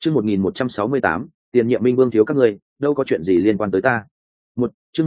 Chương 1168, tiền nhiệm minh vương thiếu các ngươi, đâu có chuyện gì liên quan tới ta. Chương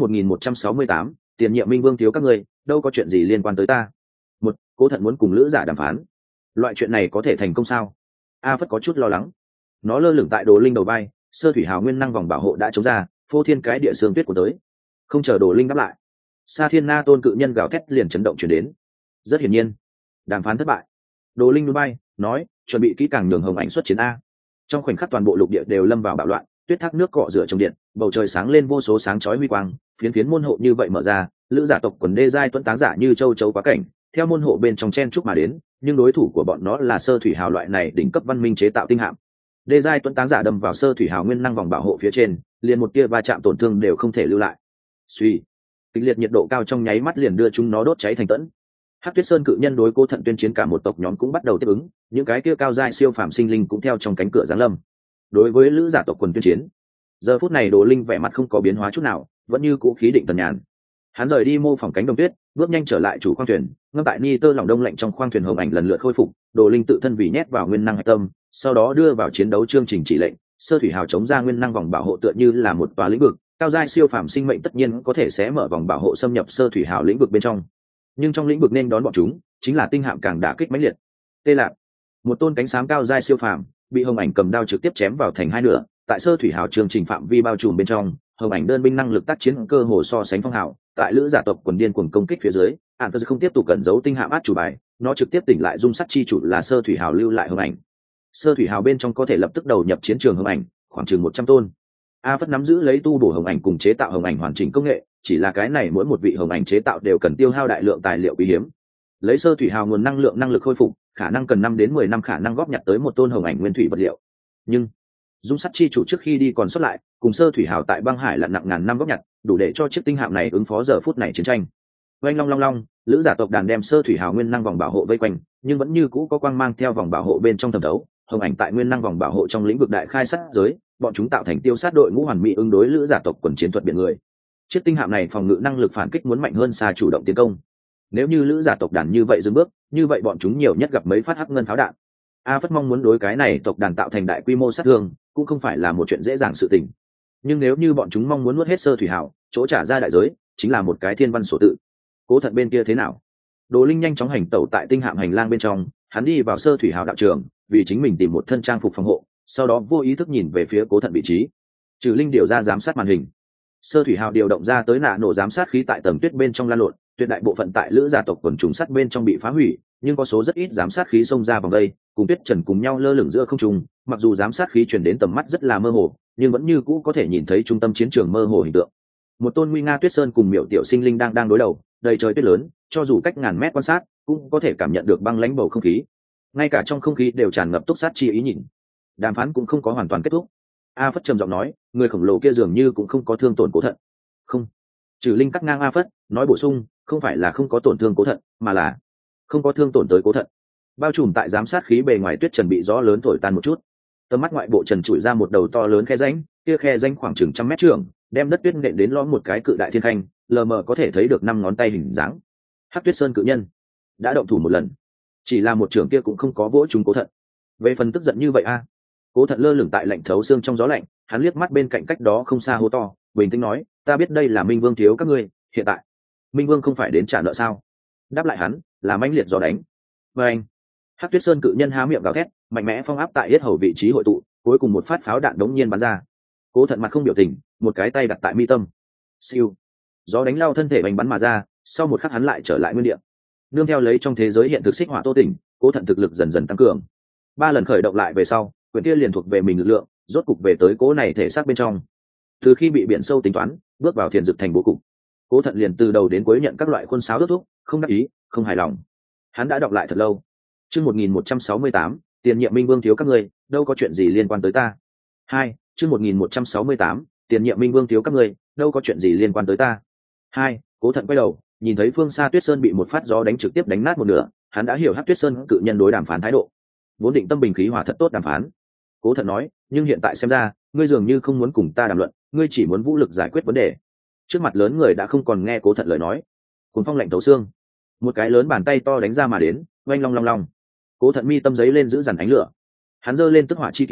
1168, tiền nhiệm minh vương thiếu các ngươi, đâu có chuyện gì liên quan tới ta. Cố Thận muốn cùng Lữ Giả đàm phán. Loại chuyện này có thể thành công sao? A Phất có chút lo lắng. Nó lơ lửng tại Đồ Linh đầu vai, Sơ Thủy Hào nguyên năng vòng bảo hộ đã chống ra, phô thiên cái địa sương tuyết của tới. Không chờ Đồ Linh đáp lại, Sa Thiên Na Tôn cự nhân gào thét liền chấn động truyền đến. Rất hiển nhiên, đàm phán thất bại. Đồ Linh núi bay, nói, chuẩn bị kỹ càng nhường Hồng Ảnh xuất chiến a. Trong khoảnh khắc toàn bộ lục địa đều lâm vào bạo loạn, tuyết thác nước cọ rửa trong điện, bầu trời sáng lên vô số sáng chói huy quang, phiến phiến môn hộ như vậy mở ra, Lữ Giả tộc quần đê giai tuấn táng giả như châu chấu quá cảnh, theo môn hộ bên trong chen chúc mà đến, nhưng đối thủ của bọn nó là Sơ Thủy Hào loại này đỉnh cấp văn minh chế tạo tinh hạm. Đê giai tuấn táng giả đâm vào Sơ Thủy Hào nguyên năng vòng bảo hộ phía trên, liền một tia va chạm tổn thương đều không thể lưu lại. Suy, kịch liệt nhiệt độ cao trong nháy mắt liền đưa chúng nó đốt cháy thành tẫn. Hắc Tuyết Sơn cự nhân đối Cố Thận tuyên chiến, cả một tộc nhóm cũng bắt đầu tiếp ứng, những cái kia cao giai siêu phàm sinh linh cũng theo trong cánh cửa giáng lâm. Đối với Lữ Giả tộc quần tuyên chiến, giờ phút này Đồ Linh vẻ mặt không có biến hóa chút nào, vẫn như cũ khí định tần nhàn. Hắn rời đi mô phỏng cánh đồng tuyết, bước nhanh trở lại chủ khoang thuyền, ngâm tại ni tơ lỏng đông lạnh trong khoang thuyền. Hồng Ảnh lần lượt khôi phục, Đồ Linh tự thân vì nhét vào nguyên năng hạch tâm, sau đó đưa vào chiến đấu chương trình chỉ lệnh. Sơ Thủy Hào chống ra nguyên năng vòng bảo hộ tựa như là một tòa lĩnh vực, cao giai siêu phàm sinh mệnh tất nhiên có thể sẽ mở vòng bảo hộ xâm nhập Sơ Thủy Hào lĩnh vực bên trong. Nhưng trong lĩnh vực nên đón bọn chúng chính là tinh hạm càng đả kích mãnh liệt. Tê Lạc, một tôn cánh xám cao giai siêu phàm, bị Hồng Ảnh cầm đao trực tiếp chém vào thành hai nửa. Tại Sơ Thủy Hào chương trình phạm vi bao trùm bên trong, Hồng Ảnh đơn binh năng lực tác chiến cơ hồ so sánh Phong Hào. Tại Lữ Giả tộc quần điên cuồng công kích phía dưới, Ản Tơ không tiếp tục cẩn giấu tinh hạm át chủ bài, nó trực tiếp tỉnh lại dung sắt chi chủ là Sơ Thủy Hào lưu lại Hồng Ảnh. Sơ Thủy Hào bên trong có thể lập tức đầu nhập chiến trường Hồng Ảnh, khoảng chừng 100 tôn. A Phất nắm giữ lấy tu bổ Hồng Ảnh cùng chế tạo Hồng Ảnh hoàn chỉnh công nghệ, chỉ là cái này mỗi một vị Hồng Ảnh chế tạo đều cần tiêu hao đại lượng tài liệu quý hiếm. Lấy Sơ Thủy Hào nguồn năng lượng năng lực khôi phục, khả năng cần 5 đến 10 năm khả năng góp nhặt tới một tôn Hồng Ảnh nguyên thủy vật liệu. Nhưng dung sắt chi chủ trước khi đi còn xuất lại, cùng Sơ Thủy Hào tại băng hải lặn nặng ngàn năm góp nhặt, đủ để cho chiếc tinh hạm này ứng phó giờ phút này chiến tranh. Oanh long long long, Lữ Giả tộc đàn đem Sơ Thủy Hào nguyên năng vòng bảo hộ vây quanh, nhưng vẫn như cũ có quang mang theo vòng bảo hộ bên trong thẩm thấu. Hồng Ảnh tại nguyên năng vòng bảo hộ trong lĩnh vực đại khai sát giới, bọn chúng tạo thành tiêu sát đội ngũ hoàn mỹ ứng đối Lữ Giả tộc quần chiến thuật biển người. Chiếc tinh hạm này phòng ngự năng lực phản kích muốn mạnh hơn xa chủ động tiến công. Nếu như Lữ Giả tộc đàn như vậy dừng bước, như vậy bọn chúng nhiều nhất gặp mấy phát hắc ngân pháo đạn. A Phất mong muốn đối cái này tộc đàn tạo thành đại quy mô sát thương, cũng không phải là một chuyện dễ dàng sự tình. Nhưng nếu như bọn chúng mong muốn nuốt hết Sơ Thủy Hào, chỗ trả ra đại giới chính là một cái thiên văn sổ tự. Cố Thận bên kia thế nào? Đồ Linh nhanh chóng hành tẩu tại tinh hạm hành lang bên trong, hắn đi vào Sơ Thủy Hào đạo trường, vì chính mình tìm một thân trang phục phòng hộ, sau đó vô ý thức nhìn về phía Cố Thận vị trí. Trừ Linh điều ra giám sát màn hình. Sơ Thủy Hào điều động ra tới nạ nổ giám sát khí tại tầng tuyết bên trong lan lộn, tuyệt đại bộ phận tại Lữ Giả tộc quần trùng sắt bên trong bị phá hủy, nhưng có số rất ít giám sát khí xông ra vòng đây, cùng Tuyết Trần cùng nhau lơ lửng giữa không trung. Mặc dù giám sát khí truyền đến tầm mắt rất là mơ hồ, nhưng vẫn như cũ có thể nhìn thấy trung tâm chiến trường mơ hồ hình tượng. Một tôn nguy nga Tuyết Sơn cùng Miểu Tiểu Sinh linh đang đối đầu, đầy trời tuyết lớn, cho dù cách ngàn mét quan sát, cũng có thể cảm nhận được băng lãnh bầu không khí. Ngay cả trong không khí đều tràn ngập túc sát chi ý nhìn. Đàm phán cũng không có hoàn toàn kết thúc. A Phất trầm giọng nói, người khổng lồ kia dường như cũng không có thương tổn Cố Thận. Không. Trừ Linh cắt ngang A Phất, nói bổ sung, không phải là không có tổn thương Cố Thận, mà là không có thương tổn tới Cố Thận. Bao trùm tại giám sát khí bề ngoài Tuyết Trần bị gió lớn thổi tan một chút. Tầm mắt ngoại bộ trần trụi ra một đầu to lớn khe rãnh, kia khe rãnh khoảng chừng 100 mét trường, đem đất tuyết nện đến lõm một cái cự đại thiên khanh, lờ mờ có thể thấy được 5 ngón tay hình dáng. Hắc Tuyết Sơn cự nhân đã động thủ một lần, chỉ là một trường kia cũng không có vỗ trúng Cố Thận. Về phần tức giận như vậy a, Cố Thận lơ lửng tại lạnh thấu xương trong gió lạnh, hắn liếc mắt bên cạnh cách đó không xa hô to, bình tĩnh nói, ta biết đây là Minh Vương thiếu các ngươi, hiện tại Minh Vương không phải đến trả nợ sao? Đáp lại hắn là mãnh liệt gió đánh. Và anh, Hắc Tuyết Sơn cự nhân há miệng gào thét, mạnh mẽ phong áp tại yết hầu vị trí hội tụ, cuối cùng một phát pháo đạn đống nhiên bắn ra. Cố Thận mặt không biểu tình, một cái tay đặt tại mi tâm. Siêu, gió đánh lao thân thể bành bắn mà ra, sau một khắc hắn lại trở lại nguyên địa. Nương theo lấy trong thế giới hiện thực xích hỏa tô tỉnh, Cố Thận thực lực dần dần tăng cường. 3 lần khởi động lại về sau, quyền kia liền thuộc về mình lực lượng, rốt cục về tới cố này thể xác bên trong. Từ khi bị biển sâu tính toán, bước vào thiền dực thành bố cục, Cố Thận liền từ đầu đến cuối nhận các loại khuôn sáo đốt thúc, không đắc ý, không hài lòng. Hắn đã đọc lại thật lâu. Chương 1168, tiền nhiệm Minh Vương thiếu các ngươi, đâu có chuyện gì liên quan tới ta. 2. Chương 1168, tiền nhiệm Minh Vương thiếu các ngươi, đâu có chuyện gì liên quan tới ta. 2. Cố Thận quay đầu, nhìn thấy phương xa Tuyết Sơn bị một phát gió đánh trực tiếp đánh nát một nửa, hắn đã hiểu Hắc Tuyết Sơn cự nhân đối đàm phán thái độ. Vốn định tâm bình khí hòa thật tốt đàm phán. Cố Thận nói, nhưng hiện tại xem ra, ngươi dường như không muốn cùng ta đàm luận, ngươi chỉ muốn vũ lực giải quyết vấn đề. Trước mặt lớn người đã không còn nghe Cố Thận lời nói. Cuồng phong lạnh thấu xương, một cái lớn bàn tay to đánh ra mà đến, oanh long long long. Cố Thận mi tâm giấy lên giữ dằn ánh lửa, hắn giơ lên tức hỏa chi kiếm,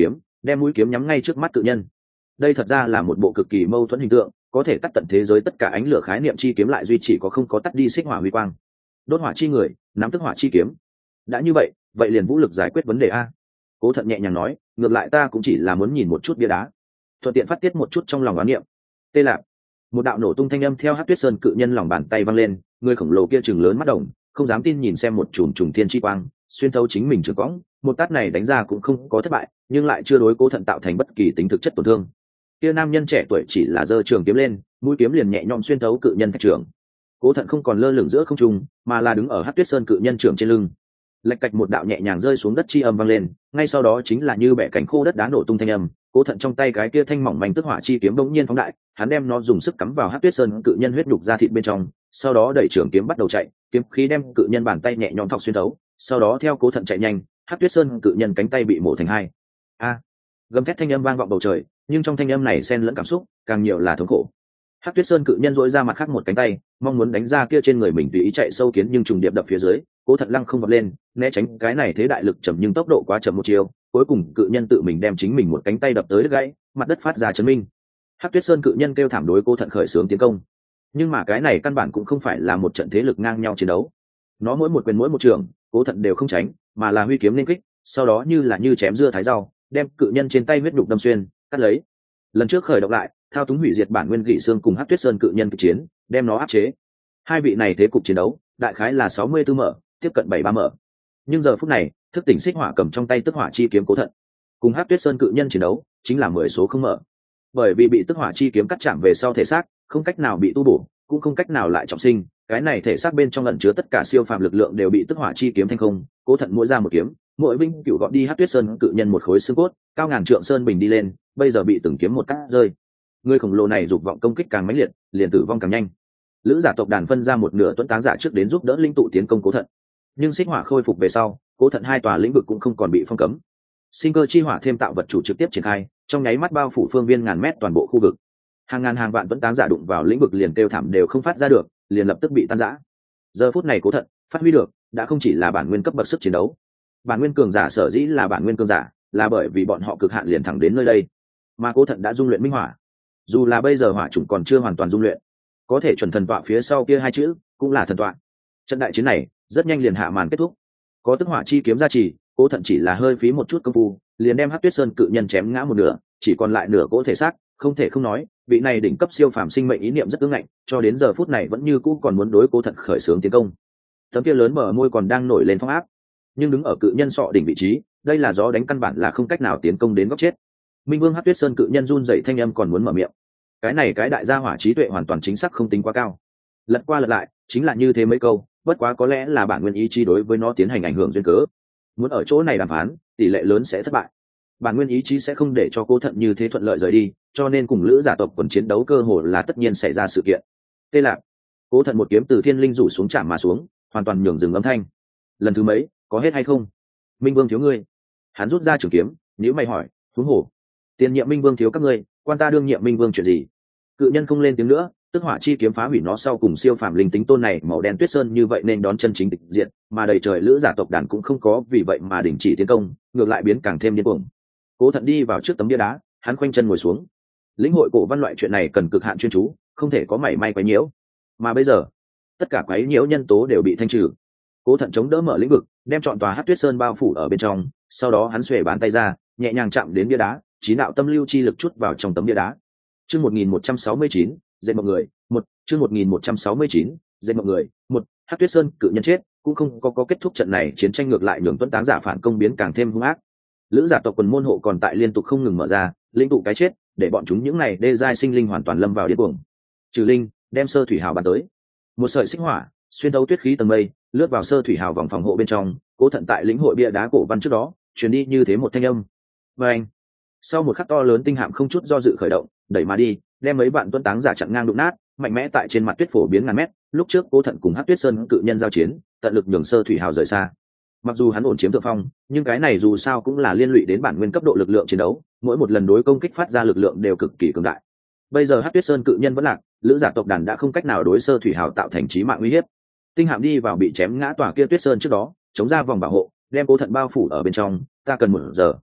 đem mũi kiếm nhắm ngay trước mắt cự nhân. Đây thật ra là một bộ cực kỳ mâu thuẫn hình tượng, có thể cắt tận thế giới tất cả ánh lửa khái niệm chi kiếm lại duy chỉ có không có tắt đi xích hỏa huy quang. Đốt hỏa chi người, nắm tức hỏa chi kiếm. Đã như vậy, vậy liền vũ lực giải quyết vấn đề a. Cố Thận nhẹ nhàng nói, ngược lại ta cũng chỉ là muốn nhìn một chút bia đá, thuận tiện phát tiết một chút trong lòng oán niệm. Tê Lạp, một đạo nổ tung thanh âm theo Hắc Tuyết Sơn cự nhân lòng bàn tay vang lên, người khổng lồ kia trừng lớn mắt đồng, không dám tin nhìn xem một chùm trùng thiên chi quang xuyên thấu chính mình trường cõng, một tát này đánh ra cũng không có thất bại, nhưng lại chưa đối Cố Thận tạo thành bất kỳ tính thực chất tổn thương. Kia nam nhân trẻ tuổi chỉ là giơ trường kiếm lên, mũi kiếm liền nhẹ nhõm xuyên thấu cự nhân thạch trưởng. Cố Thận không còn lơ lửng giữa không trung, mà là đứng ở Hắc Tuyết Sơn cự nhân trưởng trên lưng. Lạch cạch một đạo nhẹ nhàng rơi xuống đất chi âm vang lên, ngay sau đó chính là như bẻ cánh khô đất đá nổ tung thanh âm. Cố Thận trong tay cái kia thanh mỏng manh tức hỏa chi kiếm bỗng nhiên phóng đại, hắn đem nó dùng sức cắm vào Hắc Tuyết Sơn cự nhân huyết nhục ra thịt bên trong, sau đó đẩy trường kiếm bắt đầu chạy, kiếm khí đem cự nhân bàn tay nhẹ nhõm thọc xuyên thấu, sau đó theo Cố Thận chạy nhanh, Hắc Tuyết Sơn cự nhân cánh tay bị mổ thành hai. Gầm thét thanh âm vang vọng bầu trời, nhưng trong thanh âm này xen lẫn cảm xúc, càng nhiều là thống khổ. Hắc Tuyết Sơn cự nhân dỗi ra mặt khác một cánh tay, mong muốn đánh ra kia trên người mình tùy ý chạy sâu kiến nhưng trùng điệp đập phía dưới. Cố Thận lăng không vọt lên, né tránh cái này thế đại lực chậm nhưng tốc độ quá chậm một chiều, cuối cùng cự nhân tự mình đem chính mình một cánh tay đập tới đứt gãy, mặt đất phát ra chấn minh. Hắc Tuyết Sơn cự nhân kêu thảm đối Cố Thận khởi xướng tiến công, nhưng mà cái này căn bản cũng không phải là một trận thế lực ngang nhau chiến đấu. Nó mỗi một quyền mỗi một trường, Cố Thận đều không tránh, mà là huy kiếm lên kích, sau đó như chém dưa thái rau, đem cự nhân trên tay huyết nhục đâm xuyên, cắt lấy. Lần trước khởi động lại, thao túng hủy diệt bản nguyên gỉ xương cùng Hắc Tuyết Sơn cự nhân kịch chiến, đem nó áp chế. Hai vị này thế cục chiến đấu, đại khái là 64 mở, tiếp cận 73 mở. Nhưng giờ phút này, thức tỉnh xích hỏa cầm trong tay tức hỏa chi kiếm Cố Thận, cùng Hắc Tuyết Sơn cự nhân chiến đấu, chính là 10 số không mở. Bởi vì bị tức hỏa chi kiếm cắt chạm về sau thể xác, không cách nào bị tu bổ, cũng không cách nào lại trọng sinh, cái này thể xác bên trong ẩn chứa tất cả siêu phàm lực lượng đều bị tức hỏa chi kiếm thanh không. Cố Thận mỗi ra một kiếm, mỗi vinh cựu gọt đi Hắc Tuyết Sơn cự nhân một khối xương cốt, cao ngàn trượng sơn bình đi lên, bây giờ bị từng kiếm một cắt rơi. Người khổng lồ này dục vọng công kích càng mãnh liệt, liền tử vong càng nhanh. Lữ giả tộc đàn phân ra một nửa tuấn táng giả trước đến giúp đỡ linh tụ tiến công Cố Thận, nhưng xích hỏa khôi phục về sau, Cố Thận hai tòa lĩnh vực cũng không còn bị phong cấm. Sinh cơ chi hỏa thêm tạo vật chủ trực tiếp triển khai, trong nháy mắt bao phủ phương viên ngàn mét toàn bộ khu vực. Hàng ngàn hàng vạn tuấn táng giả đụng vào lĩnh vực liền kêu thảm đều không phát ra được, liền lập tức bị tan rã. Giờ phút này Cố Thận phát huy được đã không chỉ là bản nguyên cấp bậc sức chiến đấu. Bản nguyên cường giả sở dĩ là bản nguyên cường giả, là bởi vì bọn họ cực hạn liền thẳng đến nơi đây, mà Cố Thận đã dung luyện minh hỏa. Dù là bây giờ hỏa chủng còn chưa hoàn toàn dung luyện, có thể chuẩn thần tọa phía sau kia hai chữ cũng là thần tọa. Trận đại chiến này rất nhanh liền hạ màn kết thúc. Có tức hỏa chi kiếm gia trì, Cố Thận chỉ là hơi phí một chút công phu, liền đem Hắc Tuyết Sơn cự nhân chém ngã một nửa, chỉ còn lại nửa cỗ thể xác. Không thể không nói, vị này đỉnh cấp siêu phàm sinh mệnh ý niệm rất ương ngạnh, cho đến giờ phút này vẫn như cũ còn muốn đối Cố Thận khởi xướng tiến công. Tấm kia lớn bờ môi còn đang nổi lên phong áp, nhưng đứng ở cự nhân sọ đỉnh vị trí, đây là gió đánh căn bản là không cách nào tiến công đến góc chết. Minh Vương Hắc Tuyết Sơn cự nhân run dậy thanh âm còn muốn mở miệng. Cái này cái đại gia hỏa trí tuệ hoàn toàn chính xác không tính quá cao. Lật qua lật lại, chính là như thế mấy câu, bất quá có lẽ là bản nguyên ý chí đối với nó tiến hành ảnh hưởng duyên cớ. Muốn ở chỗ này đàm phán, tỷ lệ lớn sẽ thất bại. Bản nguyên ý chí sẽ không để cho Cố Thận như thế thuận lợi rời đi, cho nên cùng Lữ giả tộc quần chiến đấu cơ hồ là tất nhiên xảy ra sự kiện. Tê Lạp, Cố Thận một kiếm từ thiên linh rủ xuống chạm mà xuống, hoàn toàn nhường dừng âm thanh. Lần thứ mấy, có hết hay không? Minh Vương thiếu ngươi. Hắn rút ra trường kiếm, nhíu mày hỏi, huống hồ, tiền nhiệm Minh Vương thiếu các ngươi, quan ta đương nhiệm Minh Vương chuyện gì? Cự nhân không lên tiếng nữa, tức hỏa chi kiếm phá hủy nó sau cùng siêu phàm linh tính tôn này màu đen Tuyết Sơn như vậy nên đón chân chính tịch diện, mà đầy trời Lữ giả tộc đàn cũng không có vì vậy mà đình chỉ tiến công, ngược lại biến càng thêm điên cuồng. Cố Thận đi vào trước tấm bia đá, hắn khoanh chân ngồi xuống. Lĩnh hội cổ văn loại chuyện này cần cực hạn chuyên chú, không thể có mảy may quấy nhiễu. Mà bây giờ, tất cả quấy nhiễu nhân tố đều bị thanh trừ. Cố Thận chống đỡ mở lĩnh vực, đem trọn tòa Hắc Tuyết Sơn bao phủ ở bên trong, sau đó hắn xuề bàn tay ra, nhẹ nhàng chạm đến bia đá, chí đạo tâm lưu chi lực chút vào trong tấm bia đá. Chương 1169, dệt mọi người, chương 1169, dệt mọi người, Hắc Tuyết Sơn cự nhân chết, cũng không có kết thúc trận này chiến tranh, ngược lại nhường tuấn táng giả phản công biến càng thêm hung ác. Lữ giả tộc quần môn hộ còn tại liên tục không ngừng mở ra, linh tụ cái chết, để bọn chúng những này đê giai sinh linh hoàn toàn lâm vào điên cuồng. Trừ linh, đem sơ thủy hào bắn tới. Một sợi xích hỏa xuyên thấu tuyết khí tầng mây, lướt vào sơ thủy hào vòng phòng hộ bên trong. Cố Thận tại lĩnh hội bia đá cổ văn trước đó, truyền đi như thế một thanh âm. Và anh, sau một khắc to lớn tinh hạm không chút do dự khởi động, đẩy mà đi, đem mấy bạn tuấn táng giả chặn ngang đụng nát, mạnh mẽ tại trên mặt tuyết phổ biến ngàn mét. Lúc trước Cố Thận cùng Hắc Tuyết Sơn cự nhân giao chiến, tận lực nhường sơ thủy hào rời xa. Mặc dù hắn ổn chiếm thượng phong, nhưng cái này dù sao cũng là liên lụy đến bản nguyên cấp độ lực lượng chiến đấu, mỗi một lần đối công kích phát ra lực lượng đều cực kỳ cường đại. Bây giờ Hắc Tuyết Sơn cự nhân vẫn lạc, Lữ giả tộc đàn đã không cách nào đối sơ thủy hào tạo thành chí mạng uy hiếp. Tinh hạm đi vào bị chém ngã tòa kia Tuyết Sơn trước đó, chống ra vòng bảo hộ, đem Cố Thận bao phủ ở bên trong. Ta cần 1 giờ.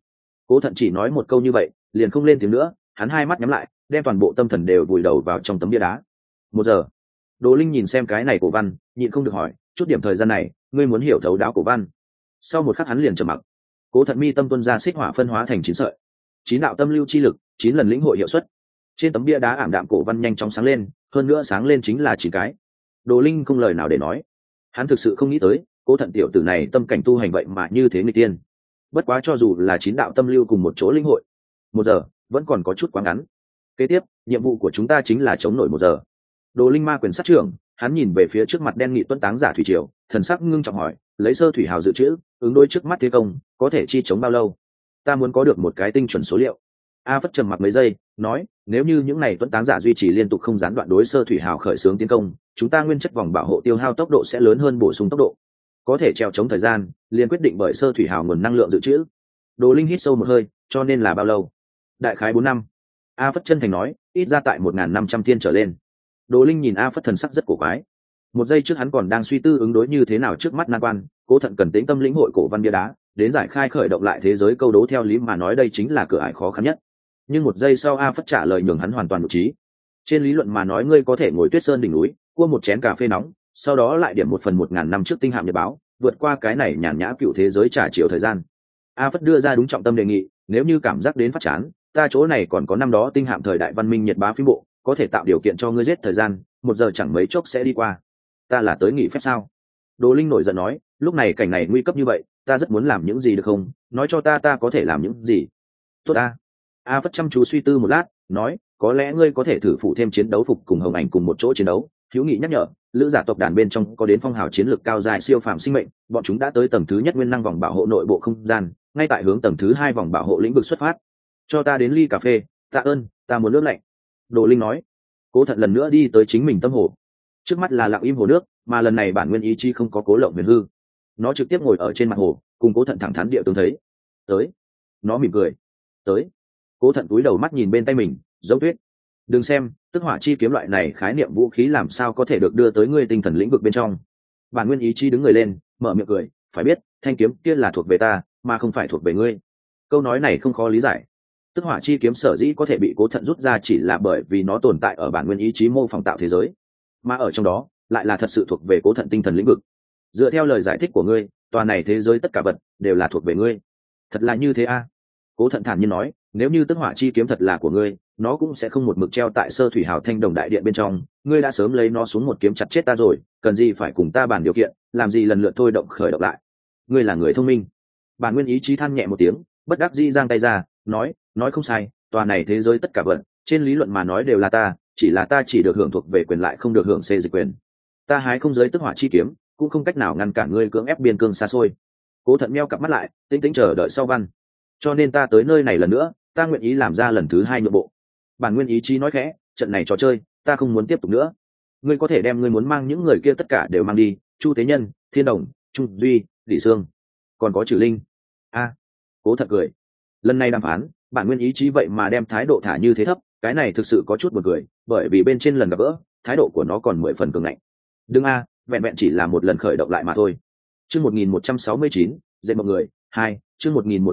Cố Thận chỉ nói một câu như vậy liền không lên tiếng nữa, hắn hai mắt nhắm lại, đem toàn bộ tâm thần đều vùi đầu vào trong tấm bia đá. 1 giờ. Đồ Linh nhìn xem cái này cổ văn, nhịn không được hỏi, chút điểm thời gian này ngươi muốn hiểu thấu đáo cổ văn? Sau một khắc hắn liền trầm mặc. Cố Thận mi tâm tuôn ra xích hỏa phân hóa thành 9 sợi, 9 đạo tâm lưu chi lực, 9 lần lĩnh hội hiệu suất. Trên tấm bia đá ảm đạm cổ văn nhanh chóng sáng lên, hơn nữa sáng lên chính là 9 cái. Đồ Linh không lời nào để nói, hắn thực sự không nghĩ tới Cố Thận tiểu tử này tâm cảnh tu hành vậy mà như thế người tiên. Bất quá cho dù là 9 đạo tâm lưu cùng một chỗ lĩnh hội, 1 giờ vẫn còn có chút quá ngắn. Kế tiếp nhiệm vụ của chúng ta chính là chống nổi 1 giờ. Đồ Linh ma quyền sát trưởng, hắn nhìn về phía trước mặt đen nghị tuấn táng giả thủy triều, thần sắc ngưng trọng hỏi, lấy sơ thủy hào dự trữ ứng đối trước mắt thế công có thể chi chống bao lâu? Ta muốn có được một cái tinh chuẩn số liệu. A Phất trầm mặc mấy giây nói, nếu như những này tuấn táng giả duy trì liên tục không gián đoạn đối sơ thủy hào khởi xướng tiến công, chúng ta nguyên chất vòng bảo hộ tiêu hao tốc độ sẽ lớn hơn bổ sung tốc độ, có thể trèo chống thời gian liền quyết định bởi sơ thủy hào nguồn năng lượng dự trữ. Đồ Linh hít sâu một hơi, cho nên là bao lâu? Đại khái 4 năm. A Phất chân thành nói, ít ra tại 1.500 thiên trở lên. Đồ Linh nhìn A Phất thần sắc rất cổ quái. Một giây trước hắn còn đang suy tư ứng đối như thế nào trước mắt nan quan, Cố Thận cần tĩnh tâm lĩnh hội cổ văn bia đá, đến giải khai khởi động lại thế giới câu đố theo lý mà nói đây chính là cửa ải khó khăn nhất. Nhưng một giây sau A Phất trả lời nhường hắn hoàn toàn nội trí. Trên lý luận mà nói ngươi có thể ngồi Tuyết Sơn đỉnh núi, cua một chén cà phê nóng, sau đó lại điểm 1/1000 năm trước tinh hạm nhật báo, vượt qua cái này nhàn nhã cựu thế giới trả chiều thời gian. A Phất đưa ra đúng trọng tâm đề nghị, nếu như cảm giác đến phát chán, ta chỗ này còn có năm đó tinh hạm thời đại văn minh nhật bá phím bộ, có thể tạo điều kiện cho ngươi giết thời gian, 1 giờ chẳng mấy chốc sẽ đi qua. Ta là tới nghỉ phép sao? Đồ Linh nổi giận nói, lúc này cảnh này nguy cấp như vậy, ta rất muốn làm những gì được không? Nói cho ta có thể làm những gì? Tốt ta. A Phất chăm chú suy tư một lát, nói, có lẽ ngươi có thể thử phụ thêm chiến đấu phục cùng Hồng Ảnh cùng một chỗ chiến đấu. Hữu Nghị nhắc nhở, lữ giả tộc đàn bên trong có đến phong hào chiến lược cao dài siêu phàm sinh mệnh, bọn chúng đã tới tầng thứ nhất nguyên năng vòng bảo hộ nội bộ không gian, ngay tại hướng tầng thứ 2 vòng bảo hộ lĩnh vực xuất phát. Cho ta đến ly cà phê, tạ ơn, ta muốn nước lạnh. Đồ Linh nói. Cố Thận lần nữa đi tới chính mình tâm hồ. Trước mắt là lặng im hồ nước, mà lần này bản nguyên ý chí không có cố lộng huyền hư, nó trực tiếp ngồi ở trên mặt hồ, cùng Cố Thận thẳng thắn địa tướng thấy. Tới. Nó mỉm cười. Tới. Cố Thận cúi đầu mắt nhìn bên tay mình, dấu tuyết. Đừng xem, tức hỏa chi kiếm loại này khái niệm vũ khí làm sao có thể được đưa tới ngươi tinh thần lĩnh vực bên trong. Bản nguyên ý chí đứng người lên, mở miệng cười, phải biết, thanh kiếm kia là thuộc về ta, mà không phải thuộc về ngươi. Câu nói này không khó lý giải. Tức hỏa chi kiếm sở dĩ có thể bị Cố Thận rút ra chỉ là bởi vì nó tồn tại ở bản nguyên ý chí mô phỏng tạo thế giới, mà ở trong đó lại là thật sự thuộc về Cố Thận tinh thần lĩnh vực. Dựa theo lời giải thích của ngươi, tòa này thế giới tất cả vật đều là thuộc về ngươi. Thật là như thế a? Cố Thận thản nhiên nói, nếu như tức hỏa chi kiếm thật là của ngươi, nó cũng sẽ không một mực treo tại sơ thủy hào thanh đồng đại điện bên trong, ngươi đã sớm lấy nó xuống một kiếm chặt chết ta rồi, cần gì phải cùng ta bàn điều kiện, làm gì lần lượt thôi động khởi động lại. Ngươi là người thông minh. Bản nguyên ý chí than nhẹ một tiếng, bất đắc dĩ giang tay ra, nói không sai, tòa này thế giới tất cả vật, trên lý luận mà nói đều là ta, chỉ là ta chỉ được hưởng thuộc về quyền lại không được hưởng xê dịch quyền. Ta hái không giới tức hỏa chi kiếm, cũng không cách nào ngăn cản ngươi cưỡng ép biên cương xa xôi. Cố Thận meo cặp mắt lại, tĩnh tĩnh chờ đợi sau văn. Cho nên ta tới nơi này lần nữa, ta nguyện ý làm ra lần thứ 2 nhượng bộ. Bản nguyên ý chí nói khẽ, trận này trò chơi, ta không muốn tiếp tục nữa. Ngươi có thể đem ngươi muốn mang những người kia tất cả đều mang đi, Chu Tế Nhân, Thiên Đồng, Trung Duy, Lý Sương, còn có Trừ Linh. A. Cố Thận cười. Lần này đàm phán, bản nguyên ý chí vậy mà đem thái độ thả như thế thấp, cái này thực sự có chút buồn cười, bởi vì bên trên lần gặp gỡ, thái độ của nó còn 10 phần cường ngạnh. Đừng a, vẹn vẹn chỉ là một lần khởi động lại mà thôi. Chương 1169, dạy mọi người, 2, chương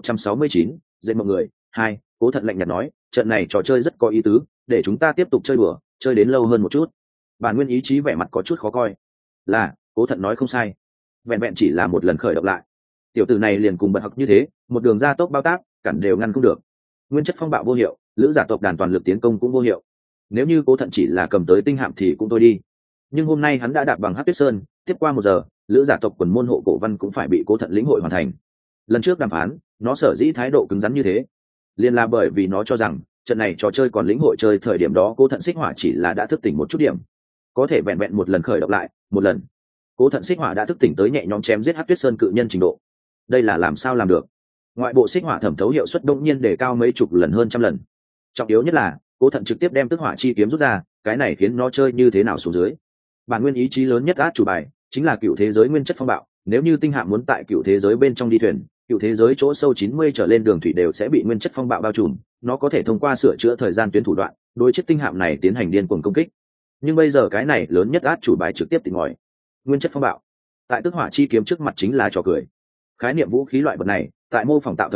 1169, dạy mọi người, 2, Cố Thận lạnh nhạt nói, trận này trò chơi rất có ý tứ, để chúng ta tiếp tục chơi đùa, chơi đến lâu hơn một chút. Bản nguyên ý chí vẻ mặt có chút khó coi. Là, Cố Thận nói không sai. Vẹn vẹn chỉ là một lần khởi động lại. Tiểu tử này liền cùng bật học như thế, một đường ra tốc bao tác, cản đều ngăn không được. Nguyên chất phong bạo vô hiệu, lữ giả tộc đàn toàn lực tiến công cũng vô hiệu. Nếu như Cố Thận chỉ là cầm tới tinh hạm thì cũng thôi đi. Nhưng hôm nay hắn đã đạp bằng Hắc Tuyết Sơn, tiếp qua 1 giờ, lữ giả tộc quần môn hộ cổ văn cũng phải bị Cố Thận lĩnh hội hoàn thành. Lần trước đàm phán, nó sở dĩ thái độ cứng rắn như thế, liền là bởi vì nó cho rằng trận này trò chơi còn lĩnh hội chơi thời điểm đó Cố Thận xích hỏa chỉ là đã thức tỉnh một chút điểm, có thể vẹn vẹn một lần khởi động lại, một lần Cố Thận xích hỏa đã thức tỉnh tới nhẹ nhõm chém giết Hắc Tuyết Sơn cự nhân trình độ. Đây là làm sao làm được? Ngoại bộ xích hỏa thẩm thấu hiệu suất đông nhiên đề cao mấy chục lần hơn trăm lần. Trọng yếu nhất là Cố Thận trực tiếp đem tức hỏa chi kiếm rút ra, cái này khiến nó chơi như thế nào xuống dưới. Bản nguyên ý chí lớn nhất át chủ bài chính là cựu thế giới nguyên chất phong bạo, nếu như tinh hạm muốn tại cựu thế giới bên trong đi thuyền, cựu thế giới chỗ sâu 90 trở lên đường thủy đều sẽ bị nguyên chất phong bạo bao trùm, nó có thể thông qua sửa chữa thời gian tuyến thủ đoạn đối chiếc tinh hạm này tiến hành điên cuồng công kích. Nhưng bây giờ cái này lớn nhất át chủ bài trực tiếp tỉnh ngòi. Nguyên chất phong bạo tại tức hỏa chi kiếm trước mặt chính là trò cười. Khái niệm vũ khí loại vật này tại mô phỏng tạo thời điểm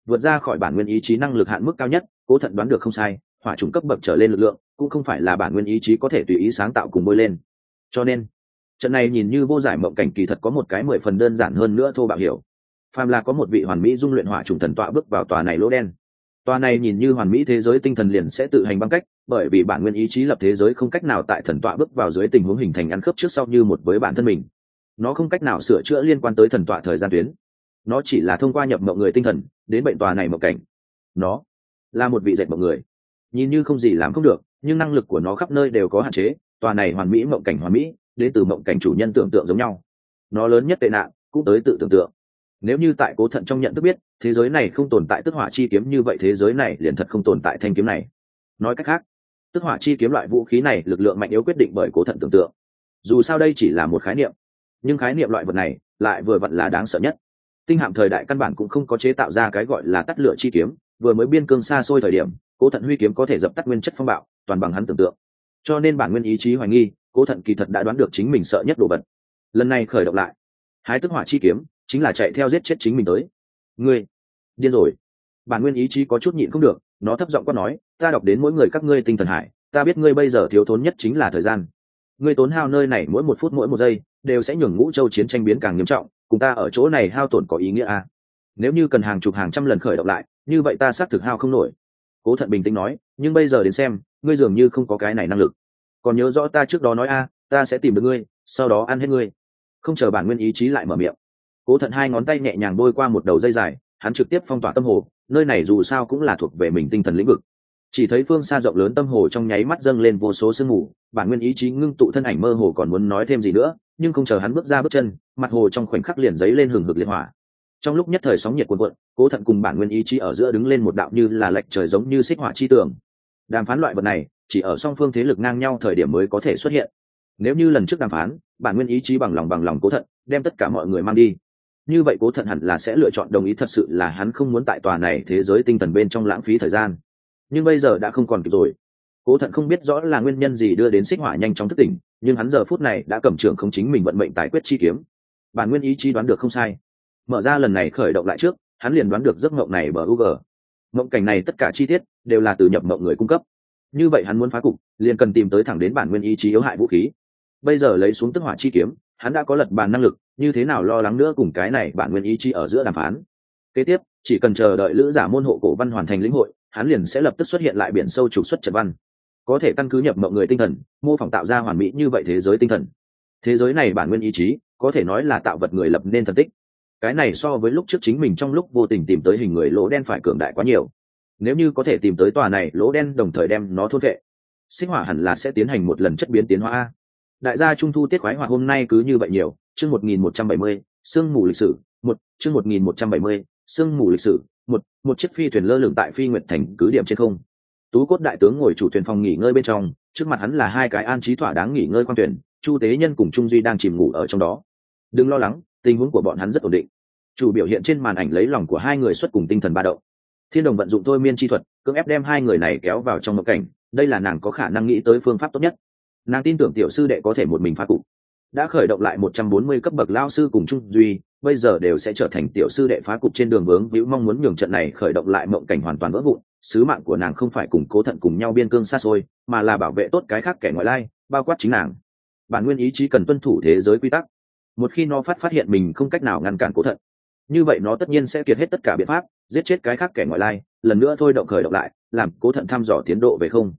vượt ra khỏi bản nguyên ý chí năng lực hạn mức cao nhất. Cố Thận đoán được không sai, hỏa chủng cấp bậc trở lên lực lượng cũng không phải là bản nguyên ý chí có thể tùy ý sáng tạo cùng bôi lên. Cho nên trận này nhìn như vô giải mộng cảnh kỳ thật có một cái 10 phần đơn giản hơn nữa thô bạo hiểu. Phàm là có một vị hoàn mỹ dung luyện hỏa chủng thần tọa bước vào tòa này lỗ đen, tòa này nhìn như hoàn mỹ thế giới tinh thần liền sẽ tự hành băng cách, bởi vì bản nguyên ý chí lập thế giới không cách nào tại thần tọa bước vào dưới tình huống hình thành ăn khớp trước sau như một với bản thân mình. Nó không cách nào sửa chữa liên quan tới thần tọa thời gian tuyến. Nó chỉ là thông qua nhập mộng người tinh thần đến bệnh tòa này mộng cảnh. Nó là một vị dệt mộng người, nhìn như không gì làm không được, nhưng năng lực của nó khắp nơi đều có hạn chế. Tòa này hoàn mỹ mộng cảnh hoàn mỹ đến từ mộng cảnh chủ nhân tưởng tượng giống nhau. Nó lớn nhất tệ nạn cũng tới tự tưởng tượng. Nếu như tại Cố Thận trong nhận thức biết thế giới này không tồn tại tức hỏa chi kiếm, như vậy thế giới này liền thật không tồn tại thanh kiếm này. Nói cách khác, tức hỏa chi kiếm loại vũ khí này lực lượng mạnh yếu quyết định bởi Cố Thận tưởng tượng. Dù sao đây chỉ là một khái niệm, nhưng khái niệm loại vật này lại vừa vặn là đáng sợ nhất. Tinh hạm thời đại căn bản cũng không có chế tạo ra cái gọi là tắt lửa chi kiếm, vừa mới biên cương xa xôi thời điểm, Cố Thận huy kiếm có thể dập tắt nguyên chất phong bạo, toàn bằng hắn tưởng tượng. Cho nên bản nguyên ý chí hoài nghi, Cố Thận kỳ thật đã đoán được chính mình sợ nhất đồ vật. Lần này khởi động lại, hái tức hỏa chi kiếm chính là chạy theo giết chết chính mình tới. Ngươi điên rồi. Bản nguyên ý chí có chút nhịn không được, nó thấp giọng quát nói, ta đọc đến mỗi người các ngươi tinh thần hải, ta biết ngươi bây giờ thiếu thốn nhất chính là thời gian. Ngươi tốn hao nơi này mỗi một phút mỗi một giây đều sẽ nhường Ngũ Châu chiến tranh biến càng nghiêm trọng, cùng ta ở chỗ này hao tổn có ý nghĩa à? Nếu như cần hàng chục hàng trăm lần khởi động lại, như vậy ta xác thực hao không nổi. Cố Thận bình tĩnh nói, nhưng bây giờ đến xem, ngươi dường như không có cái này năng lực. Còn nhớ rõ ta trước đó nói ta sẽ tìm được ngươi, sau đó ăn hết ngươi. Không chờ bản nguyên ý chí lại mở miệng, Cố Thận hai ngón tay nhẹ nhàng bôi qua một đầu dây dài, hắn trực tiếp phong tỏa tâm hồ. Nơi này dù sao cũng là thuộc về mình tinh thần lĩnh vực. Chỉ thấy phương xa rộng lớn tâm hồ trong nháy mắt dâng lên vô số sương mù, bản nguyên ý chí ngưng tụ thân ảnh mơ hồ còn muốn nói thêm gì nữa, nhưng không chờ hắn bước ra bước chân, mặt hồ trong khoảnh khắc liền dấy lên hừng hực liệt hỏa. Trong lúc nhất thời sóng nhiệt cuồn cuộn, Cố Thận cùng bản nguyên ý chí ở giữa đứng lên một đạo như là lệch trời giống như xích hỏa chi tường. Đàm phán loại vật này chỉ ở song phương thế lực ngang nhau thời điểm mới có thể xuất hiện. Nếu như lần trước đàm phán, bản nguyên ý chí bằng lòng Cố Thận đem tất cả mọi người mang đi, như vậy Cố Thận hẳn là sẽ lựa chọn đồng ý. Thật sự là hắn không muốn tại tòa này thế giới tinh thần bên trong lãng phí thời gian, nhưng bây giờ đã không còn kịp rồi. Cố Thận không biết rõ là nguyên nhân gì đưa đến xích hỏa nhanh chóng thức tỉnh, nhưng hắn giờ phút này đã cầm trường không chính mình vận mệnh tài quyết chi kiếm. Bản nguyên ý chí đoán được không sai, mở ra lần này khởi động lại trước, hắn liền đoán được giấc mộng này bờ UG. Mộng cảnh này tất cả chi tiết đều là từ nhập mộng người cung cấp. Như vậy hắn muốn phá cục, liền cần tìm tới thẳng đến bản nguyên ý chí yếu hại vũ khí. Bây giờ lấy xuống tức hỏa chi kiếm, hắn đã có lật bàn năng lực, như thế nào lo lắng nữa cùng cái này bản nguyên ý chí ở giữa đàm phán. Kế tiếp, chỉ cần chờ đợi lữ giả môn hộ cổ văn hoàn thành lĩnh hội, hắn liền sẽ lập tức xuất hiện lại biển sâu trục xuất trận văn, có thể căn cứ nhập mộng người tinh thần mô phỏng tạo ra hoàn mỹ như vậy thế giới tinh thần. Thế giới này bản nguyên ý chí có thể nói là tạo vật người lập nên thần tích. Cái này so với lúc trước chính mình trong lúc vô tình tìm tới hình người lỗ đen phải cường đại quá nhiều. Nếu như có thể tìm tới tòa này lỗ đen đồng thời đem nó thôn vệ, xích hỏa hẳn là sẽ tiến hành một lần chất biến tiến hóa. Đại gia trung thu tiết khoái hoạt hôm nay cứ như vậy nhiều. Chương 1170, sương mù lịch sử. Chương 1170, sương mù lịch sử. Một chiếc phi thuyền lơ lửng tại Phi Nguyệt Thành cứ điểm trên không. Tú Cốt đại tướng ngồi chủ thuyền phòng nghỉ ngơi bên trong, trước mặt hắn là hai cái an trí thỏa đáng nghỉ ngơi quan tuyển, Chu Tế Nhân cùng Trung Duy đang chìm ngủ ở trong đó. Đừng lo lắng, tình huống của bọn hắn rất ổn định. Chủ biểu hiện trên màn ảnh lấy lòng của hai người xuất cùng tinh thần ba động. Thiên Đồng vận dụng thôi miên chi thuật, cưỡng ép đem hai người này kéo vào trong mộng cảnh, đây là nàng có khả năng nghĩ tới phương pháp tốt nhất. Nàng tin tưởng tiểu sư đệ có thể một mình phá cục. Đã khởi động lại 140 cấp bậc lao sư cùng Trung Duy, bây giờ đều sẽ trở thành tiểu sư đệ phá cục trên đường vướng víu, mong muốn nhường trận này khởi động lại mộng cảnh hoàn toàn vỡ vụn. Sứ mạng của nàng không phải cùng Cố Thận cùng nhau biên cương xa xôi, mà là bảo vệ tốt cái khác kẻ ngoại lai, bao quát chính nàng. Bản nguyên ý chí cần tuân thủ thế giới quy tắc. Một khi nó phát hiện mình không cách nào ngăn cản Cố Thận, như vậy nó tất nhiên sẽ kiệt hết tất cả biện pháp, giết chết cái khác kẻ ngoại lai, lần nữa thôi động khởi động lại, làm Cố Thận thăm dò tiến độ về không.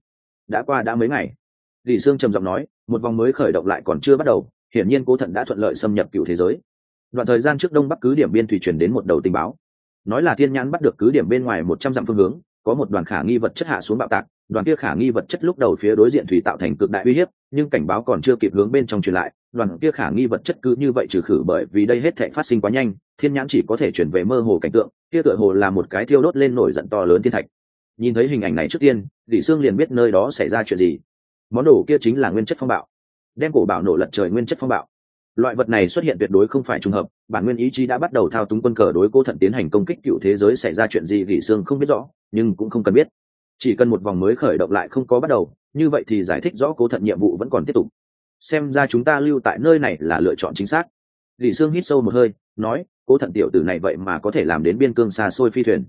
Đã mấy ngày, Lý Sương trầm giọng nói, một vòng mới khởi động lại còn chưa bắt đầu, hiển nhiên Cố Thận đã thuận lợi xâm nhập cựu thế giới. Đoạn thời gian trước Đông Bắc cứ điểm biên thủy truyền đến một đầu tình báo, nói là Thiên Nhãn bắt được cứ điểm bên ngoài 100 dặm phương hướng, có một đoàn khả nghi vật chất hạ xuống bạo tạc. Đoàn kia khả nghi vật chất lúc đầu phía đối diện thủy tạo thành cực đại uy hiếp, nhưng cảnh báo còn chưa kịp hướng bên trong truyền lại, đoàn kia khả nghi vật chất cứ như vậy trừ khử. Bởi vì đây hết thảy phát sinh quá nhanh, Thiên Nhãn chỉ có thể chuyển về mơ hồ cảnh tượng, kia tựa hồ là một cái thiêu đốt lên nổi giận to lớn thiên thạch. Nhìn thấy hình ảnh này trước tiên, Lý Sương liền biết nơi đó xảy ra chuyện gì. Món đồ kia chính là nguyên chất phong bạo, đem cổ bảo nổ lật trời nguyên chất phong bạo. Loại vật này xuất hiện tuyệt đối không phải trùng hợp, bản nguyên ý chí đã bắt đầu thao túng quân cờ đối Cố Thận tiến hành công kích cựu thế giới. Xảy ra chuyện gì Lý Sương không biết rõ, nhưng cũng không cần biết. Chỉ cần một vòng mới khởi động lại không có bắt đầu, như vậy thì giải thích rõ Cố Thận nhiệm vụ vẫn còn tiếp tục. Xem ra chúng ta lưu tại nơi này là lựa chọn chính xác. Lý Sương hít sâu một hơi, nói, Cố Thận tiểu tử này vậy mà có thể làm đến biên cương xa xôi phi thuyền.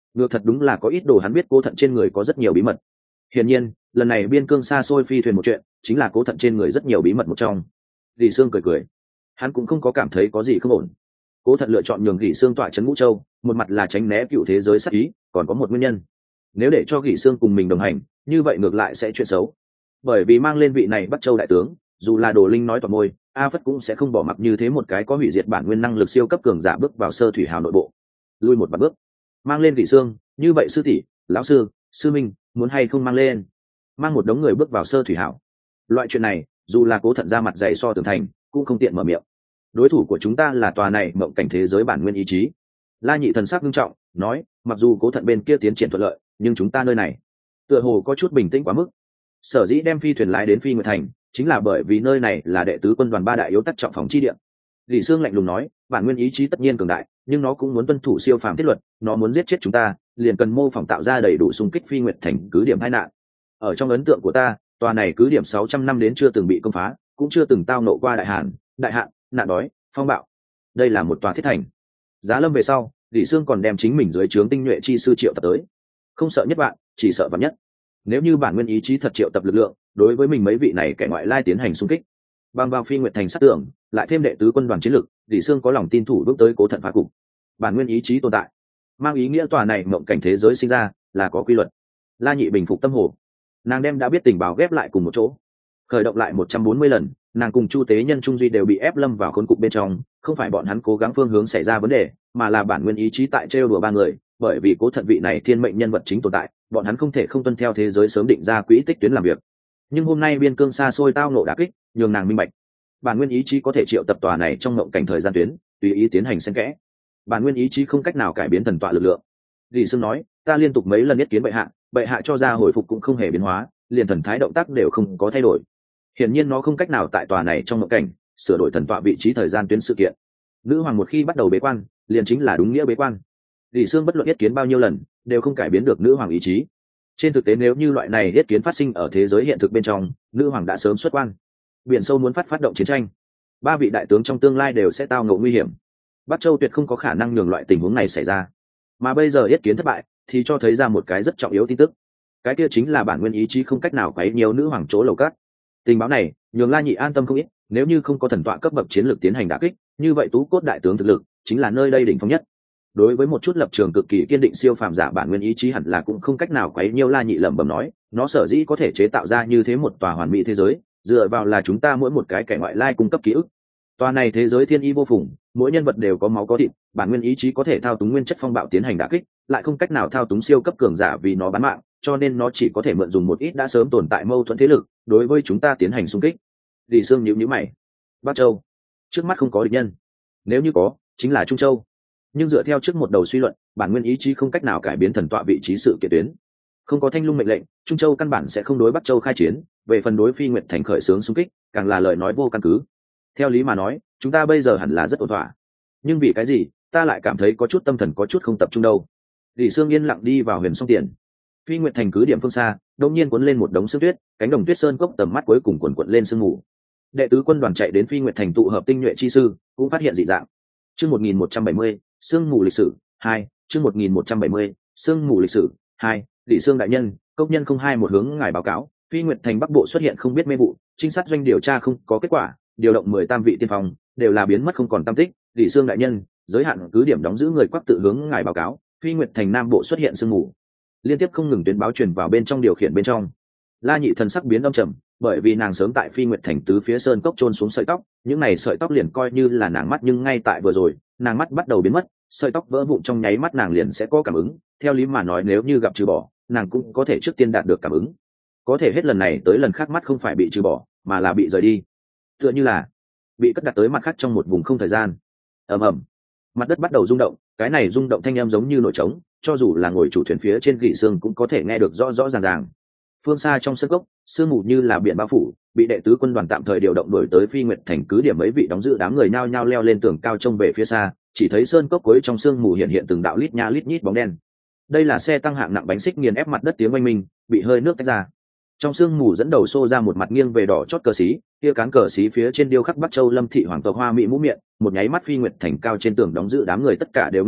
ngược thật đúng là có ít đồ hắn biết cố thận trên người có rất nhiều bí mật. Hiển nhiên lần này biên cương xa xôi phi thuyền một chuyện chính là cố thận trên người rất nhiều bí mật một trong. Gỉ Sương cười cười, hắn cũng không có cảm thấy có gì không ổn. Cố thận lựa chọn nhường Gỉ Sương tọa trấn Ngũ Châu, một mặt là tránh né cựu thế giới sát ý, còn có một nguyên nhân. Nếu để cho Gỉ Sương cùng mình đồng hành, như vậy ngược lại sẽ chuyện xấu. Bởi vì mang lên vị này Bắc Châu đại tướng, dù là Đồ Linh nói toàn môi, A Phất cũng sẽ không bỏ mặc như thế một cái có hủy diệt bản nguyên năng lực siêu cấp cường giả bước vào Sơ Thủy Hào nội bộ. Lui một bước, mang lên Gỉ Sương, như vậy sư tỷ, lão sư, sư minh, muốn hay không mang lên? Mang một đống người bước vào Sơ Thủy Hào. Loại chuyện này, dù là Cố Thận ra mặt dày so tường thành, cũng không tiện mở miệng. Đối thủ của chúng ta là tòa này mộng cảnh thế giới bản nguyên ý chí. La Nhị thần sắc nghiêm trọng nói, mặc dù Cố Thận bên kia tiến triển thuận lợi, nhưng chúng ta nơi này tựa hồ có chút bình tĩnh quá mức. Sở dĩ đem phi thuyền lái đến Phi Nguyệt Thành chính là bởi vì nơi này là đệ tứ quân đoàn ba đại yếu tắc trọng phòng chi địa. Lý Sương lạnh lùng nói, bản nguyên ý chí tất nhiên cường đại, nhưng nó cũng muốn tuân thủ siêu phàm thiết luật, nó muốn giết chết chúng ta, liền cần mô phỏng tạo ra đầy đủ xung kích Phi Nguyệt Thành cứ điểm tai nạn. Ở trong ấn tượng của ta, tòa này cứ điểm 600 năm đến chưa từng bị công phá, cũng chưa từng tao nộ qua đại hạn, nạn đói, phong bạo. Đây là một tòa thiết thành. Giá lâm về sau, Lý Sương còn đem chính mình dưới trướng tinh nhuệ chi sư triệu tập tới. Không sợ nhất bạn, chỉ sợ vạn nhất. Nếu như bản nguyên ý chí thật triệu tập lực lượng, đối với mình mấy vị này kẻ ngoại lai tiến hành xung kích, bằng vào Phi Nguyệt Thành sát tưởng, lại thêm đệ tứ quân đoàn chiến lực, Lý Sương có lòng tin thủ bước tới Cố Thận phá cục. Bản nguyên ý chí tồn tại, mang ý nghĩa tòa này mộng cảnh thế giới sinh ra là có quy luật. La Nhị bình phục tâm hồ, nàng đem đã biết tình báo ghép lại cùng một chỗ, khởi động lại 140 lần. Nàng cùng Chu Tế Nhân Trung Duy đều bị ép lâm vào khốn cục bên trong, không phải bọn hắn cố gắng phương hướng xảy ra vấn đề, mà là bản nguyên ý chí tại trêu đùa ba người. Bởi vì Cố Thận vị này thiên mệnh nhân vật chính tồn tại, bọn hắn không thể không tuân theo thế giới sớm định ra quỹ tích tuyến làm việc. Nhưng hôm nay biên cương xa xôi tao nộ đả kích, nhường nàng minh bạch, bản nguyên ý chí có thể triệu tập tòa này trong ngộng cảnh thời gian tuyến, tùy ý tiến hành xen kẽ. Bản nguyên ý chí không cách nào cải biến thần tọa lực lượng. Lý Sương nói, ta liên tục mấy lần nhất kiến bệ hạ cho ra hồi phục cũng không hề biến hóa, liền thần thái động tác đều không có thay đổi. Hiển nhiên nó không cách nào tại tòa này trong ngộng cảnh sửa đổi thần tọa vị trí thời gian tuyến sự kiện. Nữ hoàng một khi bắt đầu bế quan, liền chính là đúng nghĩa bế quan. Lý Sương bất luận yết kiến bao nhiêu lần, đều không cải biến được nữ hoàng ý chí. Trên thực tế nếu như loại này yết kiến phát sinh ở thế giới hiện thực bên trong, nữ hoàng đã sớm xuất quan. Biển sâu muốn phát động chiến tranh, ba vị đại tướng trong tương lai đều sẽ tao ngộ nguy hiểm. Bắc Châu tuyệt không có khả năng nhường loại tình huống này xảy ra. Mà bây giờ yết kiến thất bại, thì cho thấy ra một cái rất trọng yếu tin tức. Cái kia chính là bản nguyên ý chí không cách nào quấy nhiều nữ hoàng chỗ lầu cát. Tình báo này nhường La Nhị an tâm không ít, nếu như không có thần tọa cấp bậc chiến lược tiến hành đả kích, như vậy Tú Cốt đại tướng thực lực chính là nơi đây đỉnh phong nhất. Đối với một chút lập trường cực kỳ kiên định siêu phàm giả, bản nguyên ý chí hẳn là cũng không cách nào quấy nhiễu. La Nhị lẩm bẩm nói, nó sở dĩ có thể chế tạo ra như thế một tòa hoàn mỹ thế giới, dựa vào là chúng ta mỗi một cái kẻ ngoại lai cung cấp ký ức. Tòa này thế giới thiên ý vô phùng, mỗi nhân vật đều có máu có thịt, bản nguyên ý chí có thể thao túng nguyên chất phong bạo tiến hành đả kích, lại không cách nào thao túng siêu cấp cường giả vì nó bán mạng, cho nên nó chỉ có thể mượn dùng một ít đã sớm tồn tại mâu thuẫn thế lực, đối với chúng ta tiến hành xung kích. Lý Sương nhíu mày, Bắc Châu trước mắt không có địch nhân, nếu như có, chính là Trung Châu. Nhưng dựa theo trước một đầu suy luận, bản nguyên ý chí không cách nào cải biến thần tọa vị trí sự kiện tuyến. Không có Thanh Lung mệnh lệnh, Trung Châu căn bản sẽ không đối Bắc Châu khai chiến, về phần đối Phi Nguyệt Thành khởi xướng xung kích, càng là lời nói vô căn cứ. Theo lý mà nói, chúng ta bây giờ hẳn là rất ổn thỏa. Nhưng vì cái gì, ta lại cảm thấy có chút tâm thần có chút không tập trung đâu. Lý Sương yên lặng đi vào Huyền Song Tiền. Phi Nguyệt Thành cứ điểm phương xa, đột nhiên cuốn lên một đống sương tuyết, cánh đồng tuyết sơn cốc tầm mắt cuối cùng cuộn cuộn lên sương mù. Đệ tứ quân đoàn chạy đến Phi Nguyệt Thành tụ hợp tinh nhuệ chi sư, cũng phát hiện dị dạng. Chương 1170, sương mù lịch sử 2, chương 1170, sương mù lịch sử 2, Lý Sương đại nhân, công nhân 021 hướng ngài báo cáo, Phi Nguyệt Thành Bắc Bộ xuất hiện không biết mê vụ, trinh sát doanh điều tra không có kết quả, điều động 18 vị tiên phong, đều là biến mất không còn tăm tích. Lý Sương đại nhân, giới hạn cứ điểm đóng giữ người quắc tự hướng ngài báo cáo, Phi Nguyệt Thành Nam Bộ xuất hiện sương mù. Liên tiếp không ngừng tuyên báo truyền vào bên trong điều khiển bên trong. La Nhị thần sắc biến âm trầm, bởi vì nàng sớm tại Phi Nguyệt Thành tứ phía sơn cốc trôn xuống sợi tóc, những này sợi tóc liền coi như là nàng mắt, nhưng ngay tại vừa rồi, nàng mắt bắt đầu biến mất, sợi tóc vỡ vụn trong nháy mắt nàng liền sẽ có cảm ứng. Theo lý mà nói nếu như gặp trừ bỏ, nàng cũng có thể trước tiên đạt được cảm ứng. Có thể hết lần này tới lần khác mắt không phải bị trừ bỏ, mà là bị rời đi, tựa như là bị cất đặt tới mặt khác trong một vùng không thời gian. Ầm ầm, mặt đất bắt đầu rung động, cái này rung động thanh âm giống như nổi trống, cho dù là ngồi chủ thuyền phía trên Gỉ Sương cũng có thể nghe được rõ rõ ràng ràng. Phương xa trong sân cốc, sương mù như là biển bao phủ, bị đệ tứ quân đoàn tạm thời điều động đuổi tới Phi Nguyệt Thành cứ điểm, mấy vị đóng giữ đám người nhao nhao leo lên tường cao trông về phía xa, chỉ thấy sơn cốc cuối trong sương mù hiện hiện từng đạo lít nha lít nhít bóng đen. Đây là xe tăng hạng nặng bánh xích nghiền ép mặt đất tiếng oanh minh, bị hơi nước tách ra. Trong sương mù dẫn đầu xô ra một mặt nghiêng về đỏ chót cờ xí, kia cán cờ xí phía trên điêu khắc Bắc Châu Lâm thị hoàng tộc hoa mỹ mũ miệng, một nháy mắt Phi Nguyệt Thành cao trên tường đóng giữ đám người tất cả đều ngơ ngẩn,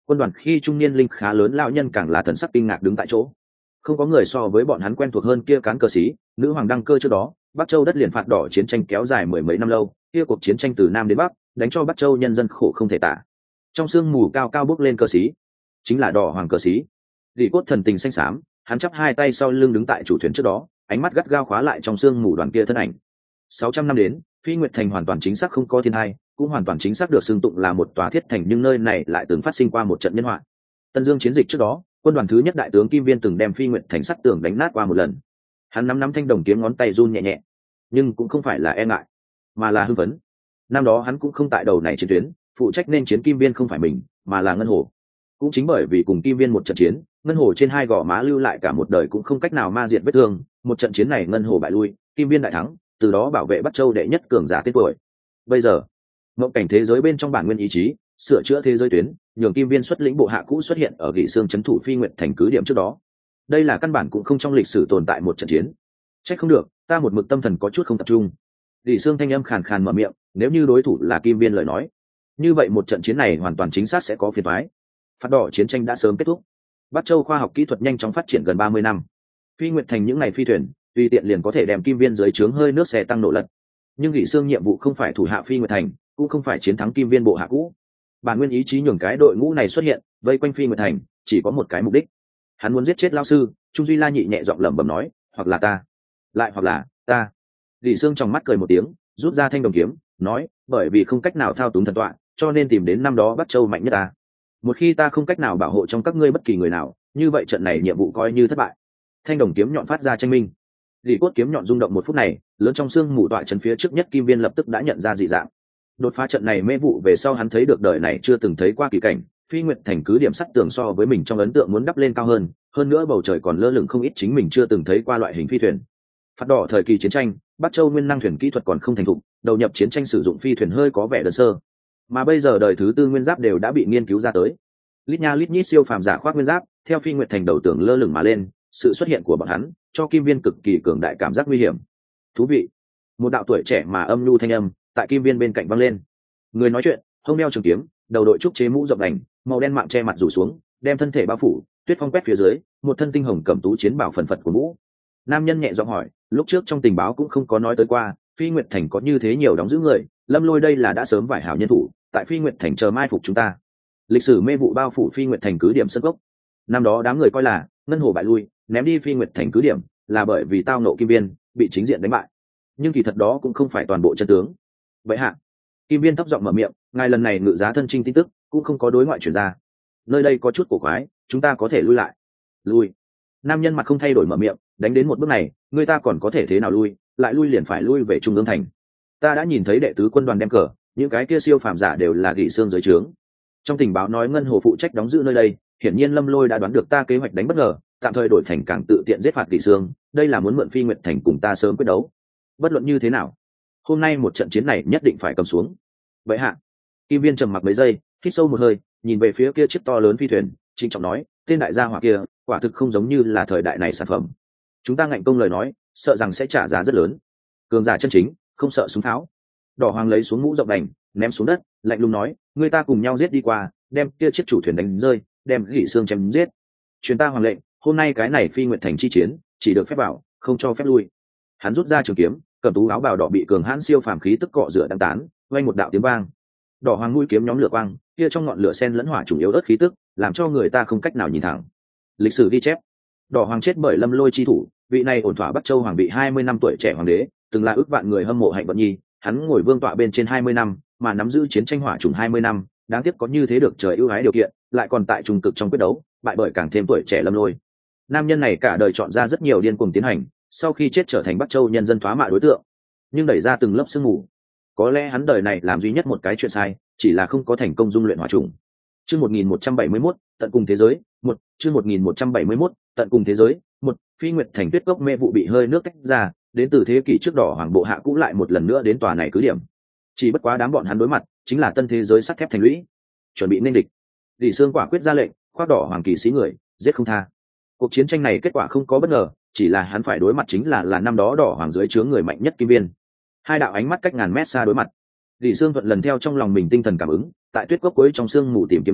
Quân đoàn khi trung niên linh khá lớn lão nhân càng là thần sắc kinh ngạc đứng tại chỗ. Không có người so với bọn hắn quen thuộc hơn kia cán cờ sĩ, nữ hoàng đăng cơ trước đó, Bắc Châu đất liền phạt đỏ chiến tranh kéo dài mười mấy năm lâu, kia cuộc chiến tranh từ Nam đến Bắc, đánh cho Bắc Châu nhân dân khổ không thể tả. Trong sương mù cao cao bốc lên cờ sĩ, chính là đỏ hoàng cờ sĩ. Dị cốt thần tình xanh xám, hắn chắp hai tay sau lưng đứng tại chủ thuyền trước đó, ánh mắt gắt gao khóa lại trong sương mù đoàn kia thân ảnh. 600 năm đến, Phi Nguyệt Thành hoàn toàn chính xác không có thiên hai, cũng hoàn toàn chính xác được xưng tụng là một tòa thiết thành, nhưng nơi này lại từng phát sinh qua một trận nhân họa. Tân Dương chiến dịch trước đó, quân đoàn thứ nhất đại tướng Kim Viên từng đem Phi Nguyệt Thành sắt tường đánh nát qua một lần. Hắn nắm thanh đồng kiếm, ngón tay run nhẹ nhẹ, nhưng cũng không phải là e ngại, mà là hưng phấn. Năm đó hắn cũng không tại đầu này chiến tuyến, phụ trách nên chiến Kim Viên không phải mình, mà là Ngân Hồ. Cũng chính bởi vì cùng Kim Viên một trận chiến, Ngân Hồ trên hai gò má lưu lại cả một đời cũng không cách nào ma diệt vết thương. Một trận chiến này Ngân Hồ bại lui, Kim Viên đại thắng, từ đó bảo vệ Bắc Châu đệ nhất cường giả tên tuổi. Bây giờ, mộng cảnh thế giới bên trong bản nguyên ý chí, sửa chữa thế giới tuyến, nhường Kim Viên xuất lĩnh bộ hạ cũ xuất hiện ở Gỉ Xương trấn thủ Phi Nguyệt Thành cứ điểm trước đó. Đây là căn bản cũng không trong lịch sử tồn tại một trận chiến. Trách không được, ta một mực tâm thần có chút không tập trung. Gỉ Xương thanh âm khàn khàn mở miệng, nếu như đối thủ là Kim Viên lời nói, như vậy một trận chiến này hoàn toàn chính xác sẽ có phiền toái. Phạt đỏ chiến tranh đã sớm kết thúc. Bắc Châu khoa học kỹ thuật nhanh chóng phát triển gần 30 năm. Phi Nguyệt Thành những ngày phi thuyền, tùy tiện liền có thể đem Kim Viên dưới trướng hơi nước xe tăng nổ lật. Nhưng Gỉ Xương nhiệm vụ không phải thủ hạ Phi Nguyệt Thành, cũng không phải chiến thắng Kim Viên bộ hạ cũ. Bản nguyên ý chí nhường cái đội ngũ này xuất hiện, vây quanh Phi Nguyệt Thành, chỉ có một cái mục đích. Hắn muốn giết chết lão sư. Trung Duy La nhị nhẹ giọng lẩm bẩm nói, hoặc là ta, lại hoặc là ta. Gỉ Xương trong mắt cười một tiếng, rút ra thanh đồng kiếm, nói, bởi vì không cách nào thao túng thần tọa, cho nên tìm đến năm đó Bắc Châu mạnh nhất ta. Một khi ta không cách nào bảo hộ trong các ngươi bất kỳ người nào, như vậy trận này nhiệm vụ coi như thất bại. Thanh đồng kiếm nhọn phát ra tranh minh. Dị cốt kiếm nhọn rung động một phút này, lớn trong xương mù tọa chân phía trước nhất Kim Viên lập tức đã nhận ra dị dạng. Đột phá trận này mê vụ về sau, hắn thấy được đời này chưa từng thấy qua kỳ cảnh. Phi Nguyệt Thành cứ điểm sắt tường so với mình trong ấn tượng muốn đắp lên cao hơn nữa bầu trời còn lơ lửng không ít chính mình chưa từng thấy qua loại hình phi thuyền. Phạt đỏ thời kỳ chiến tranh, Bắc Châu nguyên năng thuyền kỹ thuật còn không thành thục, đầu nhập chiến tranh sử dụng phi thuyền hơi có vẻ đơn sơ. Mà bây giờ đời thứ tư nguyên giáp đều đã bị nghiên cứu ra tới. Lít nha lít nhít siêu phàm giả khoác nguyên giáp, theo Phi Nguyệt Thành đầu tường lơ lửng mà lên, sự xuất hiện của bọn hắn cho Kim Viên cực kỳ cường đại cảm giác nguy hiểm. Thú vị. Một đạo tuổi trẻ mà âm nhu thanh âm tại Kim Viên bên cạnh vang lên. Người nói chuyện, hông đeo trường kiếm, đầu đội trúc chế mũ rộng đành, màu đen mạng che mặt rủ xuống, đem thân thể bao phủ, tuyết phong quét phía dưới, một thân tinh hồng cẩm tú chiến bảo phần phật của mũ. Nam nhân nhẹ giọng hỏi, lúc trước trong tình báo cũng không có nói tới qua, Phi Nguyệt Thành có như thế nhiều đóng giữ người, Lâm Lôi đây là đã sớm vải hảo nhân thủ, tại Phi Nguyệt Thành chờ mai phục chúng ta. Lịch sử mê vụ bao phủ Phi Nguyệt Thành cứ điểm sân gốc. Năm đó đám người coi là Ngân Hồ bại lui, ném đi Phi Nguyệt Thành cứ điểm, là bởi vì tao nộ Kim Viên, bị chính diện đánh bại. Nhưng kỳ thật đó cũng không phải toàn bộ chân tướng. Vậy hạ, Kim Viên thấp giọng mở miệng, ngài lần này ngự giá thân trinh tin tức cũng không có đối ngoại truyền ra. Nơi đây có chút cổ quái, chúng ta có thể lui lại. Lui. Nam nhân mặt không thay đổi mở miệng, đánh đến một bước này, người ta còn có thể thế nào lui, lại lui liền phải lui về Trung ương thành. Ta đã nhìn thấy đệ tứ quân đoàn đem cờ, những cái kia siêu phàm giả đều là Gỉ Xương dưới trướng. Trong tình báo nói Ngân Hồ phụ trách đóng giữ nơi đây, hiển nhiên Lâm Lôi đã đoán được ta kế hoạch đánh bất ngờ, tạm thời đổi thành càng tự tiện giết phạt Gỉ Xương, đây là muốn mượn Phi Nguyệt Thành cùng ta sớm quyết đấu. Bất luận như thế nào, hôm nay một trận chiến này nhất định phải cầm xuống. Vậy hạ. Kim Viên trầm mặc mấy giây, hít sâu một hơi, nhìn về phía kia chiếc to lớn phi thuyền, trịnh trọng nói, tên đại gia hỏa kia, quả thực không giống như là thời đại này sản phẩm. Chúng ta ngạnh công lời nói, sợ rằng sẽ trả giá rất lớn. Cường giả chân chính, không sợ súng pháo. Đỏ Hoàng lấy xuống mũ rộng đành, ném xuống đất, lạnh lùng nói, người ta cùng nhau giết đi qua, đem kia chiếc chủ thuyền đánh rơi, đem Gỉ Xương chém giết. Truyền ta hoàng lệnh, hôm nay cái này Phi Nguyệt Thành chi chiến, chỉ được phép vào, không cho phép lui. Hắn rút ra trường kiếm, cầm tú áo bào đỏ bị cường hãn siêu phàm khí tức cọ rửa đăng tán, vang một đạo tiếng vang. Đỏ Hoàng mũi kiếm nhóm lửa quang, kia trong ngọn lửa sen lẫn hỏa trùng yếu ớt khí tức, làm cho người ta không cách nào nhìn thẳng. Lịch sử ghi chép, Đỏ Hoàng chết bởi Lâm Lôi chi thủ, vị này ổn thỏa Bắc Châu hoàng bị 20 năm tuổi trẻ hoàng đế, từng là ước vạn người hâm mộ hạnh vận nhi, hắn ngồi vương tọa bên trên 20 năm, mà nắm giữ chiến tranh hỏa trùng 20 năm, đáng tiếc có như thế được trời ưu ái điều kiện, lại còn tại trung cực trong quyết đấu, bại bởi càng thêm tuổi trẻ Lâm Lôi. Nam nhân này cả đời chọn ra rất nhiều điên cuồng tiến hành, sau khi chết trở thành Bắc Châu nhân dân thoá mạ đối tượng, nhưng đẩy ra từng lớp sương mù. Có lẽ hắn đời này làm duy nhất một cái chuyện sai, chỉ là không có thành công dung luyện hỏa trùng. Chương 1171, tận cùng thế giới, chương 1171, tận cùng thế giới, Phi Nguyệt Thành tuyết gốc mê vụ bị hơi nước tách ra, đến từ thế kỷ trước Đỏ Hoàng bộ hạ cũ lại một lần nữa đến tòa này cứ điểm. Chỉ bất quá đám bọn hắn đối mặt chính là tân thế giới sắt thép thành lũy, chuẩn bị nên địch. Gỉ Xương quả quyết ra lệnh, khoác Đỏ Hoàng kỳ sĩ người, giết không tha. Cuộc chiến tranh này kết quả không có bất ngờ, chỉ là hắn phải đối mặt chính là năm đó Đỏ Hoàng dưới trướng người mạnh nhất Kim Viên. Hai đạo ánh mắt cách ngàn mét xa đối mặt. Gỉ Xương thuận lần theo trong lòng mình tinh thần cảm ứng, tại tuyết cốc cuối trong sương mù tìm kiếm lấy,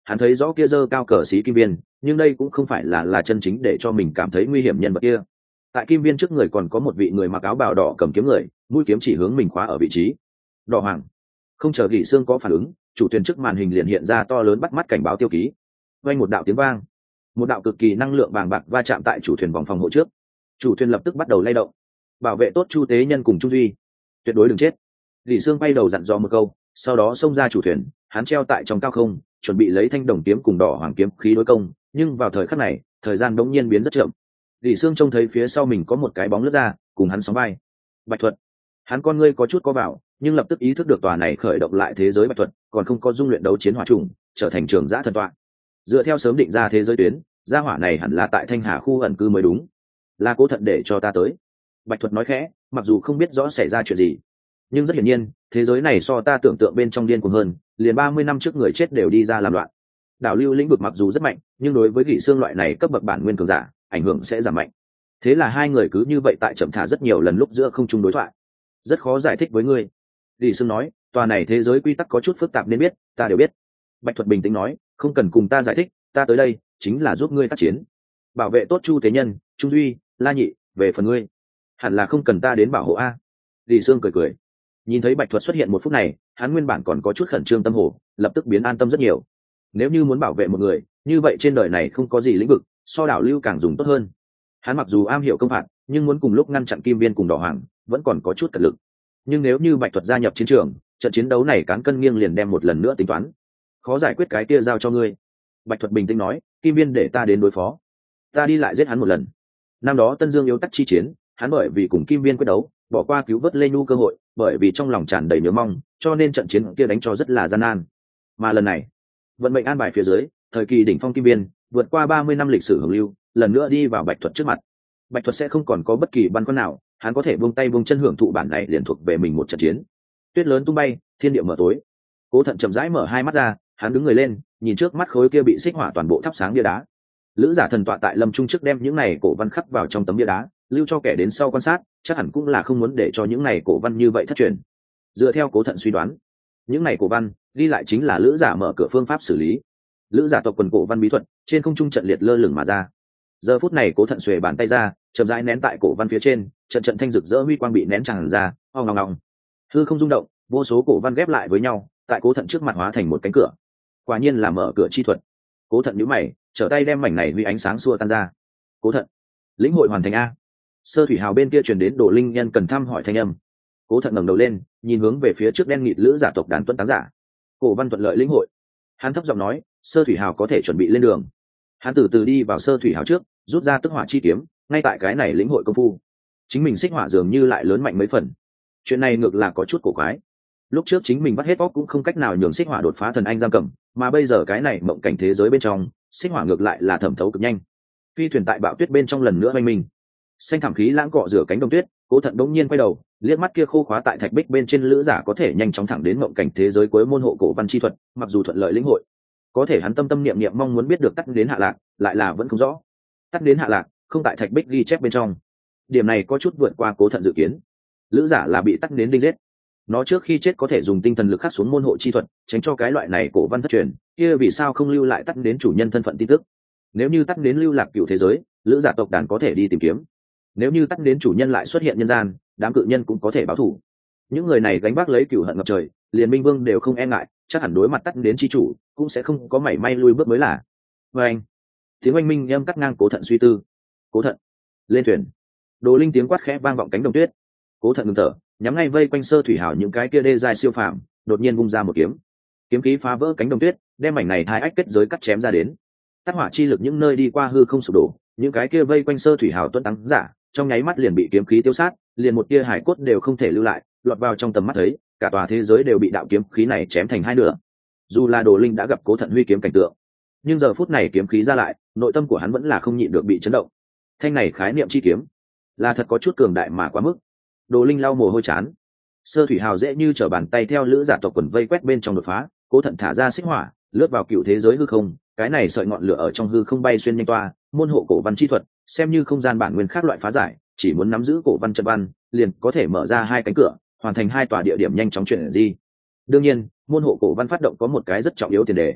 hắn thấy rõ kia giơ cao cờ xí kim viên, nhưng đây cũng không phải là chân chính để cho mình cảm thấy nguy hiểm nhân vật kia. Tại kim viên trước người còn có một vị người mặc áo bào đỏ cầm kiếm người, mũi kiếm chỉ hướng mình khóa ở vị trí đỏ hoàng. Không chờ Gỉ Sương có phản ứng, chủ thuyền trước màn hình liền hiện ra to lớn bắt mắt cảnh báo tiêu ký. Vang một đạo tiếng vang, một đạo cực kỳ năng lượng bàng bạc va chạm tại chủ thuyền vòng phòng hộ trước. Chủ thuyền lập tức bắt đầu lay động. Bảo vệ tốt Chu Tế Nhân cùng Trung Duy, tuyệt đối đừng chết. Gỉ Sương bay đầu dặn dò một câu, sau đó xông ra chủ thuyền, hắn treo tại trong cao không, chuẩn bị lấy thanh đồng kiếm cùng đỏ hoàng kiếm khí đối công, nhưng vào thời khắc này, thời gian đống nhiên biến rất chậm. Gỉ Sương trông thấy phía sau mình có một cái bóng lướt ra, cùng hắn sóng vai. Bạch Thuật. Hắn con ngươi có chút co vào, nhưng lập tức ý thức được tòa này khởi động lại thế giới Bạch Thuật, còn không có dung luyện đấu chiến hỏa trùng, trở thành trường giã thần tọa. Dựa theo sớm định ra thế giới tuyến, gia hỏa này hẳn là tại Thanh Hà khu ẩn cư mới đúng. Là Cố Thận để cho ta tới. Bạch Thuật nói khẽ, mặc dù không biết rõ xảy ra chuyện gì, nhưng rất hiển nhiên, thế giới này so ta tưởng tượng bên trong điên cuồng hơn, liền 30 năm trước người chết đều đi ra làm loạn. Đảo lưu lĩnh vực mặc dù rất mạnh, nhưng đối với Gỉ Sương loại này cấp bậc bản nguyên cường giả, ảnh hưởng sẽ giảm mạnh. Thế là hai người cứ như vậy tại chậm thả rất nhiều lần lúc giữa không trung đối thoại. Rất khó giải thích với ngươi. Gỉ Sương nói, tòa này thế giới quy tắc có chút phức tạp nên biết, ta đều biết. Bạch Thuật bình tĩnh nói, không cần cùng ta giải thích, ta tới đây chính là giúp ngươi tác chiến, bảo vệ tốt Chu Thế Nhân, Trung Duy, La Nhị, về phần ngươi, hẳn là không cần ta đến bảo hộ a. Gỉ Sương cười cười, nhìn thấy Bạch Thuật xuất hiện một phút này, hắn nguyên bản còn có chút khẩn trương tâm hồ, lập tức biến an tâm rất nhiều. Nếu như muốn bảo vệ một người, như vậy trên đời này không có gì lĩnh vực so đảo lưu càng dùng tốt hơn. Hắn mặc dù am hiểu công phạt, nhưng muốn cùng lúc ngăn chặn kim viên cùng đỏ hoàng vẫn còn có chút cật lực. Nhưng nếu như Bạch Thuật gia nhập chiến trường, trận chiến đấu này cán cân nghiêng liền đem một lần nữa tính toán. Khó giải quyết cái kia giao cho ngươi. Bạch Thuật bình tĩnh nói, kim viên để ta đến đối phó, ta đi lại giết hắn một lần. Năm đó Tân Dương yếu tắc chi chiến, hắn bởi vì cùng kim viên quyết đấu, bỏ qua cứu vớt Lê Nhu cơ hội, bởi vì trong lòng tràn đầy nhớ mong, cho nên trận chiến kia đánh cho rất là gian nan. Mà lần này, vận mệnh an bài phía dưới, thời kỳ đỉnh phong kim viên vượt qua 30 năm lịch sử hưởng lưu, lần nữa đi vào Bạch Thuật trước mặt. Bạch Thuật sẽ không còn có bất kỳ băn khoăn nào, hắn có thể buông tay buông chân hưởng thụ bản này liền thuộc về mình một trận chiến. Tuyết lớn tung bay, thiên địa mở tối. Cố Thận chậm rãi mở hai mắt ra, hắn đứng người lên, nhìn trước mắt khối kia bị xích hỏa toàn bộ thắp sáng bia đá. Lữ giả thần tọa tại Lâm Trung trước đem những này cổ văn khắc vào trong tấm bia đá, lưu cho kẻ đến sau quan sát, chắc hẳn cũng là không muốn để cho những này cổ văn như vậy thất truyền. Dựa theo Cố Thận suy đoán, những này cổ văn ghi lại chính là lữ giả mở cửa phương pháp xử lý. Lữ giả tộc quần cổ văn bí thuật trên không trung trận liệt lơ lửng mà ra. Giờ phút này Cố Thận xuề bàn tay ra, chậm rãi nén tại cổ văn phía trên, trận trận thanh rực rỡ huy quang bị nén tràn ra, ong ong ong. Hư không rung động, vô số cổ văn ghép lại với nhau, tại Cố Thận trước mặt hóa thành một cánh cửa. Quả nhiên là mở cửa chi thuật. Cố Thận nhíu mày, trở tay đem mảnh này huy ánh sáng xua tan ra. Cố Thận, lĩnh hội hoàn thành a. Sơ thủy hào bên kia truyền đến Đỗ Linh Nhân cần thăm hỏi thanh âm. Cố Thận ngẩng đầu lên, nhìn hướng về phía trước đen nghịt lữ giả tộc đàn tuấn táng giả. Cổ văn thuận lợi lĩnh hội. Hắn thấp giọng nói, Sơ thủy hào có thể chuẩn bị lên đường. Hắn từ từ đi vào Sơ thủy hào trước, rút ra tức hỏa chi kiếm, ngay tại cái này lĩnh hội công phu. Chính mình xích hỏa dường như lại lớn mạnh mấy phần. Chuyện này ngược là có chút cổ quái. Lúc trước chính mình bắt hết óc cũng không cách nào nhường xích hỏa đột phá thần anh giam cầm, mà bây giờ cái này mộng cảnh thế giới bên trong, xích hỏa ngược lại là thẩm thấu cực nhanh. Phi thuyền tại bão tuyết bên trong lần nữa oanh minh. Xanh thảm khí lãng cọ rửa cánh đồng tuyết, Cố Thận bỗng nhiên quay đầu, liếc mắt kia khô khóa tại thạch bích bên trên lữ giả có thể nhanh chóng thẳng đến mộng cảnh thế giới cuối môn hộ cổ văn chi thuật, mặc dù thuận lợi lĩnh hội, có thể hắn tâm tâm niệm niệm mong muốn biết được tắt đến hạ lạc, lại là vẫn không rõ. Tắt đến hạ lạc, không tại thạch bích ghi chép bên trong. Điểm này có chút vượt qua Cố Thận dự kiến. Lữ giả là bị tắt đến đinh giết. Nó trước khi chết có thể dùng tinh thần lực khắc xuống môn hộ chi thuật, tránh cho cái loại này cổ văn thất truyền, kia vì sao không lưu lại tắt đến chủ nhân thân phận tin tức? Nếu như tắt đến lưu lạc cựu thế giới, lữ giả tộc đàn có thể đi tìm kiếm. Nếu như tắt đến chủ nhân lại xuất hiện nhân gian, đám cự nhân cũng có thể báo thù. Những người này gánh vác lấy cửu hận ngập trời, liền minh vương đều không e ngại, chắc hẳn đối mặt tắt đến chi chủ cũng sẽ không có mảy may lui bước mới là. Và anh, tiếng oanh minh âm cắt ngang Cố Thận suy tư. Cố Thận, lên thuyền. Đồ Linh tiếng quát khẽ vang vọng cánh đồng tuyết. Cố Thận ngừng thở, nhắm ngay vây quanh Sơ thủy hào những cái kia đê dài siêu phàm, đột nhiên vung ra một kiếm. Kiếm khí phá vỡ cánh đồng tuyết, đem mảnh này hai ách kết giới cắt chém ra đến. Tát hỏa chi lực những nơi đi qua hư không sụp đổ, những cái kia vây quanh Sơ thủy hào tuấn táng giả, trong nháy mắt liền bị kiếm khí tiêu sát, liền một tia hải cốt đều không thể lưu lại, lọt vào trong tầm mắt thấy, cả tòa thế giới đều bị đạo kiếm khí này chém thành hai nửa. Dù là Đồ Linh đã gặp Cố Thận huy kiếm cảnh tượng, nhưng giờ phút này kiếm khí ra lại, nội tâm của hắn vẫn là không nhịn được bị chấn động. Thanh này khái niệm chi kiếm, là thật có chút cường đại mà quá mức. Đồ Linh lau mồ hôi chán. Sơ thủy hào dễ như trở bàn tay theo lữ giả tộc quần vây quét bên trong đột phá, Cố Thận thả ra xích hỏa, lướt vào cựu thế giới hư không, cái này sợi ngọn lửa ở trong hư không bay xuyên nhanh toa, môn hộ cổ văn chi thuật, xem như không gian bản nguyên khác loại phá giải, chỉ muốn nắm giữ cổ văn trận văn, liền có thể mở ra hai cánh cửa, hoàn thành hai tòa địa điểm nhanh chóng chuyển di. Đương nhiên, môn hộ cổ văn phát động có một cái rất trọng yếu tiền đề.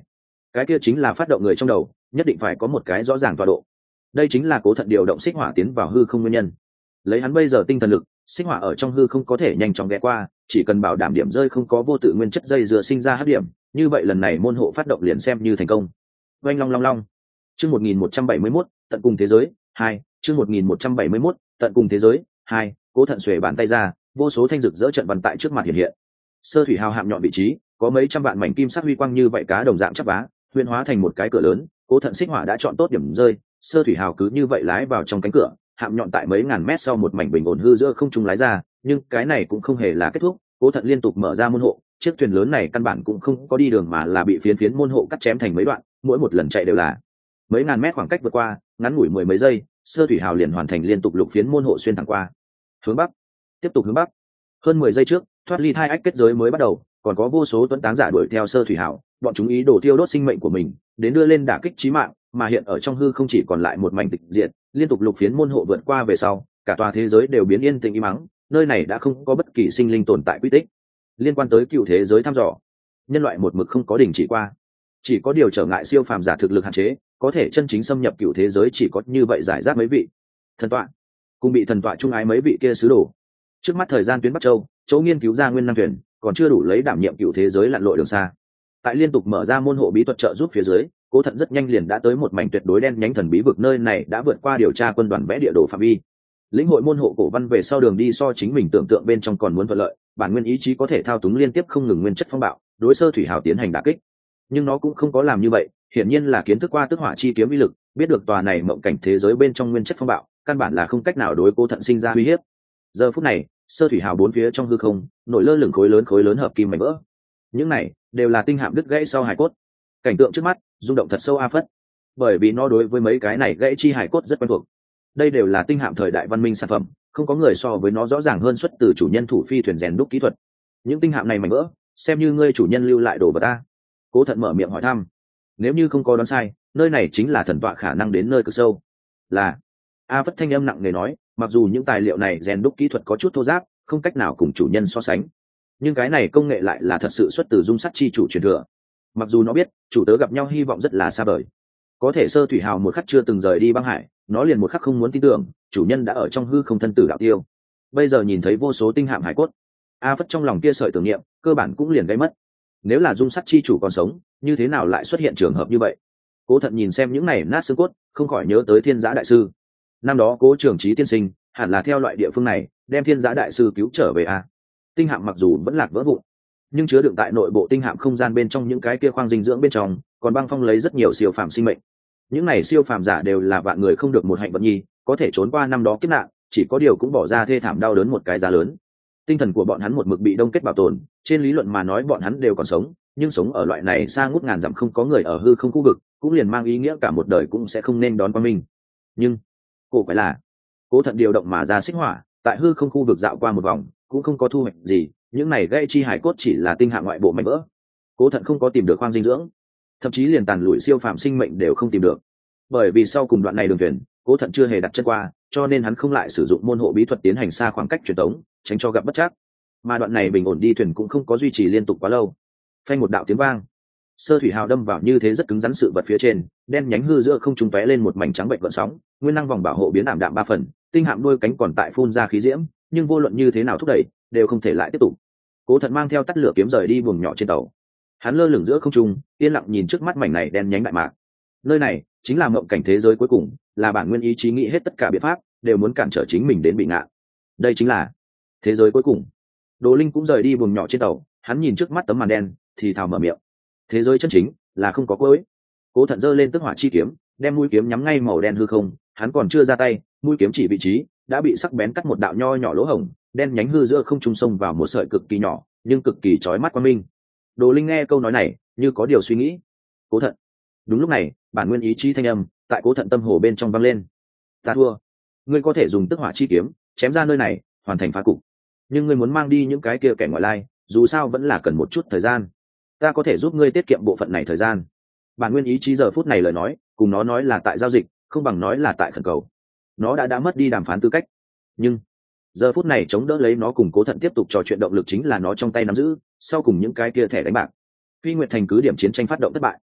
cái kia chính là phát động người trong đầu nhất định phải có một cái rõ ràng tọa độ. Đây chính là Cố Thận điều động xích hỏa tiến vào hư không nguyên nhân. Lấy hắn bây giờ tinh thần lực, xích hỏa ở trong hư không có thể nhanh chóng ghé qua, chỉ cần bảo đảm điểm rơi không có vô tự nguyên chất dây dựa sinh ra hấp điểm, như vậy lần này môn hộ phát động liền xem như thành công. Oanh long long long. Chương 1171, tận cùng thế giới 2, chương 1171, tận cùng thế giới 2, Cố Thận xuề bàn tay ra, vô số thanh rực rỡ trận văn tại trước mặt hiện hiện. Sơ thủy hào hạm nhọn vị trí, có mấy trăm vạn mảnh kim sắc huy quang như vậy cá đồng dạng chắp vá, huyễn hóa thành một cái cửa lớn, Cố Thận xích hỏa đã chọn tốt điểm rơi, sơ thủy hào cứ như vậy lái vào trong cánh cửa, hạm nhọn tại mấy ngàn mét sau một mảnh bình ổn hư giữa không trung lái ra, nhưng cái này cũng không hề là kết thúc, Cố Thận liên tục mở ra môn hộ, chiếc thuyền lớn này căn bản cũng không có đi đường mà là bị phiến phiến môn hộ cắt chém thành mấy đoạn, mỗi một lần chạy đều là mấy ngàn mét khoảng cách vượt qua, ngắn ngủi mười mấy giây, sơ thủy hào liền hoàn thành liên tục lục phiến môn hộ xuyên thẳng qua. Hướng bắc, tiếp tục hướng bắc. Hơn 10 giây trước, thoát ly thai ách kết giới mới bắt đầu, còn có vô số tuấn táng giả đuổi theo sơ thủy hào, bọn chúng ý đồ tiêu đốt sinh mệnh của mình, đến đưa lên đả kích chí mạng, mà hiện ở trong hư không chỉ còn lại một mảnh tịch diệt, liên tục lục phiến môn hộ vượt qua về sau, cả tòa thế giới đều biến yên tĩnh im mắng, nơi này đã không có bất kỳ sinh linh tồn tại quy tích. Liên quan tới cựu thế giới thăm dò, nhân loại một mực không có đình chỉ qua, chỉ có điều trở ngại siêu phàm giả thực lực hạn chế, có thể chân chính xâm nhập cựu thế giới chỉ có như vậy giải rác mấy vị thần tọa, cùng bị thần tọa trung ái mấy vị kia sứ đồ. Trước mắt thời gian tuyến Bắc Châu, chỗ nghiên cứu ra nguyên năng thuyền còn chưa đủ lấy đảm nhiệm cựu thế giới lặn lội đường xa. Tại liên tục mở ra môn hộ bí thuật trợ giúp phía dưới, Cố Thận rất nhanh liền đã tới một mảnh tuyệt đối đen nhánh thần bí vực, nơi này đã vượt qua điều tra quân đoàn vẽ địa đồ phạm vi. Lĩnh hội môn hộ cổ văn về sau, đường đi so chính mình tưởng tượng bên trong còn muốn thuận lợi, bản nguyên ý chí có thể thao túng liên tiếp không ngừng nguyên chất phong bạo, đối sơ thủy hào tiến hành đả kích. Nhưng nó cũng không có làm như vậy, hiển nhiên là kiến thức qua tức hỏa chi kiếm uy lực, biết được tòa này mộng cảnh thế giới bên trong nguyên chất phong bạo, căn bản là không cách nào đối Cố Thận sinh ra uy hiếp. Giờ phút này, sơ thủy hào bốn phía trong hư không nổi lơ lửng khối lớn hợp kim mảnh vỡ, những này đều là tinh hạm đứt gãy sau hải cốt. Cảnh tượng trước mắt rung động thật sâu a phất, bởi vì nó đối với mấy cái này gãy chi hải cốt rất quen thuộc. Đây đều là tinh hạm thời đại văn minh sản phẩm, không có người so với nó rõ ràng hơn xuất từ chủ nhân thủ phi thuyền rèn đúc kỹ thuật. Những tinh hạm này mảnh vỡ, xem như ngươi chủ nhân lưu lại đồ vật ta. Cố Thận mở miệng hỏi thăm. Nếu như không có đoán sai, nơi này chính là thần tọa khả năng đến nơi cực sâu. Là a phất thanh âm nặng nề nói, mặc dù những tài liệu này rèn đúc kỹ thuật có chút thô ráp, không cách nào cùng chủ nhân so sánh, nhưng cái này công nghệ lại là thật sự xuất từ dung sắt chi chủ truyền thừa. Mặc dù nó biết chủ tớ gặp nhau hy vọng rất là xa vời, có thể sơ thủy hào một khắc chưa từng rời đi băng hải, nó liền một khắc không muốn tin tưởng chủ nhân đã ở trong hư không thân tử đạo tiêu. Bây giờ nhìn thấy vô số tinh hạm hải cốt, a phất trong lòng kia sợi tưởng niệm cơ bản cũng liền gây mất. Nếu là dung sắt chi chủ còn sống, như thế nào lại xuất hiện trường hợp như vậy? Cố Thận nhìn xem những này nát xương cốt, không khỏi nhớ tới Thiên Giã đại sư. Năm đó Cố Trường Chí tiên sinh hẳn là theo loại địa phương này đem Thiên Giã đại sư cứu trở về a. Tinh hạm mặc dù vẫn lạc vỡ vụn, nhưng chứa đựng tại nội bộ tinh hạm không gian bên trong những cái kia khoang dinh dưỡng bên trong còn băng phong lấy rất nhiều siêu phàm sinh mệnh. Những này siêu phàm giả đều là vạn người không được một hạnh vận nhi, có thể trốn qua năm đó kiếp nạn, chỉ có điều cũng bỏ ra thê thảm đau đớn một cái giá lớn. Tinh thần của bọn hắn một mực bị đông kết bảo tồn, trên lý luận mà nói bọn hắn đều còn sống, nhưng sống ở loại này xa ngút ngàn dặm không có người ở hư không khu vực, cũng liền mang ý nghĩa cả một đời cũng sẽ không nên đón qua mình. Nhưng cổ quái là, Cố Thận điều động mà ra xích hỏa, tại hư không khu vực dạo qua một vòng, cũng không có thu hoạch gì, những này gây chi hải cốt chỉ là tinh hạng ngoại bộ mảnh vỡ. Cố Thận không có tìm được khoang dinh dưỡng, thậm chí liền tàn lụi siêu phàm sinh mệnh đều không tìm được. Bởi vì sau cùng đoạn này đường thuyền, Cố Thận chưa hề đặt chân qua, cho nên hắn không lại sử dụng môn hộ bí thuật tiến hành xa khoảng cách truyền tống, tránh cho gặp bất trắc. Mà đoạn này bình ổn đi thuyền cũng không có duy trì liên tục quá lâu. Phanh một đạo tiếng vang, sơ thủy hào đâm vào như thế rất cứng rắn sự vật phía trên, đen nhánh hư giữa không trung tóe lên một mảnh trắng bệnh gợn sóng, nguyên năng vòng bảo hộ biến ảm đạm 3 phần, tinh hạm đuôi cánh còn tại phun ra khí diễm, nhưng vô luận như thế nào thúc đẩy, đều không thể lại tiếp tục. Cố Thận mang theo tắt lửa kiếm rời đi buồng nhỏ trên tàu. Hắn lơ lửng giữa không trung, yên lặng nhìn trước mắt mảnh này đen nhánh đại mạc. Nơi này chính là mộng cảnh thế giới cuối cùng, là bản nguyên ý chí nghĩ hết tất cả biện pháp, đều muốn cản trở chính mình đến bị ngạn. Đây chính là thế giới cuối cùng. Đồ Linh cũng rời đi buồng nhỏ trên tàu, hắn nhìn trước mắt tấm màn đen, thì thào mở miệng. Thế giới chân chính là không có cuối. Cố Thận giơ lên tức hỏa chi kiếm, đem mũi kiếm nhắm ngay màu đen hư không, hắn còn chưa ra tay, mũi kiếm chỉ vị trí đã bị sắc bén cắt một đạo nho nhỏ lỗ hổng, đen nhánh hư giữa không trung xông vào một sợi cực kỳ nhỏ nhưng cực kỳ chói mắt quang minh. Đồ Linh nghe câu nói này, như có điều suy nghĩ. Cố Thận. Đúng lúc này, bản nguyên ý chí thanh âm tại Cố Thận tâm hồ bên trong vang lên. Ta thua. Ngươi có thể dùng tức hỏa chi kiếm chém ra nơi này, hoàn thành phá cục. Nhưng ngươi muốn mang đi những cái kia kẻ ngoại lai, dù sao vẫn là cần một chút thời gian. Ta có thể giúp ngươi tiết kiệm bộ phận này thời gian. Bản nguyên ý chí giờ phút này lời nói, cùng nó nói là tại giao dịch, không bằng nói là tại khẩn cầu. Nó đã mất đi đàm phán tư cách, nhưng giờ phút này chống đỡ lấy nó cùng Cố Thận tiếp tục trò chuyện động lực chính là nó trong tay nắm giữ sau cùng những cái kia thẻ đánh bạc. Phi Nguyệt Thành cứ điểm chiến tranh phát động thất bại,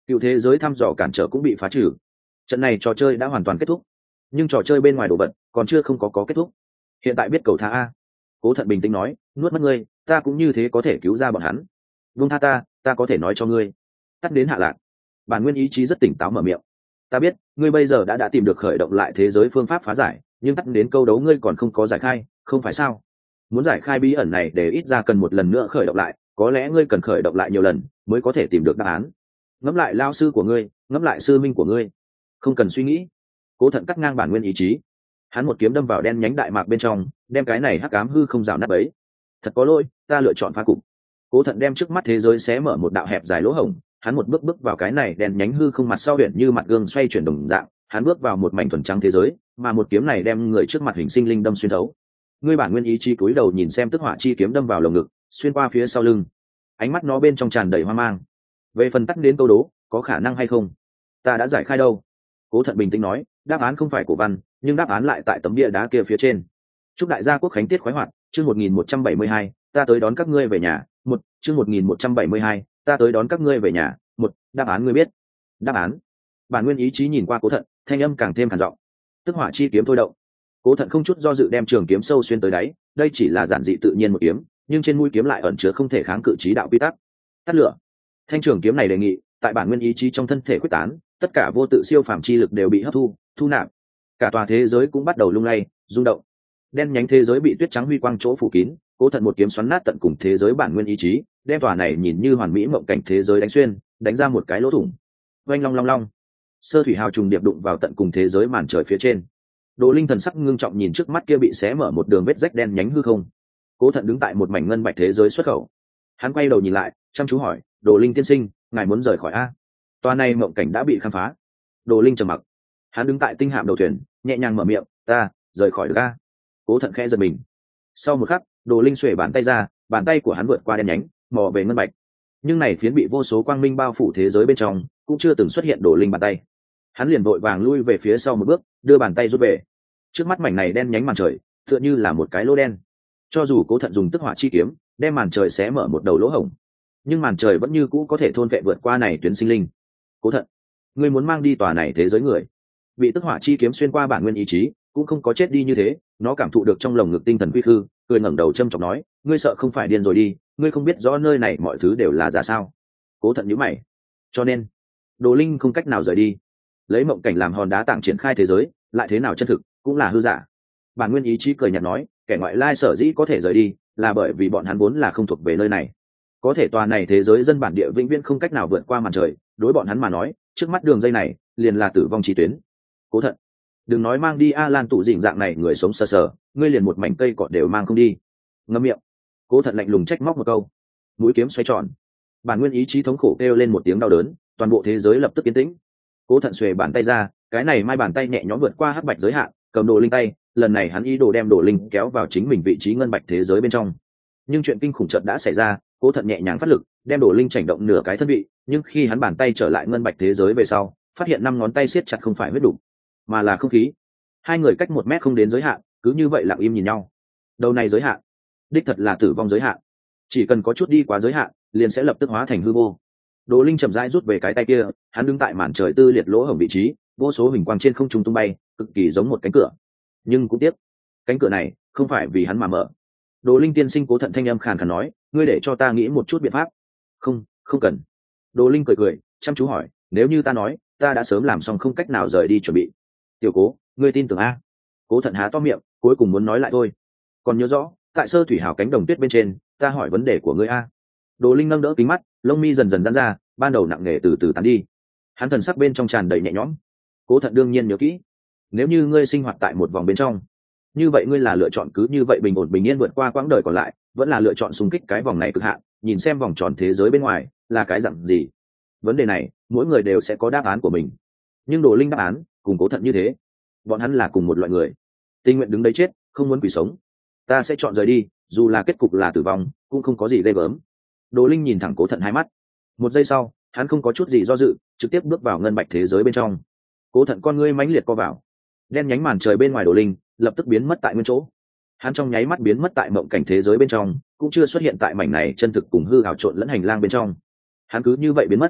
cựu thế giới thăm dò cản trở cũng bị phá trừ. Trận này trò chơi đã hoàn toàn kết thúc, nhưng trò chơi bên ngoài đồ vật còn chưa không có kết thúc. Hiện tại biết cầu tha a. Cố Thận bình tĩnh nói, nuốt mất ngươi, ta cũng như thế có thể cứu ra bọn hắn. Vương tha ta có thể nói cho ngươi. Tắt đến Hạ Lạc. Bản nguyên ý chí rất tỉnh táo mở miệng. Ta biết, ngươi bây giờ đã tìm được khởi động lại thế giới phương pháp phá giải, nhưng tắt đến câu đấu ngươi còn không có giải khai, không phải sao? Muốn giải khai bí ẩn này để ít ra cần một lần nữa khởi động lại, có lẽ ngươi cần khởi động lại nhiều lần mới có thể tìm được đáp án. Ngẫm lại lao sư của ngươi, ngẫm lại sư minh của ngươi. Không cần suy nghĩ. Cố Thận cắt ngang bản nguyên ý chí. Hắn một kiếm đâm vào đen nhánh đại mạc bên trong, đem cái này hắc ám hư không rào nát ấy. Thật có lỗi, ta lựa chọn phá cục. Cố Thận đem trước mắt thế giới xé mở một đạo hẹp dài lỗ hổng, hắn một bước vào cái này đen nhánh hư không mặt sau huyện như mặt gương xoay chuyển đồng dạng, hắn bước vào một mảnh thuần trắng thế giới, mà một kiếm này đem người trước mặt hình sinh linh đâm xuyên thấu. Ngươi bản nguyên ý chí cúi đầu nhìn xem tức hỏa chi kiếm đâm vào lồng ngực, xuyên qua phía sau lưng. Ánh mắt nó bên trong tràn đầy hoang mang. Về phần tắt đến câu đố, có khả năng hay không? Ta đã giải khai đâu. Cố Thận bình tĩnh nói, đáp án không phải cổ văn, nhưng đáp án lại tại tấm bia đá kia phía trên. Chúc đại gia quốc khánh tiết khoái hoạt, chương 1172, ta tới đón các ngươi về nhà, chương 1172, ta tới đón các ngươi về nhà, đáp án ngươi biết. Đáp án. Bản nguyên ý chí nhìn qua Cố Thận, thanh âm càng thêm khàn giọng. Tức hỏa chi kiếm thôi động. Cố Thận không chút do dự đem trường kiếm sâu xuyên tới đáy, đây chỉ là giản dị tự nhiên một kiếm, nhưng trên mũi kiếm lại ẩn chứa không thể kháng cự chí đạo quy tắc. Tắt lửa. Thanh trường kiếm này đề nghị, tại bản nguyên ý chí trong thân thể quyết tán, tất cả vô tự siêu phàm chi lực đều bị hấp thu nạp. Cả tòa thế giới cũng bắt đầu lung lay, rung động. Đen nhánh thế giới bị tuyết trắng huy quang chỗ phủ kín, Cố Thận một kiếm xoắn nát tận cùng thế giới bản nguyên ý chí, đem tòa này nhìn như hoàn mỹ mộng cảnh thế giới đánh xuyên, đánh ra một cái lỗ thủng. Oanh long long long. Sơ thủy hào trùng điệp đụng vào tận cùng thế giới màn trời phía trên. Đồ Linh thần sắc ngưng trọng nhìn trước mắt kia bị xé mở một đường vết rách đen nhánh hư không. Cố Thận đứng tại một mảnh ngân bạch thế giới xuất khẩu. Hắn quay đầu nhìn lại, chăm chú hỏi, Đồ Linh tiên sinh, ngài muốn rời khỏi a? Tòa này mộng cảnh đã bị khám phá. Đồ Linh trầm mặc. Hắn đứng tại tinh hạm đầu thuyền, nhẹ nhàng mở miệng, ta rời khỏi được a. Cố Thận khẽ giật mình. Sau một khắc, Đồ Linh xuề bàn tay ra, bàn tay của hắn vượt qua đen nhánh, mò về ngân bạch. Nhưng này phiến bị vô số quang minh bao phủ thế giới bên trong, cũng chưa từng xuất hiện Đồ Linh bàn tay. Hắn liền vội vàng lui về phía sau một bước, đưa bàn tay rút về. Trước mắt mảnh này đen nhánh màn trời, tựa như là một cái lỗ đen. Cho dù Cố Thận dùng tức hỏa chi kiếm đem màn trời xé mở một đầu lỗ hổng, nhưng màn trời vẫn như cũ có thể thôn vệ vượt qua này tuyến sinh linh. Cố Thận, ngươi muốn mang đi tòa này thế giới người? Bị tức hỏa chi kiếm xuyên qua bản nguyên ý chí, cũng không có chết đi như thế, nó cảm thụ được trong lồng ngực tinh thần quy khư, cười ngẩng đầu châm chọc nói, ngươi sợ không phải điên rồi đi, ngươi không biết rõ nơi này mọi thứ đều là giả sao? Cố Thận nhíu mày. Cho nên, Đồ Linh không cách nào rời đi. Lấy mộng cảnh làm hòn đá tảng triển khai thế giới, lại thế nào chân thực, cũng là hư giả. Bản nguyên ý chí cười nhạt nói, kẻ ngoại lai sở dĩ có thể rời đi, là bởi vì bọn hắn vốn là không thuộc về nơi này. Có thể tòa này thế giới dân bản địa vĩnh viễn không cách nào vượt qua màn trời, đối bọn hắn mà nói, trước mắt đường dây này liền là tử vong chí tuyến. Cố Thận, đừng nói mang đi A Lan tụ dĩnh dạng này người sống sờ sờ, ngươi liền một mảnh cây cỏ đều mang không đi. Ngậm miệng. Cố Thận lạnh lùng trách móc một câu. Mũi kiếm xoay tròn. Bản nguyên ý chí thống khổ kêu lên một tiếng đau đớn, toàn bộ thế giới lập tức yên tĩnh. Cố Thận xuề bàn tay ra, cái này mai bàn tay nhẹ nhõm vượt qua hắc bạch giới hạn, cầm Đồ Linh tay, lần này hắn ý đồ đem Đồ Linh kéo vào chính mình vị trí ngân bạch thế giới bên trong. Nhưng chuyện kinh khủng chợt đã xảy ra, Cố Thận nhẹ nhàng phát lực, đem Đồ Linh chảnh động nửa cái thân vị, nhưng khi hắn bàn tay trở lại ngân bạch thế giới về sau, phát hiện 5 ngón tay siết chặt không phải huyết đủ, mà là không khí. Hai người cách 1 mét không đến giới hạn, cứ như vậy lặng im nhìn nhau. Đầu này giới hạn, đích thật là tử vong giới hạn. Chỉ cần có chút đi quá giới hạn, liền sẽ lập tức hóa thành hư vô. Đồ Linh chậm rãi rút về cái tay kia, hắn đứng tại màn trời tư liệt lỗ hổng vị trí, vô số hình quang trên không trung tung bay, cực kỳ giống một cánh cửa. Nhưng cũng tiếc, cánh cửa này không phải vì hắn mà mở. Đồ Linh tiên sinh, Cố Thận thanh âm khàn khàn nói, ngươi để cho ta nghĩ một chút biện pháp. Không cần. Đồ Linh cười, chăm chú hỏi, nếu như ta nói, ta đã sớm làm xong không cách nào rời đi chuẩn bị. Tiểu Cố, ngươi tin tưởng a? Cố Thận há to miệng, cuối cùng muốn nói lại thôi. Còn nhớ rõ, tại Sơ thủy hào cánh đồng tuyết bên trên, ta hỏi vấn đề của ngươi a. Đồ Linh nâng đỡ kính mắt, lông mi dần dần giãn ra, ban đầu nặng nề từ từ tán đi. Hắn thần sắc bên trong tràn đầy nhẹ nhõm. Cố Thận đương nhiên nhớ kỹ, nếu như ngươi sinh hoạt tại một vòng bên trong, như vậy ngươi là lựa chọn cứ như vậy bình ổn bình yên vượt qua quãng đời còn lại, vẫn là lựa chọn xung kích cái vòng này cực hạn, nhìn xem vòng tròn thế giới bên ngoài là cái dạng gì. Vấn đề này, mỗi người đều sẽ có đáp án của mình. Nhưng Đồ Linh đáp án cùng Cố Thận như thế, bọn hắn là cùng một loại người, tình nguyện đứng đấy chết, không muốn quỷ sống. Ta sẽ chọn rời đi, dù là kết cục là tử vong, cũng không có gì ghê gớm. Đồ Linh nhìn thẳng Cố Thận hai mắt. Một giây sau, hắn không có chút gì do dự, trực tiếp bước vào ngân bạch thế giới bên trong. Cố Thận con ngươi mãnh liệt co vào. Đen nhánh màn trời bên ngoài Đồ Linh lập tức biến mất tại nguyên chỗ. Hắn trong nháy mắt biến mất tại mộng cảnh thế giới bên trong, cũng chưa xuất hiện tại mảnh này chân thực cùng hư ảo trộn lẫn hành lang bên trong. Hắn cứ như vậy biến mất.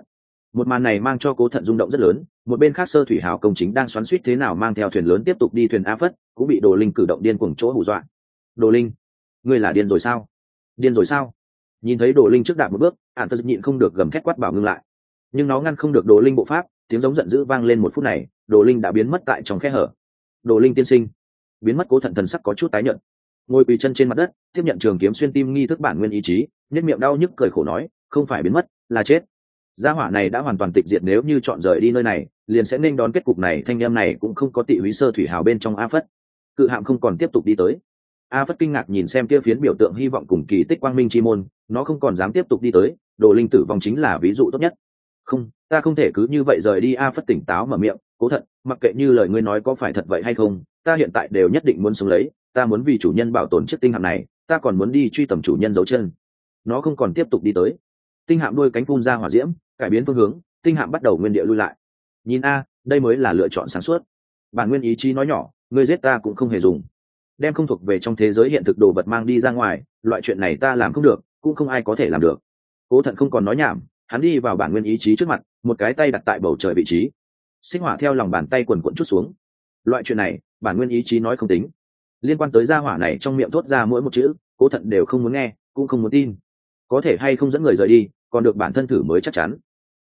Một màn này mang cho Cố Thận rung động rất lớn. Một bên khác Sơ Thủy Hào công chính đang xoắn xuýt thế nào mang theo thuyền lớn tiếp tục đi thuyền A Phất, cũng bị Đồ Linh cử động điên cuồng chỗ hù dọa. Đồ Linh, ngươi là điên rồi sao? Điên rồi sao? Nhìn thấy Đồ Linh trước đạp một bước, Ản Tật nhịn không được gầm thét quát bảo ngưng lại. Nhưng nó ngăn không được Đồ Linh bộ pháp, tiếng giống giận dữ vang lên một phút này, Đồ Linh đã biến mất tại trong khe hở. Đồ Linh tiên sinh, biến mất. Cố Thận thần sắc có chút tái nhợt, ngồi quỳ chân trên mặt đất, tiếp nhận trường kiếm xuyên tim nghi thức bản nguyên ý chí, nhất miệng đau nhức cười khổ nói, không phải biến mất, là chết. Gia hỏa này đã hoàn toàn tịch diệt, nếu như chọn rời đi nơi này, liền sẽ nên đón kết cục này. Thanh em này cũng không có tị húy Sơ Thủy Hào bên trong A Phất. Cự hạm không còn tiếp tục đi tới. A Phất kinh ngạc nhìn xem kia phiến biểu tượng hy vọng cùng kỳ tích quang minh chi môn, nó không còn dám tiếp tục đi tới. Đồ Linh tử vong chính là ví dụ tốt nhất. Không, ta không thể cứ như vậy rời đi. A Phất tỉnh táo mở miệng, Cố Thận, mặc kệ như lời ngươi nói có phải thật vậy hay không, ta hiện tại đều nhất định muốn sống lấy. Ta muốn vì chủ nhân bảo tồn chiếc tinh hạm này, ta còn muốn đi truy tầm chủ nhân dấu chân. Nó không còn tiếp tục đi tới. Tinh hạm đuôi cánh phun ra hỏa diễm, cải biến phương hướng, tinh hạm bắt đầu nguyên địa lui lại. Nhìn a, đây mới là lựa chọn sáng suốt. Bản nguyên ý chí nói nhỏ, ngươi giết ta cũng không hề dùng. Đem không thuộc về trong thế giới hiện thực đồ vật mang đi ra ngoài, loại chuyện này ta làm không được, cũng không ai có thể làm được. Cố Thận không còn nói nhảm, hắn đi vào bản nguyên ý chí trước mặt, một cái tay đặt tại bầu trời vị trí. Xích hỏa theo lòng bàn tay quần quần chút xuống. Loại chuyện này, bản nguyên ý chí nói không tính. Liên quan tới gia hỏa này trong miệng thốt ra mỗi một chữ, Cố Thận đều không muốn nghe, cũng không muốn tin. Có thể hay không dẫn người rời đi, còn được bản thân thử mới chắc chắn.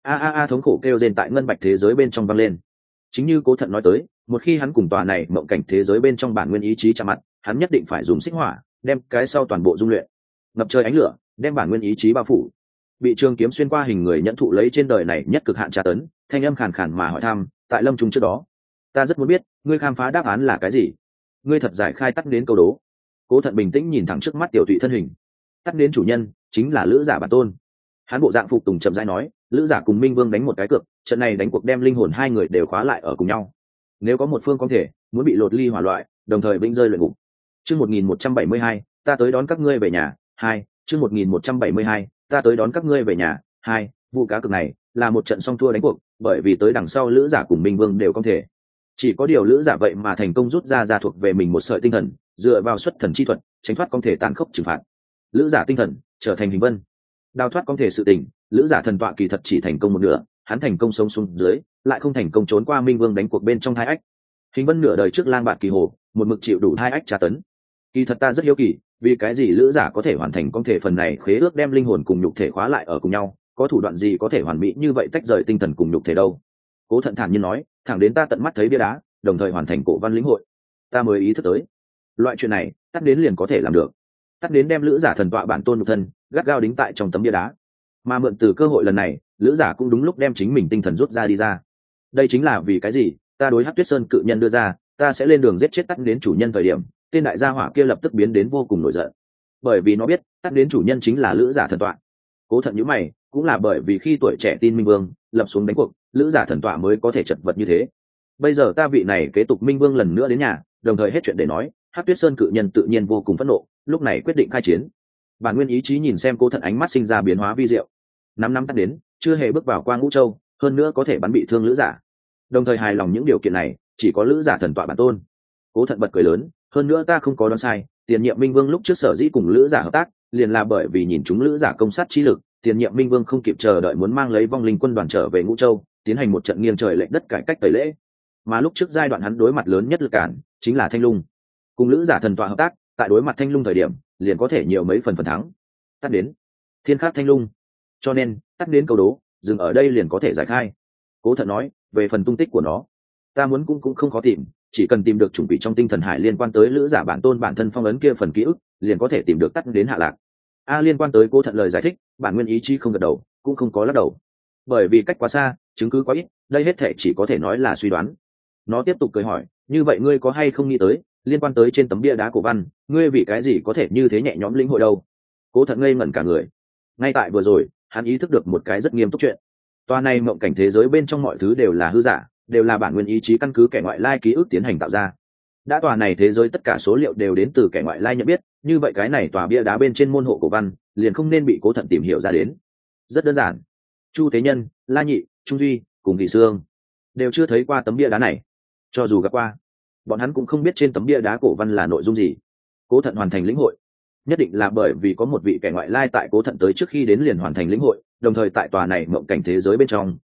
A thống khổ kêu rên tại ngân bạch thế giới bên trong vang lên. Chính như Cố Thận nói tới, một khi hắn cùng tòa này mộng cảnh thế giới bên trong bản nguyên ý chí chạm mặt, hắn nhất định phải dùng xích hỏa đem cái sau toàn bộ dung luyện. Ngập trời ánh lửa đem bản nguyên ý chí bao phủ. Bị trường kiếm xuyên qua hình người nhẫn thụ lấy trên đời này nhất cực hạn tra tấn, thanh âm khàn khàn mà hỏi thăm, tại lâm trung trước đó, ta rất muốn biết ngươi khám phá đáp án là cái gì. Ngươi thật giải khai tắt đến câu đố. Cố Thận bình tĩnh nhìn thẳng trước mắt tiểu thụy thân hình. Tắt đến chủ nhân chính là Lữ Giả bản tôn. Hắn bộ dạng phục tùng chậm rãi nói, Lữ Giả cùng Minh Vương đánh một cái cược, trận này đánh cuộc đem linh hồn hai người đều khóa lại ở cùng nhau. Nếu có một phương có thể muốn bị lột ly hỏa loại, đồng thời vĩnh rơi luyện ngục. Chương 1172, ta tới đón các ngươi về nhà. 2, chương 1172, ta tới đón các ngươi về nhà. 2, vụ cá cược này là một trận song thua đánh cuộc, bởi vì tới đằng sau Lữ Giả cùng Minh Vương đều không thể. Chỉ có điều Lữ Giả vậy mà thành công rút ra thuộc về mình một sợi tinh thần, dựa vào xuất thần chi thuật, tránh thoát công thể tàn khốc trừng phạt. Lữ Giả tinh thần trở thành hình vân, đào thoát công thể sự tình. Lữ Giả thần tọa kỳ thật chỉ thành công một nửa, hắn thành công sống xuống dưới, lại không thành công trốn qua Minh Vương đánh cuộc bên trong hai ách. Hình vân nửa đời trước lang bạt kỳ hồ, một mực chịu đủ hai ách tra tấn. Kỳ thật ta rất hiếu kỳ, vì cái gì Lữ Giả có thể hoàn thành công thể phần này khế ước đem linh hồn cùng nhục thể khóa lại ở cùng nhau, có thủ đoạn gì có thể hoàn mỹ như vậy tách rời tinh thần cùng nhục thể đâu? Cố Thận thản nhiên nói, thẳng đến ta tận mắt thấy bia đá, đồng thời hoàn thành cổ văn lĩnh hội, ta mới ý thức tới, loại chuyện này tắt đến liền có thể làm được. Tắt đến đem Lữ Giả thần tọa bản tôn nhục thân gắt gao đính tại trong tấm bia đá, mà mượn từ cơ hội lần này, Lữ Giả cũng đúng lúc đem chính mình tinh thần rút ra đi ra. Đây chính là vì cái gì ta đối Hắc Tuyết Sơn cự nhân đưa ra, ta sẽ lên đường giết chết Tắt đến chủ nhân thời điểm, tên đại gia hỏa kia lập tức biến đến vô cùng nổi giận, bởi vì nó biết Tắt đến chủ nhân chính là Lữ Giả thần tọa. Cố Thận nhíu mày, cũng là bởi vì khi tuổi trẻ tin Minh Vương lập xuống đánh cuộc, Lữ Giả thần tọa mới có thể chật vật như thế. Bây giờ ta vị này kế tục Minh Vương lần nữa đến nhà, đồng thời hết chuyện để nói, Hắc Tuyết Sơn cự nhân tự nhiên vô cùng phẫn nộ, lúc này quyết định khai chiến. Bản nguyên ý chí nhìn xem Cố Thận ánh mắt sinh ra biến hóa vi diệu. Năm Tắt đến, chưa hề bước vào qua Ngũ Châu, hơn nữa có thể bắn bị thương Lữ Giả. Đồng thời hài lòng những điều kiện này, chỉ có Lữ Giả thần tọa bản tôn. Cố Thận bật cười lớn, hơn nữa ta không có đoán sai, tiền nhiệm Minh Vương lúc trước sở dĩ cùng Lữ Giả hợp tác, liền là bởi vì nhìn chúng Lữ Giả công sát chi lực, tiền nhiệm Minh Vương không kịp chờ đợi muốn mang lấy vong linh quân đoàn trở về Ngũ Châu, tiến hành một trận nghiêng trời lệch đất cải cách tẩy lễ. Mà lúc trước giai đoạn hắn đối mặt lớn nhất lực cản chính là Thanh Lung. Cùng Lữ Giả thần tọa hợp tác, tại đối mặt Thanh Lung thời điểm, liền có thể nhiều mấy phần thắng. Tắt đến thiên khắc Thanh Lung, cho nên tắt đến câu đố dừng ở đây liền có thể giải khai. Cố Thận nói, về phần tung tích của nó, ta muốn cũng không khó tìm, chỉ cần tìm được chủng quỷ trong tinh thần hải liên quan tới Lữ Giả bản tôn bản thân phong ấn kia phần ký ức, liền có thể tìm được tắt đến hạ lạc. Liên quan tới Cố Thận lời giải thích, bản nguyên ý chí không gật đầu, cũng không có lắc đầu, bởi vì cách quá xa, chứng cứ quá ít, đây hết thể chỉ có thể nói là suy đoán. Nó tiếp tục cười hỏi, như vậy ngươi có hay không nghĩ tới, liên quan tới trên tấm bia đá cổ văn, ngươi vì cái gì có thể như thế nhẹ nhõm lĩnh hội đâu? Cố Thận ngây ngẩn cả người. Ngay tại vừa rồi, hắn ý thức được một cái rất nghiêm túc chuyện. Tòa này mộng cảnh thế giới bên trong mọi thứ đều là hư giả, đều là bản nguyên ý chí căn cứ kẻ ngoại lai ký ức tiến hành tạo ra. Đã tòa này thế giới tất cả số liệu đều đến từ kẻ ngoại lai nhận biết, như vậy cái này tòa bia đá bên trên môn hộ cổ văn liền không nên bị Cố Thận tìm hiểu ra đến. Rất đơn giản, Chu Thế Nhân, La Nhị, Trung Duy cùng Kỳ Sương đều chưa thấy qua tấm bia đá này, cho dù gặp qua, bọn hắn cũng không biết trên tấm bia đá cổ văn là nội dung gì. Cố Thận hoàn thành lĩnh hội, nhất định là bởi vì có một vị kẻ ngoại lai tại Cố Thận tới trước khi đến liền hoàn thành lĩnh hội, đồng thời tại tòa này mộng cảnh thế giới bên trong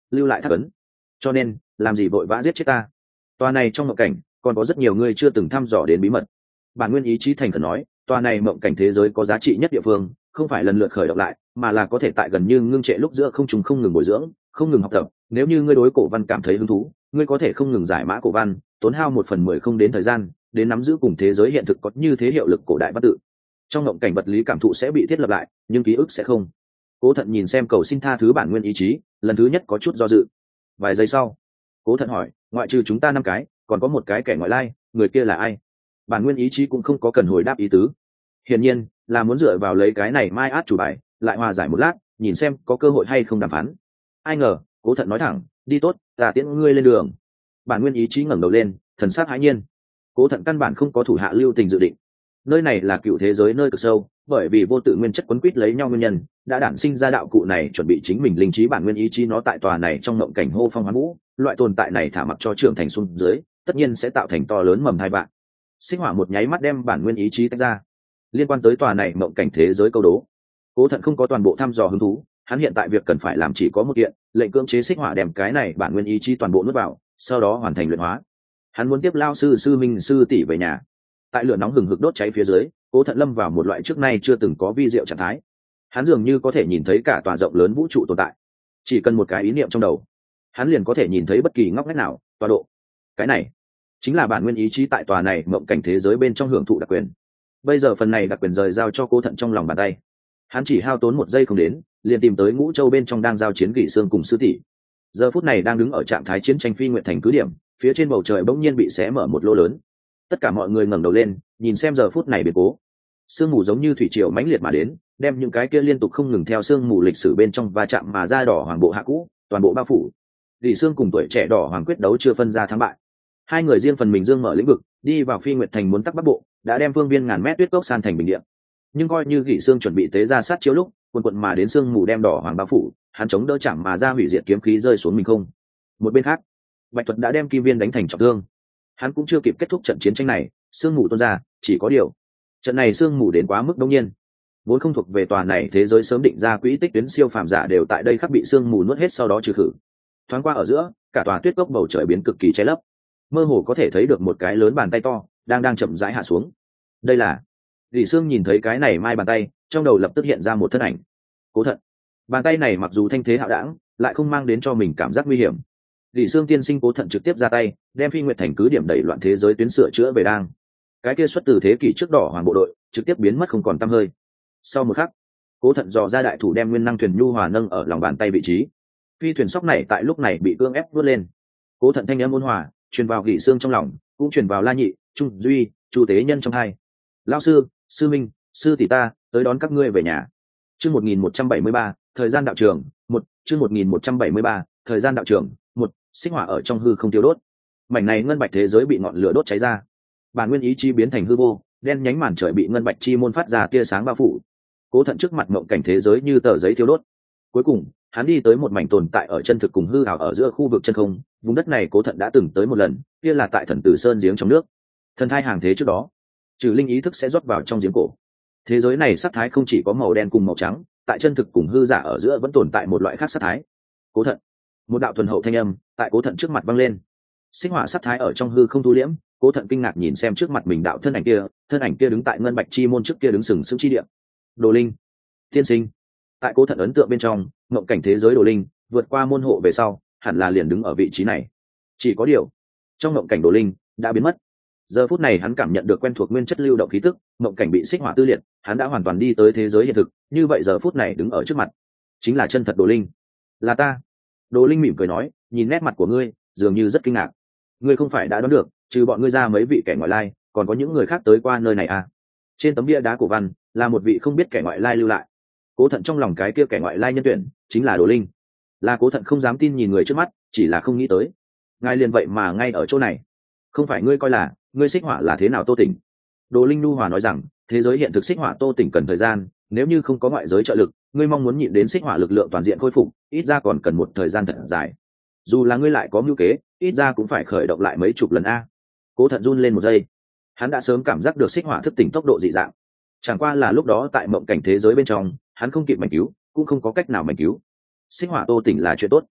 lưu lại thác ấn. Cho nên làm gì vội vã giết chết ta? Tòa này trong mộng cảnh còn có rất nhiều người chưa từng thăm dò đến bí mật. Bản nguyên ý chí thành khẩn nói, tòa này mộng cảnh thế giới có giá trị nhất địa phương không phải lần lượt khởi động lại, mà là có thể tại gần như ngưng trệ lúc giữa không trùng không ngừng bồi dưỡng, không ngừng học tập. Nếu như ngươi đối cổ văn cảm thấy hứng thú, ngươi có thể không ngừng giải mã cổ văn, tốn hao 1/10 không đến thời gian đến nắm giữ cùng thế giới hiện thực có như thế hiệu lực cổ đại văn tự. Trong mộng cảnh vật lý cảm thụ sẽ bị thiết lập lại, nhưng ký ức sẽ không. Cố Thận nhìn xem cầu xin tha thứ bản nguyên ý chí, lần thứ nhất có chút do dự. Vài giây sau, Cố Thận hỏi, ngoại trừ chúng ta 5 cái, còn có một cái kẻ ngoại lai, người kia là ai? Bản nguyên ý chí cũng không có cần hồi đáp ý tứ. Hiển nhiên là muốn dựa vào lấy cái này mai át chủ bài, lại hòa giải một lát, nhìn xem có cơ hội hay không đàm phán. Ai ngờ, Cố Thận nói thẳng, đi tốt, ta tiễn ngươi lên đường. Bản nguyên ý chí ngẩng đầu lên, thần sắc hãi nhiên. Cố Thận căn bản không có thủ hạ lưu tình dự định. Nơi này là cựu thế giới nơi cực sâu, bởi vì vô tự nguyên chất quấn quýt lấy nhau nguyên nhân, đã đản sinh ra đạo cụ này chuẩn bị chính mình linh trí bản nguyên ý chí nó tại tòa này trong mộng cảnh hô phong hoán vũ, loại tồn tại này thả mặc cho trưởng thành xuống dưới, tất nhiên sẽ tạo thành to lớn mầm hai vạn. Xích Hỏa một nháy mắt đem bản nguyên ý chí tách ra. Liên quan tới tòa này mộng cảnh thế giới câu đố, Cố Thận không có toàn bộ thăm dò hứng thú, hắn hiện tại việc cần phải làm chỉ có một kiện, lệnh cưỡng chế Xích Hỏa đem cái này bản nguyên ý chí toàn bộ nuốt vào, sau đó hoàn thành luyện hóa. Hắn muốn tiếp lao sư minh sư tỷ về nhà. Tại lửa nóng hừng hực đốt cháy phía dưới, Cố Thận lâm vào một loại trước nay chưa từng có vi diệu trạng thái. Hắn dường như có thể nhìn thấy cả tòa rộng lớn vũ trụ tồn tại, chỉ cần một cái ý niệm trong đầu, hắn liền có thể nhìn thấy bất kỳ ngóc ngách nào, tọa độ. Cái này chính là bản nguyên ý chí tại tòa này mộng cảnh thế giới bên trong hưởng thụ đặc quyền. Bây giờ phần này đặc quyền rời giao cho Cố Thận trong lòng bàn tay. Hắn chỉ hao tốn 1 giây không đến, liền tìm tới Ngũ Châu bên trong đang giao chiến Kỷ Sương cùng sư tỷ. Giờ phút này đang đứng ở trạng thái chiến tranh phi nguyện thành cứ điểm, phía trên bầu trời bỗng nhiên bị xé mở một lỗ lớn. Tất cả mọi người ngẩng đầu lên, nhìn xem giờ phút này biến cố. Sương mù giống như thủy triều mãnh liệt mà đến, đem những cái kia liên tục không ngừng theo sương mù lịch sử bên trong va chạm mà ra đỏ hoàng bộ hạ cũ, toàn bộ bao phủ. Kỷ Sương cùng tuổi trẻ đỏ hoàng quyết đấu chưa phân ra thắng bại. Hai người riêng phần mình dương mở lĩnh vực, đi vào phi nguyệt thành muốn tắc bắc bộ, đã đem phương viên ngàn mét tuyết cốc san thành bình địa. Nhưng coi như Kỷ Sương chuẩn bị tế ra sát chiếu lúc, quần mà đến sương mù đem đỏ hoàng bao phủ, hắn chống đỡ chẳng mà ra hủy diệt kiếm khí rơi xuống mình không. Một bên khác, Bạch Thuật đã đem Kim Viên đánh thành trọng thương. Hắn cũng chưa kịp kết thúc trận chiến tranh này, sương mù tuôn ra, chỉ có điều, trận này sương mù đến quá mức đông nhiên. Vốn không thuộc về tòa này thế giới sớm định ra quỹ tích tuyến siêu phàm giả đều tại đây khắc bị sương mù nuốt hết sau đó trừ khử. Thoáng qua ở giữa, cả tòa tuyết cốc bầu trời biến cực kỳ che lấp. Mơ hồ có thể thấy được một cái lớn bàn tay to đang chậm rãi hạ xuống. Đây là Lý Sương nhìn thấy cái này mai bàn tay, trong đầu lập tức hiện ra một thân ảnh. Cố Thận. Bàn tay này mặc dù thanh thế hạo đảng, lại không mang đến cho mình cảm giác nguy hiểm. Lý Sương tiên sinh Cố Thận trực tiếp ra tay, đem phi nguyệt thành cứ điểm đẩy loạn thế giới tuyến sửa chữa về đang. Cái kia xuất từ thế kỷ trước đỏ hoàng bộ đội trực tiếp biến mất không còn tăm hơi. Sau một khắc, Cố Thận dò ra đại thủ đem nguyên năng thuyền nhu hòa nâng ở lòng bàn tay vị trí. Phi thuyền sóc này tại lúc này bị cưỡng ép vút lên. Cố Thận thanh âm ôn hòa truyền vào Kỷ Sương trong lòng, cũng truyền vào La Nhị, Trung Duy, Chu Tế Nhân trong hai. Lão sư, sư minh, sư tỷ ta tới đón các ngươi về nhà. Chương 1173, thời gian đạo trường, 1, chương 1173, thời gian đạo trường, 1, Xích Hỏa ở trong hư không tiêu đốt. Mảnh này ngân bạch thế giới bị ngọn lửa đốt cháy ra. Bản nguyên ý chí biến thành hư vô, đen nhánh màn trời bị ngân bạch chi môn phát ra tia sáng bao phủ. Cố Thận trước mặt mộng cảnh thế giới như tờ giấy thiêu đốt. Cuối cùng, hắn đi tới một mảnh tồn tại ở chân thực cùng hư ảo ở giữa khu vực chân không. Vùng đất này Cố Thận đã từng tới một lần, kia là tại Thần Tử Sơn giếng trong nước. Thần thai hàng thế trước đó, trừ linh ý thức sẽ rót vào trong giếng cổ. Thế giới này sắc thái không chỉ có màu đen cùng màu trắng, tại chân thực cùng hư giả ở giữa vẫn tồn tại một loại khác sắc thái. Cố Thận. Một đạo thuần hậu thanh âm tại Cố Thận trước mặt vang lên. Xích Hỏa sắc thái ở trong hư không thu liễm. Cố Thận kinh ngạc nhìn xem trước mặt mình đạo thân ảnh kia đứng tại ngân bạch chi môn trước kia đứng sừng sững chi địa. Đồ Linh, tiên sinh. Tại Cố Thận ấn tượng bên trong, ngộng cảnh thế giới Đồ Linh vượt qua môn hộ về sau, hẳn là liền đứng ở vị trí này. Chỉ có điều, trong ngộng cảnh Đồ Linh đã biến mất. Giờ phút này hắn cảm nhận được quen thuộc nguyên chất lưu động khí tức, ngộng cảnh bị Xích Hỏa tư liệt, hắn đã hoàn toàn đi tới thế giới hiện thực, như vậy giờ phút này đứng ở trước mặt, chính là chân thật Đồ Linh. Là ta. Đồ Linh mỉm cười nói, nhìn nét mặt của ngươi, dường như rất kinh ngạc. Ngươi không phải đã đoán được, trừ bọn ngươi ra mấy vị kẻ ngoại lai, còn có những người khác tới qua nơi này à? Trên tấm bia đá cổ văn là một vị không biết kẻ ngoại lai lưu lại. Cố Thận trong lòng cái kia kẻ ngoại lai nhân tuyển chính là Đồ Linh. Là Cố Thận không dám tin nhìn người trước mắt, chỉ là không nghĩ tới, ngài liền vậy mà ngay ở chỗ này. Không phải ngươi coi là ngươi Xích Hỏa là thế nào Tô Tỉnh? Đồ Linh nu hòa nói rằng, thế giới hiện thực Xích Hỏa Tô Tỉnh cần thời gian, nếu như không có ngoại giới trợ lực, ngươi mong muốn nhịn đến Xích Hỏa lực lượng toàn diện khôi phục, ít ra còn cần một thời gian thật dài. Dù là ngươi lại có mưu kế, ít ra cũng phải khởi động lại mấy chục lần a. Cố Thận run lên một giây, hắn đã sớm cảm giác được Xích Hỏa thức tỉnh tốc độ dị dạng. Chẳng qua là lúc đó tại mộng cảnh thế giới bên trong, hắn không kịp mảnh cứu, cũng không có cách nào mảnh cứu. Xích Hỏa Tô Tỉnh là chuyện tốt.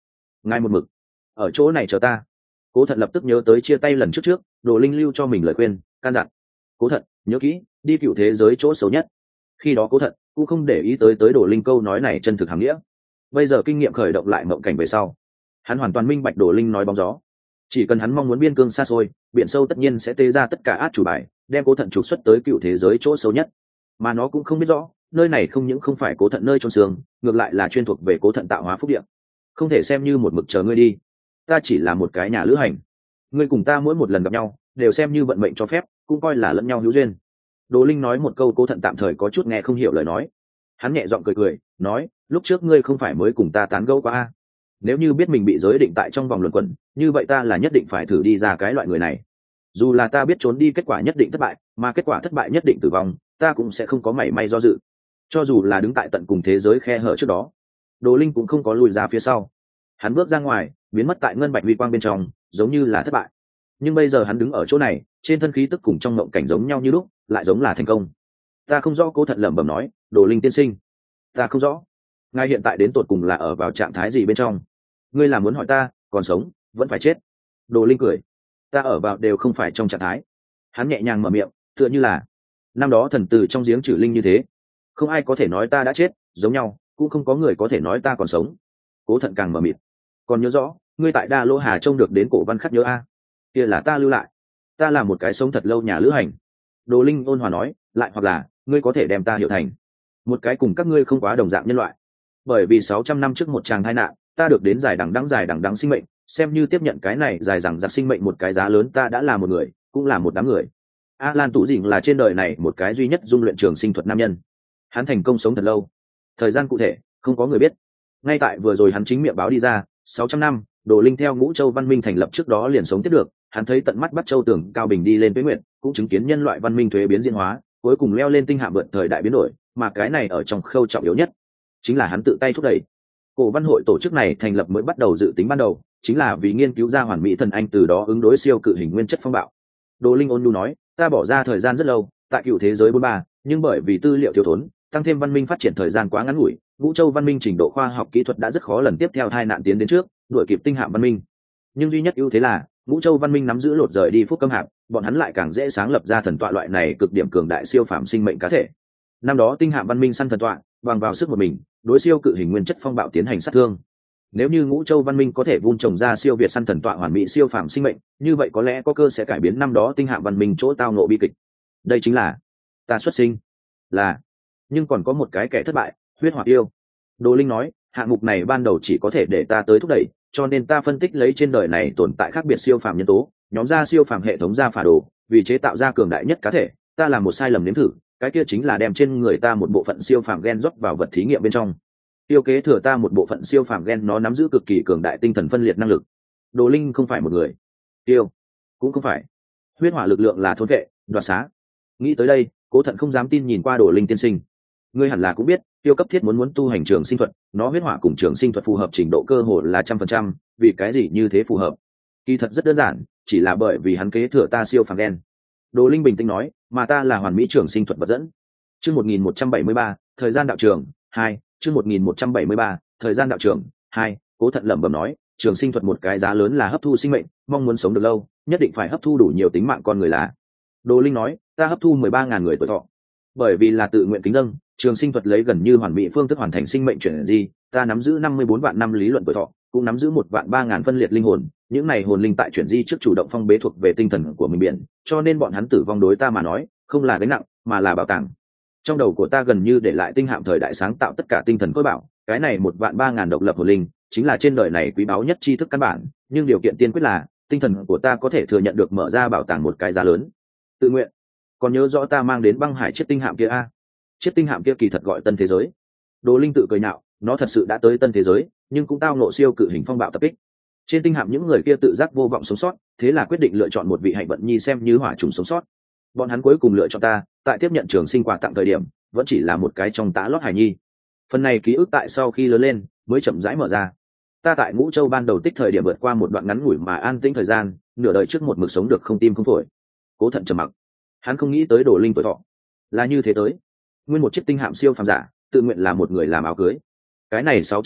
ngài một mực ở chỗ này chờ ta. Cố Thận lập tức nhớ tới chia tay lần trước Đồ Linh lưu cho mình lời khuyên can dặn. Cố Thận nhớ kỹ, đi cựu thế giới chỗ xấu nhất. Khi đó Cố Thận cũng không để ý tới Đồ Linh câu nói này chân thực hàm nghĩa. Bây giờ kinh nghiệm khởi động lại mộng cảnh về sau, hắn hoàn toàn minh bạch Đồ Linh nói bóng gió. Chỉ cần hắn mong muốn biên cương xa xôi, biển sâu tất nhiên sẽ tê ra tất cả át chủ bài, đem Cố Thận trục xuất tới cựu thế giới chỗ xấu nhất. Mà nó cũng không biết rõ, nơi này không những không phải Cố Thận nơi chôn xương, ngược lại là chuyên thuộc về Cố Thận tạo hóa phúc địa. Không thể xem như một mực chờ ngươi đi. Ta chỉ là một cái nhà lữ hành, ngươi cùng ta mỗi một lần gặp nhau đều xem như vận mệnh cho phép, cũng coi là lẫn nhau hữu duyên. Đồ Linh nói một câu Cố Thận tạm thời có chút nghe không hiểu lời nói. Hắn nhẹ giọng cười cười nói, lúc trước ngươi không phải mới cùng ta tán gẫu qua a? Nếu như biết mình bị giới định tại trong vòng luẩn quẩn, như vậy ta là nhất định phải thử đi ra cái loại người này. Dù là ta biết trốn đi kết quả nhất định thất bại, mà kết quả thất bại nhất định tử vong, ta cũng sẽ không có mảy may do dự. Cho dù là đứng tại tận cùng thế giới khe hở trước đó, Đồ Linh cũng không có lùi ra phía sau. Hắn bước ra ngoài, biến mất tại ngân bạch huy quang bên trong, giống như là thất bại. Nhưng bây giờ hắn đứng ở chỗ này, trên thân khí tức cùng trong mộng cảnh giống nhau như lúc, lại giống là thành công. Ta không rõ. Cố Thận lẩm bẩm nói, Đồ Linh tiên sinh, ta không rõ, ngài hiện tại đến tột cùng là ở vào trạng thái gì bên trong? Ngươi là muốn hỏi ta còn sống vẫn phải chết? Đồ Linh cười, ta ở vào đều không phải trong trạng thái. Hắn nhẹ nhàng mở miệng, tựa như là năm đó thần từ trong giếng trừ linh như thế. Không ai có thể nói ta đã chết, giống nhau cũng không có người có thể nói ta còn sống. Cố Thận càng mở mịt, còn nhớ rõ ngươi tại Đa Lỗ Hà trông được đến cổ văn khắc nhớ a? Kia là ta lưu lại. Ta là một cái sống thật lâu nhà lữ hành. Đồ Linh ôn hòa nói, lại hoặc là ngươi có thể đem ta hiểu thành một cái cùng các ngươi không quá đồng dạng nhân loại. Bởi vì 600 năm trước một tràng tai nạn, ta được đến dài đằng đẵng sinh mệnh, xem như tiếp nhận cái này dài dằng dặc sinh mệnh một cái giá lớn. Ta đã là một người, cũng là một đám người. Alan Tú Dĩnh là trên đời này một cái duy nhất dung luyện trường sinh thuật nam nhân. Hắn thành công sống thật lâu, thời gian cụ thể không có người biết. Ngay tại vừa rồi hắn chính miệng báo đi ra, 600 năm, Đồ Linh theo Ngũ Châu văn minh thành lập trước đó liền sống tiếp được. Hắn thấy tận mắt Bắc Châu Tưởng Cao Bình đi lên tuế nguyện, cũng chứng kiến nhân loại văn minh thuế biến diễn hóa, cuối cùng leo lên tinh hạm vượt thời đại biến đổi, mà cái này ở trong khâu trọng yếu nhất chính là hắn tự tay thúc đẩy. Cổ văn hội tổ chức này thành lập mới bắt đầu dự tính ban đầu chính là vì nghiên cứu ra hoàn mỹ thần anh, từ đó ứng đối siêu cự hình nguyên chất phong bạo. Đồ Linh ôn nhu nói, ta bỏ ra thời gian rất lâu tại cựu thế giới 43, nhưng bởi vì tư liệu thiếu thốn, tăng thêm văn minh phát triển thời gian quá ngắn ngủi, Ngũ Châu văn minh trình độ khoa học kỹ thuật đã rất khó lần tiếp theo hai nạn tiến đến trước đuổi kịp tinh hạm văn minh. Nhưng duy nhất ưu thế là Ngũ Châu văn minh nắm giữ lột rời đi phúc cấm hạp, bọn hắn lại càng dễ sáng lập ra thần tọa loại này cực điểm cường đại siêu phàm sinh mệnh cá thể. Năm đó tinh hạm văn minh săn thần tọa bằng vào sức một mình đối siêu cự hình nguyên chất phong bạo tiến hành sát thương. Nếu như Ngũ Châu văn minh có thể vun trồng ra siêu việt săn thần tọa hoàn mỹ siêu phàm sinh mệnh, như vậy có lẽ có cơ sẽ cải biến năm đó tinh hạm văn minh chỗ tao ngộ bi kịch. Đây chính là ta xuất sinh là, nhưng còn có một cái kẻ thất bại, huyết hỏa yêu. Đồ Linh nói, hạng mục này ban đầu chỉ có thể để ta tới thúc đẩy, cho nên ta phân tích lấy trên đời này tồn tại khác biệt siêu phàm nhân tố, nhóm ra siêu phàm hệ thống ra phả đồ, vì chế tạo ra cường đại nhất cá thể. Ta làm một sai lầm nếm thử, cái kia chính là đem trên người ta một bộ phận siêu phàm gen rót vào vật thí nghiệm bên trong. Tiêu kế thừa ta một bộ phận siêu phàm gen, nó nắm giữ cực kỳ cường đại tinh thần phân liệt năng lực. Đồ Linh không phải một người, tiêu cũng không phải, huyết hỏa lực lượng là thôn vệ, đoạt xá. Nghĩ tới đây, Cố Thận không dám tin nhìn qua Đồ Linh tiên sinh. Ngươi hẳn là cũng biết, tiêu cấp thiết muốn tu hành trường sinh thuật, nó huyết hỏa cùng trường sinh thuật phù hợp trình độ cơ hồ là 100%, vì cái gì như thế phù hợp? Kỳ thật rất đơn giản, chỉ là bởi vì hắn kế thừa ta siêu phàm gen. Đồ Linh bình tĩnh nói, mà ta là hoàn mỹ trường sinh thuật vật dẫn. Chương 1173, thời gian đạo trường 2, chương 1173, thời gian đạo trường 2, Cố Thận lẩm bẩm nói, trường sinh thuật một cái giá lớn là hấp thu sinh mệnh, mong muốn sống được lâu, nhất định phải hấp thu đủ nhiều tính mạng con người là. Đồ Linh nói, ta hấp thu 13.000 người tuổi thọ. Bởi vì là tự nguyện kính dâng, trường sinh thuật lấy gần như hoàn mỹ phương thức hoàn thành sinh mệnh chuyển di, ta nắm giữ 54 vạn năm lý luận tuổi thọ, cũng nắm giữ 1.300.000 phân liệt linh hồn. Những này hồn linh tại chuyển di trước chủ động phong bế thuộc về tinh thần của mình biển, cho nên bọn hắn tử vong đối ta mà nói không là gánh nặng, mà là bảo tàng. Trong đầu của ta gần như để lại tinh hạm thời đại sáng tạo tất cả tinh thần khối bảo, cái này 1.300.000 độc lập hồn linh chính là trên đời này quý báu nhất tri thức căn bản, nhưng điều kiện tiên quyết là tinh thần của ta có thể thừa nhận được mở ra bảo tàng một cái giá lớn. Tự nguyện. Còn nhớ rõ ta mang đến băng hải chiếc tinh hạm kia a? Chiếc tinh hạm kia kỳ thật gọi Tân Thế Giới. Đồ Linh tự cười nhạo, nó thật sự đã tới Tân Thế Giới, nhưng cũng tao ngộ siêu cự hình phong bạo tập kích. Trên tinh hạm những người kia tự giác vô vọng sống sót, thế là quyết định lựa chọn một vị hạnh vận nhi xem như hỏa trùng sống sót. Bọn hắn cuối cùng lựa chọn ta, tại tiếp nhận trường sinh quà tặng thời điểm vẫn chỉ là một cái trong tã lót hài nhi. Phần này ký ức tại sau khi lớn lên mới chậm rãi mở ra. Ta tại Ngũ Châu ban đầu tích thời điểm vượt qua một đoạn ngắn ngủi mà an tĩnh thời gian, nửa đời trước một mực sống được không tim không phổi. Cố Thận trầm mặc, hắn không nghĩ tới Đồ Linh tuổi thọ là như thế tới. Nguyên một chiếc tinh hạm siêu phàm giả tự nguyện là một người làm áo cưới. Cái này 600 năm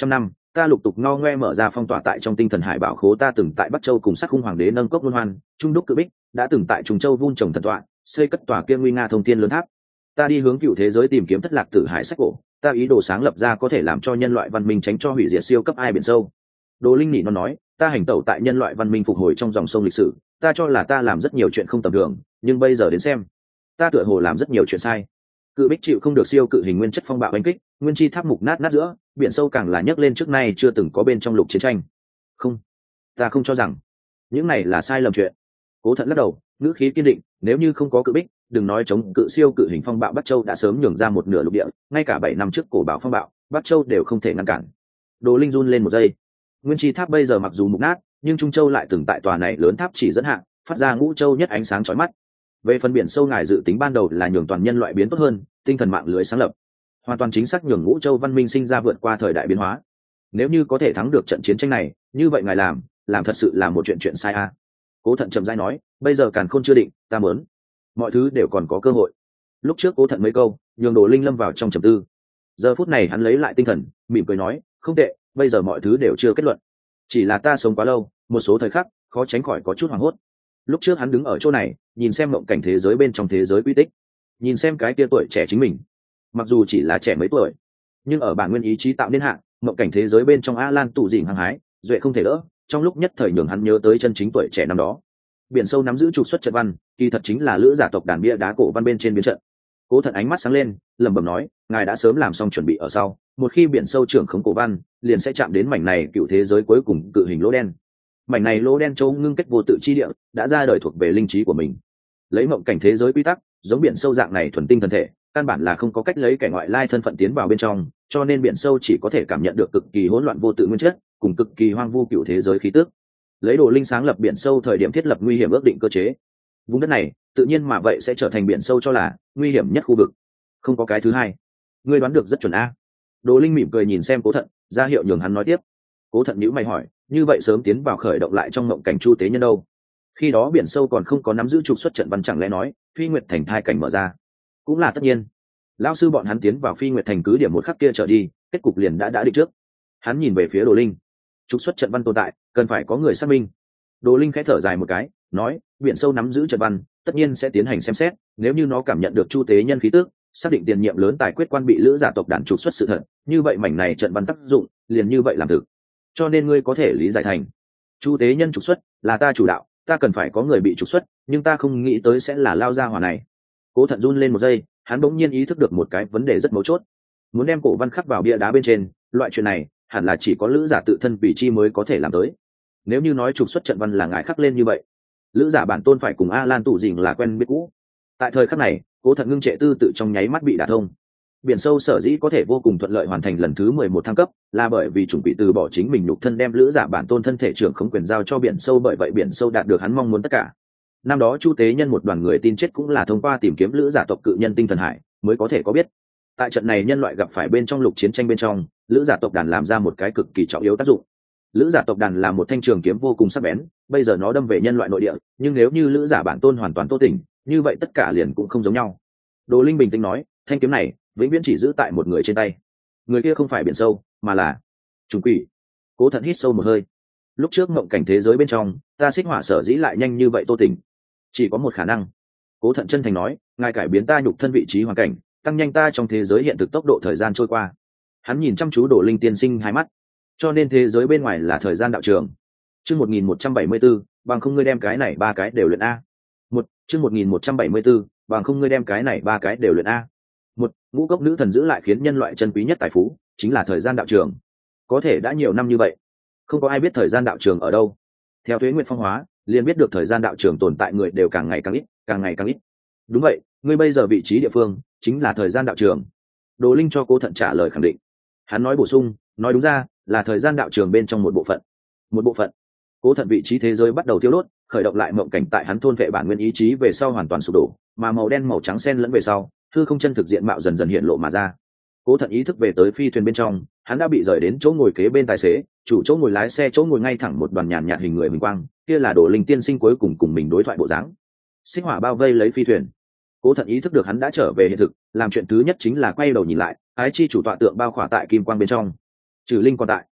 ta lục tục ngo ngoe mở ra phong tỏa tại trong tinh thần hải bảo khố. Ta từng tại Bắc Châu cùng Sắc Khung Hoàng đế nâng cốc luân hoan, trung đúc cự bích, đã từng tại Trùng Châu vun trồng thần tọa, xây cất tòa kia nguy nga thông thiên lớn tháp. Ta đi hướng cựu thế giới tìm kiếm thất lạc tử hải sách cổ, ta ý đồ sáng lập ra có thể làm cho nhân loại văn minh tránh cho hủy diệt siêu cấp ai biển sâu. Đồ Linh Nỉ nó nói, ta hành tẩu tại nhân loại văn minh phục hồi trong dòng sông lịch sử, ta cho là ta làm rất nhiều chuyện không tầm thường, nhưng bây giờ đến xem, ta tựa hồ làm rất nhiều chuyện sai. Cự bích chịu không được siêu cự hình nguyên chất phong bạo đánh kích, nguyên chi tháp mục nát nát giữa, biển sâu càng là nhấc lên trước nay chưa từng có bên trong lục chiến tranh. Không, ta không cho rằng những này là sai lầm chuyện. Cố Thận lắc đầu, ngữ khí kiên định, nếu như không có cự bích, đừng nói chống cự siêu cự hình phong bạo Bắc Châu đã sớm nhường ra một nửa lục địa, ngay cả 7 năm trước cổ bạo phong bạo, Bắc Châu đều không thể ngăn cản. Đồ Linh run lên một giây. Nguyên chi tháp bây giờ mặc dù mục nát, nhưng Trung Châu lại từng tại tòa này lớn tháp chỉ dẫn hạ, phát ra ngũ châu nhất ánh sáng chói mắt. Về phần biển sâu, ngài dự tính ban đầu là nhường toàn nhân loại biến tốt hơn, tinh thần mạng lưới sáng lập, hoàn toàn chính xác nhường ngũ châu văn minh sinh ra vượt qua thời đại biến hóa. Nếu như có thể thắng được trận chiến tranh này, như vậy ngài làm thật sự là một chuyện sai a. Cố Thận chậm rãi nói, bây giờ càn khôn chưa định, ta muốn mọi thứ đều còn có cơ hội. Lúc trước Cố Thận mấy câu nhường Đồ Linh lâm vào trong trầm tư, giờ phút này hắn lấy lại tinh thần, mỉm cười nói, không tệ, bây giờ mọi thứ đều chưa kết luận, chỉ là ta sống quá lâu, một số thời khắc khó tránh khỏi có chút hoảng hốt. Lúc trước hắn đứng ở chỗ này, nhìn xem mộng cảnh thế giới bên trong thế giới quy tích, nhìn xem cái tia tuổi trẻ chính mình, mặc dù chỉ là trẻ mấy tuổi, nhưng ở bản nguyên ý chí tạo nên hạ, mộng cảnh thế giới bên trong A Lan tụ dình hăng hái, duệ không thể đỡ, trong lúc nhất thời nhường hắn nhớ tới chân chính tuổi trẻ năm đó. Biển sâu nắm giữ trục xuất trận văn, kỳ thật chính là lữ giả tộc đàn bia đá cổ văn bên trên biến trận. Cố Thận ánh mắt sáng lên, lẩm bẩm nói, ngài đã sớm làm xong chuẩn bị ở sau, một khi biển sâu trưởng khống cổ văn, liền sẽ chạm đến mảnh này cựu thế giới cuối cùng cự hình lỗ đen. Mảnh này lỗ đen châu ngưng kết vô tự chi địa, đã ra đời thuộc về linh trí của mình. Lấy mộng cảnh thế giới quy tắc, giống biển sâu dạng này thuần tinh thần thể, căn bản là không có cách lấy kẻ ngoại lai thân phận tiến vào bên trong, cho nên biển sâu chỉ có thể cảm nhận được cực kỳ hỗn loạn vô tự nguyên chất, cùng cực kỳ hoang vu cựu thế giới khí tức. Lấy Đồ Linh sáng lập biển sâu thời điểm thiết lập nguy hiểm ước định cơ chế, vùng đất này tự nhiên mà vậy sẽ trở thành biển sâu cho là nguy hiểm nhất khu vực, không có cái thứ hai. Ngươi đoán được rất chuẩn a. Đồ Linh mỉm cười nhìn xem Cố Thận, ra hiệu nhường hắn nói tiếp. Cố Thận nhíu mày hỏi, như vậy sớm tiến vào khởi động lại trong mộng cảnh chu tế nhân đâu? Khi đó biển sâu còn không có nắm giữ trục xuất trận văn, chẳng lẽ nói Phi Nguyệt Thành thai cảnh mở ra? Cũng là tất nhiên. Lão sư bọn hắn tiến vào Phi Nguyệt Thành cứ điểm một khắc kia trở đi, kết cục liền đã định trước. Hắn nhìn về phía Đồ Linh, trục xuất trận văn tồn tại, cần phải có người xác minh. Đồ Linh khẽ thở dài một cái, nói, biển sâu nắm giữ trận văn, tất nhiên sẽ tiến hành xem xét, nếu như nó cảm nhận được chu tế nhân khí tức, xác định tiền nhiệm lớn tài quyết quan bị lữ giả tộc đàn trục xuất sự thật, như vậy mảnh này trận văn tác dụng liền như vậy làm thực. Cho nên ngươi có thể lý giải thành chu tế nhân trục xuất là ta chủ đạo, ta cần phải có người bị trục xuất, nhưng ta không nghĩ tới sẽ là lao gia hỏa này. Cố Thận run lên một giây, hắn bỗng nhiên ý thức được một cái vấn đề rất mấu chốt. Muốn đem cổ văn khắc vào bia đá bên trên, loại chuyện này hẳn là chỉ có lữ giả tự thân vị chi mới có thể làm tới. Nếu như nói trục xuất trận văn là ngài khắc lên như vậy, lữ giả bản tôn phải cùng A Lan tụ dình là quen biết cũ. Tại thời khắc này, Cố Thận ngưng trệ tư tự trong nháy mắt bị đả thông. Biển sâu sở dĩ có thể vô cùng thuận lợi hoàn thành lần thứ 11 thăng cấp, là bởi vì chủng bị từ bỏ chính mình nhục thân, đem lữ giả bản tôn thân thể trưởng không quyền giao cho biển sâu, bởi vậy biển sâu đạt được hắn mong muốn tất cả. Năm đó chu tế nhân một đoàn người tin chết cũng là thông qua tìm kiếm lữ giả tộc cự nhân tinh thần hải mới có thể có biết. Tại trận này nhân loại gặp phải bên trong lục chiến tranh bên trong, lữ giả tộc đàn làm ra một cái cực kỳ trọng yếu tác dụng. Lữ giả tộc đàn là một thanh trường kiếm vô cùng sắc bén, bây giờ nó đâm về nhân loại nội địa, nhưng nếu như lữ giả bản tôn hoàn toàn tô tỉnh, như vậy tất cả liền cũng không giống nhau. Đồ Linh bình tĩnh nói, thanh kiếm này vĩnh viễn chỉ giữ tại một người trên tay, người kia không phải biển sâu mà là trùng quỷ. Cố Thận hít sâu một hơi. Lúc trước mộng cảnh thế giới bên trong, ta xích hỏa sở dĩ lại nhanh như vậy tô tỉnh, chỉ có một khả năng. Cố Thận chân thành nói, ngài cải biến ta nhục thân vị trí hoàn cảnh, tăng nhanh ta trong thế giới hiện thực tốc độ thời gian trôi qua. Hắn nhìn chăm chú Đồ Linh tiên sinh hai mắt. Cho nên thế giới bên ngoài là thời gian đạo trường. Chương 1174, bằng không ngươi đem cái này ba cái đều luyện a. Chương 1174, bằng không ngươi đem cái này ba cái đều luyện a. Ngũ cốc nữ thần giữ lại khiến nhân loại chân quý nhất tài phú, chính là thời gian đạo trường. Có thể đã nhiều năm như vậy, không có ai biết thời gian đạo trường ở đâu. Theo Tuế Nguyệt phong hóa, liền biết được thời gian đạo trường tồn tại người đều càng ngày càng ít, càng ngày càng ít. Đúng vậy, ngươi bây giờ vị trí địa phương chính là thời gian đạo trường. Đồ Linh cho Cố Thận trả lời khẳng định. Hắn nói bổ sung, nói đúng ra là thời gian đạo trường bên trong một bộ phận. Một bộ phận. Cố Thận vị trí thế giới bắt đầu tiêu đốt, khởi động lại mộng cảnh tại hắn thôn vệ bản nguyên ý chí về sau hoàn toàn sụp đổ, mà màu đen màu trắng xen lẫn về sau, hư không chân thực diện mạo dần dần hiện lộ mà ra. Cố Thận ý thức về tới phi thuyền bên trong, hắn đã bị rời đến chỗ ngồi kế bên tài xế, chủ chỗ ngồi lái xe chỗ ngồi ngay thẳng một đoàn nhàn nhạt hình người huỳnh quang, kia là Đồ Linh tiên sinh cuối cùng cùng mình đối thoại bộ dáng. Xích hỏa bao vây lấy phi thuyền. Cố Thận ý thức được hắn đã trở về hiện thực, làm chuyện thứ nhất chính là quay đầu nhìn lại, ái chi chủ tọa tượng bao khỏa tại kim quang bên trong. Trừ Linh còn tại.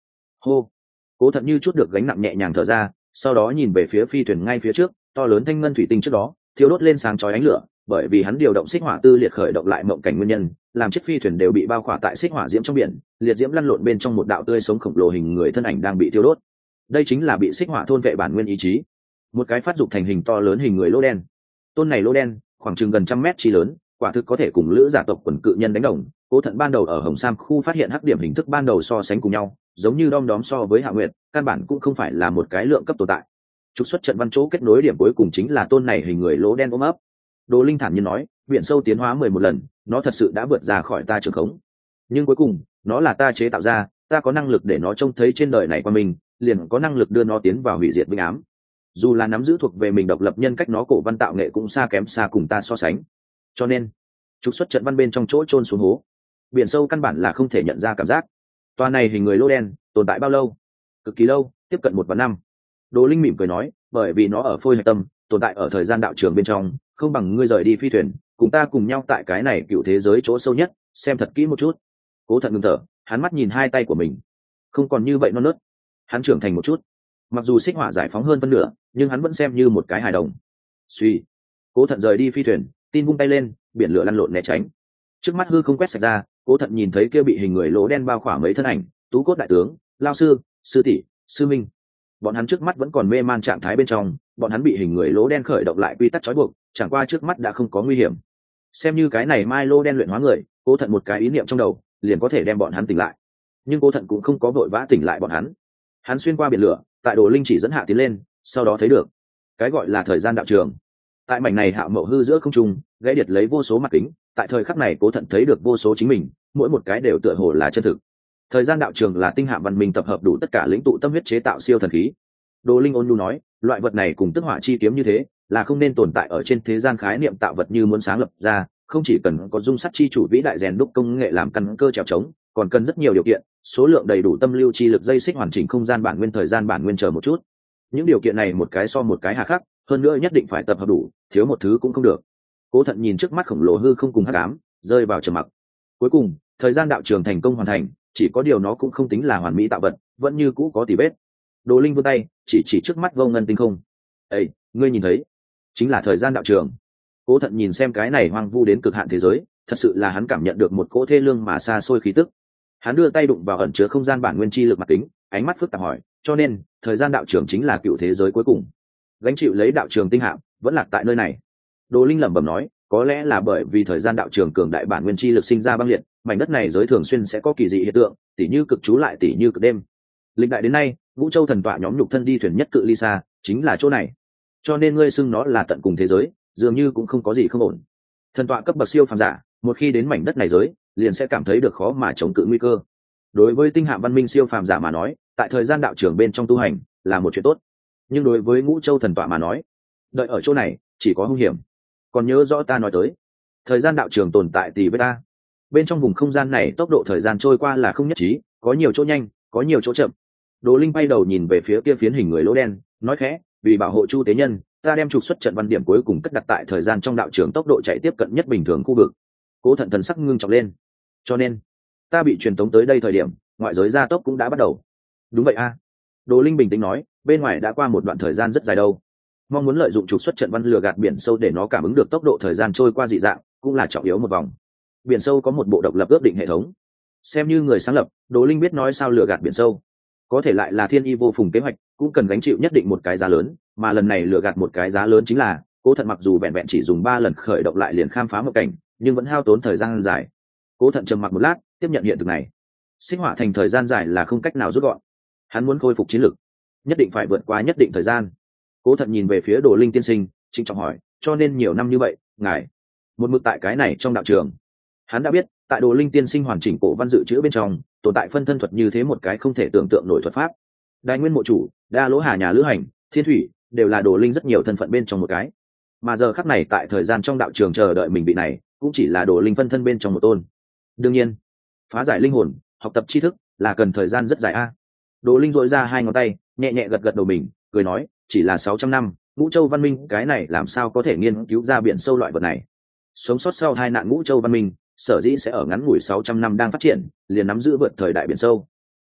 hô. Cố Thận như chút được gánh nặng nhẹ nhàng thở ra, sau đó nhìn về phía phi thuyền ngay phía trước, to lớn thanh ngân thủy tinh trước đó thiếu đốt lên sáng chói ánh lửa, bởi vì hắn điều động xích hỏa tư liệt khởi động lại mộng cảnh nguyên nhân, làm chiếc phi thuyền đều bị bao khỏa tại xích hỏa diễm trong biển, liệt diễm lăn lộn bên trong một đạo tươi sống khổng lồ hình người thân ảnh đang bị thiêu đốt. Đây chính là bị xích hỏa thôn vệ bản nguyên ý chí, một cái phát dục thành hình to lớn hình người lỗ đen. Tôn này lỗ đen khoảng chừng gần trăm mét chi lớn, quả thực có thể cùng lữ giả tộc quần cự nhân đánh đồng. Cố Thận ban đầu ở Hồng Sam khu phát hiện hắc điểm hình thức ban đầu so sánh cùng nhau, giống như đom đóm so với Hạ Nguyệt, căn bản cũng không phải là một cái lượng cấp tồn tại. Trục xuất trận văn chỗ kết nối điểm cuối cùng chính là tôn này hình người lỗ đen ôm ấp. Đồ Linh thản nhiên nói, biển sâu tiến hóa 11 lần, nó thật sự đã vượt ra khỏi ta trường khống. Nhưng cuối cùng, nó là ta chế tạo ra, ta có năng lực để nó trông thấy trên đời này qua mình, liền có năng lực đưa nó tiến vào hủy diệt vĩnh ám. Dù là nắm giữ thuộc về mình độc lập nhân cách nó cổ văn tạo nghệ cũng xa kém xa cùng ta so sánh. Cho nên, trục xuất trận văn bên trong chỗ chôn xuống hố. Biển sâu căn bản là không thể nhận ra cảm giác. Toa này hình người lỗ đen tồn tại bao lâu? Cực kỳ lâu, tiếp cận 1 vạn năm. Đồ Linh mỉm cười nói, bởi vì nó ở phôi hạch tâm, tồn tại ở thời gian đạo trường bên trong, không bằng ngươi rời đi phi thuyền, cùng ta cùng nhau tại cái này cựu thế giới chỗ sâu nhất, xem thật kỹ một chút. Cố Thận ngừng thở, hắn mắt nhìn hai tay của mình, không còn như vậy non nớt. Hắn trưởng thành một chút. Mặc dù xích hỏa giải phóng hơn phân nửa, nhưng hắn vẫn xem như một cái hài đồng. Suy. Cố Thận rời đi phi thuyền, tin vung tay lên, biển lửa lăn lộn né tránh. Trước mắt hư không quét sạch ra, Cố Thận nhìn thấy kia bị hình người lỗ đen bao khỏa mấy thân ảnh, Tú Cốt đại tướng, Lao sư, sư tỷ, sư minh. Bọn hắn trước mắt vẫn còn mê man trạng thái bên trong, bọn hắn bị hình người lỗ đen khởi động lại quy tắc trói buộc, chẳng qua trước mắt đã không có nguy hiểm. Xem như cái này mai lô đen luyện hóa người, Cố Thận một cái ý niệm trong đầu, liền có thể đem bọn hắn tỉnh lại. Nhưng Cố Thận cũng không có vội vã tỉnh lại bọn hắn. Hắn xuyên qua biển lửa, tại Đồ Linh chỉ dẫn hạ tiến lên, sau đó thấy được cái gọi là thời gian đạo trường. Tại mảnh này hạo mậu hư giữa không trung, gãy điệt lấy vô số mặt kính, tại thời khắc này Cố Thận thấy được vô số chính mình, mỗi một cái đều tựa hồ là chân thực. Thời gian đạo trường là tinh hạm văn minh tập hợp đủ tất cả lĩnh tụ tâm huyết chế tạo siêu thần khí. Đồ Linh ôn nhu nói, loại vật này cùng tức hỏa chi kiếm như thế, là không nên tồn tại ở trên thế gian khái niệm tạo vật như muốn sáng lập ra, không chỉ cần có dung sắt chi chủ vĩ đại rèn đúc công nghệ làm căn cơ trèo trống, còn cần rất nhiều điều kiện, số lượng đầy đủ tâm lưu chi lực dây xích hoàn chỉnh không gian bản nguyên thời gian bản nguyên chờ một chút. Những điều kiện này một cái so một cái hà khắc, hơn nữa nhất định phải tập hợp đủ, thiếu một thứ cũng không được. Cố Thận nhìn trước mắt khổng lồ hư không cùng hắc ám, rơi vào trầm mặc. Cuối cùng, thời gian đạo trường thành công hoàn thành, chỉ có điều nó cũng không tính là hoàn mỹ tạo vật, vẫn như cũ có tỉ vết. Đồ Linh vươn tay, chỉ trước mắt vô ngân tinh không. "Ê, ngươi nhìn thấy, chính là thời gian đạo trường." Cố Thận nhìn xem cái này hoang vu đến cực hạn thế giới, thật sự là hắn cảm nhận được một cỗ thê lương mà xa xôi khí tức. Hắn đưa tay đụng vào ẩn chứa không gian bản nguyên chi lực mặt kính, ánh mắt phức tạp hỏi, "Cho nên, thời gian đạo trường chính là cựu thế giới cuối cùng?" Gánh chịu lấy đạo trường tinh hạm, vẫn lạc tại nơi này. Đồ Linh lẩm bẩm nói, có lẽ là bởi vì thời gian đạo trường cường đại bản nguyên chi lực sinh ra băng liệt, mảnh đất này giới thường xuyên sẽ có kỳ dị hiện tượng, tỉ như cực chú lại tỉ như cực đêm. Lịch đại đến nay, Vũ Châu thần tọa nhóm nhục thân đi thuyền nhất cự ly xa, chính là chỗ này. Cho nên ngươi xưng nó là tận cùng thế giới, dường như cũng không có gì không ổn. Thần tọa cấp bậc siêu phàm giả, một khi đến mảnh đất này giới, liền sẽ cảm thấy được khó mà chống cự nguy cơ. Đối với tinh hạm văn minh siêu phàm giả mà nói, tại thời gian đạo trường bên trong tu hành là một chuyện tốt. Nhưng đối với Ngũ Châu thần tọa mà nói, đợi ở chỗ này chỉ có hung hiểm. Còn nhớ rõ ta nói tới, thời gian đạo trường tồn tại tỷ với ta. Bên trong vùng không gian này tốc độ thời gian trôi qua là không nhất trí, có nhiều chỗ nhanh, có nhiều chỗ chậm. Đồ Linh bay đầu nhìn về phía kia phiến hình người lỗ đen, nói khẽ, vì bảo hộ Chu tế nhân, ta đem trục xuất trận văn điểm cuối cùng cất đặt tại thời gian trong đạo trường tốc độ chạy tiếp cận nhất bình thường khu vực. Cố Thận thần sắc ngưng trọng lên. Cho nên, ta bị truyền tống tới đây thời điểm, ngoại giới gia tốc cũng đã bắt đầu. Đúng vậy a. Đồ Linh bình tĩnh nói, bên ngoài đã qua một đoạn thời gian rất dài đâu. Mong muốn lợi dụng trục xuất trận văn lừa gạt biển sâu để nó cảm ứng được tốc độ thời gian trôi qua dị dạng, cũng là trọng yếu một vòng. Biển sâu có một bộ độc lập ước định hệ thống. Xem như người sáng lập, Đồ Linh biết nói sao lừa gạt biển sâu. Có thể lại là thiên y vô phùng kế hoạch, cũng cần gánh chịu nhất định một cái giá lớn, mà lần này lừa gạt một cái giá lớn chính là, Cố Thận mặc dù vẹn vẹn chỉ dùng 3 lần khởi động lại liền khám phá một cảnh, nhưng vẫn hao tốn thời gian dài. Cố Thận trầm mặc một lát, tiếp nhận hiện thực này. Sinh hỏa thành thời gian dài là không cách nào rút gọn. Hắn muốn khôi phục chiến lực, nhất định phải vượt qua nhất định thời gian. Cố Thận nhìn về phía Đồ Linh tiên sinh, trịnh trọng hỏi, cho nên nhiều năm như vậy, ngài một mực tại cái này trong đạo trường. Hắn đã biết, tại Đồ Linh tiên sinh hoàn chỉnh cổ văn dự trữ bên trong, tồn tại phân thân thuật như thế một cái không thể tưởng tượng nổi thuật pháp. Đại nguyên mộ chủ, đa lỗ hà nhà lữ hành, thiên thủy, đều là Đồ Linh rất nhiều thân phận bên trong một cái. Mà giờ khắc này tại thời gian trong đạo trường chờ đợi mình vị này, cũng chỉ là Đồ Linh phân thân bên trong một tôn. Đương nhiên, phá giải linh hồn, học tập tri thức là cần thời gian rất dài a. Đồ Linh dội ra 2 ngón tay, nhẹ nhẹ gật gật đầu mình, cười nói, chỉ là 600 năm, Ngũ Châu văn minh cái này làm sao có thể nghiên cứu ra biển sâu loại vật này. Sống sót sau 2 nạn Ngũ Châu văn minh, sở dĩ sẽ ở ngắn ngủi 600 năm đang phát triển, liền nắm giữ vượt thời đại biển sâu.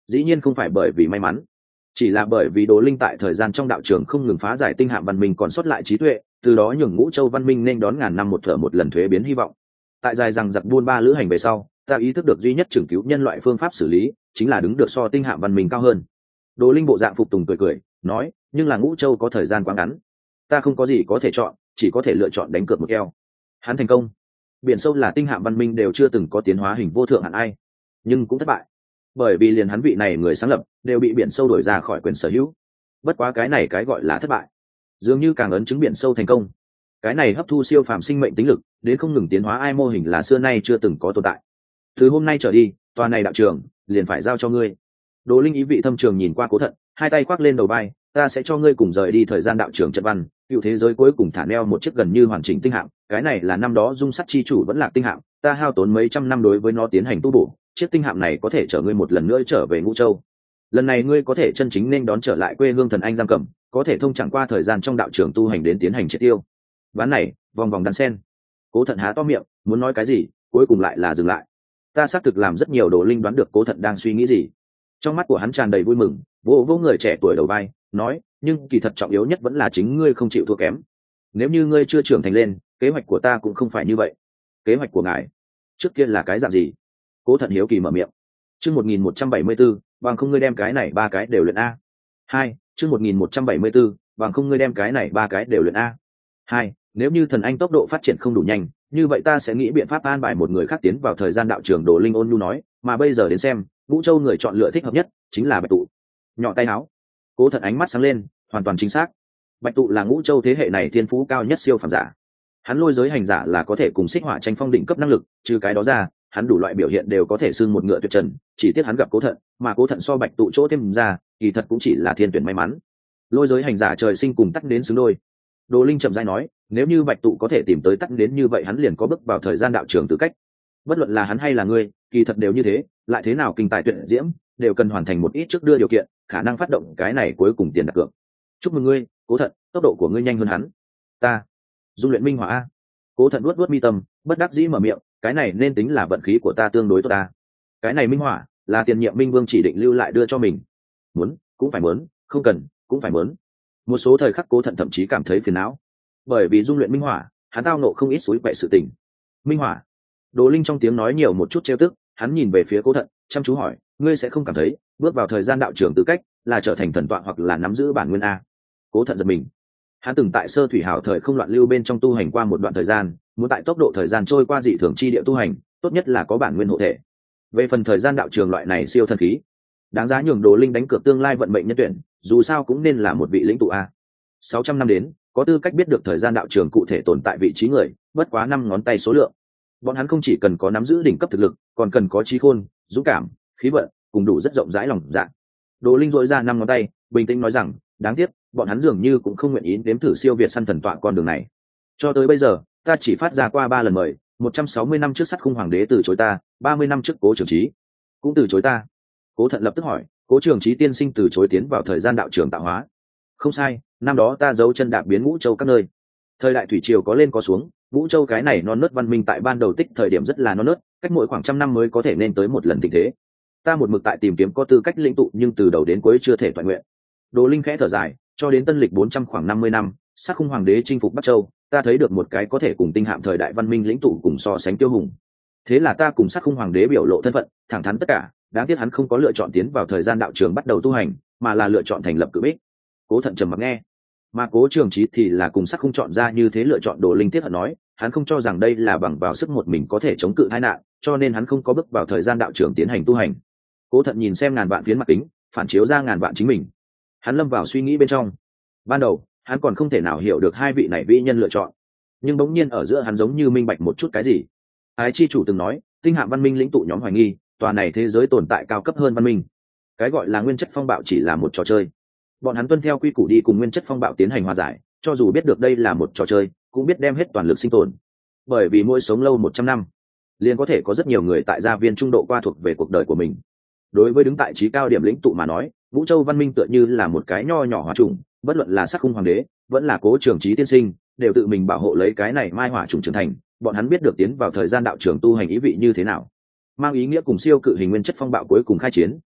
dĩ nhiên không phải bởi vì may mắn, chỉ là bởi vì Đồ Linh tại thời gian trong đạo trường không ngừng phá giải tinh hạm văn minh còn sót lại trí tuệ, từ đó nhường Ngũ Châu văn minh nên đón ngàn năm một thở một lần thuế biến hy vọng. Tại dài rằng giặc buôn ba lữ hành về sau, ta ý thức được duy nhất trưởng cứu nhân loại phương pháp xử lý chính là đứng được so tinh hạm văn minh cao hơn. Đồ Linh bộ dạng phục tùng cười cười nói, nhưng là Ngũ Châu có thời gian quá ngắn, ta không có gì có thể chọn, chỉ có thể lựa chọn đánh cược một keo. Hắn thành công. Biển sâu là tinh hạm văn minh đều chưa từng có tiến hóa hình vô thượng hạn ai, nhưng cũng thất bại, bởi vì liền hắn vị này người sáng lập đều bị biển sâu đuổi ra khỏi quyền sở hữu. Bất quá cái này cái gọi là thất bại, dường như càng ấn chứng biển sâu thành công. Cái này hấp thu siêu phàm sinh mệnh tính lực đến không ngừng tiến hóa ai mô hình là xưa nay chưa từng có tồn tại. Từ hôm nay trở đi, tòa này đạo trường liền phải giao cho ngươi. Đồ Linh ý vị thâm trường nhìn qua Cố Thận, hai tay khoác lên đầu vai, ta sẽ cho ngươi cùng rời đi thời gian đạo trường trận văn, cựu thế giới cuối cùng thả neo một chiếc gần như hoàn chỉnh tinh hạm. Cái này là năm đó dung sắt chi chủ vẫn là tinh hạm, ta hao tốn mấy trăm năm đối với nó tiến hành tu bổ, chiếc tinh hạm này có thể chở ngươi một lần nữa trở về Ngũ Châu. Lần này ngươi có thể chân chính nên đón trở lại quê hương thần anh giam cầm, có thể thông chẳng qua thời gian trong đạo trường tu hành đến tiến hành triệt tiêu. Ván này vòng vòng đan sen. Cố Thận há to miệng muốn nói cái gì, cuối cùng lại là dừng lại. Ta xác thực làm rất nhiều. Đồ Linh đoán được Cố Thận đang suy nghĩ gì, trong mắt của hắn tràn đầy vui mừng, vỗ vỗ người trẻ tuổi đầu vai nói, nhưng kỳ thật trọng yếu nhất vẫn là chính ngươi không chịu thua kém. Nếu như ngươi chưa trưởng thành lên, kế hoạch của ta cũng không phải như vậy. Kế hoạch của ngài trước kia là cái dạng gì? Cố Thận hiếu kỳ mở miệng. Chương 1174, bằng không ngươi đem cái này ba cái đều luyện a. 2, chương 1174, bằng không ngươi đem cái này ba cái đều luyện a. 2, nếu như thần anh tốc độ phát triển không đủ nhanh, như vậy ta sẽ nghĩ biện pháp an bài một người khác tiến vào thời gian đạo trường. Đồ Linh ôn nhu nói, mà bây giờ đến xem, Ngũ Châu người chọn lựa thích hợp nhất chính là Bạch Tụ. Nhỏ tay áo. Cố Thận ánh mắt sáng lên, hoàn toàn chính xác. Bạch Tụ là Ngũ Châu thế hệ này thiên phú cao nhất siêu phàm giả. Hắn lôi giới hành giả là có thể cùng xích hỏa tranh phong đỉnh cấp năng lực, trừ cái đó ra, hắn đủ loại biểu hiện đều có thể xưng một ngựa tuyệt trần, chỉ tiếc hắn gặp Cố Thận, mà Cố Thận so Bạch Tụ chỗ thêm ra, kỳ thật cũng chỉ là thiên tuyển may mắn. Lôi giới hành giả trời sinh cùng tắc đến xứng đôi. Đồ Linh chậm rãi nói, nếu như Bạch Tụ có thể tìm tới tắc đến như vậy, hắn liền có bước vào thời gian đạo trường tư cách. Bất luận là hắn hay là ngươi, kỳ thật đều như thế, lại thế nào kinh tài tuyển diễm, đều cần hoàn thành một ít trước đưa điều kiện, khả năng phát động cái này cuối cùng tiền đặt cược. Chúc mừng ngươi, Cố Thận, tốc độ của ngươi nhanh hơn hắn. Ta dung luyện minh hỏa a. Cố Thận vuốt vuốt mi tâm, bất đắc dĩ mở miệng, cái này nên tính là vận khí của ta tương đối tốt ta. Cái này minh hỏa là tiền nhiệm minh vương chỉ định lưu lại đưa cho mình, muốn cũng phải muốn, không cần cũng phải muốn. Một số thời khắc Cố Thận thậm chí cảm thấy phiền não, bởi vì dung luyện minh hỏa, hắn tao nộ không ít suối quậy sự tình. Minh hỏa. Đồ Linh trong tiếng nói nhiều một chút trêu tức, hắn nhìn về phía Cố Thận, chăm chú hỏi, ngươi sẽ không cảm thấy bước vào thời gian đạo trường tư cách là trở thành thần tọa hoặc là nắm giữ bản nguyên a? Cố Thận giật mình. Hắn từng tại sơ thủy hào thời không loạn lưu bên trong tu hành qua một đoạn thời gian, muốn tại tốc độ thời gian trôi qua dị thường chi địa tu hành, tốt nhất là có bản nguyên hộ thể. Về phần thời gian đạo trường loại này siêu thần khí, đáng giá nhường Đồ Linh đánh cược tương lai vận mệnh nhân tuyển, dù sao cũng nên là một vị lĩnh tụ a. 600 năm đến, có tư cách biết được thời gian đạo trường cụ thể tồn tại vị trí người, bất quá 5 ngón tay số lượng. Bọn hắn không chỉ cần có nắm giữ đỉnh cấp thực lực, còn cần có trí khôn, dũng cảm, khí vận, cùng đủ rất rộng rãi lòng dạ. Đồ Linh dội ra 5 ngón tay, bình tĩnh nói rằng, đáng tiếc, bọn hắn dường như cũng không nguyện ý đếm thử siêu việt săn thần tọa con đường này. Cho tới bây giờ, ta chỉ phát ra qua 3 lần mời, 160 năm trước Sắt Khung Hoàng đế từ chối ta, 30 năm trước Cố Trường Chí cũng từ chối ta. Cố Thận lập tức hỏi, Cố Trường Chí tiên sinh từ chối tiến vào thời gian đạo trường tạo hóa? Không sai, năm đó ta giấu chân đạp biến Ngũ Châu các nơi. Thời đại thủy triều có lên có xuống, Ngũ Châu cái này non nớt văn minh tại ban đầu tích thời điểm rất là non nớt, cách mỗi khoảng trăm năm mới có thể nên tới một lần tình thế. Ta một mực tại tìm kiếm có tư cách lĩnh tụ, nhưng từ đầu đến cuối chưa thể toàn nguyện. Đồ Linh khẽ thở dài, cho đến tân lịch 400 khoảng 50 năm, Sắt Khung Hoàng đế chinh phục Bắc Châu, ta thấy được một cái có thể cùng tinh hạm thời đại văn minh lĩnh tụ cùng so sánh tiêu hùng. Thế là ta cùng Sắt Khung Hoàng đế biểu lộ thân phận, thẳng thắn tất cả, đáng tiếc hắn không có lựa chọn tiến vào thời gian đạo trường bắt đầu tu hành, mà là lựa chọn thành lập cự bích. Cố Thận trầm mặc nghe, mà Cố Trường Chí thì là cùng Sắt Khung chọn ra như thế lựa chọn. Đồ Linh tiếc hận nói, hắn không cho rằng đây là bằng vào sức một mình có thể chống cự tai nạn, cho nên hắn không có bước vào thời gian đạo trường tiến hành tu hành. Cố Thận nhìn xem ngàn vạn phiến mặt kính, phản chiếu ra ngàn vạn chính mình. Hắn lâm vào suy nghĩ bên trong. Ban đầu, hắn còn không thể nào hiểu được hai vị này vĩ nhân lựa chọn, nhưng bỗng nhiên ở giữa hắn giống như minh bạch một chút cái gì. Ái chi chủ từng nói, tinh hạm văn minh lĩnh tụ nhóm hoài nghi, tòa này thế giới tồn tại cao cấp hơn văn minh. Cái gọi là nguyên chất phong bạo chỉ là một trò chơi. Bọn hắn tuân theo quy củ đi cùng nguyên chất phong bạo tiến hành hòa giải, cho dù biết được đây là một trò chơi, cũng biết đem hết toàn lực sinh tồn. Bởi vì mỗi sống lâu 100 năm, liền có thể có rất nhiều người tại gia viên trung độ qua thuộc về cuộc đời của mình. Đối với đứng tại trí cao điểm lĩnh tụ mà nói, Vũ Châu văn minh tựa như là một cái nho nhỏ hỏa trùng, bất luận là Sắt Khung Hoàng đế, vẫn là Cố Trường Chí tiên sinh, đều tự mình bảo hộ lấy cái này mai hỏa trùng trưởng thành. Bọn hắn biết được tiến vào thời gian đạo trường tu hành ý vị như thế nào, mang ý nghĩa cùng siêu cự hình nguyên chất phong bạo cuối cùng khai chiến,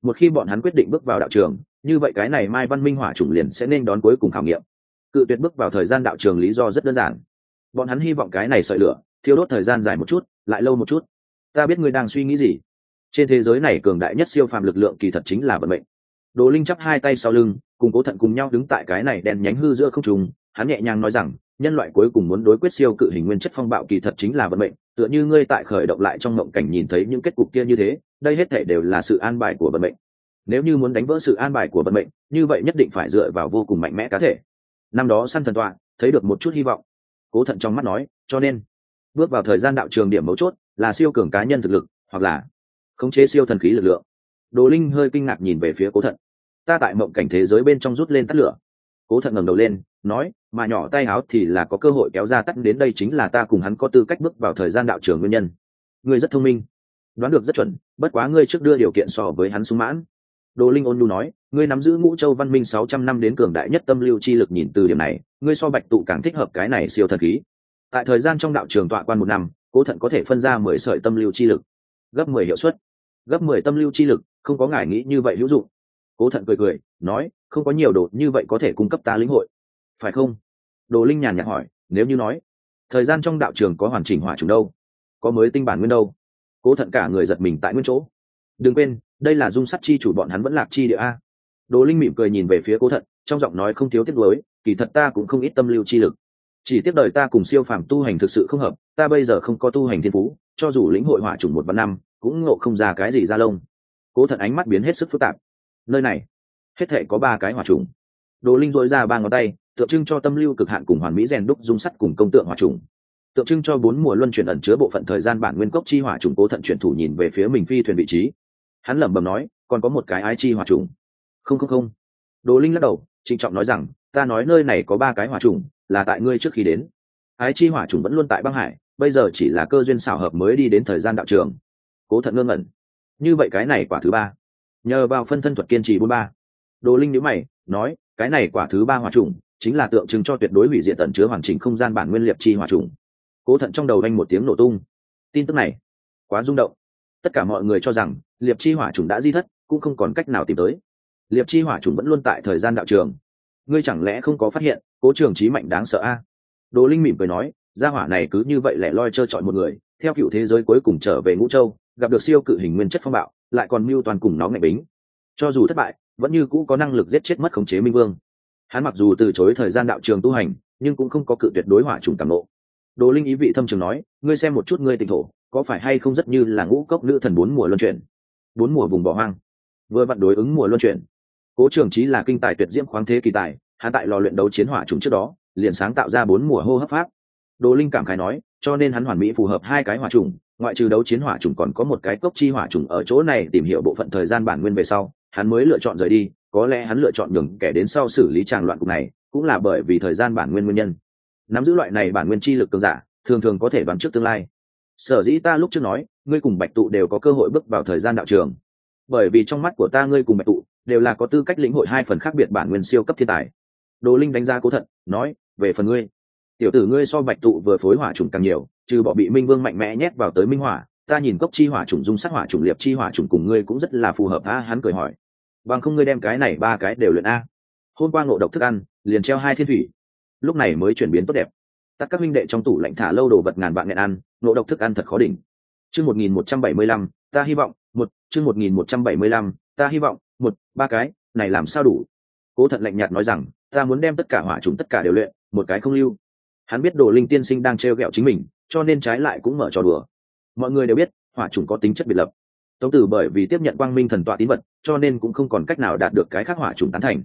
Một khi bọn hắn quyết định bước vào đạo trường, như vậy cái này mai văn minh hỏa chủng liền sẽ nên đón cuối cùng khảo nghiệm. Cự tuyệt bước vào thời gian đạo trường lý do rất đơn giản, bọn hắn hy vọng cái này sợi lửa thiêu đốt thời gian dài một chút, lại lâu một chút. Ta biết ngươi đang suy nghĩ gì. Trên thế giới này cường đại nhất siêu phàm lực lượng kỳ thật chính là vận mệnh. Đồ Linh chắp hai tay sau lưng, cùng Cố Thận cùng nhau đứng tại cái này đen nhánh hư giữa không trung, hắn nhẹ nhàng nói rằng, nhân loại cuối cùng muốn đối quyết siêu cự hình nguyên chất phong bạo kỳ thật chính là vận mệnh, tựa như ngươi tại khởi động lại trong mộng cảnh nhìn thấy những kết cục kia như thế, đây hết thảy đều là sự an bài của vận mệnh. Nếu như muốn đánh vỡ sự an bài của vận mệnh, như vậy nhất định phải dựa vào vô cùng mạnh mẽ cá thể. Năm đó săn thần tọa, thấy được một chút hy vọng. Cố Thận trong mắt nói, cho nên bước vào thời gian đạo trường điểm mấu chốt là siêu cường cá nhân thực lực, hoặc là khống chế siêu thần khí lực lượng. Đồ Linh hơi kinh ngạc nhìn về phía Cố Thận. Ta tại mộng cảnh thế giới bên trong rút lên tắt lửa. Cố Thận ngẩng đầu lên, nói, mà nhỏ tay áo thì là có cơ hội kéo ra tắt đến đây chính là ta cùng hắn có tư cách bước vào thời gian đạo trường nguyên nhân. Ngươi rất thông minh, đoán được rất chuẩn, bất quá ngươi trước đưa điều kiện so với hắn sung mãn. Đồ Linh ôn nhu nói, ngươi nắm giữ Ngũ Châu văn minh 600 năm đến cường đại nhất tâm lưu chi lực, nhìn từ điểm này, ngươi so Bạch Tụ càng thích hợp cái này siêu thần khí. Tại thời gian trong đạo trường tọa quan 1 năm, Cố Thận có thể phân ra 10 sợi tâm lưu chi lực, gấp 10 hiệu suất, gấp 10 tâm lưu chi lực, không có ngài nghĩ như vậy hữu dụng. Cố Thận cười cười, nói, không có nhiều đồ như vậy có thể cung cấp ta lĩnh hội, phải không? Đồ Linh nhàn nhạt hỏi, nếu như nói, thời gian trong đạo trường có hoàn chỉnh hỏa trùng đâu, có mới tinh bản nguyên đâu? Cố Thận cả người giật mình tại nguyên chỗ. Đừng quên, đây là dung sắt chi chủ bọn hắn vẫn lạc chi địa a. Đồ Linh mỉm cười nhìn về phía Cố Thận, trong giọng nói không thiếu tiếc nuối, kỳ thật ta cũng không ít tâm lưu chi lực, chỉ tiếc đời ta cùng siêu phàm tu hành thực sự không hợp, ta bây giờ không có tu hành thiên phú, cho dù lĩnh hội hỏa trùng 1 vạn năm cũng ngộ không ra cái gì ra lông. Cố Thận ánh mắt biến hết sức phức tạp. Nơi này hết thảy có 3 cái hỏa trùng. Đồ Linh dội ra 3 ngón tay, tượng trưng cho tâm lưu cực hạn cùng hoàn mỹ rèn đúc dung sắt cùng công tượng hỏa trùng, tượng trưng cho 4 mùa luân chuyển ẩn chứa bộ phận thời gian bản nguyên cốc chi hỏa trùng. Cố Thận chuyển thủ nhìn về phía mình phi thuyền vị trí, hắn lẩm bẩm nói, còn có một cái ái chi hỏa trùng. Không. Đồ Linh lắc đầu, trịnh trọng nói rằng, ta nói nơi này có 3 cái hỏa trùng là tại ngươi trước khi đến. Ái chi hỏa trùng vẫn luôn tại băng hải, bây giờ chỉ là cơ duyên xảo hợp mới đi đến thời gian đạo trường. Cố Thận ngơ ngẩn, như vậy cái này quả thứ 3, nhờ vào phân thân thuật kiên trì 43. Đồ Linh nhíu mày, nói, cái này quả thứ 3 hỏa trùng chính là tượng trưng cho tuyệt đối hủy diệt tận chứa hoàn chỉnh không gian bản nguyên liệp chi hỏa trùng. Cố Thận trong đầu vang một tiếng nổ tung. Tin tức này quá rung động, tất cả mọi người cho rằng liệp chi hỏa trùng đã di thất, cũng không còn cách nào tìm tới. Liệp chi hỏa trùng vẫn luôn tại thời gian đạo trường, ngươi chẳng lẽ không có phát hiện Cố Trường Chí mạnh đáng sợ a? Đồ Linh mỉm cười nói, gia hỏa này cứ như vậy lẻ loi trơ trọi một người, theo cựu thế giới cuối cùng trở về Ngũ Châu, gặp được siêu cự hình nguyên chất phong bạo, lại còn mưu toàn cùng nó ngạnh bính. Cho dù thất bại, vẫn như cũ có năng lực giết chết mất khống chế Minh Vương. Hắn mặc dù từ chối thời gian đạo trường tu hành, nhưng cũng không có cự tuyệt đối hỏa trùng cảm nộ. Đồ Linh ý vị thâm trường nói, ngươi xem một chút ngươi tỉnh thổ, có phải hay không rất như là ngũ cốc nữ thần 4 mùa luân chuyển, 4 mùa vùng bỏ hoang, vừa vặn đối ứng mùa luân chuyển. Cố Trường Chí là kinh tài tuyệt diễm khoáng thế kỳ tài, hắn tại lò luyện đấu chiến hỏa trùng trước đó, liền sáng tạo ra 4 mùa hô hấp pháp. Đồ Linh cảm khái nói, cho nên hắn hoàn mỹ phù hợp 2 cái hỏa trùng, ngoại trừ đấu chiến hỏa trùng còn có một cái cốc chi hỏa trùng ở chỗ này tìm hiểu bộ phận thời gian bản nguyên về sau, hắn mới lựa chọn rời đi. Có lẽ hắn lựa chọn nhường kẻ đến sau xử lý tràng loạn cục này, cũng là bởi vì thời gian bản nguyên nguyên nhân. Nắm giữ loại này bản nguyên chi lực cường giả, thường thường có thể đoán trước tương lai. Sở dĩ ta lúc trước nói, ngươi cùng Bạch Tụ đều có cơ hội bước vào thời gian đạo trường, bởi vì trong mắt của ta ngươi cùng Bạch Tụ đều là có tư cách lĩnh hội 2 phần khác biệt bản nguyên siêu cấp thiên tài. Đồ Linh đánh giá Cố Thận, nói, về phần ngươi, tiểu tử ngươi so Bạch Tụ vừa phối hỏa trùng càng nhiều, trừ bỏ bị Minh Vương mạnh mẽ nhét vào tới minh hỏa, ta nhìn cốc chi hỏa trùng dung sắc hỏa trùng liệp chi hỏa trùng cùng ngươi cũng rất là phù hợp a. Hắn cười hỏi, bằng không ngươi đem cái này 3 cái đều luyện a? Hôm qua ngộ độc thức ăn, liền treo 2 thiên thủy, lúc này mới chuyển biến tốt đẹp. Tất các huynh đệ trong tủ lạnh thả lâu đồ vật ngàn vạn nghẹn ăn, ngộ độc thức ăn thật khó đỉnh. Chương 1175, ta hy vọng, chương 1175, ta hy vọng, 3 cái, này làm sao đủ? Cố Thận lạnh nhạt nói rằng, ta muốn đem tất cả hỏa trùng tất cả đều luyện, một cái không lưu. Hắn biết Đồ Linh tiên sinh đang trêu ghẹo chính mình, cho nên trái lại cũng mở trò đùa. Mọi người đều biết, hỏa trùng có tính chất biệt lập. Tống Tử bởi vì tiếp nhận Quang Minh thần tọa tín vật, cho nên cũng không còn cách nào đạt được cái khác hỏa trùng tán thành.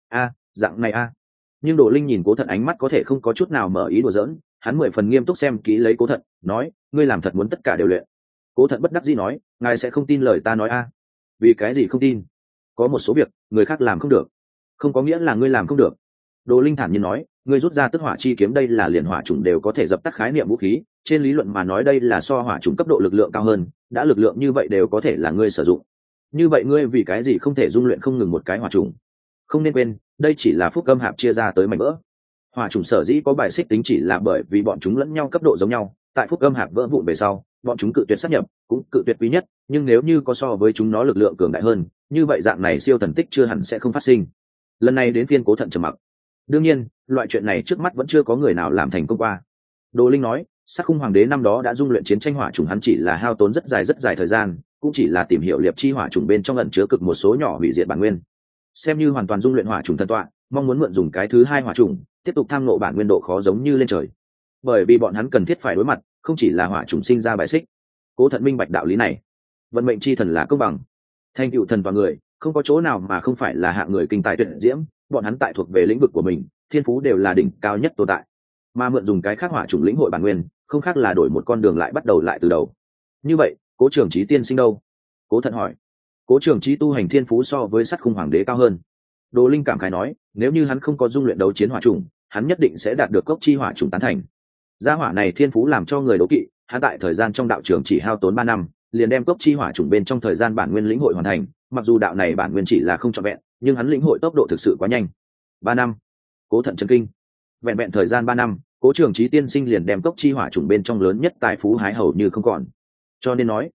Dạng này Nhưng Đồ Linh nhìn Cố Thận ánh mắt có thể không có chút nào mở ý đùa giỡn, hắn 10 phần nghiêm túc xem kỹ lấy Cố Thận, nói, ngươi làm thật muốn tất cả đều luyện? Cố Thận bất đắc dĩ nói, ngài sẽ không tin lời ta nói Vì cái gì không tin? Có một số việc người khác làm không được, không có nghĩa là ngươi làm không được. Đồ Linh thản nhiên nói, ngươi rút ra tức hỏa chi kiếm, đây là liền hỏa trùng đều có thể dập tắt khái niệm vũ khí, trên lý luận mà nói đây là so hỏa trùng cấp độ lực lượng cao hơn, đã lực lượng như vậy đều có thể là ngươi sử dụng. Như vậy ngươi vì cái gì không thể dung luyện không ngừng một cái hỏa trùng? Không nên quên, đây chỉ là phúc âm hạp chia ra tới mảnh vỡ. Hỏa trùng sở dĩ có bài xích tính chỉ là bởi vì bọn chúng lẫn nhau cấp độ giống nhau, tại phúc âm hạp vỡ vụn về sau, bọn chúng cự tuyệt sát nhập, cũng cự tuyệt quý nhất, nhưng nếu như có so với chúng nó lực lượng cường đại hơn, như vậy dạng này siêu thần tích chưa hẳn sẽ không phát sinh. Lần này đến phiên Cố Thận trầm mặc. Đương nhiên loại chuyện này trước mắt vẫn chưa có người nào làm thành công qua. Đồ Linh nói, Sắc Khung Hoàng đế năm đó đã dung luyện chiến tranh hỏa trùng, hắn chỉ là hao tốn rất dài thời gian, cũng chỉ là tìm hiểu liệp chi hỏa trùng bên trong ẩn chứa cực một số nhỏ hủy diệt bản nguyên, xem như hoàn toàn dung luyện hỏa trùng thần tọa, mong muốn mượn dùng cái thứ hai hỏa trùng tiếp tục tham ngộ bản nguyên độ khó giống như lên trời, bởi vì bọn hắn cần thiết phải đối mặt không chỉ là hỏa trùng sinh ra bài xích. Cố Thận minh bạch đạo lý này. Vận mệnh chi thần là công bằng, thành tựu thần và người không có chỗ nào mà không phải là hạng người kinh tài tuyệt diễm, bọn hắn tại thuộc về lĩnh vực của mình thiên phú đều là đỉnh cao nhất tồn tại, mà mượn dùng cái khác hỏa trùng lĩnh hội bản nguyên không khác là đổi một con đường lại bắt đầu lại từ đầu. Như vậy Cố Trường Chí tiên sinh đâu? Cố Thận hỏi. Cố Trường Chí tu hành thiên phú so với Sắt Khung Hoàng đế cao hơn. Đồ Linh cảm khái nói, nếu như hắn không có dung luyện đấu chiến hỏa trùng, hắn nhất định sẽ đạt được cốc chi hỏa trùng tán thành. Gia hỏa này thiên phú làm cho người đố kỵ, hắn tại thời gian trong đạo trường chỉ hao tốn 3 năm, liền đem cốc chi hỏa trùng bên trong thời gian bản nguyên lĩnh hội hoàn thành, mặc dù đạo này bản nguyên chỉ là không trọn vẹn, nhưng hắn lĩnh hội tốc độ thực sự quá nhanh. 3 năm. Cố Thận chấn kinh. Vẹn vẹn thời gian 3 năm, Cố Trường Chí tiên sinh liền đem cốc chi hỏa trùng bên trong lớn nhất tài phú hái hầu như không còn. Cho nên nói,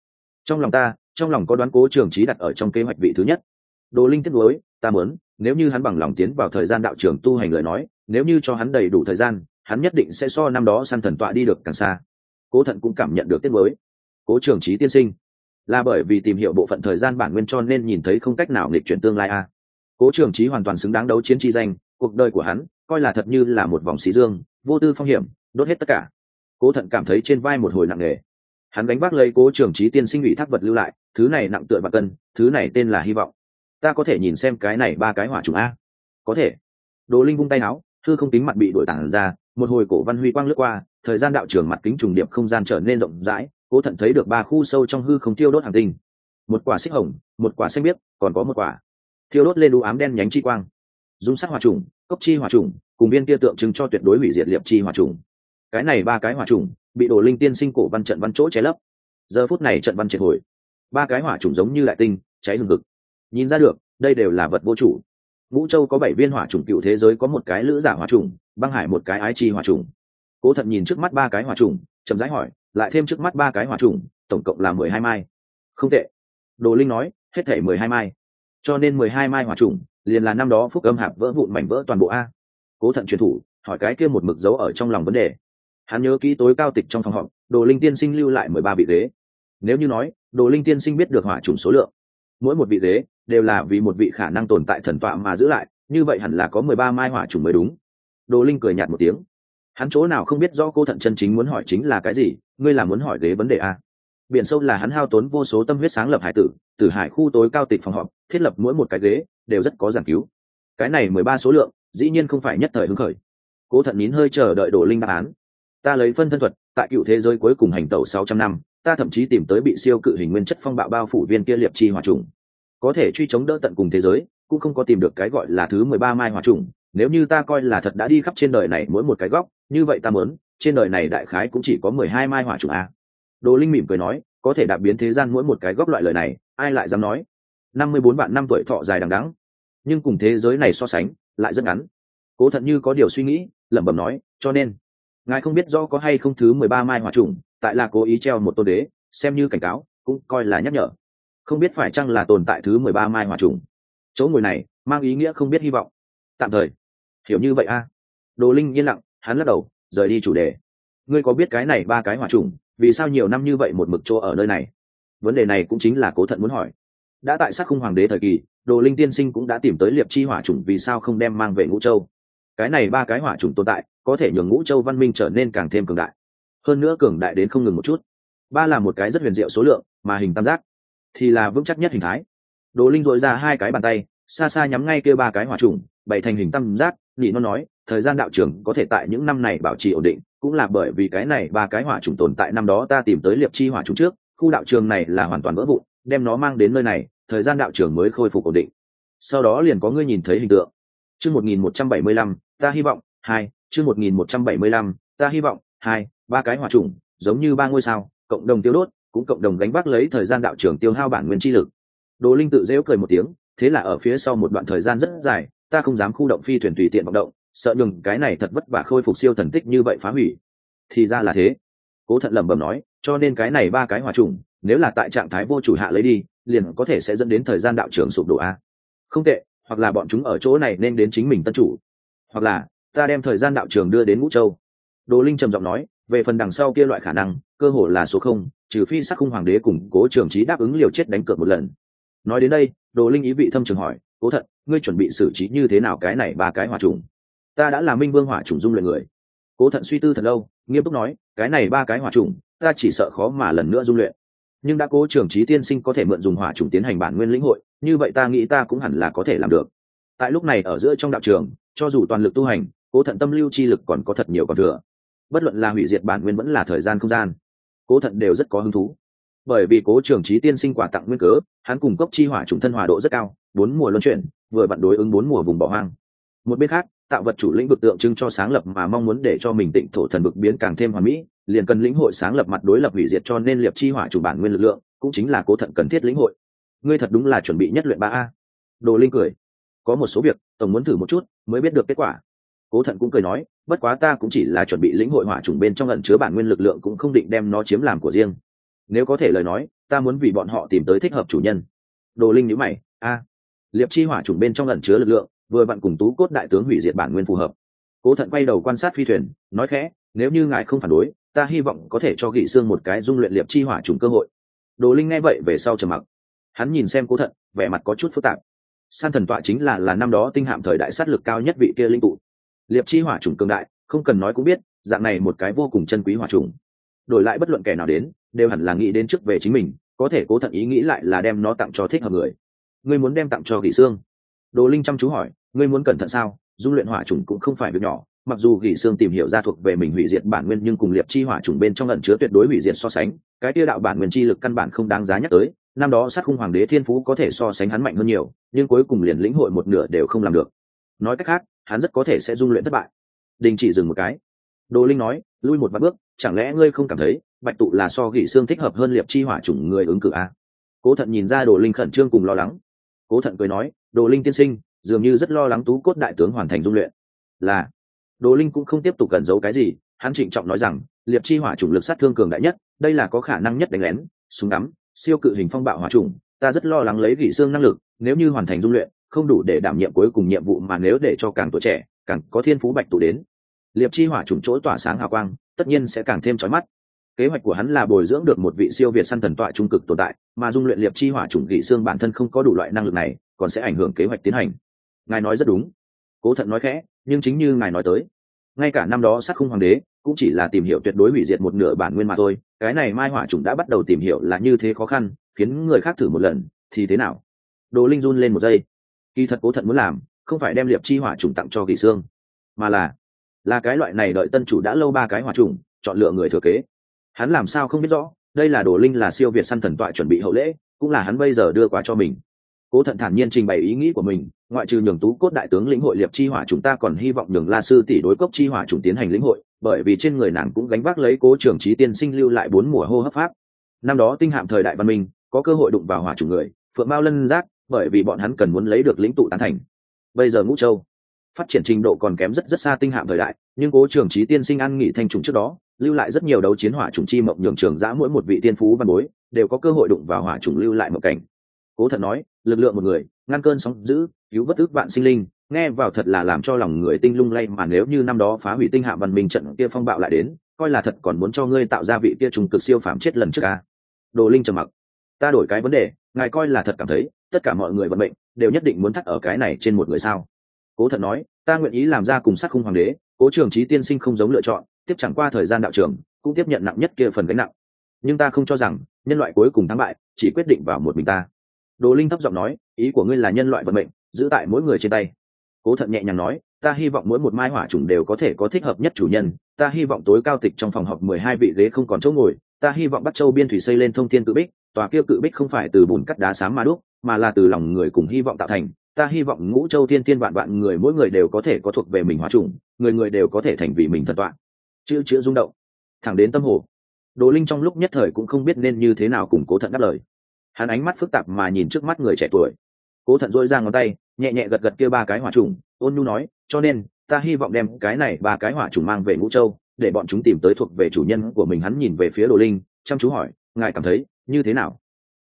trong lòng có đoán Cố Trường Chí đặt ở trong kế hoạch vị thứ nhất. Đồ Linh tiếc nuối, ta muốn, nếu như hắn bằng lòng tiến vào thời gian đạo trường tu hành lời nói, nếu như cho hắn đầy đủ thời gian, hắn nhất định sẽ so năm đó săn thần tọa đi được càng xa. Cố Thận cũng cảm nhận được tiếc nuối. Cố Trường Chí tiên sinh, là bởi vì tìm hiểu bộ phận thời gian bản nguyên cho nên nhìn thấy không cách nào nghịch chuyển tương lai a. Cố Trường Chí hoàn toàn xứng đáng đấu chiến chi danh, cuộc đời của hắn coi là thật như là một vòng xí dương, vô tư phong hiểm, đốt hết tất cả. Cố Thận cảm thấy trên vai một hồi nặng nề. Hắn gánh vác lấy Cố Trường Chí tiên sinh ủy thác vật lưu lại, thứ này nặng tựa vạn cân, thứ này tên là hy vọng. Ta có thể nhìn xem cái này 3 cái hỏa trùng a? Có thể. Đồ Linh vung tay áo, hư không kính mặt bị đổi tản ra, một hồi cổ văn huy quang lướt qua, thời gian đạo trường mặt kính trùng điệp không gian trở nên rộng rãi. Cố Thận thấy được 3 khu sâu trong hư không thiêu đốt hàng tinh, một quả xích hồng, một quả xanh biếc, còn có một quả thiêu đốt lên u ám đen nhánh chi quang. Dung sắc hỏa trùng, cốc chi hỏa trùng, cùng viên kia tượng trưng cho tuyệt đối hủy diệt liệp chi hỏa trùng. Cái này 3 cái hỏa trùng bị Đồ Linh tiên sinh cổ văn trận văn chỗ che lấp. Giờ phút này trận văn triệt hồi, 3 cái hỏa trùng giống như đại tinh, cháy hừng hực. Nhìn ra được, đây đều là vật vô chủ. Ngũ Châu có 7 viên hỏa trùng, cựu thế giới có 1 cái lữ giả hỏa trùng, băng hải 1 cái ái chi hỏa trùng. Cố Thận nhìn trước mắt 3 cái hỏa trùng, chậm rãi hỏi, lại thêm trước mắt 3 cái hỏa trùng, tổng cộng là 12 mai. Không tệ. Đồ Linh nói, hết thảy 12 mai. Cho nên 12 mai hỏa trùng, liền là năm đó phúc âm hạp vỡ vụn mảnh vỡ toàn bộ a. Cố Thận truyền thủ, hỏi cái kia một mực giấu ở trong lòng vấn đề. Hắn nhớ kỹ tối cao tịch trong phòng họp, Đồ Linh tiên sinh lưu lại 13 vị ghế. Nếu như nói, Đồ Linh tiên sinh biết được hỏa trùng số lượng, mỗi một vị ghế đều là vì một vị khả năng tồn tại thần tọa mà giữ lại, như vậy hẳn là có 13 mai hỏa trùng mới đúng. Đồ Linh cười nhạt một tiếng. Hắn chỗ nào không biết rõ Cố Thận chân chính muốn hỏi chính là cái gì, ngươi là muốn hỏi ghế vấn đề a? Biển sâu là hắn hao tốn vô số tâm huyết sáng lập hải tử, Tử Hải khu tối cao tịch phòng họp, thiết lập mỗi một cái ghế đều rất có giảng cứu. Cái này 13 số lượng, dĩ nhiên không phải nhất thời hứng khởi. Cố Thận nín hơi chờ đợi Đồ Linh đáp án. Ta lấy phân thân thuật, tại cựu thế giới cuối cùng hành tẩu 600 năm, ta thậm chí tìm tới bị siêu cự hình nguyên chất phong bạo bao phủ viên kia liệp chi hỏa trùng. Có thể truy chống đỡ tận cùng thế giới, cũng không có tìm được cái gọi là thứ 13 mai hỏa trùng. Nếu như ta coi là thật đã đi khắp trên đời này mỗi một cái góc, như vậy ta muốn, trên đời này đại khái cũng chỉ có 12 mai hỏa trùng a. Đồ Linh mỉm cười nói, có thể đạp biến thế gian mỗi một cái góc loại lời này, ai lại dám nói. 54 vạn năm tuổi thọ dài đằng đẵng, nhưng cùng thế giới này so sánh, lại rất ngắn. Cố Thận như có điều suy nghĩ, lẩm bẩm nói, cho nên ngài không biết rõ có hay không thứ 13 mai hỏa trùng, tại là cố ý treo một tôn đế, xem như cảnh cáo, cũng coi là nhắc nhở. Không biết phải chăng là tồn tại thứ 13 mai hỏa trùng. Chỗ ngồi này mang ý nghĩa không biết hy vọng. Tạm thời hiểu như vậy a. Đồ Linh yên lặng, hắn lắc đầu, rời đi chủ đề. Ngươi có biết cái này 3 cái hỏa trùng, vì sao nhiều năm như vậy một mực chỗ ở nơi này? Vấn đề này cũng chính là Cố Thận muốn hỏi. Đã tại Sắc Khung Hoàng đế thời kỳ, Đồ Linh tiên sinh cũng đã tìm tới liệp chi hỏa trùng, vì sao không đem mang về Ngũ Châu? Cái này 3 cái hỏa trùng tồn tại, có thể nhường Ngũ Châu văn minh trở nên càng thêm cường đại. Hơn nữa cường đại đến không ngừng một chút. 3 là một cái rất huyền diệu số lượng, mà hình tam giác thì là vững chắc nhất hình thái. Đồ Linh dội ra 2 cái bàn tay, xa xa nhắm ngay kia 3 cái hỏa trùng, bày thành hình tam giác, nhị nó nói, thời gian đạo trường có thể tại những năm này bảo trì ổn định, cũng là bởi vì cái này 3 cái hỏa trùng tồn tại năm đó ta tìm tới liệp chi hỏa trùng trước, khu đạo trường này là hoàn toàn vỡ vụn, đem nó mang đến nơi này, thời gian đạo trường mới khôi phục ổn định. Sau đó liền có ngươi nhìn thấy hình tượng. Chương 1175, ta hy vọng 2, chương 1175, ta hy vọng 2, 3 cái hỏa trùng, giống như 3 ngôi sao, cộng đồng tiêu đốt, cũng cộng đồng gánh vác lấy thời gian đạo trường tiêu hao bản nguyên chi lực. Đồ Linh tự giễu cười một tiếng, thế là ở phía sau một đoạn thời gian rất dài, ta không dám khu động phi thuyền tùy tiện vọng động, sợ nhường cái này thật vất vả khôi phục siêu thần tích như vậy phá hủy. Thì ra là thế. Cố Thận lẩm bẩm nói, cho nên cái này 3 cái hỏa trùng, nếu là tại trạng thái vô chủ hạ lấy đi, liền có thể sẽ dẫn đến thời gian đạo trường sụp đổ a. Không tệ, hoặc là bọn chúng ở chỗ này nên đến chính mình tân chủ, hoặc là ta đem thời gian đạo trường đưa đến Ngũ Châu. Đồ Linh trầm giọng nói, về phần đằng sau kia loại khả năng, cơ hội là số không, trừ phi Sắc Khung Hoàng đế cùng Cố Trường Chí đáp ứng liều chết đánh cược một lần. Nói đến đây, Đồ Linh ý vị thâm trường hỏi, Cố Thận, ngươi chuẩn bị xử trí như thế nào cái này ba cái hỏa trùng? Ta đã là Minh Vương hỏa trùng dung luyện người. Cố Thận suy tư thật lâu, nghiêm túc nói, cái này ba cái hỏa trùng, ta chỉ sợ khó mà lần nữa dung luyện. Nhưng đã Cố Trường Chí tiên sinh có thể mượn dùng hỏa trùng tiến hành bản nguyên lĩnh hội, như vậy ta nghĩ ta cũng hẳn là có thể làm được. Tại lúc này ở giữa trong đạo trường, cho dù toàn lực tu hành, Cố Thận tâm lưu chi lực còn có thật nhiều còn thừa. Bất luận là hủy diệt bản nguyên vẫn là thời gian không gian, Cố Thận đều rất có hứng thú. Bởi vì Cố Trường Chí tiên sinh quà tặng nguyên cớ, hắn cùng cốc chi hỏa trùng thân hòa độ rất cao, 4 mùa luân chuyển, vừa vặn đối ứng 4 mùa vùng bỏ hoang. Một bên khác, tạo vật chủ lĩnh vực tượng trưng cho sáng lập mà mong muốn để cho mình tịnh thổ thần vực biến càng thêm hoàn mỹ, liền cần lĩnh hội sáng lập mặt đối lập hủy diệt, cho nên liệp chi hỏa chủ bản nguyên lực lượng cũng chính là Cố Thận cần thiết lĩnh hội. Ngươi thật đúng là chuẩn bị nhất luyện 3A. Đồ Linh cười, có một số việc tổng muốn thử một chút mới biết được kết quả. Cố Thận cũng cười nói, bất quá ta cũng chỉ là chuẩn bị lĩnh hội hỏa trùng bên trong ẩn chứa bản nguyên lực lượng, cũng không định đem nó chiếm làm của riêng. Nếu có thể lời nói, ta muốn vì bọn họ tìm tới thích hợp chủ nhân. Đồ Linh nhíu mày, liệp chi hỏa trùng bên trong ẩn chứa lực lượng vừa vặn cùng Tú Cốt đại tướng hủy diệt bản nguyên phù hợp. Cố Thận quay đầu quan sát phi thuyền, nói khẽ, nếu như ngài không phản đối, ta hy vọng có thể cho Gỉ Xương một cái dung luyện liệp chi hỏa trùng cơ hội. Đồ Linh nghe vậy về sau trầm mặc. Hắn nhìn xem Cố Thận, vẻ mặt có chút phức tạp. San thần tọa chính là năm đó tinh hạm thời đại sát lực cao nhất vị kia linh tụ. Liệp chi hỏa trùng cường đại, không cần nói cũng biết, dạng này một cái vô cùng chân quý hỏa trùng, đổi lại bất luận kẻ nào đến, đều hẳn là nghĩ đến trước về chính mình, có thể Cố Thận ý nghĩ lại là đem nó tặng cho thích hợp người. Ngươi muốn đem tặng cho Gỉ Xương? Đồ Linh chăm chú hỏi, ngươi muốn cẩn thận sao? Dung luyện hỏa trùng cũng không phải việc nhỏ, mặc dù Gỉ Xương tìm hiểu ra thuộc về mình hủy diệt bản nguyên, nhưng cùng liệp chi hỏa trùng bên trong ẩn chứa tuyệt đối hủy diệt so sánh, cái tiêu đạo bản nguyên chi lực căn bản không đáng giá nhắc tới. Năm đó Sát Khung Hoàng đế thiên phú có thể so sánh hắn mạnh hơn nhiều, nhưng cuối cùng liền lĩnh hội một nửa đều không làm được. Nói cách khác, hắn rất có thể sẽ dung luyện thất bại. Đình chỉ dừng một cái. Đồ Linh nói, lui một vài bước, chẳng lẽ ngươi không cảm thấy Bạch Tụ là so Gỉ Xương thích hợp hơn liệp chi hỏa chủng người ứng cử à? Cố Thận nhìn ra Đồ Linh khẩn trương cùng lo lắng. Cố Thận cười nói, Đồ Linh tiên sinh dường như rất lo lắng Tú Cốt đại tướng hoàn thành dung luyện. Là. Đồ Linh cũng không tiếp tục cẩn giấu cái gì, hắn trịnh trọng nói rằng, liệp chi hỏa chủng lực sát thương cường đại nhất, đây là có khả năng nhất đánh lén, súng ngắm, siêu cự hình phong bạo hỏa chủng, ta rất lo lắng lấy Gỉ Xương năng lực, nếu như hoàn thành dung luyện, không đủ để đảm nhiệm cuối cùng nhiệm vụ, mà nếu để cho càng tuổi trẻ, càng có thiên phú Bạch Tụ đến, liệp chi hỏa trùng chỗ tỏa sáng hào quang tất nhiên sẽ càng thêm chói mắt. Kế hoạch của hắn là bồi dưỡng được một vị siêu việt săn thần tọa trung cực tồn tại, mà dung luyện liệp chi hỏa trùng Gỉ Xương bản thân không có đủ loại năng lực này, còn sẽ ảnh hưởng kế hoạch tiến hành. Ngài nói rất đúng. Cố Thận nói khẽ, nhưng chính như ngài nói tới, ngay cả năm đó Sát Khung Hoàng đế cũng chỉ là tìm hiểu tuyệt đối hủy diệt một nửa bản nguyên mà thôi, cái này mai hỏa trùng đã bắt đầu tìm hiểu là như thế khó khăn, khiến người khác thử một lần thì thế nào? Đồ Linh run lên một giây. Kỳ thật Cố Thận muốn làm không phải đem liệp chi hỏa trùng tặng cho Gỉ Xương, mà là cái loại này đợi tân chủ đã lâu ba cái hỏa trùng, chọn lựa người thừa kế. Hắn làm sao không biết rõ, đây là Đồ Linh là siêu việt săn thần tọa chuẩn bị hậu lễ, cũng là hắn bây giờ đưa qua cho mình. Cố Thận thản nhiên trình bày ý nghĩ của mình, ngoại trừ nhường Tú Cốt đại tướng lĩnh hội liệp chi hỏa chúng ta còn hy vọng nhường La sư tỷ đối cốc chi hỏa trùng tiến hành lĩnh hội, bởi vì trên người nàng cũng gánh vác lấy Cố Trường Chí tiên sinh lưu lại 4 mùa hô hấp pháp. Năm đó tinh hạm thời đại văn minh có cơ hội đụng vào hỏa trùng người, Phượng Mao Lân Giác, bởi vì bọn hắn cần muốn lấy được lĩnh tụ tán thành. Bây giờ Ngũ Châu phát triển trình độ còn kém rất xa tinh hạm thời đại, nhưng Cố Trường Chí tiên sinh ăn nghỉ thanh trùng trước đó lưu lại rất nhiều đấu chiến hỏa trùng chi mộng, nhường trường giã mỗi một vị tiên phú văn bối đều có cơ hội đụng vào hỏa trùng lưu lại mộng cảnh. Cố Thận nói, lực lượng một người ngăn cơn sóng dữ, cứu vớt ức vạn sinh linh, nghe vào thật là làm cho lòng người tinh lung lay, mà nếu như năm đó phá hủy tinh hạm văn minh trận kia phong bạo lại đến, coi là thật còn muốn cho ngươi tạo ra vị kia trùng cực siêu phàm chết lần trước a. Đồ Linh trầm mặc. Ta đổi cái vấn đề, ngài coi là thật cảm thấy tất cả mọi người vận mệnh đều nhất định muốn thắt ở cái này trên một người sao? Cố Thận nói, ta nguyện ý làm ra cùng Sát Khung Hoàng đế, Cố Trường Chí tiên sinh không giống lựa chọn, tiếp chẳng qua thời gian đạo trưởng cũng tiếp nhận nặng nhất kia phần gánh nặng, nhưng ta không cho rằng nhân loại cuối cùng thắng bại chỉ quyết định vào một mình ta. Đồ Linh thấp giọng nói, ý của ngươi là nhân loại vận mệnh giữ tại mỗi người trên tay. Cố Thận nhẹ nhàng nói, ta hy vọng mỗi một mai hỏa trùng đều có thể có thích hợp nhất chủ nhân, ta hy vọng tối cao tịch trong phòng họp 12 vị ghế không còn chỗ ngồi, ta hy vọng Bắc Châu biên thủy xây lên thông thiên cự bích, tòa kia cự bích không phải từ bùn cắt đá xám mà đúc, mà là từ lòng người cùng hy vọng tạo thành. Ta hy vọng Ngũ Châu thiên thiên vạn vạn người, mỗi người đều có thể có thuộc về mình hỏa trùng, người người đều có thể thành vì mình thần tọa. Chữ rung động thẳng đến tâm hồ. Đồ Linh trong lúc nhất thời cũng không biết nên như thế nào cùng Cố Thận đáp lời. Hắn ánh mắt phức tạp mà nhìn trước mắt người trẻ tuổi. Cố Thận duỗi ra ngón tay, nhẹ nhẹ gật gật kia ba cái hỏa trùng, ôn nhu nói, cho nên ta hy vọng đem cái này ba cái hỏa trùng mang về Ngũ Châu, để bọn chúng tìm tới thuộc về chủ nhân của mình. Hắn nhìn về phía Đồ Linh, chăm chú hỏi, ngài cảm thấy như thế nào?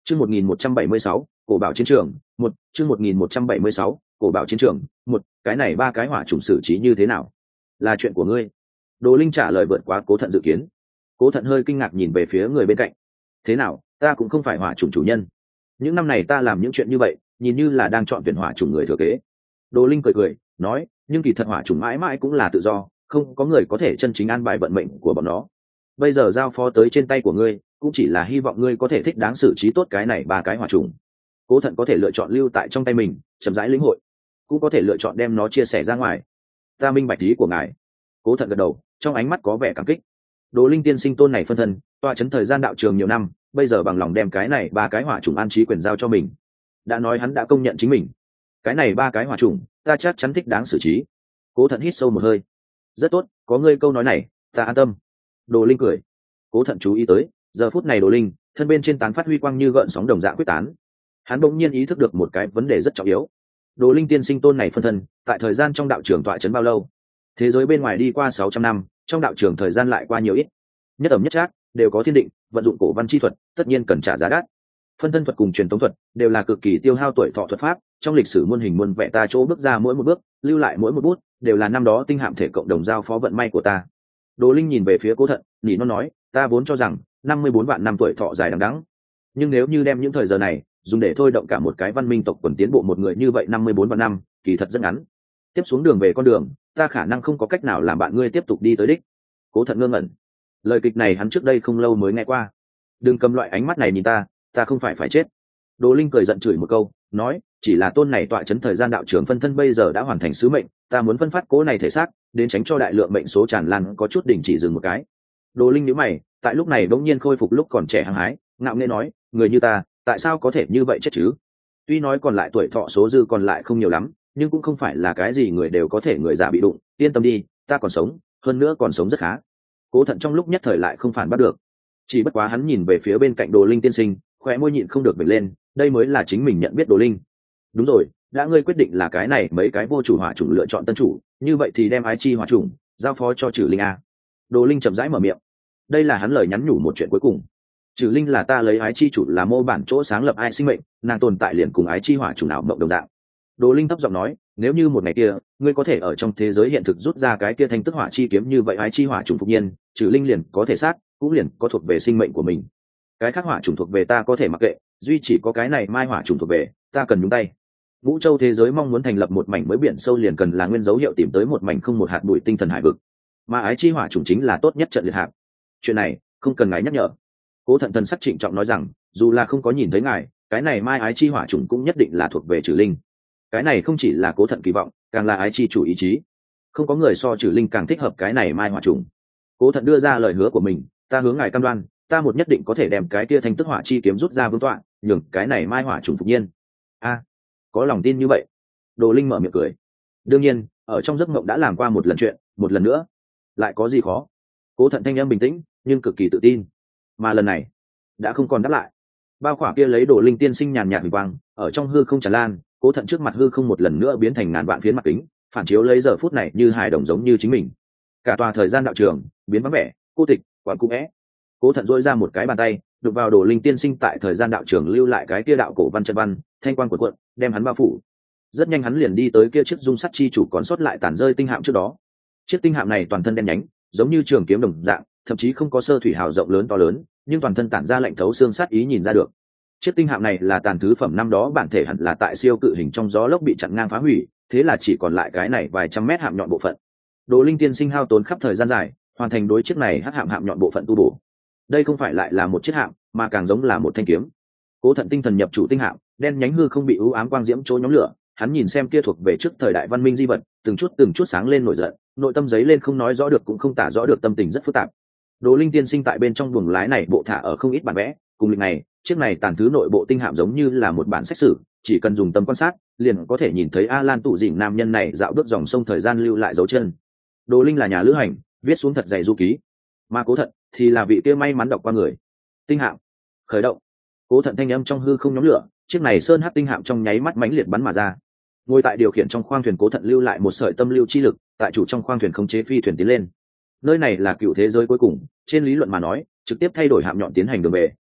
Chương 1176, cổ bảo chiến trường, một chương 1176, cổ bảo chiến trường, một cái này ba cái hỏa trùng xử trí như thế nào? Là chuyện của ngươi. Đồ Linh trả lời vượt quá Cố Thận dự kiến. Cố Thận hơi kinh ngạc nhìn về phía người bên cạnh. Thế nào, ta cũng không phải hỏa trùng chủ nhân. Những năm này ta làm những chuyện như vậy, nhìn như là đang chọn tuyển hỏa trùng người thừa kế. Đồ Linh cười cười, nói, nhưng kỳ thật hỏa trùng mãi mãi cũng là tự do, không có người có thể chân chính an bài vận mệnh của bọn nó. Bây giờ giao phó tới trên tay của ngươi, cũng chỉ là hy vọng ngươi có thể thích đáng xử trí tốt cái này ba cái hỏa trùng. Cố Thận có thể lựa chọn lưu tại trong tay mình, chậm rãi lĩnh hội, cũng có thể lựa chọn đem nó chia sẻ ra ngoài. Ta minh bạch ý của ngài. Cố Thận gật đầu, trong ánh mắt có vẻ cảm kích. Đồ Linh tiên sinh tôn này phân thân, tọa chấn thời gian đạo trường nhiều năm, bây giờ bằng lòng đem cái này ba cái hỏa trùng an trí quyền giao cho mình. Đã nói hắn đã công nhận chính mình. Cái này ba cái hỏa trùng, ta chắc chắn thích đáng xử trí. Cố Thận hít sâu một hơi. Rất tốt, có ngươi câu nói này, ta an tâm. Đồ Linh cười. Cố Thận chú ý tới, giờ phút này Đồ Linh, thân bên trên tán phát huy quang như gợn sóng đồng dạng quyết tán. Hắn bỗng nhiên ý thức được một cái vấn đề rất trọng yếu. Đồ Linh tiên sinh tôn này phân thân, tại thời gian trong đạo trường tọa chấn bao lâu? Thế giới bên ngoài đi qua 600 năm, trong đạo trường thời gian lại qua nhiều ít. Nhất ẩm nhất trác, đều có thiên định, vận dụng cổ văn chi thuật, tất nhiên cần trả giá đắt. Phân thân thuật cùng truyền thống thuật đều là cực kỳ tiêu hao tuổi thọ thuật pháp, trong lịch sử muôn hình muôn vẻ ta chỗ bước ra mỗi một bước, lưu lại mỗi một bút, đều là năm đó tinh hạm thể cộng đồng giao phó vận may của ta. Đồ Linh nhìn về phía Cố Thận, nhỉ nó nói, ta vốn cho rằng 54 vạn năm tuổi thọ dài đằng đẵng, nhưng nếu như đem những thời giờ này dùng để thôi động cả một cái văn minh tộc quần tiến bộ một người như vậy 54 vạn năm, kỳ thật rất ngắn. Tiếp xuống đường về con đường, ta khả năng không có cách nào làm bạn ngươi tiếp tục đi tới đích. Cố Thận ngơ ngẩn. Lời kịch này hắn trước đây không lâu mới nghe qua. Đừng cầm loại ánh mắt này nhìn ta không phải chết. Đồ Linh cười giận chửi một câu, nói, chỉ là tôn này tọa chấn thời gian đạo trưởng phân thân bây giờ đã hoàn thành sứ mệnh, ta muốn phân phát cố này thể xác, đến tránh cho đại lượng mệnh số tràn lan có chút đình chỉ dừng một cái. Đồ Linh nhíu mày, tại lúc này bỗng nhiên khôi phục lúc còn trẻ hăng hái, ngạo nghễ nói, người như ta, tại sao có thể như vậy chết chứ? Tuy nói còn lại tuổi thọ số dư còn lại không nhiều lắm, nhưng cũng không phải là cái gì người đều có thể người già bị đụng, yên tâm đi, ta còn sống, hơn nữa còn sống rất khá. Cố Thận trong lúc nhất thời lại không phản bắt được, chỉ bất quá hắn nhìn về phía bên cạnh Đồ Linh tiên sinh, khóe môi nhịn không được vểnh lên, đây mới là chính mình nhận biết Đồ Linh. Đúng rồi, đã ngươi quyết định là cái này mấy cái vô chủ hỏa chủng lựa chọn tân chủ, như vậy thì đem ái chi hỏa chủng giao phó cho Trử Linh a. Đồ Linh chậm rãi mở miệng, đây là hắn lời nhắn nhủ một chuyện cuối cùng. Trử Linh là ta lấy ái chi chủ là mô bản chỗ sáng lập ai sinh mệnh, nàng tồn tại liền cùng ái chi hỏa chủng nào mộng đồng dạng. Đồ Linh thấp giọng nói, nếu như một ngày kia ngươi có thể ở trong thế giới hiện thực rút ra cái kia thanh tức hỏa chi kiếm như vậy ái chi hỏa chủng phục nhiên, Trử Linh liền có thể xác, cũng liền có thuộc về sinh mệnh của mình. Cái khác hỏa chủng thuộc về ta có thể mặc kệ, duy chỉ có cái này mai hỏa chủng thuộc về ta cần nhúng tay. Vũ Châu thế giới mong muốn thành lập một mảnh mới biển sâu liền cần là nguyên dấu hiệu tìm tới một mảnh không một hạt bụi tinh thần hải vực, mà ái chi hỏa chủng chính là tốt nhất trận liệt hạng. Chuyện này không cần ngài nhắc nhở. Cố Thận thần sắc trịnh trọng nói rằng, dù là không có nhìn thấy ngài, cái này mai ái chi hỏa chủng cũng nhất định là thuộc về Trử Linh. Cái này không chỉ là Cố Thận kỳ vọng, càng là ái chi chủ ý chí. Không có người so Trử Linh càng thích hợp cái này mai hỏa chủng. Cố Thận đưa ra lời hứa của mình, ta hướng ngài cam đoan, ta một nhất định có thể đem cái kia thanh tức hỏa chi kiếm rút ra vương tọa, nhường cái này mai hỏa trùng phục nhiên. A, có lòng tin như vậy? Đồ Linh mở miệng cười. Đương nhiên, ở trong giấc mộng đã làm qua một lần chuyện, một lần nữa, lại có gì khó? Cố Thận thanh âm bình tĩnh, nhưng cực kỳ tự tin. Mà lần này, đã không còn đáp lại. Bao khỏa kia lấy Đồ Linh tiên sinh nhàn nhạt huỳnh quang, ở trong hư không tràn lan, Cố Thận trước mặt hư không một lần nữa biến thành ngàn vạn phiến mặt kính, phản chiếu lấy giờ phút này như hài đồng giống như chính mình. Cả tòa thời gian đạo trường biến vắng vẻ, cô tịch, quản cung é. Cố Thận dỗi ra một cái bàn tay, đục vào Đồ Linh tiên sinh tại thời gian đạo trường lưu lại cái kia đạo cổ văn chân văn, thanh quang của cuộn, đem hắn bao phủ. Rất nhanh hắn liền đi tới kia chiếc dung sắt chi chủ còn sót lại tàn rơi tinh hạm trước đó. Chiếc tinh hạm này toàn thân đen nhánh, giống như trường kiếm đồng dạng, thậm chí không có sơ thủy hào rộng lớn to lớn, nhưng toàn thân tản ra lạnh thấu xương sát ý nhìn ra được. Chiếc tinh hạm này là tàn thứ phẩm năm đó bản thể hẳn là tại siêu cự hình trong gió lốc bị chặn ngang phá hủy, thế là chỉ còn lại cái này vài trăm mét hạm nhọn bộ phận. Đồ Linh tiên sinh hao tốn khắp thời gian dài, hoàn thành đối chiếc này hắc hạm nhọn bộ phận tu bổ. Đây không phải lại là một chiếc hạm, mà càng giống là một thanh kiếm. Cố Thận tinh thần nhập chủ tinh hạm, đen nhánh hư không bị ưu ám quang diễm trôi nhóm lửa, hắn nhìn xem kia thuộc về trước thời đại văn minh di vật, từng chút sáng lên nổi giận, nội tâm giấy lên không nói rõ được cũng không tả rõ được tâm tình rất phức tạp. Đồ Linh tiên sinh tại bên trong buồng lái này bộ thả ở không ít bản vẽ, cùng lịch này, chiếc này tàn thứ nội bộ tinh hạm giống như là một bản sách sử, chỉ cần dùng tâm quan sát, liền có thể nhìn thấy A Lan tụ dĩnh nam nhân này dạo bước dòng sông thời gian lưu lại dấu chân. Đồ Linh là nhà lữ hành, viết xuống thật dày du ký, mà Cố Thận thì là vị kia may mắn đọc qua người. Tinh hạm khởi động. Cố Thận thanh âm trong hư không nhóm lửa, chiếc này sơn hắc tinh hạm trong nháy mắt mãnh liệt bắn mà ra. Ngồi tại điều khiển trong khoang thuyền Cố Thận lưu lại một sợi tâm lưu chi lực, tại chủ trong khoang thuyền khống chế phi thuyền tiến lên. Nơi này là cựu thế giới cuối cùng, trên lý luận mà nói, trực tiếp thay đổi hạm nhọn tiến hành đường về,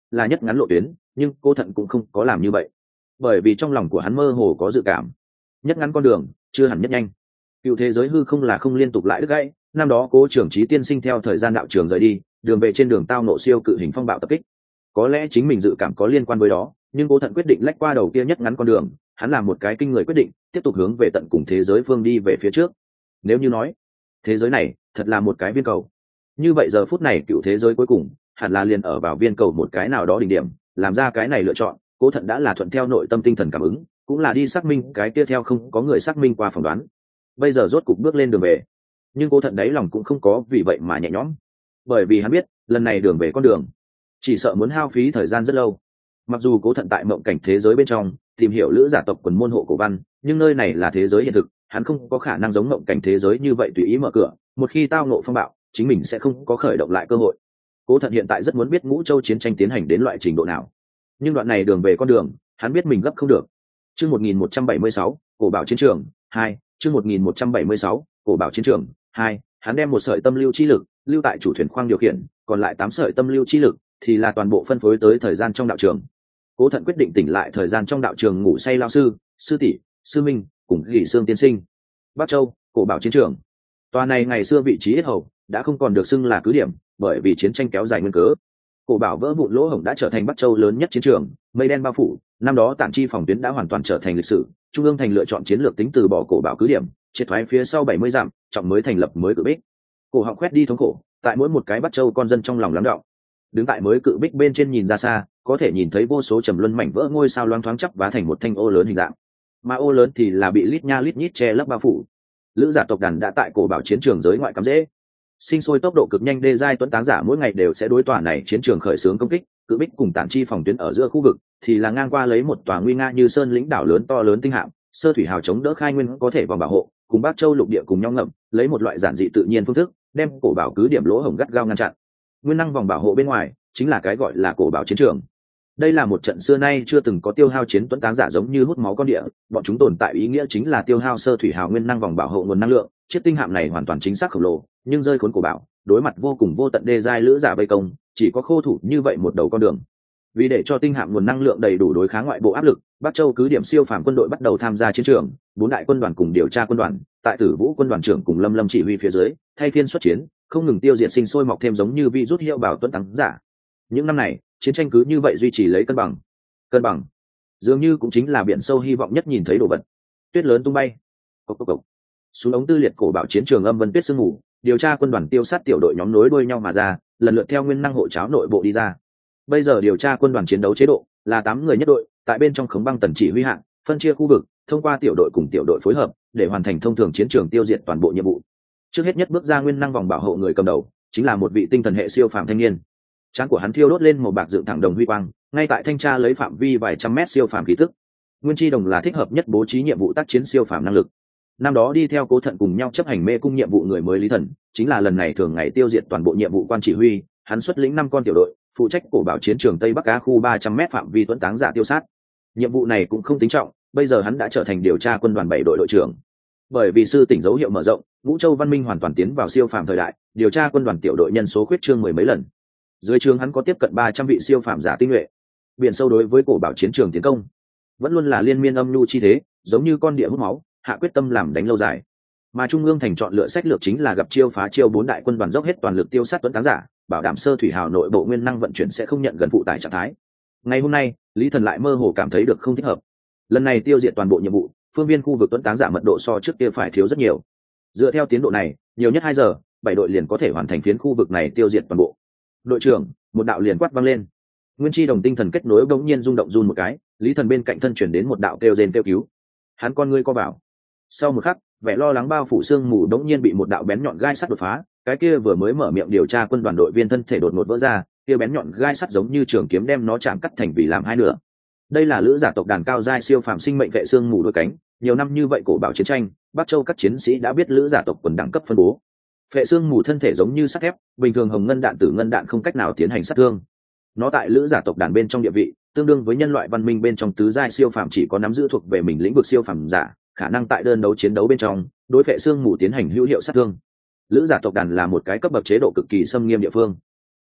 là nhất ngắn lộ tuyến, nhưng Cố Thận cũng không có làm như vậy, bởi vì trong lòng của hắn mơ hồ có dự cảm, nhất ngắn con đường chưa hẳn nhất nhanh. Cựu thế giới hư không là không liên tục lại đứt gãy, năm đó Cố trưởng trí tiên sinh theo thời gian đạo trường rời đi, đường về trên đường tao nộ siêu cự hình phong bạo tập kích. Có lẽ chính mình dự cảm có liên quan với đó, nhưng Cố Thận quyết định lách qua đầu kia nhất ngắn con đường, hắn làm một cái kinh người quyết định, tiếp tục hướng về tận cùng thế giới phương đi về phía trước. Nếu như nói thế giới này thật là một cái viên cầu, như vậy giờ phút này cựu thế giới cuối cùng hẳn là liền ở vào viên cầu một cái nào đó đỉnh điểm. Làm ra cái này lựa chọn, Cố Thận đã là thuận theo nội tâm tinh thần cảm ứng, cũng là đi xác minh cái kia theo không có người xác minh qua phỏng đoán. Bây giờ rốt cục bước lên đường về, nhưng Cố Thận đáy lòng cũng không có vì vậy mà nhẹ nhõm, bởi vì hắn biết lần này đường về con đường chỉ sợ muốn hao phí thời gian rất lâu. Mặc dù Cố Thận tại mộng cảnh thế giới bên trong tìm hiểu lữ giả tộc quần môn hộ cổ văn, nhưng nơi này là thế giới hiện thực, hắn không có khả năng giống mộng cảnh thế giới như vậy tùy ý mở cửa, một khi tao ngộ phong bạo chính mình sẽ không có khởi động lại cơ hội. Cố Thận hiện tại rất muốn biết Ngũ Châu chiến tranh tiến hành đến loại trình độ nào, nhưng đoạn này đường về con đường hắn biết mình gấp không được. Chương 1176, cổ bảo chiến trường 2, chương 1176, cổ bảo chiến trường 2, hắn đem một sợi tâm lưu chi lực lưu tại chủ thuyền khoang điều khiển, còn lại 8 sợi tâm lưu chi lực thì là toàn bộ phân phối tới thời gian trong đạo trường. Cố Thận quyết định tỉnh lại thời gian trong đạo trường ngủ say lao sư, sư tỷ, sư minh cùng Gỉ Sương tiên sinh. Bắc Châu, cổ bảo chiến trường. Tòa này ngày xưa vị trí yết hầu đã không còn được xưng là cứ điểm, bởi vì chiến tranh kéo dài nguyên cớ. Cổ bảo vỡ vụn lỗ hổng đã trở thành Bắc Châu lớn nhất chiến trường, mây đen bao phủ, năm đó Tản Chi phòng tuyến đã hoàn toàn trở thành lịch sử, Trung ương thành lựa chọn chiến lược tính từ bỏ cổ bảo cứ điểm, triệt thoái phía sau 70 dặm, trọng mới thành lập mới cự bích. Cổ họng khoét đi thống khổ, tại mỗi một cái Bắc Châu con dân trong lòng lắng đọng. Đứng tại mới cự bích bên trên nhìn ra xa, có thể nhìn thấy vô số trầm luân mảnh vỡ ngôi sao loáng thoáng chắp vá thành một thanh ô lớn hình dạng, mà ô lớn thì là bị lít nha lít nhít che lấp bao phủ. Lữ giả tộc đàn đã tại cổ bảo chiến trường giới ngoại cắm rễ, sinh sôi tốc độ cực nhanh. Đê giai tuấn táng giả mỗi ngày đều sẽ đối tòa này chiến trường khởi xướng công kích. Cự bích cùng Tản Chi phòng tuyến ở giữa khu vực thì là ngang qua lấy một tòa nguy nga như sơn lĩnh đảo lớn to lớn tinh hạm, sơ thủy hào chống đỡ khai nguyên có thể vòng bảo hộ, cùng Bắc Châu lục địa cùng nhau ngậm, lấy một loại giản dị tự nhiên phương thức đem cổ bảo cứ điểm lỗ hổng gắt gao ngăn chặn. Nguyên năng vòng bảo hộ bên ngoài chính là cái gọi là cổ bảo chiến trường. Đây là một trận xưa nay chưa từng có tiêu hao chiến tuấn táng giả giống như hút máu con địa, bọn chúng tồn tại ý nghĩa chính là tiêu hao sơ thủy hào nguyên năng vòng bảo hộ nguồn năng lượng. Chiếc tinh hạm này hoàn toàn chính xác khổng lồ, nhưng rơi khốn cổ bảo, đối mặt vô cùng vô tận đê giai lữ giả vây công, chỉ có khô thủ như vậy một đầu con đường. Vì để cho tinh hạm nguồn năng lượng đầy đủ đối kháng ngoại bộ áp lực, Bắc Châu cứ điểm siêu phàm quân đội bắt đầu tham gia chiến trường. 4 đại quân đoàn cùng điều tra quân đoàn, tại Tử Vũ quân đoàn trưởng cùng Lâm Lâm chỉ huy phía dưới, thay phiên xuất chiến, không ngừng tiêu diệt sinh sôi mọc thêm giống như virus hiệu bảo tuấn táng giả. Những năm này, chiến tranh cứ như vậy duy trì lấy cân bằng. Cân bằng dường như cũng chính là biển sâu hy vọng nhất nhìn thấy đồ vật. Tuyết lớn tung bay, cộc cộc cộc. Xuống ống tư liệt cổ bảo chiến trường âm vân tuyết sương mù, điều tra quân đoàn tiêu sát tiểu đội nhóm nối đuôi nhau mà ra, lần lượt theo nguyên năng hộ cháo nội bộ đi ra. Bây giờ điều tra quân đoàn chiến đấu chế độ là 8 người nhất đội, tại bên trong Khống Băng Tần chỉ huy hạng, phân chia khu vực, thông qua tiểu đội cùng tiểu đội phối hợp để hoàn thành thông thường chiến trường tiêu diệt toàn bộ nhiệm vụ. Trước hết nhất bước ra nguyên năng vòng bảo hộ người cầm đầu chính là một vị tinh thần hệ siêu phàm thanh niên. Trán của hắn thiêu đốt lên một bạc dựng thẳng đồng huy quang, ngay tại thanh tra lấy phạm vi vài trăm mét siêu phàm khí tức. Nguyên chi đồng là thích hợp nhất bố trí nhiệm vụ tác chiến siêu phàm năng lực. Năm đó đi theo Cố Thận cùng nhau chấp hành mê cung nhiệm vụ người mới Lý Thần, chính là lần này thường ngày tiêu diệt toàn bộ nhiệm vụ quan chỉ huy. Hắn xuất lĩnh 5 con tiểu đội, phụ trách cổ bảo chiến trường Tây Bắc Á khu 300m phạm vi tuấn táng giả tiêu sát. Nhiệm vụ này cũng không tính trọng, bây giờ hắn đã trở thành điều tra quân đoàn 7 đội đội trưởng. Bởi vì sư tỉnh dấu hiệu mở rộng, Ngũ Châu văn minh hoàn toàn tiến vào siêu phàm thời đại, điều tra quân đoàn tiểu đội nhân số khuyết trương 10 mấy lần. Dưới trường hắn có tiếp cận 300 vị siêu phàm giả tinh nhuệ. Biển sâu đối với cổ bảo chiến trường tiến công vẫn luôn là liên miên âm nhu chi thế, giống như con địa hút máu, hạ quyết tâm làm đánh lâu dài. Mà trung ương thành chọn lựa sách lược chính là gặp chiêu phá chiêu, 4 đại quân đoàn dốc hết toàn lực tiêu sát tuấn táng giả, bảo đảm sơ thủy hào nội bộ nguyên năng vận chuyển sẽ không nhận gần phụ tải trạng thái. Ngày hôm nay, Lý Thần lại mơ hồ cảm thấy được không thích hợp. Lần này tiêu diệt toàn bộ nhiệm vụ, phương viên khu vực tuấn táng giả mật độ so trước kia phải thiếu rất nhiều. Dựa theo tiến độ này, nhiều nhất 2 giờ, 7 đội liền có thể hoàn thành phiến khu vực này tiêu diệt toàn bộ. Đội trưởng, một đạo liền quát vang lên. Nguyên chi đồng tinh thần kết nối bỗng nhiên rung động run một cái, Lý Thần bên cạnh thân chuyển đến một đạo kêu rên kêu cứu. Hắn con ngươi co vào. Sau một khắc, vẻ lo lắng bao phủ sương mù bỗng nhiên bị một đạo bén nhọn gai sắt đột phá. Cái kia vừa mới mở miệng điều tra quân đoàn đội viên thân thể đột ngột vỡ ra, kia bén nhọn gai sắt giống như trường kiếm đem nó chạm cắt thành vì làm hai nửa. Đây là lữ giả tộc đàn cao giai siêu phàm sinh mệnh vệ sương mù đôi cánh. Nhiều năm như vậy cổ bảo chiến tranh, Bắc Châu các chiến sĩ đã biết lữ giả tộc quần đẳng cấp phân bố. Phệ xương mù thân thể giống như sắt thép, bình thường hồng ngân đạn tử ngân đạn không cách nào tiến hành sát thương. Nó tại lữ giả tộc đàn bên trong địa vị tương đương với nhân loại văn minh bên trong tứ giai siêu phàm chỉ có nắm giữ thuộc về mình lĩnh vực siêu phàm giả, khả năng tại đơn đấu chiến đấu bên trong đối phệ xương mù tiến hành hữu hiệu sát thương. Lữ giả tộc đàn là một cái cấp bậc chế độ cực kỳ xâm nghiêm địa phương.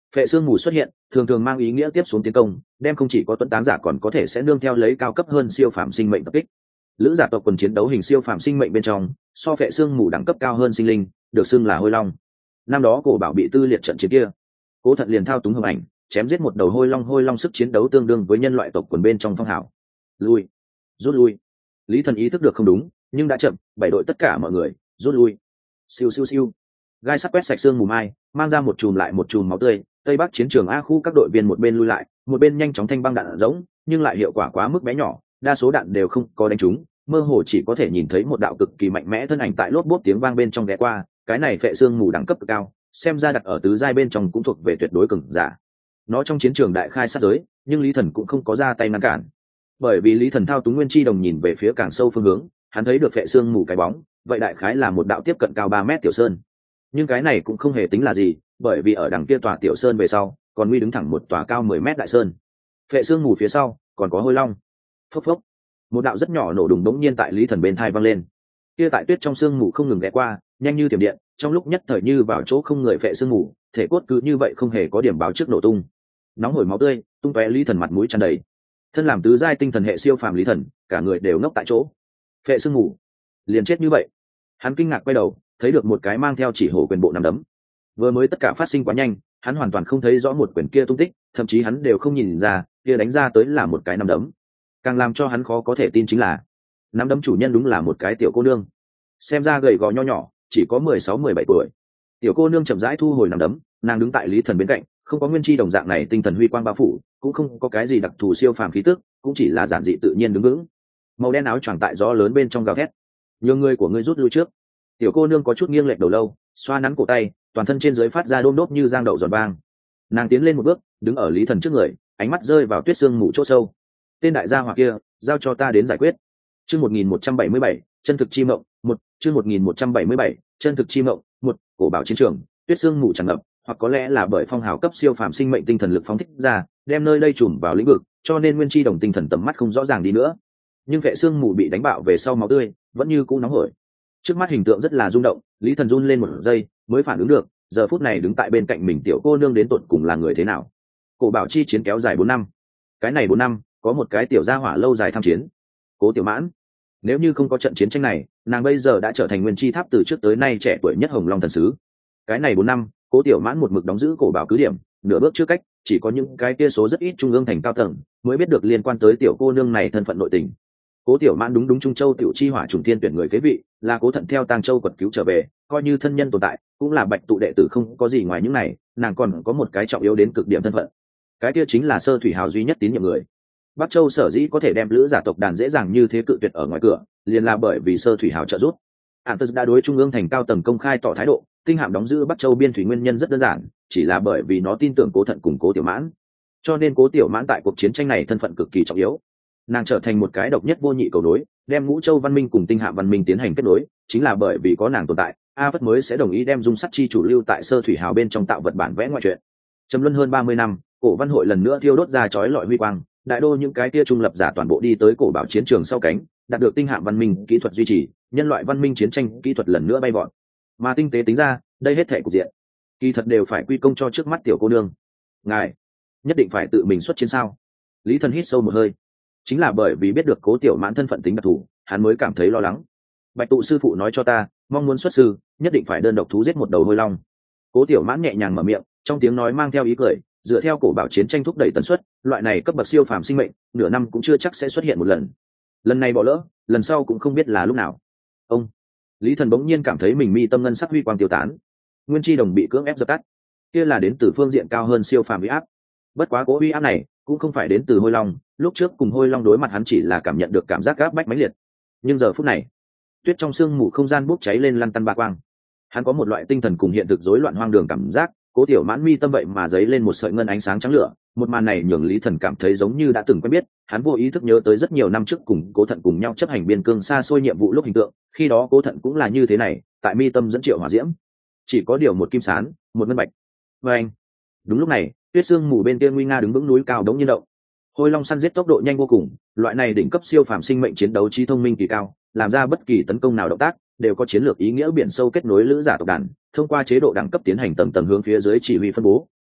Phệ xương mù xuất hiện thường thường mang ý nghĩa tiếp xuống tiến công, đem không chỉ có tuấn táng giả còn có thể sẽ nương theo lấy cao cấp hơn siêu phàm sinh mệnh tập kích. Lữ giả tộc quần chiến đấu hình siêu phàm sinh mệnh bên trong, so phệ xương mù đẳng cấp cao hơn sinh linh, được xưng là hôi long. Năm đó cổ bảo bị tư liệt trận chiến kia, Cố Thận liền thao túng hồng ảnh, chém giết một đầu hôi long sức chiến đấu tương đương với nhân loại tộc quần bên trong phong hào. Lui, rút lui. Lý Thần ý thức được không đúng, nhưng đã chậm, bảy đội tất cả mọi người rút lui. Siêu siêu siêu. Gai sắt quét sạch xương mù mai, mang ra một chùm lại một chùm máu tươi. Tây Bắc chiến trường A khu các đội viên một bên lui lại, một bên nhanh chóng thanh băng đạn rỗng, nhưng lại hiệu quả quá mức bé nhỏ, đa số đạn đều không có đánh trúng, mơ hồ chỉ có thể nhìn thấy một đạo cực kỳ mạnh mẽ thân ảnh tại lốp bốp tiếng vang bên trong ghé qua. Cái này phệ xương mù đẳng cấp cực cao, xem ra đặt ở tứ giai bên trong cũng thuộc về tuyệt đối cường giả. Nó trong chiến trường đại khai sát giới, nhưng Lý Thần cũng không có ra tay ngăn cản, bởi vì Lý Thần thao túng nguyên chi đồng nhìn về phía càng sâu phương hướng, hắn thấy được phệ xương mù cái bóng, vậy đại khái là một đạo tiếp cận cao 3 mét tiểu sơn. Nhưng cái này cũng không hề tính là gì, bởi vì ở đằng kia tòa tiểu sơn về sau, còn nguy đứng thẳng một tòa cao 10 mét đại sơn. Phệ xương mù phía sau, còn có hôi long. Phốc phốc. Một đạo rất nhỏ nổ đùng đống nhiên tại Lý Thần bên tai vang lên. Kia tại tuyết trong sương mù không ngừng ghé qua, nhanh như thiểm điện, trong lúc nhất thời như vào chỗ không người phệ sương mù, thể cốt cứ như vậy không hề có điểm báo trước nổ tung. Nóng hổi máu tươi, tung tóe Lý Thần mặt mũi tràn đầy. Thân làm tứ giai tinh thần hệ siêu phàm Lý Thần, cả người đều ngốc tại chỗ. Phệ sương mù, liền chết như vậy. Hắn kinh ngạc quay đầu, thấy được một cái mang theo chỉ hổ quyền bộ nắm đấm. Vừa mới tất cả phát sinh quá nhanh, hắn hoàn toàn không thấy rõ một quyền kia tung tích, thậm chí hắn đều không nhìn ra, kia đánh ra tới là một cái nắm đấm. Càng làm cho hắn khó có thể tin chính là, nắm đấm chủ nhân đúng là một cái tiểu cô nương, xem ra gầy gò nho nhỏ, chỉ có 16-17 tuổi. Tiểu cô nương chậm rãi thu hồi nắm đấm, nàng đứng tại Lý Thần bên cạnh, không có nguyên chi đồng dạng này tinh thần huy quang bao phủ, cũng không có cái gì đặc thù siêu phàm khí tức, cũng chỉ là giản dị tự nhiên đứng vững. Màu đen áo choàng tại gió lớn bên trong gào thét, nhường người của ngươi rút lui trước. Tiểu cô nương có chút nghiêng lệch đầu lâu, xoa nắn cổ tay, toàn thân trên dưới phát ra đôm đốp như giang đậu giòn vang. Nàng tiến lên một bước, đứng ở Lý Thần trước người, ánh mắt rơi vào tuyết sương mù chỗ sâu. Tên đại gia hỏa kia, giao cho ta đến giải quyết. Chương 1177, chân thực chi mộng, chương 1177, chân thực chi mộng, cổ bảo chiến trường, tuyết sương mù tràn ngập, hoặc có lẽ là bởi phong hào cấp siêu phàm sinh mệnh tinh thần lực phóng thích ra, đem nơi đây trùm vào lĩnh vực, cho nên nguyên chi đồng tinh thần tầm mắt không rõ ràng đi nữa. Nhưng vệ sương mù bị đánh bạo về sau máu tươi, vẫn như cũ nóng hổi. Trước mắt hình tượng rất là rung động, Lý Thần run lên một giây, mới phản ứng được, giờ phút này đứng tại bên cạnh mình tiểu cô nương đến tột cùng là người thế nào. Cổ bảo chi chiến kéo dài 4 năm. Cái này 4 năm, có một cái tiểu gia hỏa lâu dài tham chiến. Cố Tiểu Mãn. Nếu như không có trận chiến tranh này, nàng bây giờ đã trở thành nguyên chi tháp từ trước tới nay trẻ tuổi nhất Hồng Long thần sứ. Cái này 4 năm, Cố Tiểu Mãn một mực đóng giữ cổ bảo cứ điểm, nửa bước trước cách, chỉ có những cái kia số rất ít trung ương thành cao tầng mới biết được liên quan tới tiểu cô nương này thân phận nội tình. Cố Tiểu Mãn đúng Trung Châu tiểu chi hỏa trùng thiên tuyển người kế vị, là Cố Thận theo Tàng Châu quật cứu trở về, coi như thân nhân tồn tại, cũng là Bạch tụ đệ tử không có gì ngoài những này, nàng còn có một cái trọng yếu đến cực điểm thân phận. Cái kia chính là Sơ Thủy Hào duy nhất tín nhiệm người. Bắc Châu sở dĩ có thể đem lữ giả tộc đàn dễ dàng như thế cự tuyệt ở ngoài cửa, liền là bởi vì Sơ Thủy Hào trợ giúp. Antus đã đối trung ương thành cao tầng công khai tỏ thái độ, tinh hạm đóng giữ Bắc Châu biên thủy nguyên nhân rất đơn giản, chỉ là bởi vì nó tin tưởng Cố Thận cùng Cố Tiểu Mãn. Cho nên Cố Tiểu Mãn tại cuộc chiến tranh này thân phận cực kỳ trọng yếu. Nàng trở thành một cái độc nhất vô nhị cầu nối, đem Ngũ Châu văn minh cùng tinh hạm văn minh tiến hành kết nối, chính là bởi vì có nàng tồn tại, A Phất mới sẽ đồng ý đem dung sắt chi chủ lưu tại Sơ Thủy Hào bên trong tạo vật bản vẽ ngoại truyện. Trầm luân hơn 30 năm, cổ văn hội lần nữa thiêu đốt ra chói lọi huy quang, đại đô những cái kia trung lập giả toàn bộ đi tới cổ bảo chiến trường sau cánh, đạt được tinh hạm văn minh kỹ thuật duy trì, nhân loại văn minh chiến tranh kỹ thuật lần nữa bay vọt. Mà tinh tế tính ra, đây hết thảy cục diện, kỳ thật đều phải quy công cho trước mắt tiểu cô nương. Ngài nhất định phải tự mình xuất chiến sao? Lý Thần hít sâu một hơi, chính là bởi vì biết được Cố Tiểu Mãn thân phận tính đặc thù, hắn mới cảm thấy lo lắng. Bạch tụ sư phụ nói cho ta, mong muốn xuất sư, nhất định phải đơn độc thú giết một đầu hôi long. Cố Tiểu Mãn nhẹ nhàng mở miệng, trong tiếng nói mang theo ý cười, dựa theo cổ bảo chiến tranh thúc đẩy tần suất, loại này cấp bậc siêu phàm sinh mệnh, nửa năm cũng chưa chắc sẽ xuất hiện một lần. Lần này bỏ lỡ, lần sau cũng không biết là lúc nào. Ông Lý Thần bỗng nhiên cảm thấy mình mi tâm ngân sắc huy quang tiêu tán, nguyên chi đồng bị cưỡng ép dập tắt. Kia là đến từ phương diện cao hơn siêu phàm uy áp. Bất quá cố uy áp này cũng không phải đến từ hôi long, lúc trước cùng hôi long đối mặt hắn chỉ là cảm nhận được cảm giác áp bách mãnh liệt. Nhưng giờ phút này, tuyết trong sương mù không gian bốc cháy lên lăn tăn ba quang. Hắn có một loại tinh thần cùng hiện thực rối loạn hoang đường cảm giác. Cố Tiểu Mãn mi tâm vậy mà giấy lên một sợi ngân ánh sáng trắng lửa, một màn này nhường Lý Thần cảm thấy giống như đã từng quen biết. Hắn vô ý thức nhớ tới rất nhiều năm trước cùng Cố Thận cùng nhau chấp hành biên cương xa xôi nhiệm vụ lúc hình tượng, khi đó Cố Thận cũng là như thế này, tại mi tâm dẫn triệu hỏa diễm, chỉ có điều một kim sán, một ngân bạch. Và anh, đúng lúc này, tuyết sương mù bên kia nguy nga đứng vững núi cao đống nhiên động. Hôi long săn giết tốc độ nhanh vô cùng, loại này đỉnh cấp siêu phàm sinh mệnh chiến đấu trí thông minh kỳ cao, làm ra bất kỳ tấn công nào động tác đều có chiến lược ý nghĩa biển sâu kết nối lữ giả tộc đàn, thông qua chế độ đẳng cấp tiến hành tầng tầng hướng phía dưới chỉ huy phân bố,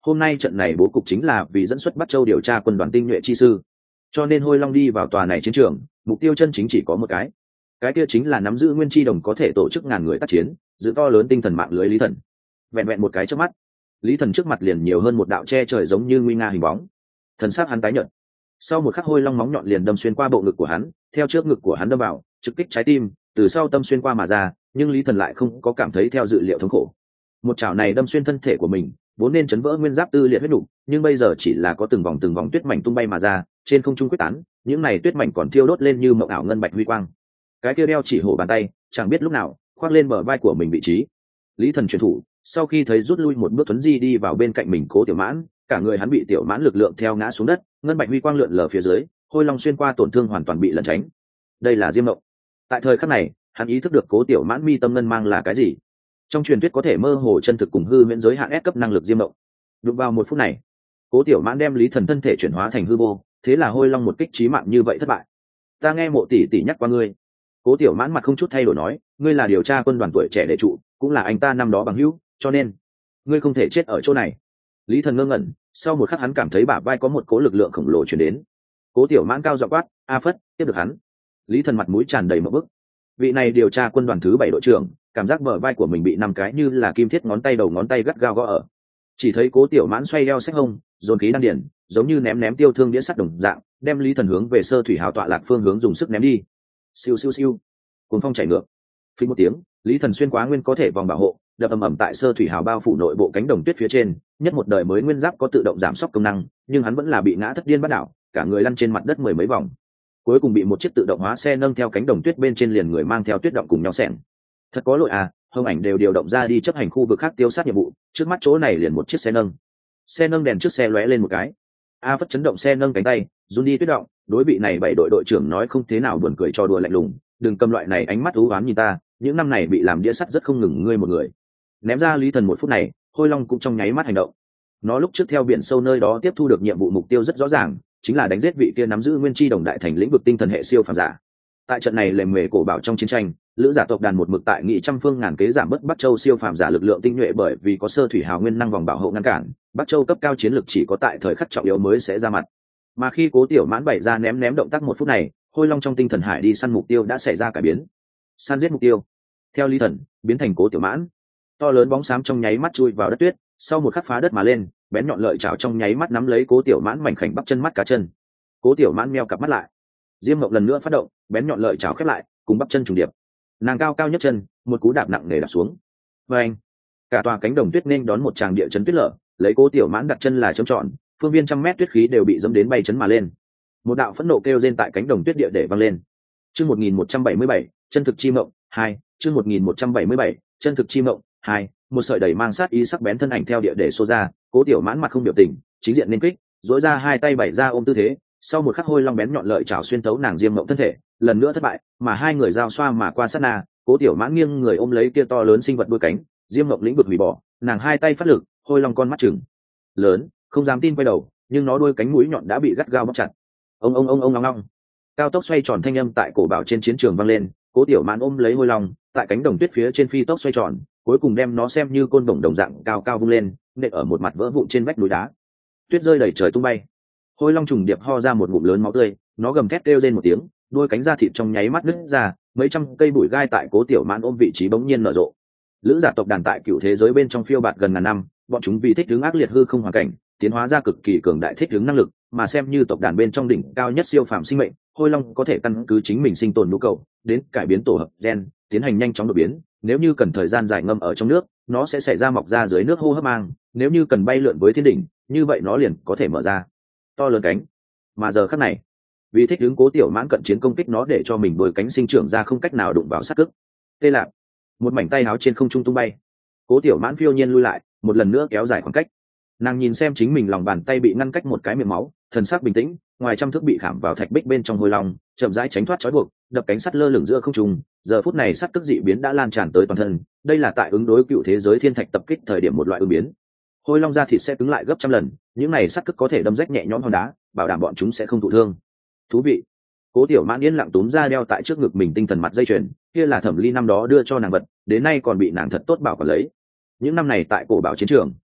hôm nay trận này bố cục chính là vì dẫn xuất Bắc Châu điều tra quân đoàn tinh nhuệ chi sư, cho nên Hôi Long đi vào tòa này chiến trường, mục tiêu chân chính chỉ có một cái kia chính là nắm giữ nguyên chi đồng có thể tổ chức ngàn người tác chiến, giữ to lớn tinh thần mạng lưới Lý Thần. Vẹn vẹn một cái trước mắt, Lý Thần trước mặt liền nhiều hơn một đạo che trời giống như nguy nga hình bóng. Thần sắc hắn tái nhợt. Sau một khắc Hôi Long móng nhọn liền đâm xuyên qua bộ ngực của hắn, theo trước ngực của hắn đâm vào, trực kích trái tim, từ sau tâm xuyên qua mà ra, nhưng Lý Thần lại không có cảm thấy theo dự liệu thống khổ. Một chảo này đâm xuyên thân thể của mình, vốn nên chấn vỡ nguyên giáp tư liệt huyết nục, nhưng bây giờ chỉ là có từng vòng tuyết mảnh tung bay mà ra, trên không trung quyết tán, những này tuyết mảnh còn thiêu đốt lên như mộng ảo ngân bạch huy quang. Cái kia đeo chỉ hổ bàn tay, chẳng biết lúc nào khoác lên bờ vai của mình vị trí. Lý Thần chuyển thủ, sau khi thấy rút lui một bước tuấn di đi vào bên cạnh mình Cố Tiểu Mãn, cả người hắn bị Tiểu Mãn lực lượng theo ngã xuống đất, ngân bạch huy quang lượn lờ phía dưới, Hôi Long xuyên qua tổn thương hoàn toàn bị lẩn tránh. Đây là diêm mộng. Tại thời khắc này, hắn ý thức được Cố Tiểu Mãn mi tâm ngân mang là cái gì. Trong truyền thuyết có thể mơ hồ chân thực cùng hư huyễn giới hạn S cấp năng lực diêm mộng. Đụng vào một phút này, Cố Tiểu Mãn đem Lý Thần thân thể chuyển hóa thành hư vô, thế là Hôi Long một kích chí mạng như vậy thất bại. Ta nghe Mộ tỷ tỷ nhắc qua ngươi. Cố Tiểu Mãn mặt không chút thay đổi nói, ngươi là điều tra quân đoàn tuổi trẻ đệ trụ, cũng là anh ta năm đó bằng hữu, cho nên ngươi không thể chết ở chỗ này. Lý Thần ngơ ngẩn, sau một khắc hắn cảm thấy bả vai có một cỗ lực lượng khổng lồ truyền đến. Cố Tiểu Mãn cao giọng quát, "A Phất, tiếp được hắn." Lý Thần mặt mũi tràn đầy một bức. Vị này điều tra quân đoàn thứ 7 đội trưởng, cảm giác bờ vai của mình bị 5 cái như là kim thiết ngón tay đầu ngón tay gắt gao gõ ở. Chỉ thấy Cố Tiểu Mãn xoay eo xách hông, dồn khí đan điền, giống như ném tiêu thương đĩa sắt đồng dạng, đem Lý Thần hướng về Sơ Thủy Hào tọa lạc phương hướng dùng sức ném đi. Siêu siêu siêu. Cuồng phong chảy ngược. Phình một tiếng, Lý Thần xuyên quá nguyên có thể vòng bảo hộ, đập ầm ầm tại Sơ Thủy Hào bao phủ nội bộ cánh đồng tuyết phía trên, nhất một đời mới nguyên giáp có tự động giảm sốc công năng, nhưng hắn vẫn là bị ngã thất điên bắt đảo, cả người lăn trên mặt đất mười mấy vòng. Cuối cùng bị một chiếc tự động hóa xe nâng theo cánh đồng tuyết bên trên liền người mang theo tuyết động cùng nhau xẻng. Thật có lỗi à, Hồng Ảnh đều điều động ra đi chấp hành khu vực khác tiêu sát nhiệm vụ, trước mắt chỗ này liền một chiếc xe nâng. Xe nâng đèn trước xe lóe lên một cái. A Phất chấn động xe nâng cánh tay, run đi tuyết động, đối vị này 7 đội đội trưởng nói không thế nào buồn cười cho đùa lạnh lùng, đừng cầm loại này ánh mắt u ám nhìn ta, những năm này bị làm đĩa sắt rất không ngừng ngươi một người. Ném ra Lý Thần một phút này, Hôi Long cũng trong nháy mắt hành động. Nó lúc trước theo biển sâu nơi đó tiếp thu được nhiệm vụ mục tiêu rất rõ ràng, chính là đánh giết vị kia nắm giữ nguyên chi đồng đại thành lĩnh vực tinh thần hệ siêu phàm giả. Tại trận này lề mề cổ bảo trong chiến tranh, lữ giả tộc đàn một mực tại nghị trăm phương ngàn kế giảm bớt Bắc Châu siêu phàm giả lực lượng tinh nhuệ, bởi vì có Sơ Thủy Hào nguyên năng vòng bảo hộ ngăn cản, Bắc Châu cấp cao chiến lực chỉ có tại thời khắc trọng yếu mới sẽ ra mặt. Mà khi Cố Tiểu Mãn bày ra ném động tác một phút này, Hôi Long trong tinh thần hải đi săn mục tiêu đã xảy ra cải biến. Săn giết mục tiêu, theo Lý Thần biến thành Cố Tiểu Mãn. To lớn bóng xám trong nháy mắt chui vào đất tuyết, sau một khắc phá đất mà lên, bén nhọn lợi chảo trong nháy mắt nắm lấy Cố Tiểu Mãn mảnh khảnh bắp chân mắt cá chân. Cố Tiểu Mãn meo cặp mắt lại. Diêm Mộng lần nữa phát động, bén nhọn lợi chảo khép lại, cùng bắp chân trùng điệp. Nàng cao cao nhấc chân, một cú đạp nặng nề đạp xuống. Oeng! Cả tòa cánh đồng tuyết nên đón một tràng địa chấn tuyết lở, lấy Cố Tiểu Mãn đặt chân là chấm trọn, phương viên trăm mét tuyết khí đều bị dẫm đến bay chấn mà lên. Một đạo phẫn nộ kêu rên tại cánh đồng tuyết địa để vang lên. Chương 1177, chân thực chi mộng 2, chương 1177, chân thực chi mộng 2, một sợi đầy mang sát ý sắc bén thân ảnh theo địa để xô ra, Cố Tiểu Mãn mặt không biểu tình, chính diện nên kích, duỗi ra hai tay bày ra ôm tư thế, sau một khắc Hôi Long bén nhọn lợi chảo xuyên thấu nàng Diêm Mộng thân thể, lần nữa thất bại, mà hai người giao xoa mà qua sát na, Cố Tiểu Mãn nghiêng người ôm lấy kia to lớn sinh vật đuôi cánh, Diêm Mộng lĩnh vực hủy bỏ, nàng hai tay phát lực, Hôi Long con mắt trừng lớn, không dám tin quay đầu, nhưng nó đuôi cánh mũi nhọn đã bị gắt gao bóp chặt. Ông long. Cao tốc xoay tròn thanh âm tại cổ bảo trên chiến trường vang lên, Cố Tiểu Mãn ôm lấy Hôi Long, tại cánh đồng tuyết phía trên phi tốc xoay tròn, cuối cùng đem nó xem như côn đồng đồng dạng cao cao vung lên, nện ở một mặt vỡ vụn trên vách núi đá. Tuyết rơi đầy trời tung bay. Hôi Long trùng điệp ho ra một ngụm lớn máu tươi, nó gầm thét kêu rên một tiếng, đuôi cánh da thịt trong nháy mắt nứt ra, mấy trăm cây bụi gai tại Cố Tiểu Mãn ôm vị trí bỗng nhiên nở rộ. Lữ giả tộc đàn tại cựu thế giới bên trong phiêu bạt gần ngàn năm, bọn chúng vì thích ứng ác liệt hư không hoàn cảnh, tiến hóa ra cực kỳ cường đại thích ứng năng lực, mà xem như tộc đàn bên trong đỉnh cao nhất siêu phàm sinh mệnh, Hôi Long có thể căn cứ chính mình sinh tồn nhu cầu, đến cải biến tổ hợp gen, tiến hành nhanh chóng đột biến. Nếu như cần thời gian dài ngâm ở trong nước, nó sẽ xảy ra mọc ra dưới nước hô hấp mang, nếu như cần bay lượn với thiên đỉnh, như vậy nó liền có thể mở ra to lớn cánh. Mà giờ khắc này, vì thích ứng Cố Tiểu Mãn cận chiến công kích nó để cho mình đôi cánh sinh trưởng ra không cách nào đụng vào sát cức. Tê lạc, một mảnh tay áo trên không trung tung bay. Cố Tiểu Mãn phiêu nhiên lui lại, một lần nữa kéo dài khoảng cách. Nàng nhìn xem chính mình lòng bàn tay bị ngăn cách một cái miệng máu, thần sắc bình tĩnh, ngoài trăm thước bị khảm vào thạch bích bên trong Hôi Long, chậm rãi tránh thoát trói buộc, đập cánh sắt lơ lửng giữa không trung. Giờ phút này sắt tức dị biến đã lan tràn tới toàn thân, đây là tại ứng đối cựu thế giới thiên thạch tập kích thời điểm một loại ứng biến. Hôi Long da thịt sẽ cứng lại gấp trăm lần, những này sắt cức có thể đâm rách nhẹ nhõm hòn đá, bảo đảm bọn chúng sẽ không thụ thương. Thú vị. Cố Tiểu Mãn yên lặng túm ra đeo tại trước ngực mình tinh thần mặt dây chuyền, kia là Thẩm Ly năm đó đưa cho nàng vật, đến nay còn bị nàng thật tốt bảo quản lấy. Những năm này tại cổ bảo chiến trường,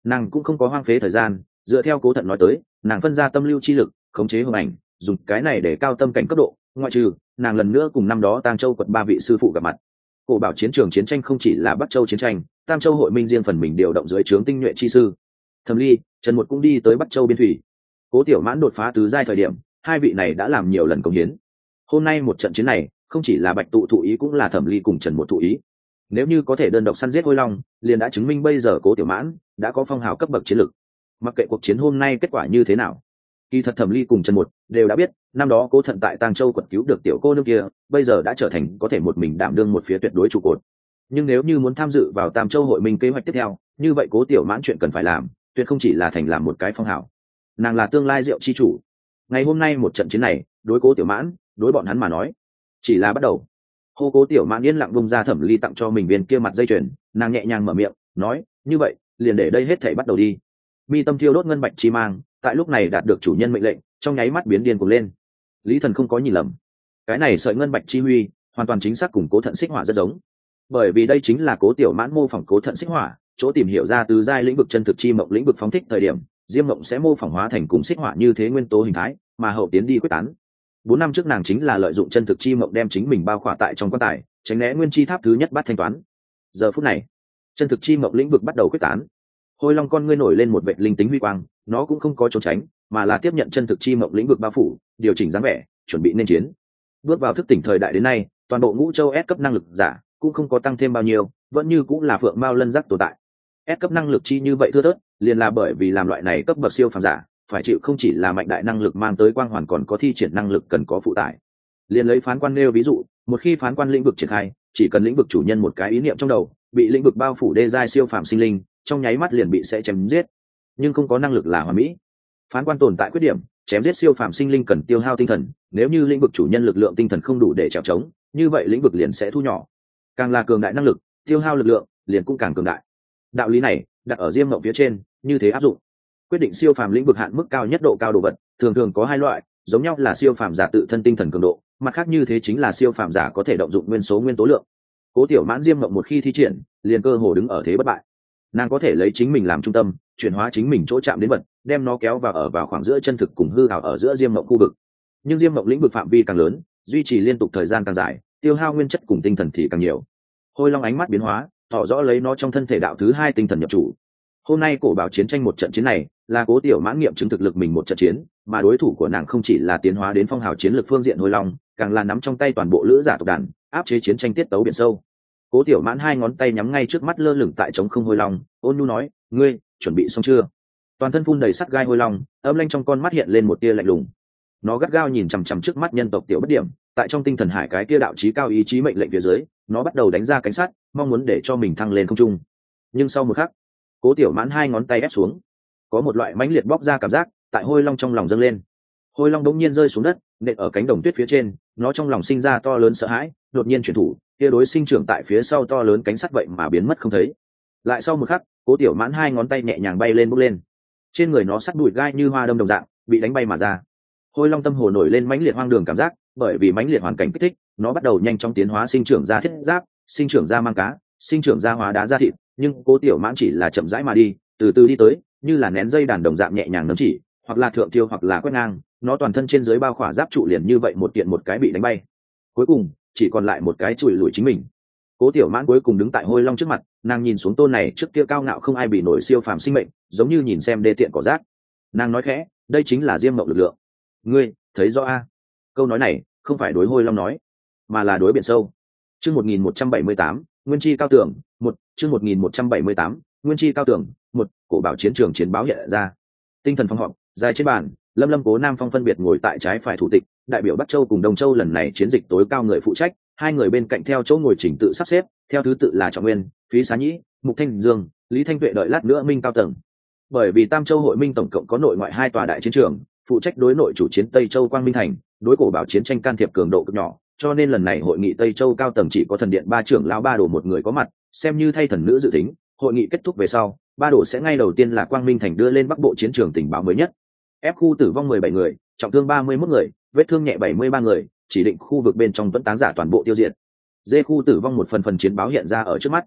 Nàng cũng không có hoang phế thời gian, dựa theo Cố Thận nói tới, nàng phân ra tâm lưu chi lực khống chế hồng ảnh, dùng cái này để cao tâm cảnh cấp độ, ngoại trừ nàng lần nữa cùng năm đó Tang Châu quận 3 vị sư phụ gặp mặt. Cổ bảo chiến trường chiến tranh không chỉ là Bắc Châu chiến tranh, Tam Châu hội minh riêng phần mình điều động dưới trướng tinh nhuệ chi sư. Thẩm Ly, Trần Một cũng đi tới Bắc Châu biên thủy. Cố Tiểu Mãn đột phá tứ giai thời điểm, hai vị này đã làm nhiều lần cống hiến. Hôm nay một trận chiến này, không chỉ là Bạch Tụ thụ ý cũng là Thẩm Ly cùng Trần Một thụ ý. Nếu như có thể đơn độc săn giết Hôi Long, liền đã chứng minh bây giờ Cố Tiểu Mãn đã có phong hào cấp bậc chiến lực. Mặc kệ cuộc chiến hôm nay kết quả như thế nào, kỳ thật Thẩm Ly cùng Trần Một đều đã biết, năm đó Cố Thận tại Tang Châu quật cứu được tiểu cô nương kia, bây giờ đã trở thành có thể một mình đảm đương một phía tuyệt đối trụ cột. Nhưng nếu như muốn tham dự vào Tam Châu hội minh kế hoạch tiếp theo, như vậy Cố Tiểu Mãn chuyện cần phải làm, tuyệt không chỉ là thành làm một cái phong hào. Nàng là tương lai Diệu chi chủ. Ngày hôm nay một trận chiến này, đối Cố Tiểu Mãn, đối bọn hắn mà nói, chỉ là bắt đầu. Hô Cố Tiểu Mãn yên lặng bung ra Thẩm Ly tặng cho mình viên kia mặt dây chuyền, nàng nhẹ nhàng mở miệng, nói, như vậy, liền để đây hết thảy bắt đầu đi. Mi tâm thiêu đốt ngân bạch chi mang, tại lúc này đạt được chủ nhân mệnh lệnh, trong nháy mắt biến điên cuồng lên. Lý Thần không có nhìn lầm, cái này sợi ngân bạch chi huy, hoàn toàn chính xác cùng Cố Thận xích hỏa rất giống. Bởi vì đây chính là Cố Tiểu Mãn mô phỏng Cố Thận xích hỏa, chỗ tìm hiểu ra từ giai lĩnh vực chân thực chi mộng lĩnh vực phóng thích thời điểm, diêm mộng sẽ mô phỏng hóa thành cùng xích hỏa như thế nguyên tố hình thái, mà hậu tiến đi quyết tán. 4 năm trước nàng chính là lợi dụng chân thực chi mộng đem chính mình bao khỏa tại trong quan tài, tránh né nguyên chi tháp thứ nhất bắt thanh toán. Giờ phút này, chân thực chi mộng lĩnh vực bắt đầu quyết tán. Hôi Long con ngươi nổi lên một vệt linh tính huy quang, nó cũng không có trốn tránh, mà là tiếp nhận chân thực chi mộng lĩnh vực bao phủ, điều chỉnh dáng vẻ, chuẩn bị nên chiến. Bước vào thức tỉnh thời đại đến nay, toàn bộ Ngũ Châu S cấp năng lực giả cũng không có tăng thêm bao nhiêu, vẫn như cũng là phượng mao lân giác tồn tại. S cấp năng lực chi như vậy thưa thớt, liền là bởi vì làm loại này cấp bậc siêu phàm giả, phải chịu không chỉ là mạnh đại năng lực mang tới quang hoàn còn có thi triển năng lực cần có phụ tải. Liền lấy phán quan nêu ví dụ, một khi phán quan lĩnh vực triển khai, chỉ cần lĩnh vực chủ nhân một cái ý niệm trong đầu, bị lĩnh vực bao phủ đê giai siêu phàm sinh linh, trong nháy mắt liền bị sẽ chém giết. Nhưng không có năng lực là hoàn mỹ. Phán quan tồn tại khuyết điểm, chém giết siêu phàm sinh linh cần tiêu hao tinh thần, nếu như lĩnh vực chủ nhân lực lượng tinh thần không đủ để trèo trống, như vậy lĩnh vực liền sẽ thu nhỏ. Càng là cường đại năng lực, tiêu hao lực lượng liền cũng càng cường đại. Đạo lý này đặt ở diêm mộng phía trên, như thế áp dụng. Quyết định siêu phàm lĩnh vực hạn mức cao nhất độ cao đồ vật, thường thường có hai loại, giống nhau là siêu phàm giả tự thân tinh thần cường độ, mặt khác như thế chính là siêu phàm giả có thể động dụng nguyên số nguyên tố lượng. Cố Tiểu Mãn diêm mộng một khi thi triển, liền cơ hồ đứng ở thế bất bại. Nàng có thể lấy chính mình làm trung tâm, chuyển hóa chính mình chỗ chạm đến vật, đem nó kéo vào khoảng giữa chân thực cùng hư ảo ở giữa diêm mộng khu vực. Nhưng diêm mộng lĩnh vực phạm vi càng lớn, duy trì liên tục thời gian càng dài, tiêu hao nguyên chất cùng tinh thần thì càng nhiều. Hôi Long ánh mắt biến hóa, tỏ rõ lấy nó trong thân thể đạo thứ hai tinh thần nhập chủ. Hôm nay cổ bảo chiến tranh một trận chiến này, là Cố Tiểu Mãn nghiệm chứng thực lực mình một trận chiến, mà đối thủ của nàng không chỉ là tiến hóa đến phong hào chiến lược phương diện Hôi Long, càng là nắm trong tay toàn bộ lữ giả tộc đàn, áp chế chiến tranh tiết tấu biển sâu. Cố Tiểu Mãn hai ngón tay nhắm ngay trước mắt lơ lửng tại trống không Hôi Long, ôn nhu nói, ngươi chuẩn bị xong chưa? Toàn thân phun đầy sắt gai Hôi Long, âm lanh trong con mắt hiện lên một tia lạnh lùng. Nó gắt gao nhìn chằm chằm trước mắt nhân tộc tiểu bất điểm, tại trong tinh thần hải cái tia đạo chí cao ý chí mệnh lệnh phía dưới, nó bắt đầu đánh ra cánh sát, mong muốn để cho mình thăng lên không trung. Nhưng sau một khắc, Cố Tiểu Mãn hai ngón tay ép xuống, có một loại mãnh liệt bóc ra cảm giác tại Hôi Long trong lòng dâng lên. Hôi Long đống nhiên rơi xuống đất, nện ở cánh đồng tuyết phía trên, nó trong lòng sinh ra to lớn sợ hãi, đột nhiên chuyển thủ, kia đối sinh trưởng tại phía sau to lớn cánh sắt vậy mà biến mất không thấy. Lại sau một khắc, Cố Tiểu Mãn hai ngón tay nhẹ nhàng bay lên bốc lên, trên người nó sắt bụi gai như hoa đâm đồng dạng bị đánh bay mà ra. Hôi Long tâm hồ nổi lên mãnh liệt hoang đường cảm giác, bởi vì mãnh liệt hoàn cảnh kích thích, nó bắt đầu nhanh chóng tiến hóa sinh trưởng ra thiết giáp, sinh trưởng ra mang cá, sinh trưởng ra hóa đá da thịt. Nhưng Cố Tiểu Mãn chỉ là chậm rãi mà đi, từ từ đi tới, như là nén dây đàn đồng dạng nhẹ nhàng nắm chỉ, hoặc là thượng tiêu hoặc là quét ngang, nó toàn thân trên dưới bao khỏa giáp trụ liền như vậy một kiện một cái bị đánh bay. Cuối cùng chỉ còn lại một cái chùi lùi chính mình. Cố Tiểu Mãn cuối cùng đứng tại Hôi Long trước mặt, nàng nhìn xuống tôn này trước kia cao ngạo không ai bị nổi siêu phàm sinh mệnh, giống như nhìn xem đê tiện cỏ rác. Nàng nói khẽ, đây chính là diêm mộng lực lượng. Ngươi thấy rõ a? Câu nói này không phải đối Hôi Long nói, mà là đối biển sâu. Chương 1178, Nguyên chi cao tưởng, chương 1178, Nguyên chi cao tưởng, cổ bảo chiến trường chiến báo hiện ra. Tinh thần phòng họp, dài trên bàn, Lâm Lâm Cố Nam Phong phân biệt ngồi tại trái phải thủ tịch, đại biểu Bắc Châu cùng Đông Châu lần này chiến dịch tối cao người phụ trách, hai người bên cạnh theo chỗ ngồi chỉnh tự sắp xếp, theo thứ tự là Trọng Nguyên, Phí Xá Nhĩ, Mục Thanh Dương, Lý Thanh Tuệ đợi lát nữa minh cao tầng. Bởi vì Tam Châu hội minh tổng cộng có nội ngoại hai tòa đại chiến trường, phụ trách đối nội chủ chiến Tây Châu Quang Minh Thành, đối cổ bảo chiến tranh can thiệp cường độ cực nhỏ, cho nên lần này hội nghị Tây Châu cao tầng chỉ có thần điện ba trưởng lão ba đồ một người có mặt, xem như thay thần nữ dự tính. Hội nghị kết thúc về sau, ba đồ sẽ ngay đầu tiên là Quang Minh Thành đưa lên Bắc Bộ chiến trường tình báo mới nhất. F khu tử vong 17 người, trọng thương 31 người, vết thương nhẹ 73 người, chỉ định khu vực bên trong tuấn táng giả toàn bộ tiêu diệt. D khu tử vong một phần chiến báo hiện ra ở trước mắt.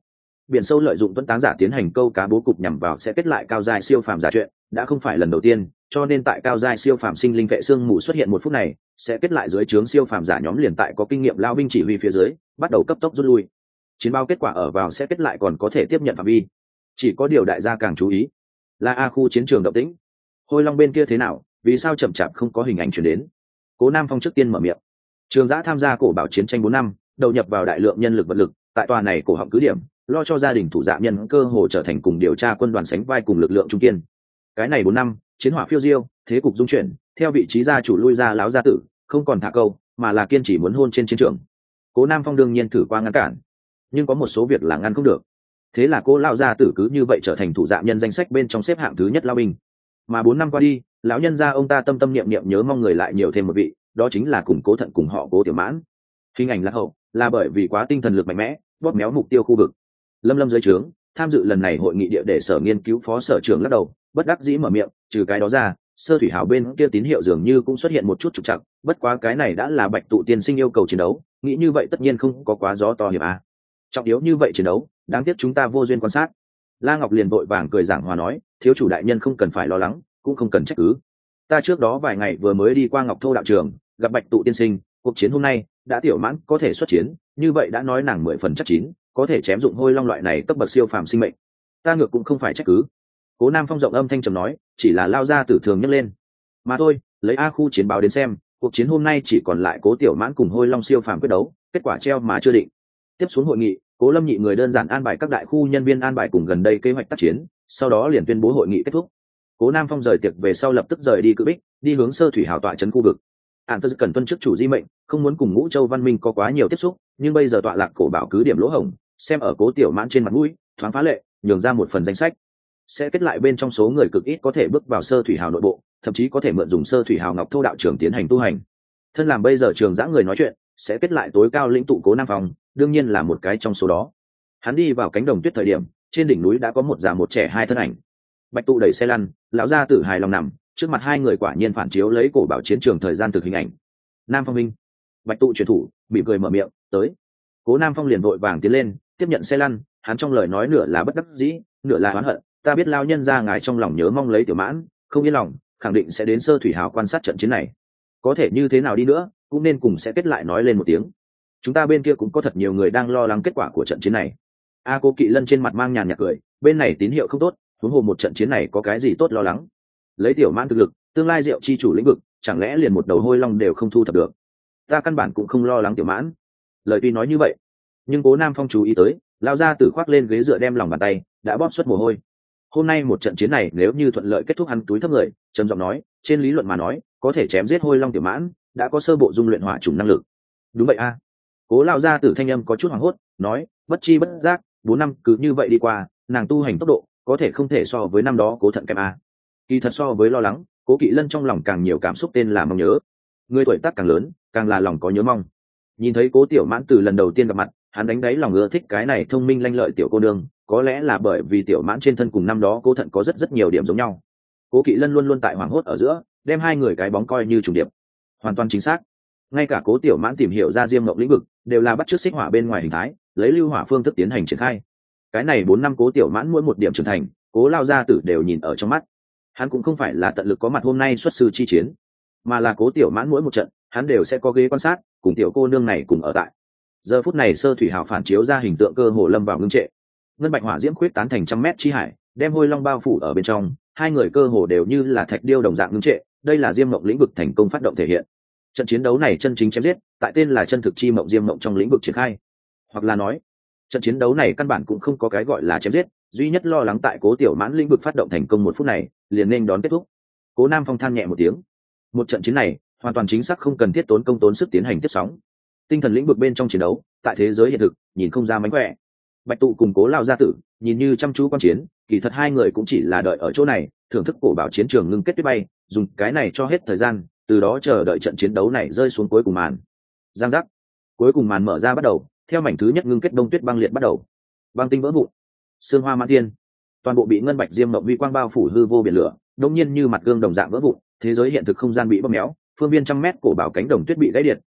biển sâu lợi dụng tuấn táng giả tiến hành câu cá bố cục nhằm vào sẽ kết lại cao giai siêu phàm giả chuyện đã không phải lần đầu tiên, cho nên tại cao giai siêu phàm sinh linh vệ xương mù xuất hiện một phút này, sẽ kết lại dưới trướng siêu phàm giả nhóm liền tại có kinh nghiệm lao binh chỉ huy phía dưới bắt đầu cấp tốc rút lui. Chiến báo kết quả ở vào sẽ kết lại còn có thể tiếp nhận phạm vi, chỉ có điều đại gia càng chú ý là a khu chiến trường động tĩnh. Hôi Long bên kia thế nào, vì sao chậm chạp không có hình ảnh chuyển đến? Cố Nam Phong trước tiên mở miệng. Trường Giã tham gia cổ bảo chiến tranh 4 năm, đầu nhập vào đại lượng nhân lực vật lực, tại tòa này cổ họng cứ điểm, lo cho gia đình thủ dạ nhân cơ hồ trở thành cùng điều tra quân đoàn sánh vai cùng lực lượng trung kiên. Cái này 4 năm, chiến hỏa phiêu diêu, thế cục dung chuyển, theo vị trí gia chủ lui ra láo gia tử, không còn thả câu, mà là kiên trì muốn hôn trên chiến trường. Cố Nam Phong đương nhiên thử qua ngăn cản, nhưng có một số việc là ngăn không được. Thế là Cố lão gia tử cứ như vậy trở thành thủ dạ nhân danh sách bên trong xếp hạng thứ nhất lao binh. Mà 4 năm qua đi, lão nhân gia ông ta tâm tâm niệm niệm nhớ mong người lại nhiều thêm một vị, đó chính là cùng Cố Thận cùng họ Cố Tiểu Mãn. Hình ảnh lạc hậu là bởi vì quá tinh thần lực mạnh mẽ, bóp méo mục tiêu khu vực. Lâm dưới trướng tham dự lần này hội nghị địa để sở nghiên cứu phó sở trưởng lắc đầu, bất đắc dĩ mở miệng, trừ cái đó ra, Sơ Thủy Hào bên kia tín hiệu dường như cũng xuất hiện một chút trục trặc, bất quá cái này đã là Bạch Tụ tiên sinh yêu cầu chiến đấu, nghĩ như vậy tất nhiên không có quá gió to hiểm a. Trọng yếu như vậy chiến đấu, đáng tiếc chúng ta vô duyên quan sát. La Ngọc liền vội vàng cười giảng hòa nói, thiếu chủ đại nhân không cần phải lo lắng, cũng không cần trách cứ. Ta trước đó vài ngày vừa mới đi qua Ngọc Thô đạo trường, gặp Bạch Tụ tiên sinh, cuộc chiến hôm nay đã Tiểu Mãn có thể xuất chiến, như vậy đã nói nàng 10 phần chắc chín, có thể chém dụng Hôi Long loại này cấp bậc siêu phàm sinh mệnh. Ta ngược cũng không phải trách cứ. Cố Nam Phong rộng âm thanh trầm nói, chỉ là lao ra tử thường nhấc lên mà thôi. Lấy A khu chiến báo đến xem, cuộc chiến hôm nay chỉ còn lại Cố Tiểu Mãn cùng Hôi Long siêu phàm quyết đấu, kết quả treo mà chưa định. Tiếp xuống hội nghị, Cố Lâm nhị người đơn giản an bài các đại khu nhân viên an bài cùng gần đây kế hoạch tác chiến, sau đó liền tuyên bố hội nghị kết thúc. Cố Nam Phong rời tiệc về sau lập tức rời đi Cự Bích, đi hướng Sơ Thủy Hào tọa trấn khu vực. Ản Tơ cần tuân chức chủ di mệnh, không muốn cùng Ngũ Châu văn minh có quá nhiều tiếp xúc, nhưng bây giờ tọa lạc cổ bảo cứ điểm lỗ hổng, xem ở Cố Tiểu Mãn trên mặt mũi, thoáng phá lệ, nhường ra một phần danh sách. Sẽ kết lại bên trong số người cực ít có thể bước vào Sơ Thủy Hào nội bộ, thậm chí có thể mượn dùng Sơ Thủy Hào Ngọc Thô đạo trường tiến hành tu hành. Thân làm bây giờ Trường Giã người nói chuyện, sẽ kết lại tối cao lĩnh tụ Cố Nam Phong, đương nhiên là một cái trong số đó. Hắn đi vào cánh đồng tuyết thời điểm, trên đỉnh núi đã có một già một trẻ hai thân ảnh. Bạch Tụ đẩy xe lăn, lão gia tử hài lòng nằm, trước mặt hai người quả nhiên phản chiếu lấy cổ bảo chiến trường thời gian thực hình ảnh. Nam Phong minh. Bạch Tụ chuyển thủ, bị cười mở miệng, tới. Cố Nam Phong liền vội vàng tiến lên, tiếp nhận xe lăn, hắn trong lời nói nửa là bất đắc dĩ, nửa là oán hận. Ta biết lao nhân ra ngài trong lòng nhớ mong lấy Tiểu Mãn, không yên lòng, khẳng định sẽ đến Sơ Thủy Hào quan sát trận chiến này. Có thể như thế nào đi nữa, cũng nên cùng sẽ kết lại nói lên một tiếng. Chúng ta bên kia cũng có thật nhiều người đang lo lắng kết quả của trận chiến này. Cố Kỵ Lân trên mặt mang nhàn nhạt cười, bên này tín hiệu không tốt, huống hồ một trận chiến này có cái gì tốt lo lắng? Lấy Tiểu Mãn thực lực, tương lai Diệu chi chủ lĩnh vực, chẳng lẽ liền một đầu Hôi Long đều không thu thập được? Ta căn bản cũng không lo lắng Tiểu Mãn. Lời tuy nói như vậy, nhưng Cố Nam Phong chú ý tới, lao ra tử khoác lên ghế dựa đem lòng bàn tay đã bóp xuất mồ hôi. Hôm nay một trận chiến này nếu như thuận lợi kết thúc, hắn túi thấp người, trầm giọng nói, trên lý luận mà nói, có thể chém giết Hôi Long Tiểu Mãn, đã có sơ bộ dung luyện hỏa chủng năng lực. Đúng vậy a. Cố lao ra tử thanh âm có chút hoảng hốt, nói, bất chi bất giác, 4 năm cứ như vậy đi qua, nàng tu hành tốc độ có thể không thể so với năm đó Cố Thận kém a. Kỳ thật so với lo lắng, Cố Kỵ Lân trong lòng càng nhiều cảm xúc tên là mong nhớ. Người tuổi tác càng lớn, càng là lòng có nhớ mong. Nhìn thấy Cố Tiểu Mãn từ lần đầu tiên gặp mặt, hắn đánh đáy lòng ưa thích cái này thông minh lanh lợi tiểu cô nương, có lẽ là bởi vì Tiểu Mãn trên thân cùng năm đó Cố Thận có rất nhiều điểm giống nhau. Cố Kỵ Lân luôn luôn tại hoảng hốt ở giữa, đem hai người cái bóng coi như trùng điệp. Hoàn toàn chính xác. Ngay cả Cố Tiểu Mãn tìm hiểu ra Diêm Ngọc lĩnh vực, đều là bắt chước xích hỏa bên ngoài hình thái, lấy lưu hỏa phương thức tiến hành triển khai. Cái này 4 năm Cố Tiểu Mãn mỗi một điểm trưởng thành, Cố lao gia tử đều nhìn ở trong mắt. Hắn cũng không phải là tận lực có mặt hôm nay xuất sư chi chiến, mà là Cố Tiểu Mãn mỗi một trận, hắn đều sẽ có ghế quan sát, cùng tiểu cô nương này cùng ở tại. Giờ phút này Sơ Thủy Hào phản chiếu ra hình tượng cơ hồ lâm vào ngưng trệ. Ngân bạch hỏa diễm khuyết tán thành trăm mét chi hải, đem Hôi Long bao phủ ở bên trong, hai người cơ hồ đều như là thạch điêu đồng dạng ngưng trệ, đây là Diêm Mộng lĩnh vực thành công phát động thể hiện. Trận chiến đấu này chân chính chém giết, tại tên là chân thực chi mộng Diêm Mộng trong lĩnh vực triển khai. Hoặc là nói, trận chiến đấu này căn bản cũng không có cái gọi là chém giết, duy nhất lo lắng tại Cố Tiểu Mãn lĩnh vực phát động thành công một phút này, liền nên đón kết thúc. Cố Nam Phong than nhẹ một tiếng. Một trận chiến này, hoàn toàn chính xác không cần thiết tốn công tốn sức tiến hành tiếp sóng. Tinh thần lĩnh vực bên trong chiến đấu, tại thế giới hiện thực, nhìn không ra mánh khỏe. Bạch Tụ cùng Cố lao gia tử, nhìn như chăm chú quan chiến, kỳ thật hai người cũng chỉ là đợi ở chỗ này, thưởng thức cổ bảo chiến trường ngưng kết tuyết bay, dùng cái này cho hết thời gian, từ đó chờ đợi trận chiến đấu này rơi xuống cuối cùng màn. Giang giác. Cuối cùng màn mở ra bắt đầu, theo mảnh thứ nhất ngưng kết đông tuyết băng liệt bắt đầu. Băng tinh vỡ vụn, sương hoa mãn thiên, toàn bộ bị ngân bạch diêm mộng vi quang bao phủ hư vô biển lửa, đột nhiên như mặt gương đồng dạng vỡ vụn, thế giới hiện thực không gian bị bóp méo, phương viên trăm mét cổ bảo cánh đồng tuyết bị gãy điện,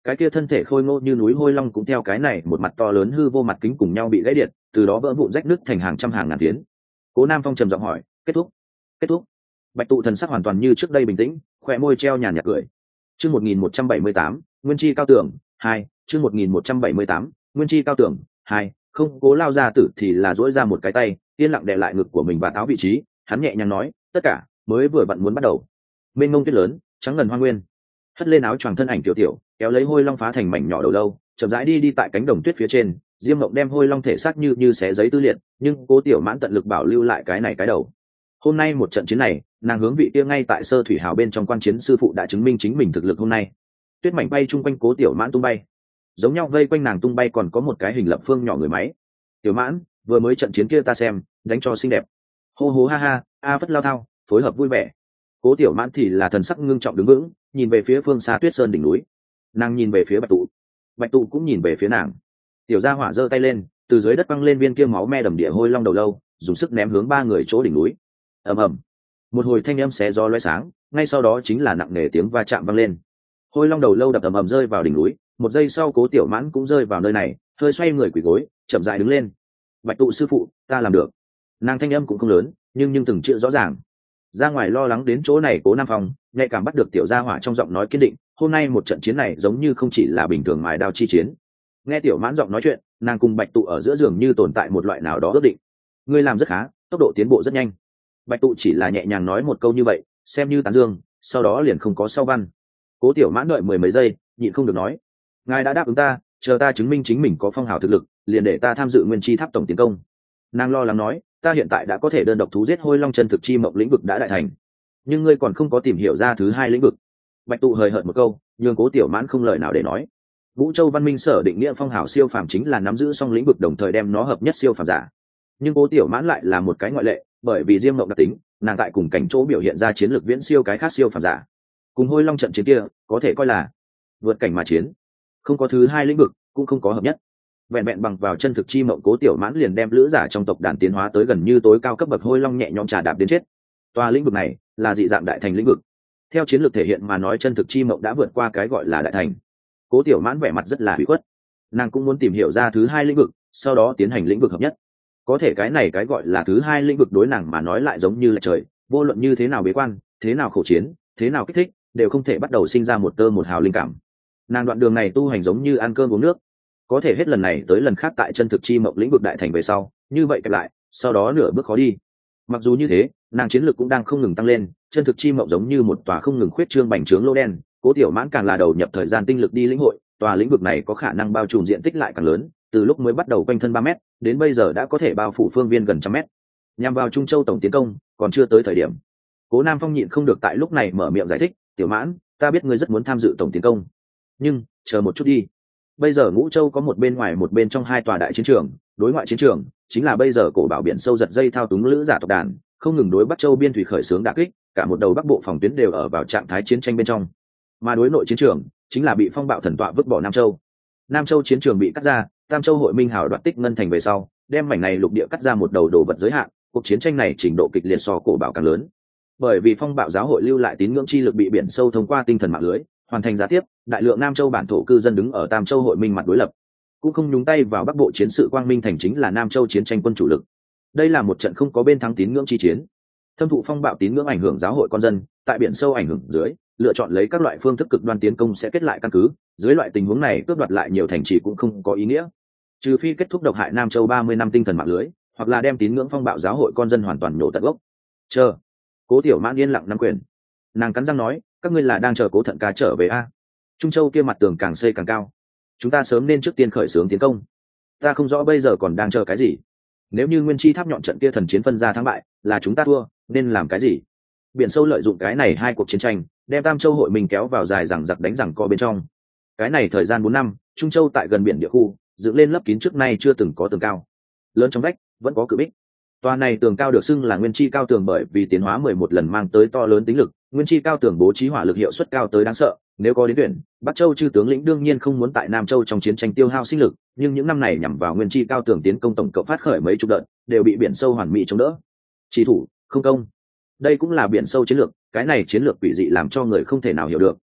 cái kia thân thể khôi ngô như núi hôi long cũng theo cái này một mặt to lớn hư vô mặt kính cùng nhau bị gãy điện, từ đó vỡ vụn rách nứt thành hàng trăm hàng ngàn phiến. Cố Nam Phong trầm giọng hỏi, kết thúc? Kết thúc? Bạch tụ thần sắc hoàn toàn như trước đây bình tĩnh, khóe môi treo nhàn nhạt cười. Chương 1178, Nguyên Chi cao tưởng 2, chương 1178, Nguyên Chi cao tưởng 2, không Cố lao ra tử thì là duỗi ra một cái tay, yên lặng đè lại ngực của mình và áo vị trí, hắn nhẹ nhàng nói, tất cả mới vừa vặn muốn bắt đầu. Mênh mông tuyết lớn, trắng ngần hoang nguyên. Hất lên áo choàng thân ảnh tiểu tiểu, kéo lấy hôi long phá thành mảnh nhỏ đầu lâu, chậm rãi đi tại cánh đồng tuyết phía trên, Diêm Mộng đem hôi long thể xác như xé giấy tư liệt, nhưng Cố Tiểu Mãn tận lực bảo lưu lại cái này cái đầu. Hôm nay một trận chiến này, nàng hướng vị kia ngay tại Sơ Thủy Hào bên trong quan chiến sư phụ đã chứng minh chính mình thực lực hôm nay. Tuyết mảnh bay chung quanh Cố Tiểu Mãn tung bay, giống nhau vây quanh nàng tung bay còn có một cái hình lập phương nhỏ người máy. Tiểu Mãn, vừa mới trận chiến kia ta xem, đánh cho xinh đẹp. Hô hô ha ha, a phất lao thao, phối hợp vui vẻ. Cố Tiểu Mãn thì là thần sắc ngưng trọng đứng vững, nhìn về phía phương xa Tuyết Sơn đỉnh núi. Nàng nhìn về phía Bạch Tụ cũng nhìn về phía nàng. Tiểu Gia Hỏa giơ tay lên, từ dưới đất băng lên viên kia máu me đầm địa hôi long đầu lâu, dùng sức ném hướng ba người chỗ đỉnh núi. Ầm ầm, một hồi thanh âm xé gió loé sáng, ngay sau đó chính là nặng nề tiếng va chạm vang lên. Hôi long đầu lâu đập ầm ầm rơi vào đỉnh núi, một giây sau Cố Tiểu Mãn cũng rơi vào nơi này, hơi xoay người quỳ gối, chậm rãi đứng lên. Bạch Tụ sư phụ, ta làm được. Nàng thanh âm cũng không lớn, nhưng từng chữ rõ ràng. Ra ngoài lo lắng đến chỗ này Cố Nam Phong nhạy cảm bắt được Tiểu Gia Hỏa trong giọng nói kiên định, hôm nay một trận chiến này giống như không chỉ là bình thường mài đao chi chiến. Nghe Tiểu Mãn giọng nói chuyện, nàng cùng Bạch Tụ ở giữa giường như tồn tại một loại nào đó ước định. Ngươi làm rất khá, tốc độ tiến bộ rất nhanh. Bạch Tụ chỉ là nhẹ nhàng nói một câu như vậy, xem như tán dương, sau đó liền không có sau văn. Cố Tiểu Mãn đợi mười mấy giây, nhịn không được nói, ngài đã đáp ứng ta, chờ ta chứng minh chính mình có phong hào thực lực, liền để ta tham dự Nguyên Chi Tháp tổng tiến công. Nàng lo lắng nói, ta hiện tại đã có thể đơn độc thú giết hôi long chân thực chi mộng lĩnh vực đã đại thành, nhưng ngươi còn không có tìm hiểu ra thứ hai lĩnh vực. Bạch Tụ hời hợt một câu, nhưng Cố Tiểu Mãn không lời nào để nói. Vũ Châu Văn Minh sở định nghĩa phong hào siêu phàm chính là nắm giữ song lĩnh vực đồng thời đem nó hợp nhất siêu phàm giả, nhưng Cố Tiểu Mãn lại là một cái ngoại lệ, bởi vì Diêm Mộng đặc tính, nàng tại cùng cảnh chỗ biểu hiện ra chiến lược viễn siêu cái khác siêu phàm giả. Cùng hôi long trận chiến kia có thể coi là vượt cảnh mà chiến, không có thứ hai lĩnh vực, cũng không có hợp nhất. Vẹn vẹn bằng vào chân thực chi mộng, Cố Tiểu Mãn liền đem lữ giả trong tộc đàn tiến hóa tới gần như tối cao cấp bậc hôi long nhẹ nhõm trà đạp đến chết. Tòa lĩnh vực này là dị dạng đại thành lĩnh vực. Theo chiến lược thể hiện mà nói, chân thực chi mộng đã vượt qua cái gọi là đại thành. Cố Tiểu Mãn vẻ mặt rất là hủy khuất, nàng cũng muốn tìm hiểu ra thứ hai lĩnh vực, sau đó tiến hành lĩnh vực hợp nhất. Có thể cái này cái gọi là thứ hai lĩnh vực đối nàng mà nói lại giống như là trời, vô luận như thế nào bế quan, thế nào khổ chiến, thế nào kích thích, đều không thể bắt đầu sinh ra một tơ một hào linh cảm. Nàng đoạn đường này tu hành giống như ăn cơm uống nước, có thể hết lần này tới lần khác tại chân thực chi mộng lĩnh vực đại thành về sau, như vậy kẹp lại, sau đó nửa bước khó đi. Mặc dù như thế, nàng chiến lược cũng đang không ngừng tăng lên, chân thực chi mộng giống như một tòa không ngừng khuyết trương bành trướng lô đen. Cố Tiểu Mãn càng là đầu nhập thời gian tinh lực đi lĩnh hội, tòa lĩnh vực này có khả năng bao trùm diện tích lại càng lớn, từ lúc mới bắt đầu quanh thân 3 mét, đến bây giờ đã có thể bao phủ phương viên gần 100 mét. Nhằm vào Trung Châu tổng tiến công, còn chưa tới thời điểm. Cố Nam Phong nhịn không được tại lúc này mở miệng giải thích, Tiểu Mãn, ta biết ngươi rất muốn tham dự tổng tiến công, nhưng chờ một chút đi. Bây giờ Ngũ Châu có một bên ngoài một bên trong hai tòa đại chiến trường, đối ngoại chiến trường chính là bây giờ cổ bảo biển sâu giật dây thao túng lữ giả tộc đàn, không ngừng đối Bắc Châu biên thủy khởi xướng đả kích, cả một đầu Bắc Bộ phòng tuyến đều ở vào trạng thái chiến tranh bên trong. Mà đối nội chiến trường chính là bị phong bạo thần tọa vứt bỏ Nam Châu. Nam Châu chiến trường bị cắt ra, Tam Châu hội minh hào đoạt tích ngân thành về sau, đem mảnh này lục địa cắt ra một đầu đồ vật giới hạn, cuộc chiến tranh này trình độ kịch liệt so cổ bảo càng lớn. Bởi vì phong bạo giáo hội lưu lại tín ngưỡng chi lực bị biển sâu thông qua tinh thần mạng lưới hoàn thành giá tiếp, đại lượng Nam Châu bản thổ cư dân đứng ở Tam Châu hội minh mặt đối lập, cũng không nhúng tay vào Bắc Bộ chiến sự. Quang Minh thành chính là Nam Châu chiến tranh quân chủ lực. Đây là một trận không có bên thắng tín ngưỡng chi chiến. Thâm thụ phong bạo tín ngưỡng ảnh hưởng giáo hội con dân, tại biển sâu ảnh hưởng dưới, lựa chọn lấy các loại phương thức cực đoan tiến công sẽ kết lại căn cứ. Dưới loại tình huống này, cướp đoạt lại nhiều thành trì cũng không có ý nghĩa, trừ phi kết thúc độc hại Nam Châu 30 năm tinh thần mạng lưới, hoặc là đem tín ngưỡng phong bạo giáo hội con dân hoàn toàn nổ tận gốc. Chờ. Cố Tiểu Mãn yên lặng nắm quyền, nàng cắn răng nói, các ngươi là đang chờ Cố Thận ca trở về a? Trung Châu kia mặt tường càng xây càng cao, chúng ta sớm nên trước tiên khởi xướng tiến công. Ta không rõ bây giờ còn đang chờ cái gì. Nếu như Nguyên Chi Tháp nhọn trận kia thần chiến phân ra thắng bại, là chúng ta thua, nên làm cái gì? Biển sâu lợi dụng cái này hai cuộc chiến tranh, đem Tam Châu hội mình kéo vào dài rằng giặc đánh rằng co bên trong. Cái này thời gian 4 năm, Trung Châu tại gần biển địa khu dựng lên lấp kín trước nay chưa từng có tường cao, lớn trong vách vẫn có cự bích. Tòa này tường cao được xưng là Nguyên Chi cao tường bởi vì tiến hóa 11 lần mang tới to lớn tính lực. Nguyên Chi cao tường bố trí hỏa lực hiệu suất cao tới đáng sợ, nếu có đến tuyển, Bắc Châu chư tướng lĩnh đương nhiên không muốn tại Nam Châu trong chiến tranh tiêu hao sinh lực, nhưng những năm này nhằm vào Nguyên Chi cao tường tiến công tổng cộng phát khởi mấy chục đợt, đều bị biển sâu hoàn mỹ chống đỡ. Chỉ thủ, không công. Đây cũng là biển sâu chiến lược, cái này chiến lược quỷ dị làm cho người không thể nào hiểu được,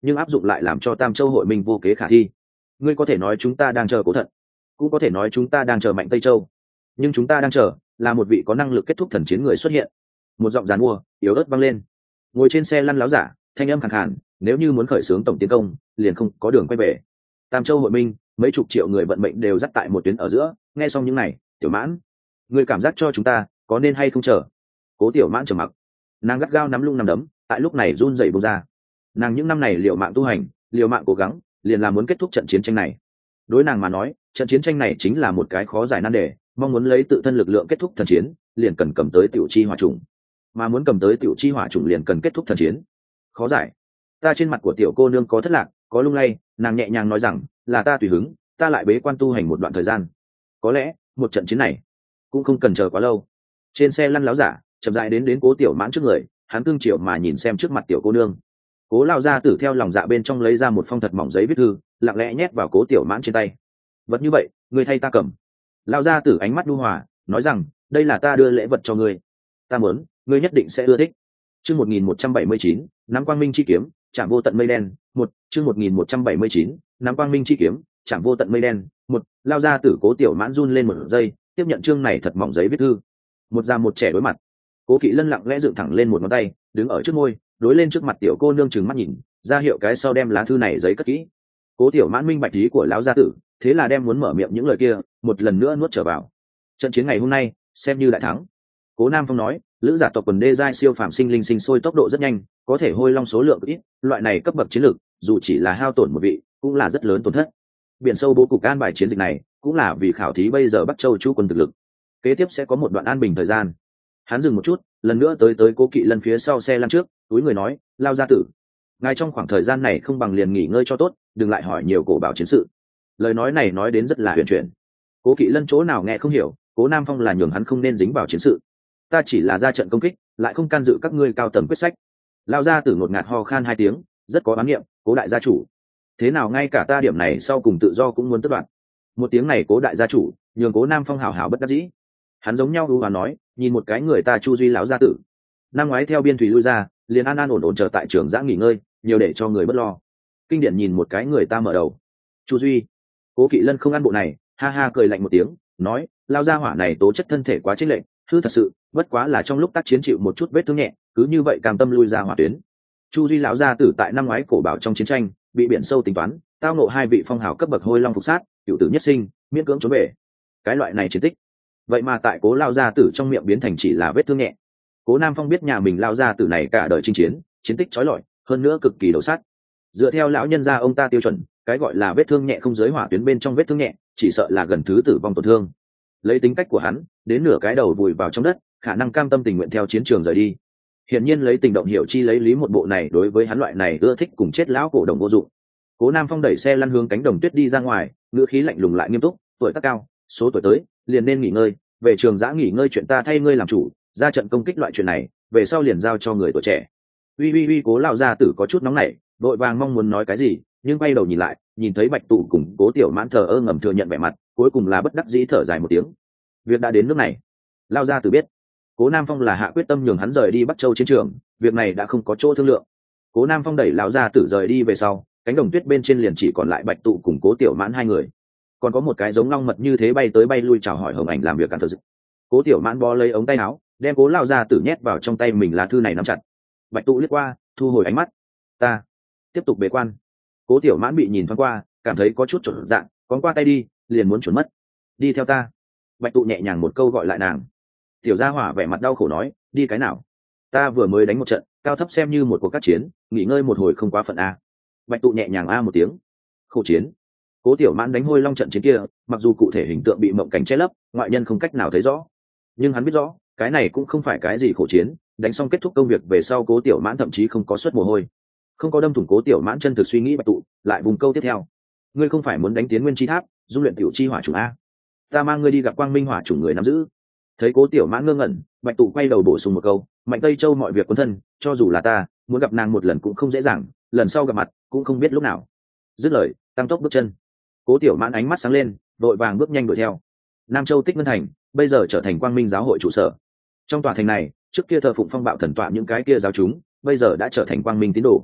nhưng áp dụng lại làm cho Tam Châu hội minh vô kế khả thi. Ngươi có thể nói chúng ta đang chờ Cố Thận, cũng có thể nói chúng ta đang chờ Mạnh Tây Châu, nhưng chúng ta đang chờ là một vị có năng lực kết thúc thần chiến người xuất hiện. Một giọng giàn mua yếu ớt vang lên. Ngồi trên xe lăn láo giả, thanh âm khàn khàn, nếu như muốn khởi xướng tổng tiến công, liền không có đường quay về. Tam Châu hội minh, mấy chục triệu người vận mệnh đều dắt tại một tuyến ở giữa. Nghe xong những này, Tiểu Mãn, ngươi cảm giác cho chúng ta có nên hay không chờ? Cố Tiểu Mãn trầm mặc, nàng gắt gao nắm lung nắm đấm, tại lúc này run rẩy bung ra. Nàng những năm này liều mạng tu hành, liều mạng cố gắng, liền là muốn kết thúc trận chiến tranh này. Đối nàng mà nói, trận chiến tranh này chính là một cái khó giải nan đề, mong muốn lấy tự thân lực lượng kết thúc thần chiến, liền cần cầm tới tiểu chi hỏa trùng, mà muốn cầm tới tiểu chi hỏa trùng liền cần kết thúc thần chiến. Khó giải. Ta trên mặt của tiểu cô nương có thất lạc, có lung lay, nàng nhẹ nhàng nói rằng, là ta tùy hứng, ta lại bế quan tu hành một đoạn thời gian. Có lẽ, một trận chiến này cũng không cần chờ quá lâu. Trên xe lăn láo giả, chậm rãi đến Cố Tiểu Mãn trước người, hắn cương triệu mà nhìn xem trước mặt tiểu cô nương. Cố lao gia tử theo lòng dạ bên trong lấy ra một phong thật mỏng giấy viết thư, lặng lẽ nhét vào Cố Tiểu Mãn trên tay. Vật như vậy, ngươi thay ta cầm. Lao gia tử ánh mắt nhu hòa, nói rằng, đây là ta đưa lễ vật cho ngươi, ta muốn ngươi nhất định sẽ ưa thích. Chương 1179, nắm quang minh chi kiếm, chạm vô tận mây đen. Chương 1179, nắm quang minh chi kiếm, chạm vô tận mây đen. Lao gia tử Cố Tiểu Mãn run lên một giây, tiếp nhận chương này thật mỏng giấy viết thư. Một già một trẻ đối mặt. Cố Kỵ Lân lặng lẽ dựng thẳng lên một ngón tay, đứng ở trước môi, đối lên trước mặt tiểu cô nương trừng mắt nhìn, ra hiệu cái sau đem lá thư này giấy cất kỹ. Cố Tiểu Mãn minh bạch ý của lão gia tử, thế là đem muốn mở miệng những lời kia một lần nữa nuốt trở vào. Trận chiến ngày hôm nay xem như đại thắng. Cố Nam Phong nói, lữ giả tộc quần đê giai siêu phàm sinh linh sinh sôi tốc độ rất nhanh, có thể hôi long số lượng ít, loại này cấp bậc chiến lược, dù chỉ là hao tổn một vị, cũng là rất lớn tổn thất. Biển sâu bố cục an bài chiến dịch này, cũng là vì khảo thí bây giờ Bắc Châu chú quân thực lực. Kế tiếp sẽ có một đoạn an bình thời gian. Hắn dừng một chút, lần nữa tới Cố Kỵ Lân phía sau xe lăn trước, túi người nói, lao gia tử, ngài trong khoảng thời gian này không bằng liền nghỉ ngơi cho tốt, đừng lại hỏi nhiều cổ bảo chiến sự. Lời nói này nói đến rất là huyền chuyển. Cố Kỵ Lân chỗ nào nghe không hiểu, Cố Nam Phong là nhường hắn không nên dính vào chiến sự. Ta chỉ là ra trận công kích, lại không can dự các ngươi cao tầng quyết sách. Lao gia tử ngột ngạt ho khan hai tiếng, rất có oán niệm, Cố đại gia chủ, thế nào ngay cả ta điểm này sau cùng tự do cũng muốn tước đoạt. Một tiếng này Cố đại gia chủ, nhường Cố Nam Phong hào hào bất đắc dĩ. Hắn giống nhau ưu và nói, nhìn một cái người ta Chu Duy lão gia tử, năm ngoái theo biên thủy lui ra, liền an ổn chờ tại trường giã nghỉ ngơi, nhiều để cho người bất lo. Kinh điển nhìn một cái người ta mở đầu. Chu Duy. Cố Kỵ Lân không ăn bộ này, ha ha cười lạnh một tiếng, nói, lao gia hỏa này tố chất thân thể quá chênh lệch, hư thật sự, bất quá là trong lúc tác chiến chịu một chút vết thương nhẹ, cứ như vậy cam tâm lui ra hỏa tuyến. Chu Duy lão gia tử tại năm ngoái cổ bảo trong chiến tranh, bị biển sâu tính toán, tao ngộ hai vị phong hào cấp bậc hôi long phục sát, cựu tử nhất sinh, miễn cưỡng trốn về. Cái loại này chiến tích, vậy mà tại Cố lao gia tử trong miệng biến thành chỉ là vết thương nhẹ. Cố Nam Phong biết nhà mình lao gia tử này cả đời chinh chiến, chiến tích chói lọi, hơn nữa cực kỳ đầu sát. Dựa theo lão nhân gia ông ta tiêu chuẩn, cái gọi là vết thương nhẹ không giới hỏa tuyến bên trong vết thương nhẹ, chỉ sợ là gần thứ tử vong tổn thương. Lấy tính cách của hắn, đến nửa cái đầu vùi vào trong đất, khả năng cam tâm tình nguyện theo chiến trường rời đi. Hiển nhiên lấy tình động hiểu chi lấy lý một bộ này đối với hắn loại này ưa thích cùng chết lão cổ đồng vô dụng. Cố Nam Phong đẩy xe lăn hướng cánh đồng tuyết đi ra ngoài, ngữ khí lạnh lùng lại nghiêm túc, tuổi tác cao, số tuổi tới, liền nên nghỉ ngơi, về trường giã nghỉ ngơi chuyện ta thay ngươi làm chủ, ra trận công kích loại chuyện này, về sau liền giao cho người tuổi trẻ. Uy, Cố lão gia tử có chút nóng nảy, vội vàng mong muốn nói cái gì, nhưng quay đầu nhìn lại, nhìn thấy Bạch Tụ cùng Cố Tiểu Mãn thờ ơ ngầm thừa nhận vẻ mặt, cuối cùng là bất đắc dĩ thở dài một tiếng. Việc đã đến nước này, lão gia tử biết, Cố Nam Phong là hạ quyết tâm nhường hắn rời đi Bắc Châu chiến trường, việc này đã không có chỗ thương lượng. Cố Nam Phong đẩy lão gia tử rời đi về sau, cánh đồng tuyết bên trên liền chỉ còn lại Bạch Tụ cùng Cố Tiểu Mãn hai người. Còn có một cái giống long mật như thế bay tới bay lui chào hỏi Hồng Ảnh làm việc cản trở dự. Cố Tiểu Mãn bó lấy ống tay áo, đem Cố lão gia tử nhét vào trong tay mình lá thư này nắm chặt. Bạch Tụ liếc qua, thu hồi ánh mắt. Ta tiếp tục bế quan. Cố Tiểu Mãn bị nhìn thoáng qua, cảm thấy có chút chột dạ, con qua tay đi, liền muốn chuẩn mất. Đi theo ta. Bạch Tụ nhẹ nhàng một câu gọi lại nàng. Tiểu gia hỏa vẻ mặt đau khổ nói, đi cái nào? Ta vừa mới đánh một trận, cao thấp xem như một cuộc các chiến, nghỉ ngơi một hồi không quá phận a. Bạch Tụ nhẹ nhàng a một tiếng. Khổ chiến. Cố Tiểu Mãn đánh hôi long trận chiến kia, mặc dù cụ thể hình tượng bị mộng cảnh che lấp, ngoại nhân không cách nào thấy rõ, nhưng hắn biết rõ, cái này cũng không phải cái gì khổ chiến. Đánh xong kết thúc công việc về sau, Cố Tiểu Mãn thậm chí không có suất mồ hôi, không có đâm thủng Cố Tiểu Mãn chân thực suy nghĩ. Bạch Tụ lại vùng câu tiếp theo, ngươi không phải muốn đánh tiến nguyên chi tháp, dung luyện tiểu chi hỏa chủng a? Ta mang ngươi đi gặp quang minh hỏa chủng người nắm giữ. Thấy Cố Tiểu Mãn ngơ ngẩn, Bạch Tụ quay đầu bổ sung một câu, Mạnh Tây Châu mọi việc quân thân, cho dù là ta muốn gặp nàng một lần cũng không dễ dàng, lần sau gặp mặt cũng không biết lúc nào. Dứt lời, tăng tốc bước chân. Cố Tiểu Mãn ánh mắt sáng lên, vội vàng bước nhanh đuổi theo. Nam Châu Tích Ngân Thành bây giờ trở thành quang minh giáo hội trụ sở. Trong tòa thành này, trước kia thờ phụng phong bạo thần tọa những cái kia giáo chúng, bây giờ đã trở thành quang minh tín đồ.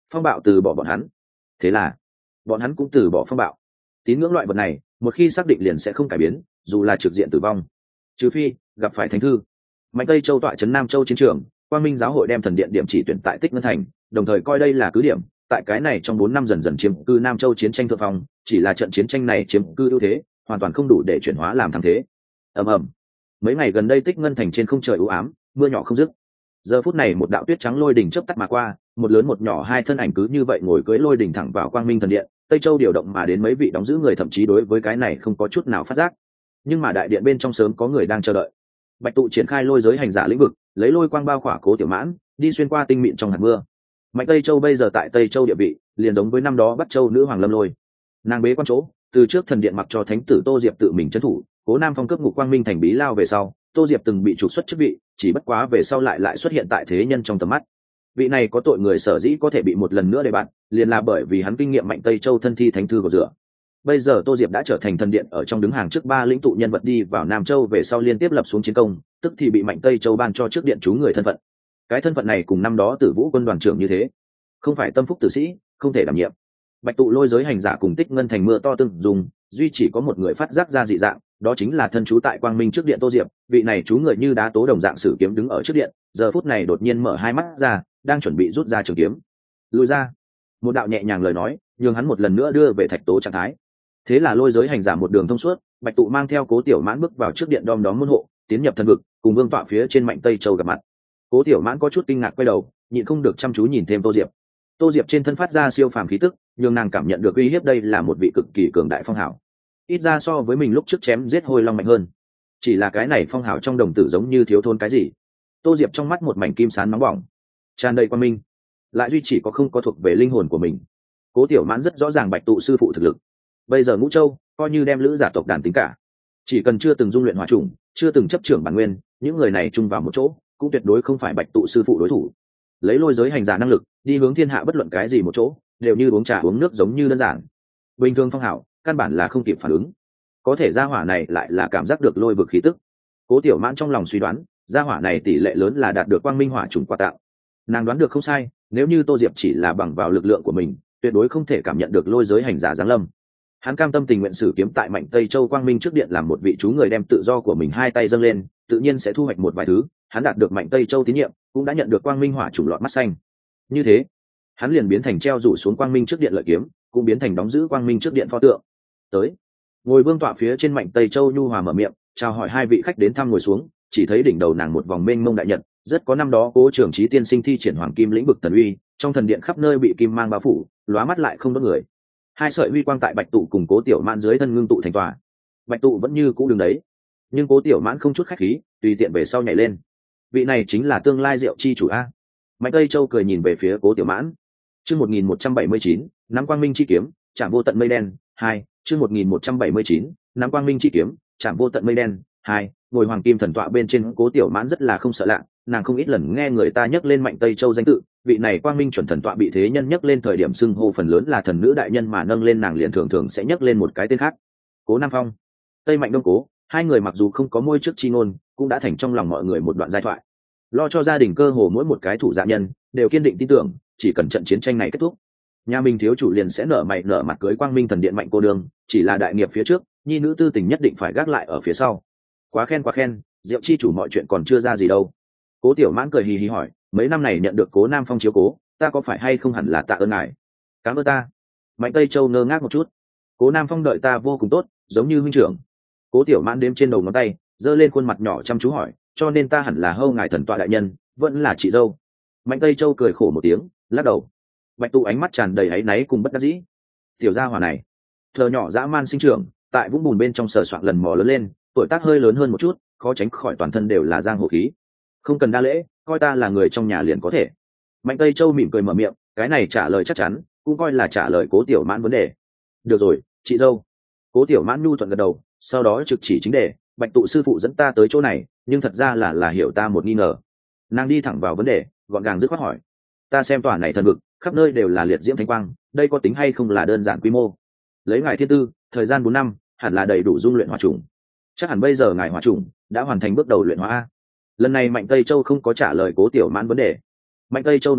phong bạo từ bỏ bọn hắn, thế là bọn hắn cũng từ bỏ phong bạo. Tín ngưỡng loại vật này một khi xác định liền sẽ không cải biến, dù là trực diện tử vong, trừ phi gặp phải thánh thư. Mạnh Tây Châu tọa trấn Nam Châu chiến trường, Quang Minh giáo hội đem thần điện điểm chỉ tuyển tại Tích Ngân Thành, đồng thời coi đây là cứ điểm, tại cái này trong 4 năm dần dần chiếm cư Nam Châu chiến tranh thượng phong, chỉ là trận chiến tranh này chiếm cư ưu thế, hoàn toàn không đủ để chuyển hóa làm thắng thế. Ầm ầm. Mấy ngày gần đây Tích Ngân Thành trên không trời u ám, mưa nhỏ không dứt. Giờ phút này một đạo tuyết trắng lôi đỉnh chớp tắt mà qua, một lớn một nhỏ hai thân ảnh cứ như vậy ngồi cưỡi lôi đỉnh thẳng vào Quang Minh thần điện. Tây Châu điều động mà đến mấy vị đóng giữ người thậm chí đối với cái này không có chút nào phát giác, nhưng mà đại điện bên trong sớm có người đang chờ đợi. Bạch Tụ triển khai lôi giới hành giả lĩnh vực, lấy lôi quang bao khỏa Cố Tiểu Mãn, đi xuyên qua tinh mịn trong hạt mưa. Mạnh Tây Châu bây giờ tại Tây Châu địa vị liền giống với năm đó Bắc Châu nữ hoàng Lâm Lôi. Nàng bế quan chỗ, từ trước thần điện mặc cho thánh tử Tô Diệp tự mình trấn thủ, Cố Nam Phong cướp ngục Quang Minh thành bí lao về sau, Tô Diệp từng bị trục xuất chức vị, chỉ bất quá về sau lại xuất hiện tại thế nhân trong tầm mắt. Vị này có tội người sở dĩ có thể bị một lần nữa đề bạt, liền là bởi vì hắn kinh nghiệm Mạnh Tây Châu thân thi thánh thư của rửa. Bây giờ Tô Diệp đã trở thành thần điện ở trong đứng hàng trước 3 lĩnh tụ nhân vật đi vào Nam Châu về sau liên tiếp lập xuống chiến công, tức thì bị Mạnh Tây Châu ban cho trước điện chú người thân phận. Cái thân phận này cùng năm đó Tử Vũ quân đoàn trưởng như thế, không phải tâm phúc tử sĩ, không thể đảm nhiệm. Bạch Tụ lôi giới hành giả cùng Tích Ngân thành mưa to tương dùng, duy chỉ có một người phát giác ra dị dạng, đó chính là thân chú tại Quang Minh trước điện Tô Diệp. Vị này chú người như đá tố đồng dạng sử kiếm đứng ở trước điện, giờ phút này đột nhiên mở hai mắt ra, đang chuẩn bị rút ra trường kiếm. Lùi ra. Một đạo nhẹ nhàng lời nói, nhường hắn một lần nữa đưa về thạch tố trạng thái. Thế là lôi giới hành giả một đường thông suốt, Bạch Tụ mang theo Cố Tiểu Mãn bước vào trước điện đom đóm môn hộ, tiến nhập thần vực, cùng vương tọa phía trên Mạnh Tây Châu gặp mặt. Cố Tiểu Mãn có chút kinh ngạc quay đầu, nhịn không được chăm chú nhìn thêm Tô Diệp. Tô Diệp trên thân phát ra siêu phàm khí tức, nhường nàng cảm nhận được uy hiếp, đây là một vị cực kỳ cường đại phong hào. Ít ra so với mình lúc trước chém giết Hôi Long mạnh hơn. Chỉ là cái này phong hào trong đồng tử giống như thiếu thốn cái gì. Tô Diệp trong mắt một mảnh kim sán nóng bỏng, tràn đầy quang minh, lại duy chỉ có không có thuộc về linh hồn của mình. Cố Tiểu Mãn rất rõ ràng Bạch Tụ sư phụ thực lực. Bây giờ Ngũ Châu coi như đem lữ giả tộc đàn tính cả, chỉ cần chưa từng dung luyện hỏa trùng, chưa từng chấp trưởng bản nguyên, những người này chung vào một chỗ cũng tuyệt đối không phải Bạch Tụ sư phụ đối thủ. Lấy lôi giới hành giả năng lực đi hướng thiên hạ, bất luận cái gì một chỗ đều như uống trà uống nước, giống như đơn giản. Bình thường phong hảo căn bản là không kịp phản ứng, có thể gia hỏa này lại là cảm giác được lôi vực khí tức. Cố Tiểu Mãn trong lòng suy đoán, gia hỏa này tỷ lệ lớn là đạt được quang minh hỏa trùng quà tặng. Nàng đoán được không sai, nếu như Tô Diệp chỉ là bằng vào lực lượng của mình, tuyệt đối không thể cảm nhận được lôi giới hành giả giáng lâm. Hắn cam tâm tình nguyện sử kiếm tại Mạnh Tây Châu Quang Minh trước điện, làm một vị chú người đem tự do của mình hai tay dâng lên, tự nhiên sẽ thu hoạch một vài thứ. Hắn đạt được Mạnh Tây Châu tín nhiệm, cũng đã nhận được Quang Minh hỏa trùng lọt mắt xanh. Như thế, hắn liền biến thành treo rủ xuống Quang Minh trước điện lợi kiếm, cũng biến thành đóng giữ Quang Minh trước điện pho tượng. Tới, ngồi vương tọa phía trên Mạnh Tây Châu nhu hòa mở miệng, chào hỏi hai vị khách đến thăm ngồi xuống. Chỉ thấy đỉnh đầu nàng một vòng mênh mông đại nhật, rất có năm đó Cố Trường Chí tiên sinh thi triển hoàng kim lĩnh vực thần uy, trong thần điện khắp nơi bị kim mang bao phủ, lóa mắt lại không đốt người. Hai sợi huy quang tại Bạch Tụ cùng Cố Tiểu Mãn dưới thân ngưng tụ thành tòa. Bạch Tụ vẫn như cũ đứng đấy, nhưng Cố Tiểu Mãn không chút khách khí, tùy tiện về sau nhảy lên. Vị này chính là tương lai Diệu chi chủ a. Mạnh Tây Châu cười nhìn về phía Cố Tiểu Mãn. Chương 1179, nắm quang minh chi kiếm, chạm vô tận mây đen. 2, chương 1179, nắm quang minh chi kiếm, chạm vô tận mây đen. 2, ngồi hoàng kim thần tọa bên trên Cố Tiểu Mãn rất là không sợ lạ, nàng không ít lần nghe người ta nhắc lên Mạnh Tây Châu danh tự, vị này quang minh chuẩn thần tọa bị thế nhân nhắc lên thời điểm xưng hô phần lớn là thần nữ đại nhân, mà nâng lên nàng liền thường thường sẽ nhắc lên một cái tên khác. Cố Nam Phong, Tây Mạnh Đông Cố, hai người mặc dù không có môi trước chi ngôn, cũng đã thành trong lòng mọi người một đoạn giai thoại. Lo cho gia đình cơ hồ mỗi một cái thủ dạ nhân đều kiên định tin tưởng, chỉ cần trận chiến tranh này kết thúc, nhà mình thiếu chủ liền sẽ nở mày nở mặt cưới quang minh thần điện Mạnh cô đường, chỉ là đại nghiệp phía trước, nhi nữ tư tình nhất định phải gác lại ở phía sau. Quá khen, Diệu chi chủ mọi chuyện còn chưa ra gì đâu. Cố Tiểu Mãn cười hì hì hỏi, mấy năm này nhận được Cố Nam Phong chiếu cố, ta có phải hay không hẳn là tạ ơn ngài? Cảm ơn ta. Mạnh Tây Châu ngơ ngác một chút. Cố Nam Phong đợi ta vô cùng tốt, giống như huynh trưởng. Cố Tiểu Mãn đếm trên đầu ngón tay, giơ lên khuôn mặt nhỏ chăm chú hỏi, cho nên ta hẳn là hâu ngài thần tọa đại nhân, vẫn là chị dâu. Mạnh Tây Châu cười khổ một tiếng, lắc đầu. Bạch Tụ ánh mắt tràn đầy áy náy cùng bất đắc dĩ. Tiểu gia hỏa này, thờ nhỏ dã man sinh trưởng, tại vũng bùn bên trong sờ soạng lần mò lớn lên, tuổi tác hơi lớn hơn một chút, khó tránh khỏi toàn thân đều là giang hồ khí. Không cần đa lễ, coi ta là người trong nhà liền có thể. Mạnh Tây Châu mỉm cười mở miệng, cái này trả lời chắc chắn, cũng coi là trả lời Cố Tiểu Mãn vấn đề. Được rồi, chị dâu. Cố Tiểu Mãn nhu thuận gật đầu, sau đó trực chỉ chính đề, Bạch Tụ sư phụ dẫn ta tới chỗ này, nhưng thật ra là hiểu ta một nghi ngờ. Nàng đi thẳng vào vấn đề, gọn gàng dứt khoát hỏi, ta xem tòa này thần vực, khắp nơi đều là liệt diễm thánh quang, đây có tính hay không là đơn giản quy mô? Lấy ngài thiên tư, thời gian 4 năm, hẳn là đầy đủ dung luyện hỏa trùng. Chắc hẳn bây giờ ngài hỏa trùng đã hoàn thành bước đầu luyện hóa. Lần này Mạnh Tây Châu không có trả lời Cố Tiểu Mãn vấn đề. Mạnh Tây Châu nói khẽ,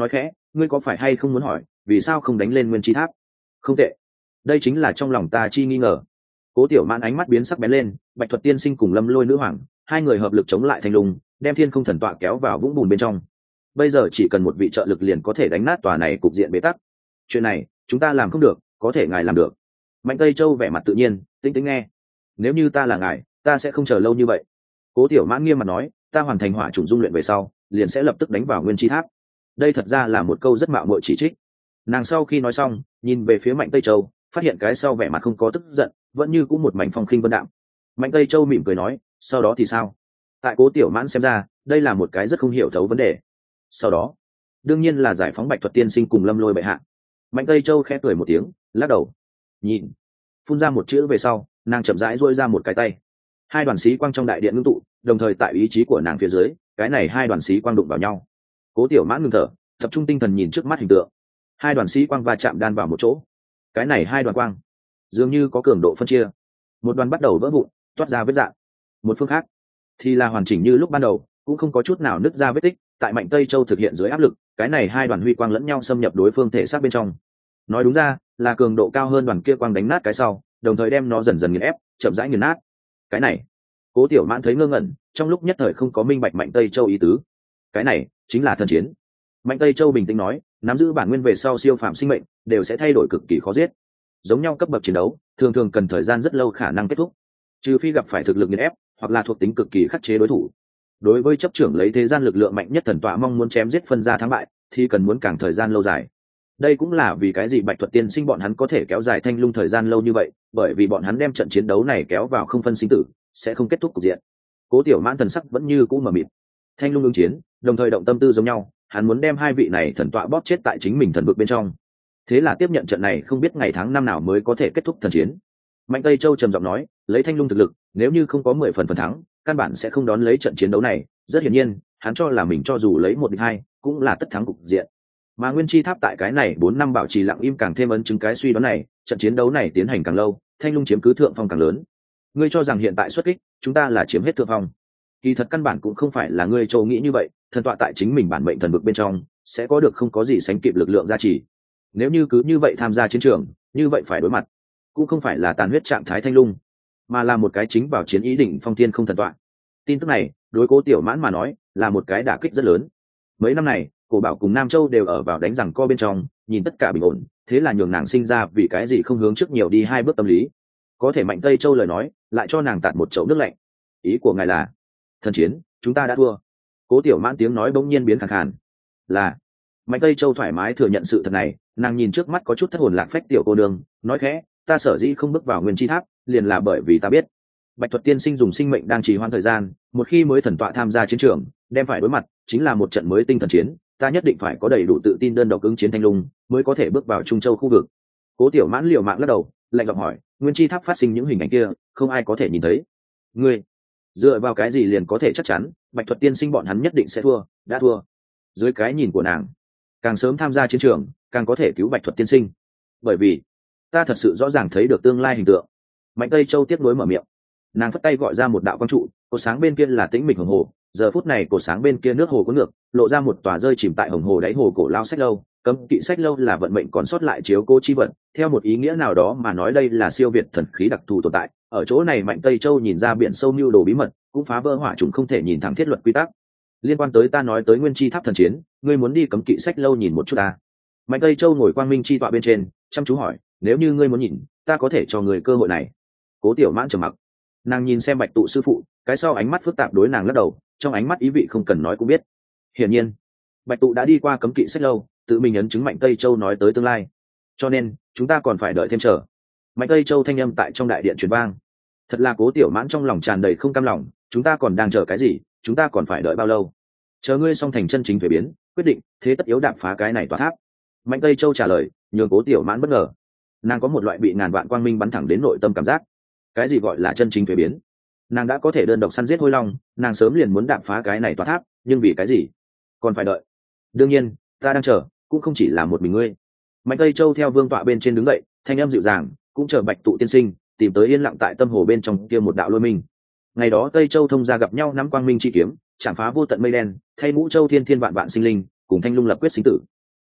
ngươi có phải hay không muốn hỏi vì sao không đánh lên nguyên chi tháp? Không tệ, đây chính là trong lòng ta chi nghi ngờ. Cố Tiểu Mãn ánh mắt biến sắc bén lên, Bạch Thuật tiên sinh cùng Lâm Lôi nữ hoàng, hai người hợp lực chống lại Thanh Lung, đem Thiên Không thần tọa kéo vào vũng bùn bên trong. Bây giờ chỉ cần một vị trợ lực liền có thể đánh nát tòa này cục diện bế tắc. Chuyện này chúng ta làm không được, có thể ngài làm được. Mạnh Tây Châu vẻ mặt tự nhiên, tĩnh tĩnh nghe. Nếu như ta là ngài, ta sẽ không chờ lâu như vậy. Cố Tiểu Mãn nghiêm mặt nói, ta hoàn thành hỏa chủng dung luyện về sau, liền sẽ lập tức đánh vào nguyên chi tháp. Đây thật ra là một câu rất mạo muội chỉ trích. Nàng sau khi nói xong, nhìn về phía Mạnh Tây Châu, phát hiện cái sau vẻ mặt không có tức giận, vẫn như cũng một mảnh phong khinh vân đạm. Mạnh Tây Châu mỉm cười nói, sau đó thì sao? Tại Cố Tiểu Mãn xem ra, đây là một cái rất không hiểu thấu vấn đề. Sau đó, đương nhiên là giải phóng Bạch Thuật tiên sinh cùng Lâm Lôi bệ hạ. Mạnh Tây Châu khẽ cười một tiếng, lắc đầu, nhìn, phun ra một chữ về sau, nàng chậm rãi duỗi ra một cái tay. Hai đoàn xí quang trong đại điện ngưng tụ, đồng thời tại ý chí của nàng phía dưới, cái này hai đoàn xí quang đụng vào nhau. Cố Tiểu Mãn ngừng thở, tập trung tinh thần nhìn trước mắt hình tượng. Hai đoàn xí quang va chạm đan vào một chỗ. Cái này hai đoàn quang dường như có cường độ phân chia, một đoàn bắt đầu vỡ vụn, toát ra vết rạn, một phương khác thì là hoàn chỉnh như lúc ban đầu, cũng không có chút nào nứt ra vết tích. Tại Mạnh Tây Châu thực hiện dưới áp lực, cái này hai đoàn huy quang lẫn nhau xâm nhập đối phương thể xác bên trong. Nói đúng ra là cường độ cao hơn đoàn kia quang đánh nát cái sau, đồng thời đem nó dần dần nghiền ép, chậm rãi nghiền nát. Cái này, Cố Tiểu Mãn thấy ngơ ngẩn, trong lúc nhất thời không có minh bạch Mạnh Tây Châu ý tứ. Cái này chính là thần chiến. Mạnh Tây Châu bình tĩnh nói, nắm giữ bản nguyên về sau siêu phàm sinh mệnh đều sẽ thay đổi cực kỳ khó giết. Giống nhau cấp bậc chiến đấu, thường thường cần thời gian rất lâu khả năng kết thúc, trừ phi gặp phải thực lực nghiền ép hoặc là thuộc tính cực kỳ khắc chế đối thủ. Đối với chấp trưởng lấy thế gian lực lượng mạnh nhất thần tọa mong muốn chém giết phân ra thắng bại, thì cần muốn càng thời gian lâu dài. Đây cũng là vì cái gì Bạch Thuật tiên sinh bọn hắn có thể kéo dài Thanh Lung thời gian lâu như vậy, bởi vì bọn hắn đem trận chiến đấu này kéo vào không phân sinh tử, sẽ không kết thúc cục diện. Cố Tiểu Mãn thần sắc vẫn như cũ mờ mịt. Thanh Lung ứng chiến, đồng thời động tâm tư giống nhau, hắn muốn đem hai vị này thần tọa bóp chết tại chính mình thần vực bên trong. Thế là tiếp nhận trận này không biết ngày tháng năm nào mới có thể kết thúc thần chiến. Mạnh Tây Châu trầm giọng nói, lấy Thanh Lung thực lực, nếu như không có 10 phần thắng, căn bản sẽ không đón lấy trận chiến đấu này. Rất hiển nhiên, hắn cho là mình cho dù lấy 1-2, cũng là tất thắng cục diện. Mà Nguyên Chi Tháp tại cái này 4 năm bảo trì lặng im càng thêm ấn chứng cái suy đoán này, trận chiến đấu này tiến hành càng lâu, Thanh Lung chiếm cứ thượng phong càng lớn. Ngươi cho rằng hiện tại xuất kích, chúng ta là chiếm hết thượng phong. Kỳ thật căn bản cũng không phải là ngươi châu nghĩ như vậy, thần tọa tại chính mình bản mệnh thần vực bên trong, sẽ có được không có gì sánh kịp lực lượng gia trì. Nếu như cứ như vậy tham gia chiến trường, như vậy phải đối mặt, cũng không phải là tàn huyết trạng thái Thanh Lung, mà là một cái chính vào chiến ý đỉnh phong thiên không thần tọa. Tin tức này, đối Cố Tiểu Mãn mà nói, là một cái đả kích rất lớn. Mấy năm này, Cổ Bảo cùng Nam Châu đều ở vào đánh rằng co bên trong, nhìn tất cả bình ổn, thế là nhường nàng sinh ra vì cái gì không hướng trước nhiều đi 2 bước tâm lý. Có thể Mạnh Tây Châu lời nói, lại cho nàng tạt một chậu nước lạnh. Ý của ngài là, thần chiến, chúng ta đã thua. Cố Tiểu Mãn tiếng nói bỗng nhiên biến khàn khàn. Là. Mạnh Tây Châu thoải mái thừa nhận sự thật này, nàng nhìn trước mắt có chút thất hồn lạc phách tiểu cô nương, nói khẽ, ta sở dĩ không bước vào Nguyên Chi Tháp, liền là bởi vì ta biết, Bạch Thuật tiên sinh dùng sinh mệnh đang trì hoãn thời gian, một khi mới thần tọa tham gia chiến trường, đem phải đối mặt chính là một trận mới tinh thần chiến, ta nhất định phải có đầy đủ tự tin đơn độc ứng chiến Thanh Lung, mới có thể bước vào Trung Châu khu vực. Cố Tiểu Mãn liều mạng lắc đầu, lạnh giọng hỏi, Nguyên Chi Tháp phát sinh những hình ảnh kia, không ai có thể nhìn thấy. Ngươi dựa vào cái gì liền có thể chắc chắn Bạch Thuật tiên sinh bọn hắn nhất định sẽ thua? Đã thua. Dưới cái nhìn của nàng, càng sớm tham gia chiến trường, càng có thể cứu Bạch Thuật tiên sinh, bởi vì ta thật sự rõ ràng thấy được tương lai hình tượng. Mạnh Tây Châu tiếp nối mở miệng, nàng phất tay gọi ra một đạo quang trụ, cột sáng bên kia là tĩnh mịch hồng hồ, giờ phút này cột sáng bên kia nước hồ cuốn ngược, lộ ra một tòa rơi chìm tại hồng hồ đáy hồ cổ lao sách lâu. Cấm kỵ sách lâu là vận mệnh còn sót lại chiếu cố chi vận, theo một ý nghĩa nào đó mà nói đây là siêu việt thần khí đặc thù tồn tại. Ở chỗ này Mạnh Tây Châu nhìn ra biển sâu mưu đồ bí mật, cũng phá vỡ hỏa trùng không thể nhìn thẳng thiết luật quy tắc. Liên quan tới ta nói tới Nguyên Chi Tháp thần chiến, ngươi muốn đi cấm kỵ sách lâu nhìn một chút ta? Mạnh Tây Châu ngồi quang minh chi tọa bên trên, chăm chú hỏi, nếu như ngươi muốn nhìn, ta có thể cho người cơ hội này. Cố Tiểu Mãn trầm mặc, nàng nhìn xem Bạch Tụ sư phụ, cái sau ánh mắt phức tạp đối nàng lắc đầu, trong ánh mắt ý vị không cần nói cũng biết. Hiển nhiên, Bạch Tụ đã đi qua cấm kỵ sách lâu, tự mình ấn chứng Mạnh Tây Châu nói tới tương lai, cho nên chúng ta còn phải đợi thêm chờ. Mạnh Tây Châu thanh âm tại trong đại điện truyền vang. Thật là Cố Tiểu Mãn trong lòng tràn đầy không cam lòng, chúng ta còn đang chờ cái gì, chúng ta còn phải đợi bao lâu? Chờ ngươi xong thành chân chính thuế biến, quyết định, thế tất yếu đạp phá cái này tòa tháp. Mạnh Tây Châu trả lời, nhường Cố Tiểu Mãn bất ngờ. Nàng có một loại bị ngàn vạn quang minh bắn thẳng đến nội tâm cảm giác. Cái gì gọi là chân chính thuế biến? Nàng đã có thể đơn độc săn giết hôi long, nàng sớm liền muốn đạp phá cái này tòa tháp, nhưng vì cái gì còn phải đợi? Đương nhiên, ta đang chờ, cũng không chỉ là một mình ngươi. Mạnh Tây Châu theo vương tọa bên trên đứng dậy, thanh âm dịu dàng, cũng chờ Bạch Tụ tiên sinh tìm tới yên lặng tại tâm hồ bên trong kia một đạo lôi minh. Ngày đó Tây Châu thông gia gặp nhau nắm quang minh chi kiếm, chạm phá vô tận mây đen, thay Ngũ Châu thiên thiên vạn vạn sinh linh, cùng Thanh Lung lập quyết sinh tử.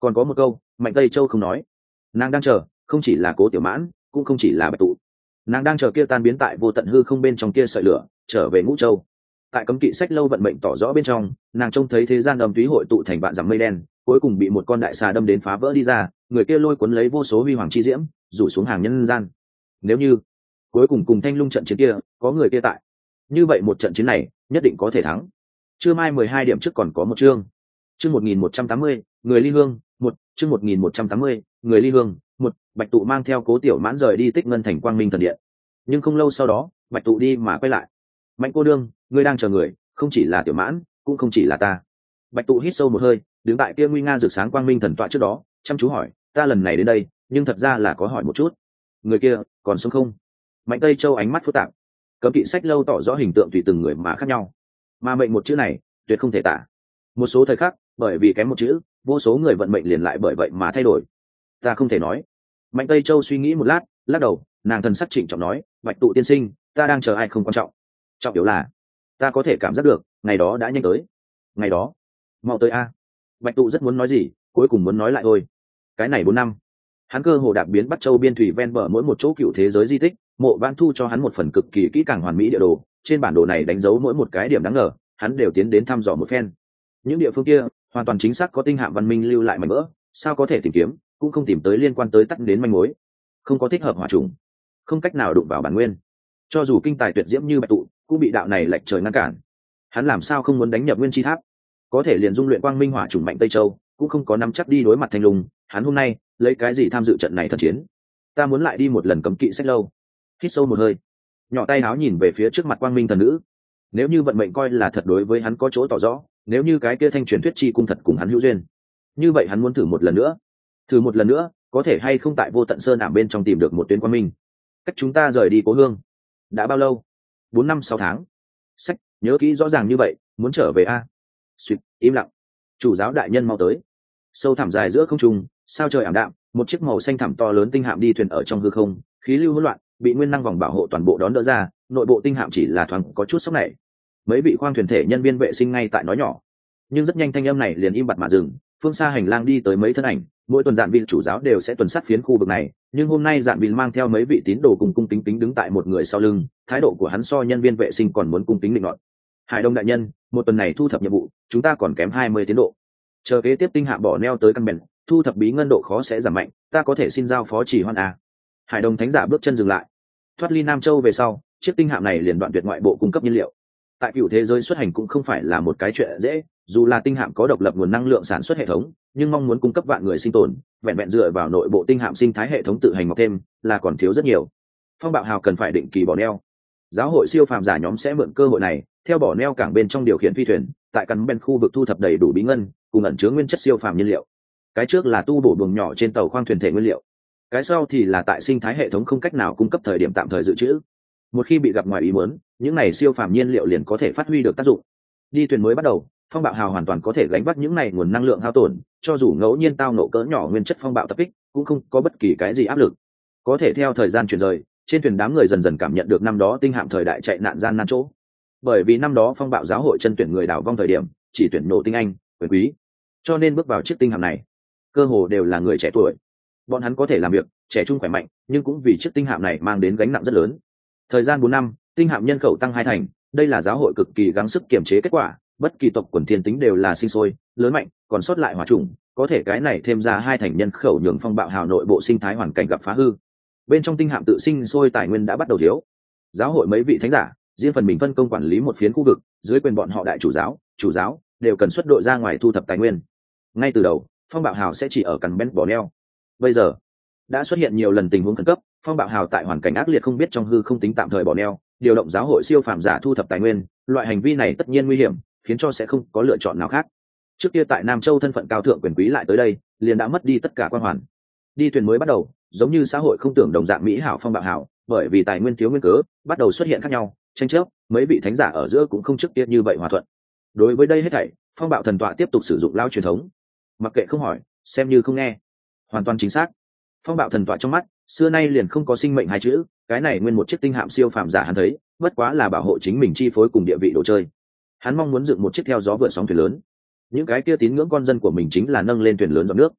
Còn có một câu Mạnh Tây Châu không nói, nàng đang chờ không chỉ là Cố Tiểu Mãn, cũng không chỉ là Bạch Tụ, nàng đang chờ kia tan biến tại vô tận hư không bên trong kia sợi lửa trở về Ngũ Châu. Tại cấm kỵ sách lâu vận mệnh tỏ rõ bên trong, nàng trông thấy thế gian âm túy hội tụ thành vạn dặm mây đen, cuối cùng bị một con đại xà đâm đến phá vỡ đi ra, người kia lôi cuốn lấy vô số huy hoàng chi diễm rủ xuống hàng nhân gian. Nếu như cuối cùng cùng Thanh Lung trận chiến kia có người kia tại, như vậy một trận chiến này nhất định có thể thắng. Trưa mai 12 điểm trước còn có một chương 1180, người ly hương, chương 1180, người ly hương, Bạch Tụ mang theo Cố Tiểu Mãn rời đi Tích Ngân Thành Quang Minh Thần Điện. Nhưng không lâu sau đó, Bạch Tụ đi mà quay lại. Mạnh cô đương, ngươi đang chờ người, không chỉ là Tiểu Mãn, cũng không chỉ là ta. Bạch Tụ hít sâu một hơi, đứng tại kia nguy nga rực sáng Quang Minh Thần tọa trước đó, chăm chú hỏi, ta lần này đến đây, nhưng thật ra là có hỏi một chút. Người kia còn sống không? Mạnh Tây Châu ánh mắt phức tạp. Cấm kỵ sách lâu tỏ rõ hình tượng tùy từng người mà khác nhau, mà mệnh một chữ này tuyệt không thể tả. Một số thời khắc, bởi vì kém một chữ, vô số người vận mệnh liền lại bởi vậy mà thay đổi. Ta không thể nói. Mạnh Tây Châu suy nghĩ một lát, lắc đầu, nàng thần sắc trịnh trọng nói, Bạch Tụ tiên sinh, ta đang chờ ai không quan trọng, trọng yếu là ta có thể cảm giác được ngày đó đã nhanh tới. Ngày đó mau tới a. Bạch Tụ rất muốn nói gì, cuối cùng muốn nói lại thôi. Cái này 4 năm, hắn cơ hồ đạp biến Bắc Châu biên thủy ven bờ mỗi một chỗ cựu thế giới di tích, Mộ Vãn Thu cho hắn một phần cực kỳ kỹ càng hoàn mỹ địa đồ, trên bản đồ này đánh dấu mỗi một cái điểm đáng ngờ, hắn đều tiến đến thăm dò một phen. Những địa phương kia hoàn toàn chính xác có tinh hạm văn minh lưu lại mảnh vỡ, sao có thể tìm kiếm, cũng không tìm tới liên quan tới tắt đến manh mối. Không có thích hợp hỏa trùng, không cách nào đụng vào bản nguyên. Cho dù kinh tài tuyệt diễm như Bạch Tụ, cũng bị đạo này lệch trời ngăn cản. Hắn làm sao không muốn đánh nhập Nguyên Chi Tháp? Có thể liền dung luyện quang minh hỏa trùng Mạnh Tây Châu, cũng không có nắm chắc đi đối mặt Thanh Lung, hắn hôm nay lấy cái gì tham dự trận này thần chiến? Ta muốn lại đi một lần cấm kỵ sách lâu. Hít sâu một hơi, nhỏ tay áo nhìn về phía trước mặt quang minh thần nữ. Nếu như vận mệnh coi là thật đối với hắn có chỗ tỏ rõ, nếu như cái kia thanh truyền thuyết chi cung thật cùng hắn hữu duyên, như vậy hắn muốn thử một lần nữa. Thử một lần nữa, có thể hay không tại vô tận sơn ảm bên trong tìm được một tuyến quang minh. Cách chúng ta rời đi Cố Hương đã bao lâu? 4 năm 6 tháng. Sách nhớ kỹ rõ ràng như vậy, muốn trở về a. Suýt, im lặng. Chủ giáo đại nhân mau tới. Sâu thẳm dài giữa không trung, sao trời ảm đạm, một chiếc màu xanh thẳm to lớn tinh hạm đi thuyền ở trong hư không, khí lưu hỗn loạn, bị nguyên năng vòng bảo hộ toàn bộ đón đỡ ra, nội bộ tinh hạm chỉ là thoáng có chút sốc này. Mấy vị khoang thuyền thể nhân viên vệ sinh ngay tại nói nhỏ, nhưng rất nhanh thanh âm này liền im bặt mà dừng. Phương xa hành lang đi tới mấy thân ảnh, mỗi tuần Dạn Vin chủ giáo đều sẽ tuần sát phiến khu vực này, nhưng hôm nay Dạn Vin mang theo mấy vị tín đồ cùng cung kính kính đứng tại một người sau lưng, thái độ của hắn so nhân viên vệ sinh còn muốn cung kính định nọt. Hải Đông đại nhân, một tuần này thu thập nhiệm vụ, chúng ta còn kém 20 tiến độ. Chờ kế tiếp tinh hạm bỏ neo tới căn bền, thu thập bí ngân độ khó sẽ giảm mạnh, ta có thể xin giao phó chỉ hoan à. Hải Đông thánh giả bước chân dừng lại. Thoát ly Nam Châu về sau, chiếc tinh hạm này liền đoạn tuyệt ngoại bộ cung cấp nhiên liệu. Tại cựu thế giới xuất hành cũng không phải là một cái chuyện dễ, dù là tinh hạm có độc lập nguồn năng lượng sản xuất hệ thống, nhưng mong muốn cung cấp vạn người sinh tồn, vẹn vẹn dựa vào nội bộ tinh hạm sinh thái hệ thống tự hành mọc thêm là còn thiếu rất nhiều. Phong bạo hào cần phải định kỳ bỏ neo. Giáo hội siêu phàm giả nhóm sẽ mượn cơ hội này, theo bỏ neo cảng bên trong điều khiển phi thuyền, tại căn bên khu vực thu thập đầy đủ bí ngân, cùng ẩn chứa nguyên chất siêu phàm nhiên liệu. Cái trước là tu bổ buồng nhỏ trên tàu khoang thuyền thể nguyên liệu, cái sau thì là tại sinh thái hệ thống không cách nào cung cấp thời điểm tạm thời dự trữ. Một khi bị gặp ngoài ý muốn, những này siêu phàm nhiên liệu liền có thể phát huy được tác dụng. Đi thuyền mới bắt đầu, phong bạo hào hoàn toàn có thể gánh vác những này nguồn năng lượng hao tổn, cho dù ngẫu nhiên tao nộ cỡ nhỏ nguyên chất phong bạo tập kích, cũng không có bất kỳ cái gì áp lực. Có thể theo thời gian chuyển rời, trên thuyền đám người dần dần cảm nhận được năm đó tinh hạm thời đại chạy nạn gian nan chỗ. Bởi vì năm đó phong bạo giáo hội chân tuyển người đảo vong thời điểm, chỉ tuyển nộ tinh anh, quyền quý, cho nên bước vào chiếc tinh hạm này, cơ hồ đều là người trẻ tuổi. Bọn hắn có thể làm việc, trẻ trung khỏe mạnh, nhưng cũng vì chiếc tinh hạm này mang đến gánh nặng rất lớn. Thời gian 4 năm, tinh hạm nhân khẩu tăng 2 thành, đây là giáo hội cực kỳ gắng sức kiềm chế kết quả, bất kỳ tộc quần thiên tính đều là sinh sôi, lớn mạnh, còn sót lại hỏa chủng, có thể cái này thêm ra 2 thành nhân khẩu nhường phong bạo hào nội bộ sinh thái hoàn cảnh gặp phá hư. Bên trong tinh hạm tự sinh sôi tài nguyên đã bắt đầu thiếu. Giáo hội mấy vị thánh giả, riêng phần mình phân công quản lý một phiến khu vực, dưới quyền bọn họ đại chủ giáo đều cần xuất đội ra ngoài thu thập tài nguyên. Ngay từ đầu, phong bạo hào sẽ chỉ ở cần bên bỏ neo. Bây giờ, đã xuất hiện nhiều lần tình huống khẩn cấp, phong bạo hào tại hoàn cảnh ác liệt không biết trong hư không tính tạm thời bỏ neo, điều động giáo hội siêu phàm giả thu thập tài nguyên, loại hành vi này tất nhiên nguy hiểm, khiến cho sẽ không có lựa chọn nào khác. Trước kia tại Nam Châu thân phận cao thượng quyền quý lại tới đây, liền đã mất đi tất cả quan hoàn. Đi thuyền mới bắt đầu, giống như xã hội không tưởng đồng dạng mỹ hảo phong bạo hảo, bởi vì tài nguyên thiếu nguyên cớ, bắt đầu xuất hiện khác nhau, tranh chấp, mấy vị thánh giả ở giữa cũng không trước kia như vậy hòa thuận. Đối với đây hết thảy, phong bạo thần tọa tiếp tục sử dụng lao truyền thống, mặc kệ không hỏi, xem như không nghe, hoàn toàn chính xác. Phong bạo thần tọa trong mắt, xưa nay liền không có sinh mệnh hai chữ, cái này nguyên một chiếc tinh hạm siêu phàm giả hắn thấy, bất quá là bảo hộ chính mình chi phối cùng địa vị đồ chơi. Hắn mong muốn dựng một chiếc theo gió vượt sóng thuyền lớn. Những cái kia tín ngưỡng con dân của mình chính là nâng lên thuyền lớn dòng nước.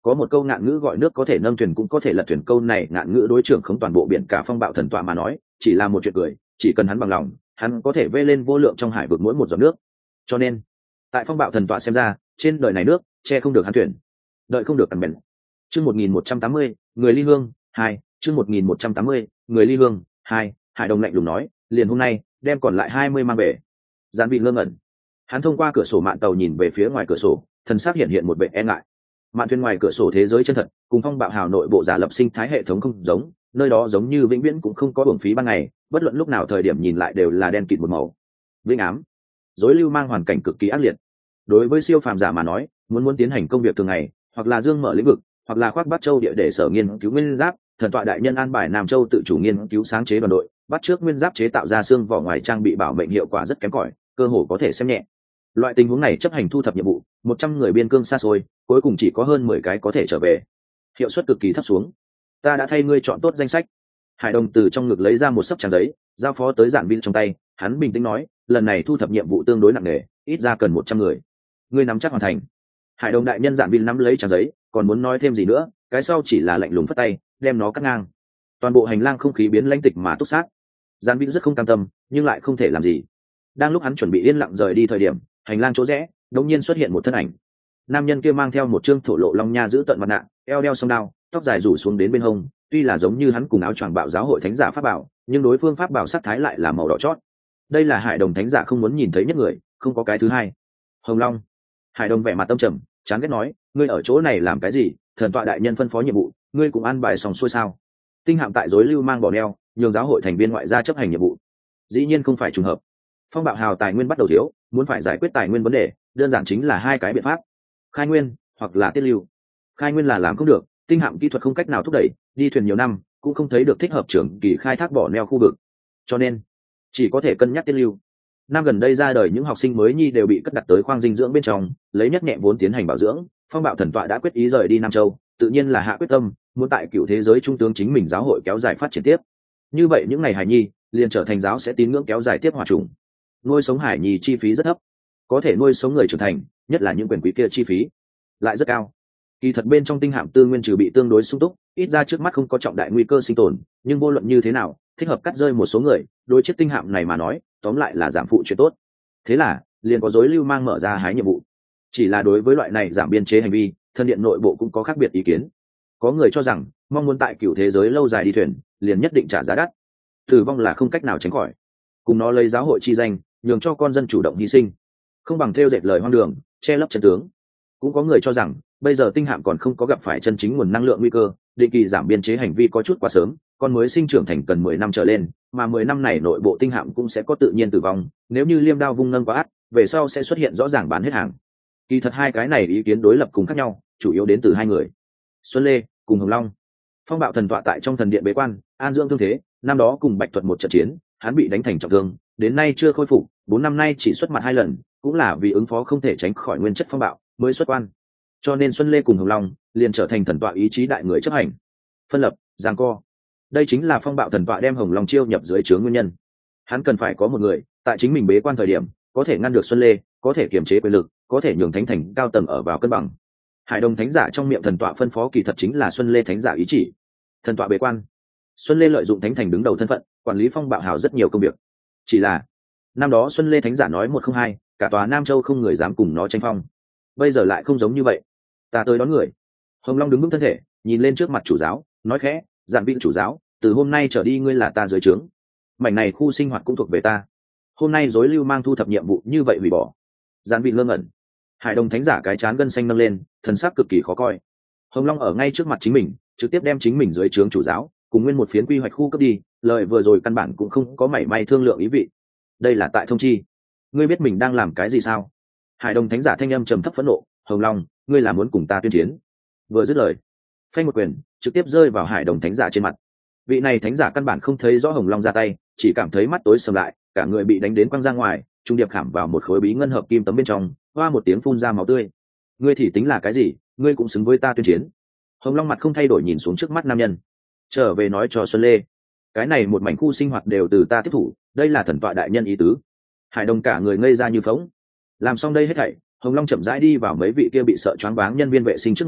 có một câu ngạn ngữ gọi nước có thể nâng thuyền cũng có thể lật thuyền, câu này ngạn ngữ đối trưởng không toàn bộ biển cả phong bạo thần tọa mà nói chỉ là một chuyện cười, chỉ cần hắn bằng lòng hắn có thể vê lên vô lượng trong hải vực mỗi một giọt nước. Cho nên tại phong bạo thần tọa xem ra, trên đời này nước che không được hắn thuyền, đợi không được cằn bèn. Chương 1180, người ly hương 2, chương 1180, người ly hương 2, Hải Đồng lạnh lùng nói, liền hôm nay đem còn lại 20 mang về. Giản Vị ngơ ngẩn, hắn thông qua cửa sổ mạn tàu nhìn về phía ngoài cửa sổ, thân xác hiện một vẻ e ngại. Mạn thuyền ngoài cửa sổ thế giới chân thật, cùng phong bạo hào nội bộ giả lập sinh thái hệ thống không giống, nơi đó giống như vĩnh viễn cũng không có uổng phí ban ngày, bất luận lúc nào thời điểm nhìn lại đều là đen kịt một màu. Vĩnh ám, rối lưu mang hoàn cảnh cực kỳ ác liệt. Đối với siêu phàm giả mà nói, muốn tiến hành công việc thường ngày, hoặc là dương mở lĩnh vực, hoặc là khoác Bắc Châu địa để sở nghiên cứu nguyên giáp, thần tọa đại nhân an bài Nam Châu tự chủ nghiên cứu sáng chế đoàn đội, bắt trước nguyên giáp chế tạo ra xương vỏ ngoài trang bị bảo mệnh hiệu quả rất kém cỏi, cơ hồ có thể xem nhẹ. Loại tình huống này chấp hành thu thập nhiệm vụ, 100 người biên cương xa xôi, cuối cùng chỉ có hơn 10 cái có thể trở về, hiệu suất cực kỳ thấp xuống. Ta đã thay ngươi chọn tốt danh sách. Hải Đồng từ trong ngực lấy ra một sấp trang giấy, giao phó tới Giản Vin trong tay, hắn bình tĩnh nói, lần này thu thập nhiệm vụ tương đối nặng nề, ít ra cần 100 người. Ngươi nắm chắc hoàn thành. Hải Đồng đại nhân Giản Vin nắm lấy trang giấy, còn muốn nói thêm gì nữa, cái sau chỉ là lạnh lùng phất tay, đem nó cắt ngang. Toàn bộ hành lang không khí biến lãnh tịch mà túc sát. Giản Vin rất không cam tâm, nhưng lại không thể làm gì. Đang lúc hắn chuẩn bị yên lặng rời đi thời điểm, hành lang chỗ rẽ đột nhiên xuất hiện một thân ảnh. Nam nhân kia mang theo một trương thổ lộ long nha giữ tận mặt nạ, eo đeo song đao, tóc dài rủ xuống đến bên hông, tuy là giống như hắn cùng áo choàng bạo giáo hội thánh giả pháp bảo, nhưng đối phương pháp bảo sắc thái lại là màu đỏ chót. Đây là Hải Đồng thánh giả không muốn nhìn thấy nhất người, không có cái thứ hai. Hồng Long. Hải Đồng vẻ mặt tâm trầm, chán ghét nói, ngươi ở chỗ này làm cái gì? Thần tọa đại nhân phân phó nhiệm vụ, ngươi cũng an bài xong xuôi sao? Tinh hạm tại rối lưu mang bỏ neo, nhường giáo hội thành viên ngoại gia chấp hành nhiệm vụ. Dĩ nhiên không phải trùng hợp. Phong bạo hào tài nguyên bắt đầu thiếu, muốn phải giải quyết tài nguyên vấn đề, đơn giản chính là hai cái biện pháp: khai nguyên hoặc là tiết lưu. Khai nguyên là làm không được, tinh hạm kỹ thuật không cách nào thúc đẩy, đi thuyền nhiều năm cũng không thấy được thích hợp trưởng kỳ khai thác bỏ neo khu vực, cho nên chỉ có thể cân nhắc tiết lưu. Năm gần đây ra đời những học sinh mới nhi đều bị cất đặt tới khoang dinh dưỡng bên trong, lấy nhất nhẹ vốn tiến hành bảo dưỡng. Phong bạo thần tọa đã quyết ý rời đi Nam Châu, tự nhiên là hạ quyết tâm muốn tại cựu thế giới trung tướng chính mình giáo hội kéo dài phát triển tiếp. Như vậy những ngày hải nhi liền trở thành giáo sẽ tín ngưỡng kéo dài tiếp hòa trùng. Nuôi sống hải nhi chi phí rất thấp, có thể nuôi sống người trưởng thành, nhất là những quyền quý kia chi phí lại rất cao. Kỳ thật bên trong tinh hạm tư nguyên trừ bị tương đối sung túc, ít ra trước mắt không có trọng đại nguy cơ sinh tồn, nhưng vô luận như thế nào thích hợp cắt rơi một số người, đối chiếc tinh hạm này mà nói tóm lại là giảm phụ chuyện tốt. Thế là liền có rối lưu mang mở ra hái nhiệm vụ. Chỉ là đối với loại này giảm biên chế hành vi, thân điện nội bộ cũng có khác biệt ý kiến. Có người cho rằng mong muốn tại cựu thế giới lâu dài đi thuyền, liền nhất định trả giá đắt, tử vong là không cách nào tránh khỏi, cùng nó lấy giáo hội chi danh nhường cho con dân chủ động hy sinh, không bằng theo dệt lời hoang đường che lấp chân tướng. Cũng có người cho rằng bây giờ tinh hạm còn không có gặp phải chân chính nguồn năng lượng nguy cơ, định kỳ giảm biên chế hành vi có chút quá sớm, con mới sinh trưởng thành cần 10 năm trở lên, mà 10 năm này nội bộ tinh hạm cũng sẽ có tự nhiên tử vong, nếu như liêm đao vung nâng quá ác, về sau sẽ xuất hiện rõ ràng bán hết hàng. Kỳ thật hai cái này ý kiến đối lập cùng khác nhau, chủ yếu đến từ hai người, Xuân Lê cùng Hồng Long. Phong bạo thần tọa tại trong thần điện bế quan, an dưỡng thương thế, năm đó cùng Bạch Thuật một trận chiến, hắn bị đánh thành trọng thương, đến nay chưa khôi phục, 4 năm nay chỉ xuất mặt 2 lần, cũng là vì ứng phó không thể tránh khỏi nguyên chất phong bạo mới xuất quan. Cho nên Xuân Lê cùng Hồng Long liền trở thành thần tọa ý chí đại người chấp hành. Phân lập, giằng co. Đây chính là phong bạo thần tọa đem Hồng Long chiêu nhập dưới trướng nguyên nhân. Hắn cần phải có một người tại chính mình bế quan thời điểm có thể ngăn được Xuân Lê, có thể kiềm chế quyền lực, có thể nhường thánh thành cao tầng ở vào cân bằng. Hải Đồng thánh giả trong miệng thần tọa phân phó kỳ thật chính là Xuân Lê thánh giả ý chỉ. Thần tọa bế quan, Xuân Lê lợi dụng thánh thành đứng đầu thân phận, quản lý phong bạo hào rất nhiều công việc. Chỉ là năm đó Xuân Lê thánh giả nói 102, cả tòa Nam Châu không người dám cùng nó tranh phong. Bây giờ lại không giống như vậy. Ta tới đón người. Hồng Long đứng vững thân thể, nhìn lên trước mặt chủ giáo, nói khẽ, Giản Vị chủ giáo, từ hôm nay trở đi ngươi là ta dưới trướng. Mảnh này khu sinh hoạt cũng thuộc về ta. Hôm nay rối lưu mang thu thập nhiệm vụ như vậy hủy bỏ. Giản Vị ngơ ngẩn. Hải Đồng thánh giả cái trán gân xanh nâng lên, thần sắc cực kỳ khó coi. Hồng Long ở ngay trước mặt chính mình, trực tiếp đem chính mình dưới trướng chủ giáo cùng nguyên một phiến quy hoạch khu cấp đi, lời vừa rồi căn bản cũng không có mảy may thương lượng ý vị. Đây là tại thông chi. Ngươi biết mình đang làm cái gì sao? Hải Đồng thánh giả thanh âm trầm thấp phẫn nộ, Hồng Long, ngươi là muốn cùng ta tuyên chiến? Vừa dứt lời, phanh một quyền trực tiếp rơi vào Hải Đồng thánh giả trên mặt. Vị này thánh giả căn bản không thấy rõ Hồng Long ra tay, chỉ cảm thấy mắt tối sầm lại, cả người bị đánh đến quăng ra ngoài, trung điệp khảm vào một khối bí ngân hợp kim tấm bên trong, hoa một tiếng phun ra máu tươi. Ngươi thì tính là cái gì, ngươi cũng xứng với ta tuyên chiến? Hồng Long mặt không thay đổi nhìn xuống trước mắt nam nhân, trở về nói cho Xuân Lê, cái này một mảnh khu sinh hoạt đều từ ta tiếp thủ, đây là thần tọa đại nhân ý tứ. Hải Đồng cả người ngây ra như phỗng. Làm xong đây hết thảy, Hồng Long chậm rãi đi vào mấy vị kia bị sợ choáng váng nhân viên vệ sinh trước người,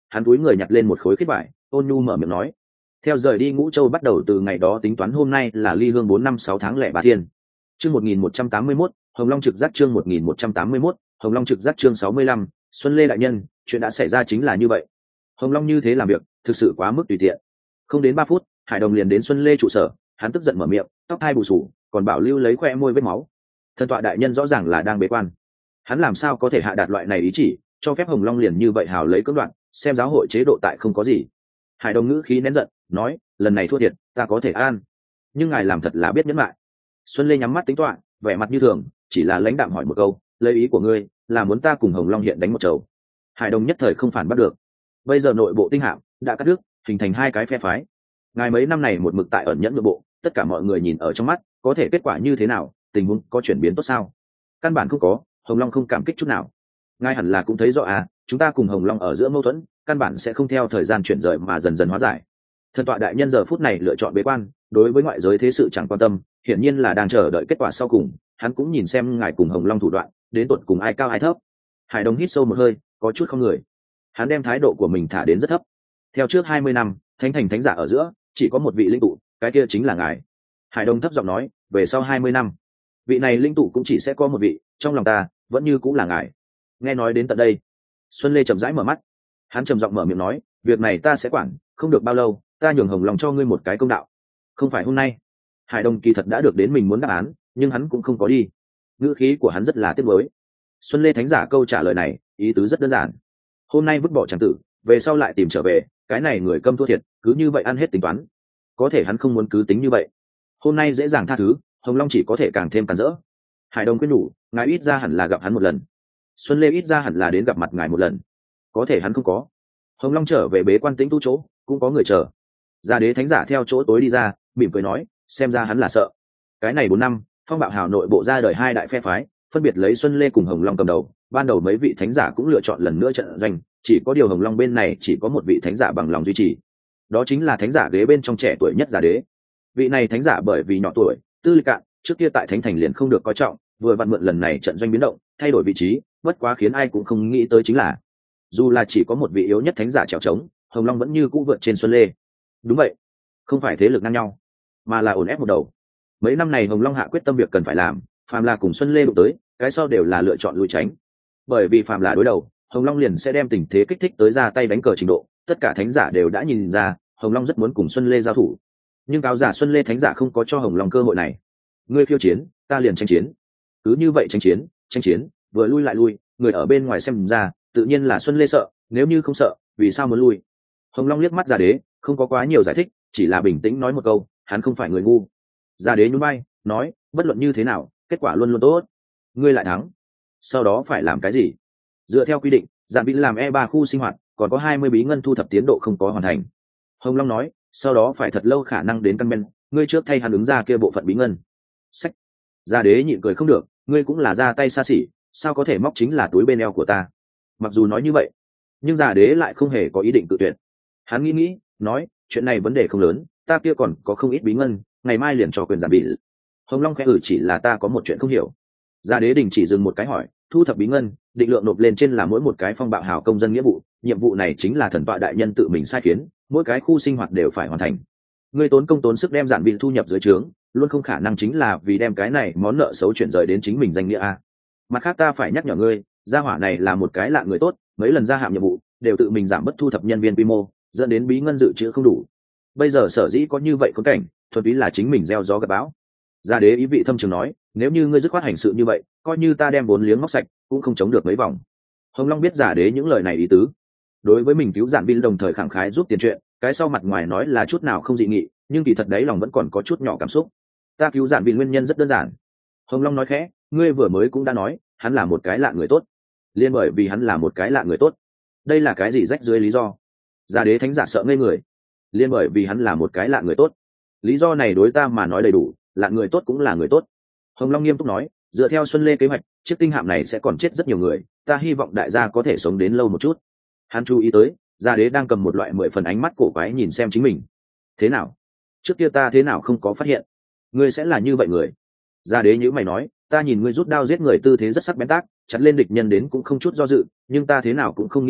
hắn túi người nhặt lên một khối kết vải, ôn nhu mở miệng nói. Theo rời đi Ngũ Châu bắt đầu từ ngày đó tính toán hôm nay là ly hương 4 năm 6 tháng lẻ 3 thiên. Chương 1181, Hồng Long trực giác chương 1181, Hồng Long trực giác chương 65, Xuân Lê đại nhân, chuyện đã xảy ra chính là như vậy. Hồng Long như thế làm việc, thực sự quá mức tùy tiện. Không đến 3 phút, Hải Đồng liền đến Xuân Lê trụ sở, hắn tức giận mở miệng, tóc hai bù sù, còn bảo lưu lấy khoe môi vết máu. Thần tọa đại nhân rõ ràng là đang bế quan. Hắn làm sao có thể hạ đạt loại này ý chỉ, cho phép Hồng Long liền như vậy hào lấy cưỡng đoạt, xem giáo hội chế độ tại không có gì. Hải Đồng ngữ khí nén giận, nói, lần này thua thiệt, ta có thể an, nhưng ngài làm thật là biết nhẫn lại. Xuân Lê nhắm mắt tính toán, vẻ mặt như thường, chỉ là lãnh đạm hỏi một câu, lấy ý của ngươi là muốn ta cùng Hồng Long hiện đánh một chầu. Hải Đồng nhất thời không phản bắt được. Bây giờ nội bộ tinh hạm đã cắt đứt, hình thành hai cái phe phái. Ngài mấy năm này một mực tại ẩn nhẫn nội bộ, tất cả mọi người nhìn ở trong mắt, có thể kết quả như thế nào, tình huống có chuyển biến tốt sao? Căn bản không có, Hồng Long không cảm kích chút nào. Ngài hẳn là cũng thấy rõ à, chúng ta cùng Hồng Long ở giữa mâu thuẫn, căn bản sẽ không theo thời gian chuyển rời mà dần dần hóa giải. Thần tọa đại nhân giờ phút này lựa chọn bế quan, đối với ngoại giới thế sự chẳng quan tâm, hiển nhiên là đang chờ đợi kết quả sau cùng. Hắn cũng nhìn xem ngài cùng Hồng Long thủ đoạn, đến tột cùng ai cao ai thấp. Hải Đồng hít sâu một hơi, có chút không người. Hắn đem thái độ của mình thả đến rất thấp. Theo trước 20 năm, thánh thành thánh giả ở giữa chỉ có một vị linh tụ, cái kia chính là ngài. Hải Đồng thấp giọng nói, về sau 20 năm, vị này linh tụ cũng chỉ sẽ có một vị, trong lòng ta vẫn như cũng là ngài. Nghe nói đến tận đây, Xuân Lê chậm rãi mở mắt. Hắn trầm giọng mở miệng nói, việc này ta sẽ quản, không được bao lâu, ta nhường Hồng Long cho ngươi một cái công đạo. Không phải hôm nay. Hải Đồng kỳ thật đã được đến mình muốn đáp án, nhưng hắn cũng không có đi. Ngữ khí của hắn rất là tiếc nuối. Xuân Lê thánh giả câu trả lời này, ý tứ rất đơn giản. Hôm nay vứt bỏ tràng tử, về sau lại tìm trở về, cái này người câm thua thiệt, cứ như vậy ăn hết tính toán. Có thể hắn không muốn cứ tính như vậy. Hôm nay dễ dàng tha thứ, Hồng Long chỉ có thể càng thêm cản rỡ. Hải Đồng khuyên nhủ, ngài ít ra hẳn là gặp hắn một lần. Xuân Lê ít ra hẳn là đến gặp mặt ngài một lần. Có thể hắn không có. Hồng Long trở về bế quan tĩnh tu chỗ, cũng có người chờ. Gia đế thánh giả theo chỗ tối đi ra, mỉm cười nói, xem ra hắn là sợ. Cái này 4 năm, Phong Bạo Hào nội bộ ra đời hai đại phe phái, phân biệt lấy Xuân Lê cùng Hồng Long cầm đầu. Ban đầu mấy vị thánh giả cũng lựa chọn lần nữa trận doanh, chỉ có điều Hồng Long bên này chỉ có một vị thánh giả bằng lòng duy trì. Đó chính là thánh giả ghế bên trong trẻ tuổi nhất Gia đế. Vị này thánh giả bởi vì nhỏ tuổi, tư lịch cạn, trước kia tại thánh thành liền không được coi trọng, vừa vặn mượn lần này trận doanh biến động, thay đổi vị trí, bất quá khiến ai cũng không nghĩ tới chính là, dù là chỉ có một vị yếu nhất thánh giả trèo trống, Hồng Long vẫn như cũ vượt trên Xuân Lê. Đúng vậy, không phải thế lực ngang nhau, mà là ổn ép một đầu. Mấy năm này Hồng Long hạ quyết tâm việc cần phải làm, phàm là cùng Xuân Lê đụng tới, cái sau đều là lựa chọn lùi tránh. Bởi vì phàm là đối đầu, Hồng Long liền sẽ đem tình thế kích thích tới ra tay đánh cờ trình độ, tất cả thánh giả đều đã nhìn ra, Hồng Long rất muốn cùng Xuân Lê giao thủ. Nhưng cáo giả Xuân Lê thánh giả không có cho Hồng Long cơ hội này. Ngươi khiêu chiến, ta liền tranh chiến. Cứ như vậy tranh chiến, vừa lui lại lui, người ở bên ngoài xem ra, tự nhiên là Xuân Lê sợ, nếu như không sợ, vì sao muốn lui? Hồng Long liếc mắt Gia đế, không có quá nhiều giải thích, chỉ là bình tĩnh nói một câu, hắn không phải người ngu. Gia đế nhún vai, nói, bất luận như thế nào, kết quả luôn luôn tốt. Ngươi lại thắng, sau đó phải làm cái gì? Dựa theo quy định, Dạn Bị làm E3 khu sinh hoạt, còn có 20 bí ngân thu thập tiến độ không có hoàn thành. Hồng Long nói, sau đó phải thật lâu khả năng đến căn men, ngươi trước thay hắn ứng ra kia bộ phận bí ngân. Sách. Gia đế nhịn cười không được, ngươi cũng là ra tay xa xỉ, sao có thể móc chính là túi bên eo của ta? Mặc dù nói như vậy, nhưng Gia đế lại không hề có ý định tự tuyệt. Hắn nghĩ, nói, chuyện này vấn đề không lớn, ta kia còn có không ít bí ngân, ngày mai liền cho quyền Dạn Bị. Hồng Long khẽ chỉ là ta có một chuyện không hiểu. Gia đế đình chỉ dừng một cái hỏi, thu thập bí ngân, định lượng nộp lên trên là mỗi một cái Phong Bạo Hào công dân nghĩa vụ, nhiệm vụ này chính là thần tọa đại nhân tự mình sai khiến, mỗi cái khu sinh hoạt đều phải hoàn thành. Ngươi tốn công tốn sức đem Dạn Bị thu nhập dưới trướng, luôn không khả năng chính là vì đem cái này món nợ xấu chuyển rời đến chính mình danh nghĩa a. Mặt khác ta phải nhắc nhở ngươi, gia hỏa này là một cái lạ người tốt, mấy lần ra hạm nhiệm vụ đều tự mình giảm bất thu thập nhân viên quy mô, dẫn đến bí ngân dự trữ không đủ. Bây giờ sở dĩ có như vậy khốn cảnh, thuần túy là chính mình gieo gió gặt bão. Gia đế ý vị thâm trường nói, nếu như ngươi dứt khoát hành sự như vậy, coi như ta đem 4 liếng móc sạch, cũng không chống được mấy vòng. Hồng Long biết Gia đế những lời này ý tứ. Đối với mình cứu Dạn Bị đồng thời khẳng khái giúp tiền chuyện, cái sau mặt ngoài nói là chút nào không dị nghị, nhưng kỳ thật đấy lòng vẫn còn có chút nhỏ cảm xúc. Ta cứu Dạn Bị nguyên nhân rất đơn giản. Hồng Long nói khẽ, ngươi vừa mới cũng đã nói, hắn là một cái lạ người tốt. Liên bởi vì hắn là một cái lạ người tốt, đây là cái gì rách dưới lý do? Gia đế thánh giả sợ ngây người. Liên bởi vì hắn là một cái lạ người tốt, lý do này đối ta mà nói đầy đủ, lạ người tốt cũng là người tốt. Hồng Long nghiêm túc nói, dựa theo Xuân Lê kế hoạch, chiếc tinh hạm này sẽ còn chết rất nhiều người, ta hy vọng đại gia có thể sống đến lâu một chút. Hắn chú ý tới, Gia đế đang cầm một loại 10 phần ánh mắt cổ quái nhìn xem chính mình. Thế nào? Trước kia ta thế nào không có phát hiện? Ngươi sẽ là như vậy người. Gia đế nhíu mày nói, ta nhìn ngươi rút đao giết người tư thế rất sắc bén tác, chặt lên địch nhân đến cũng không chút do dự, nhưng ta thế nào cũng không nghĩ ra,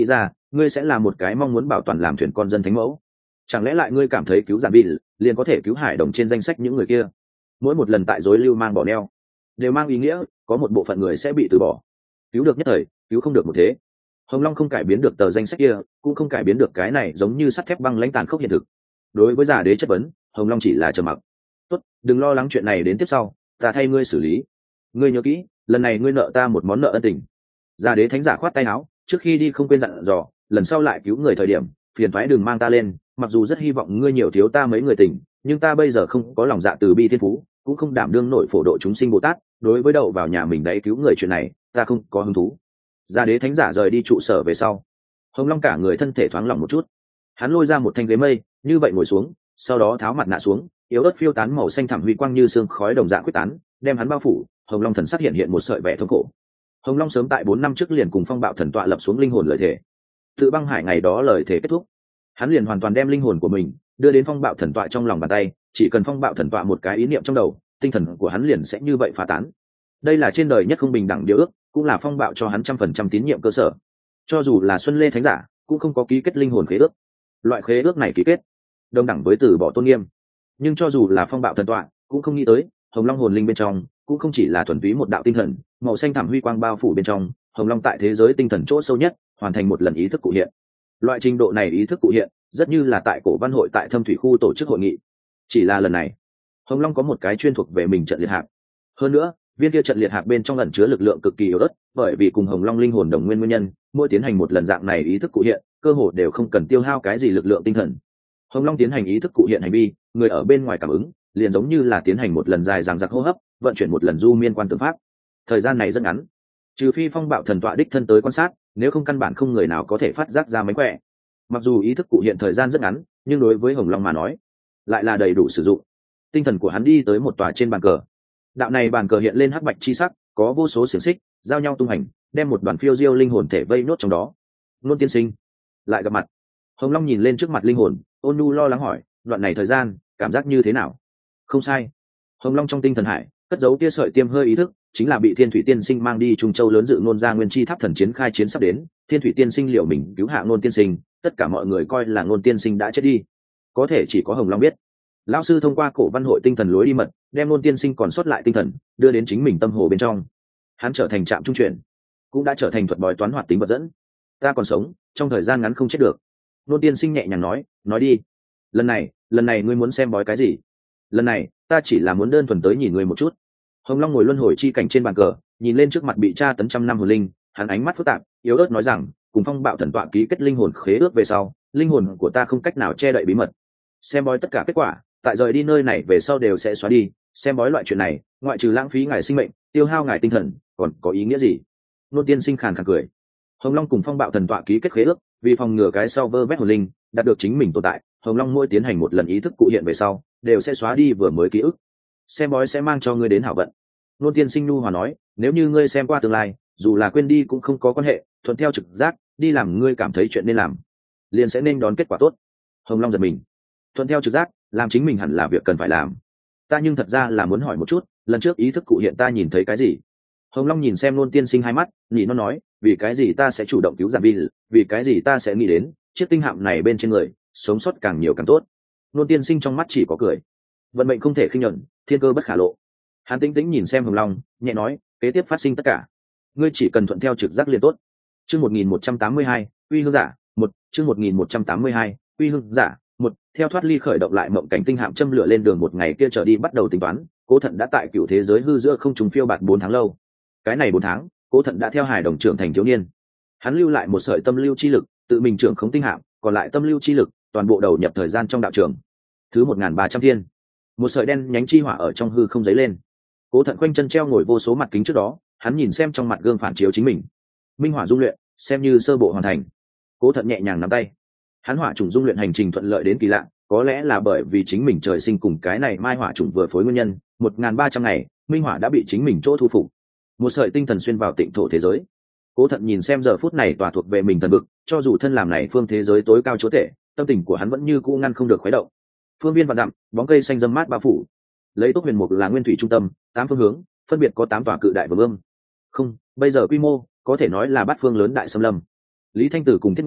ngươi sẽ là một cái mong muốn bảo toàn làm thuyền con dân thánh mẫu. Chẳng lẽ lại ngươi cảm thấy cứu giản bị liền có thể cứu hải đồng trên danh sách những người kia? Mỗi một lần tại dối lưu mang bỏ neo đều mang ý nghĩa có một bộ phận người sẽ bị từ bỏ. Cứu được nhất thời, cứu không được một thế. Hồng Long không cải biến được tờ danh sách kia, cũng không cải biến được cái này giống như sắt thép băng lãnh tàn khốc hiện thực. Đối với giả đế chất vấn, Hồng Long chỉ là trầm mặc. Tốt, đừng lo lắng chuyện này đến tiếp sau, ta thay ngươi xử lý. Ngươi nhớ kỹ, lần này ngươi nợ ta một món nợ ân tình. Giả đế thánh giả khoát tay áo, trước khi đi không quên dặn dò, lần sau lại cứu người thời điểm, phiền toái đừng mang ta lên, mặc dù rất hy vọng ngươi nhiều thiếu ta mấy người tình, nhưng ta bây giờ không có lòng dạ từ bi thiên phú, cũng không đảm đương nổi phổ độ chúng sinh Bồ Tát, đối với đậu vào nhà mình đấy cứu người chuyện này, ta không có hứng thú. Giả đế thánh giả rời đi trụ sở về sau, Hồng Long cả người thân thể thoáng lỏng một chút. Hắn lôi ra một thanh ghế mây, như vậy ngồi xuống, sau đó tháo mặt nạ xuống, yếu ớt phiêu tán màu xanh thẳm huy quang như sương khói đồng dạng quyết tán, đem hắn bao phủ. Hồng Long thần sắc hiện một sợi vẻ thống khổ. Hồng Long sớm tại 4 năm trước liền cùng Phong Bạo thần tọa lập xuống linh hồn lợi thể. Tự băng hải ngày đó lời thể kết thúc, hắn liền hoàn toàn đem linh hồn của mình đưa đến Phong Bạo thần tọa trong lòng bàn tay, chỉ cần Phong Bạo thần tọa một cái ý niệm trong đầu, tinh thần của hắn liền sẽ như vậy phá tán. Đây là trên đời nhất không bình đẳng điều ước, cũng là Phong Bạo cho hắn 100% tín nhiệm cơ sở. Cho dù là Xuân Lê thánh giả, cũng không có ký kết linh hồn khế ước. Loại khế ước này ký kết đồng đẳng với từ bỏ tôn nghiêm. Nhưng cho dù là Phong Bạo thần tọa, cũng không nghĩ tới, Hồng Long hồn linh bên trong cũng không chỉ là thuần túy một đạo tinh thần, màu xanh thẳm huy quang bao phủ bên trong, Hồng Long tại thế giới tinh thần chỗ sâu nhất, hoàn thành một lần ý thức cụ hiện. Loại trình độ này ý thức cụ hiện, rất như là tại cổ văn hội tại Thâm Thủy khu tổ chức hội nghị. Chỉ là lần này, Hồng Long có một cái chuyên thuộc về mình trận liệt hạc. Hơn nữa, viên kia trận liệt hạc bên trong ẩn chứa lực lượng cực kỳ yếu ớt, bởi vì cùng Hồng Long linh hồn đồng nguyên nhân, mỗi tiến hành một lần dạng này ý thức cụ hiện, cơ hồ đều không cần tiêu hao cái gì lực lượng tinh thần. Hồng Long tiến hành ý thức cụ hiện hành vi, người ở bên ngoài cảm ứng, liền giống như là tiến hành một lần dài dằng dặc hô hấp, vận chuyển một lần du miên quan tưởng pháp. Thời gian này rất ngắn, trừ phi Phong Bạo thần tọa đích thân tới quan sát, nếu không căn bản không người nào có thể phát giác ra mánh khỏe. Mặc dù ý thức cụ hiện thời gian rất ngắn, nhưng đối với Hồng Long mà nói, lại là đầy đủ sử dụng. Tinh thần của hắn đi tới một tòa trên bàn cờ. Đạo này bàn cờ hiện lên hắc bạch chi sắc, có vô số xiềng xích giao nhau tung hành, đem một đoàn phiêu diêu linh hồn thể vây nốt trong đó. Nôn tiên sinh lại gặp mặt. Hồng Long nhìn lên trước mặt linh hồn, ôn nhu lo lắng hỏi, đoạn này thời gian cảm giác như thế nào? Không sai. Hồng Long trong tinh thần hải cất giấu tia sợi tiêm hơi ý thức, chính là bị Thiên Thủy Tiên Sinh mang đi Trung Châu lớn dự Nôn ra Nguyên Chi Tháp thần chiến khai chiến sắp đến, Thiên Thủy Tiên Sinh liệu mình cứu hạ Nôn tiên sinh, tất cả mọi người coi là Nôn tiên sinh đã chết đi. Có thể chỉ có Hồng Long biết. Lão sư thông qua cổ văn hội tinh thần lối đi mật, đem Nôn tiên sinh còn sót lại tinh thần đưa đến chính mình tâm hồ bên trong. Hắn trở thành trạm trung chuyển, cũng đã trở thành thuật bói toán hoạt tính vật dẫn. Ta còn sống, trong thời gian ngắn không chết được. Nôn tiên sinh nhẹ nhàng nói đi. Lần này ngươi muốn xem bói cái gì? Lần này ta chỉ là muốn đơn thuần tới nhìn ngươi một chút. Hồng Long ngồi luân hồi chi cảnh trên bàn cờ, nhìn lên trước mặt bị tra tấn trăm năm hồn linh, hắn ánh mắt phức tạp, yếu ớt nói rằng, cùng Phong Bạo thần tọa ký kết linh hồn khế ước về sau, linh hồn của ta không cách nào che đậy bí mật. Xem bói tất cả kết quả, tại rời đi nơi này về sau đều sẽ xóa đi. Xem bói loại chuyện này, ngoại trừ lãng phí ngài sinh mệnh, tiêu hao ngài tinh thần, còn có ý nghĩa gì? Nôn tiên sinh khàn khàn cười. Hồng Long cùng Phong Bạo thần tọa ký kết khế ước, vì phòng ngừa cái sau vơ vét hồn linh, đạt được chính mình tồn tại, Hồng Long mỗi tiến hành một lần ý thức cụ hiện về sau, đều sẽ xóa đi vừa mới ký ức. Xem bói sẽ mang cho ngươi đến hảo vận. Nôn tiên sinh nu hòa nói, nếu như ngươi xem qua tương lai, dù là quên đi cũng không có quan hệ, thuận theo trực giác, đi làm ngươi cảm thấy chuyện nên làm, liền sẽ nên đón kết quả tốt. Hồng Long giật mình. Thuận theo trực giác, làm chính mình hẳn là việc cần phải làm. Ta nhưng thật ra là muốn hỏi một chút, lần trước ý thức cụ hiện ta nhìn thấy cái gì? Hồng Long nhìn xem Nôn tiên sinh hai mắt, nhị nó nói, vì cái gì ta sẽ chủ động cứu Giản Bill, vì cái gì ta sẽ nghĩ đến chiếc tinh hạm này bên trên người, sống sót càng nhiều càng tốt. Nôn tiên sinh trong mắt chỉ có cười. Vận mệnh không thể khinh nhẫn, thiên cơ bất khả lộ. Hắn tĩnh tĩnh nhìn xem Hồng Long, nhẹ nói, kế tiếp phát sinh tất cả, ngươi chỉ cần thuận theo trực giác liền tốt. Chương 1182, uy hương giả, 1, chương 1182, uy hương giả, 1, theo thoát ly khởi động lại mộng cảnh tinh hạm châm lửa lên đường một ngày kia trở đi bắt đầu tính toán, Cố Thận đã tại cựu thế giới hư giữa không trùng phiêu bạt 4 tháng lâu. Cái này 4 tháng, Cố Thận đã theo hài đồng trưởng thành thiếu niên. Hắn lưu lại một sợi tâm lưu chi lực, tự mình trưởng khống tinh hạm, còn lại tâm lưu chi lực, toàn bộ đầu nhập thời gian trong đạo trường. Thứ 1300 thiên, một sợi đen nhánh chi hỏa ở trong hư không dấy lên. Cố Thận khoanh chân treo ngồi vô số mặt kính trước đó, hắn nhìn xem trong mặt gương phản chiếu chính mình. Minh hỏa dung luyện, xem như sơ bộ hoàn thành. Cố Thận nhẹ nhàng nắm tay. Hắn hỏa trùng dung luyện hành trình thuận lợi đến kỳ lạ, có lẽ là bởi vì chính mình trời sinh cùng cái này mai hỏa trùng vừa phối nguyên nhân, 1300 ngày, minh hỏa đã bị chính mình chỗ thu phục. Một sợi tinh thần xuyên vào tịnh thổ thế giới. Cố Thận nhìn xem giờ phút này tòa thuộc về mình thần vực, cho dù thân làm này phương thế giới tối cao chúa tể, tâm tình của hắn vẫn như cũ ngăn không được khuấy động. Phương viên vạn dặm, bóng cây xanh râm mát bao phủ. Lấy Tốc Huyền Mục là nguyên thủy trung tâm, 8 phương hướng, phân biệt có 8 tòa cự đại vương ương. Không, bây giờ quy mô có thể nói là bát phương lớn đại xâm lâm. Lý Thanh Tử cùng Thiết Ngũ,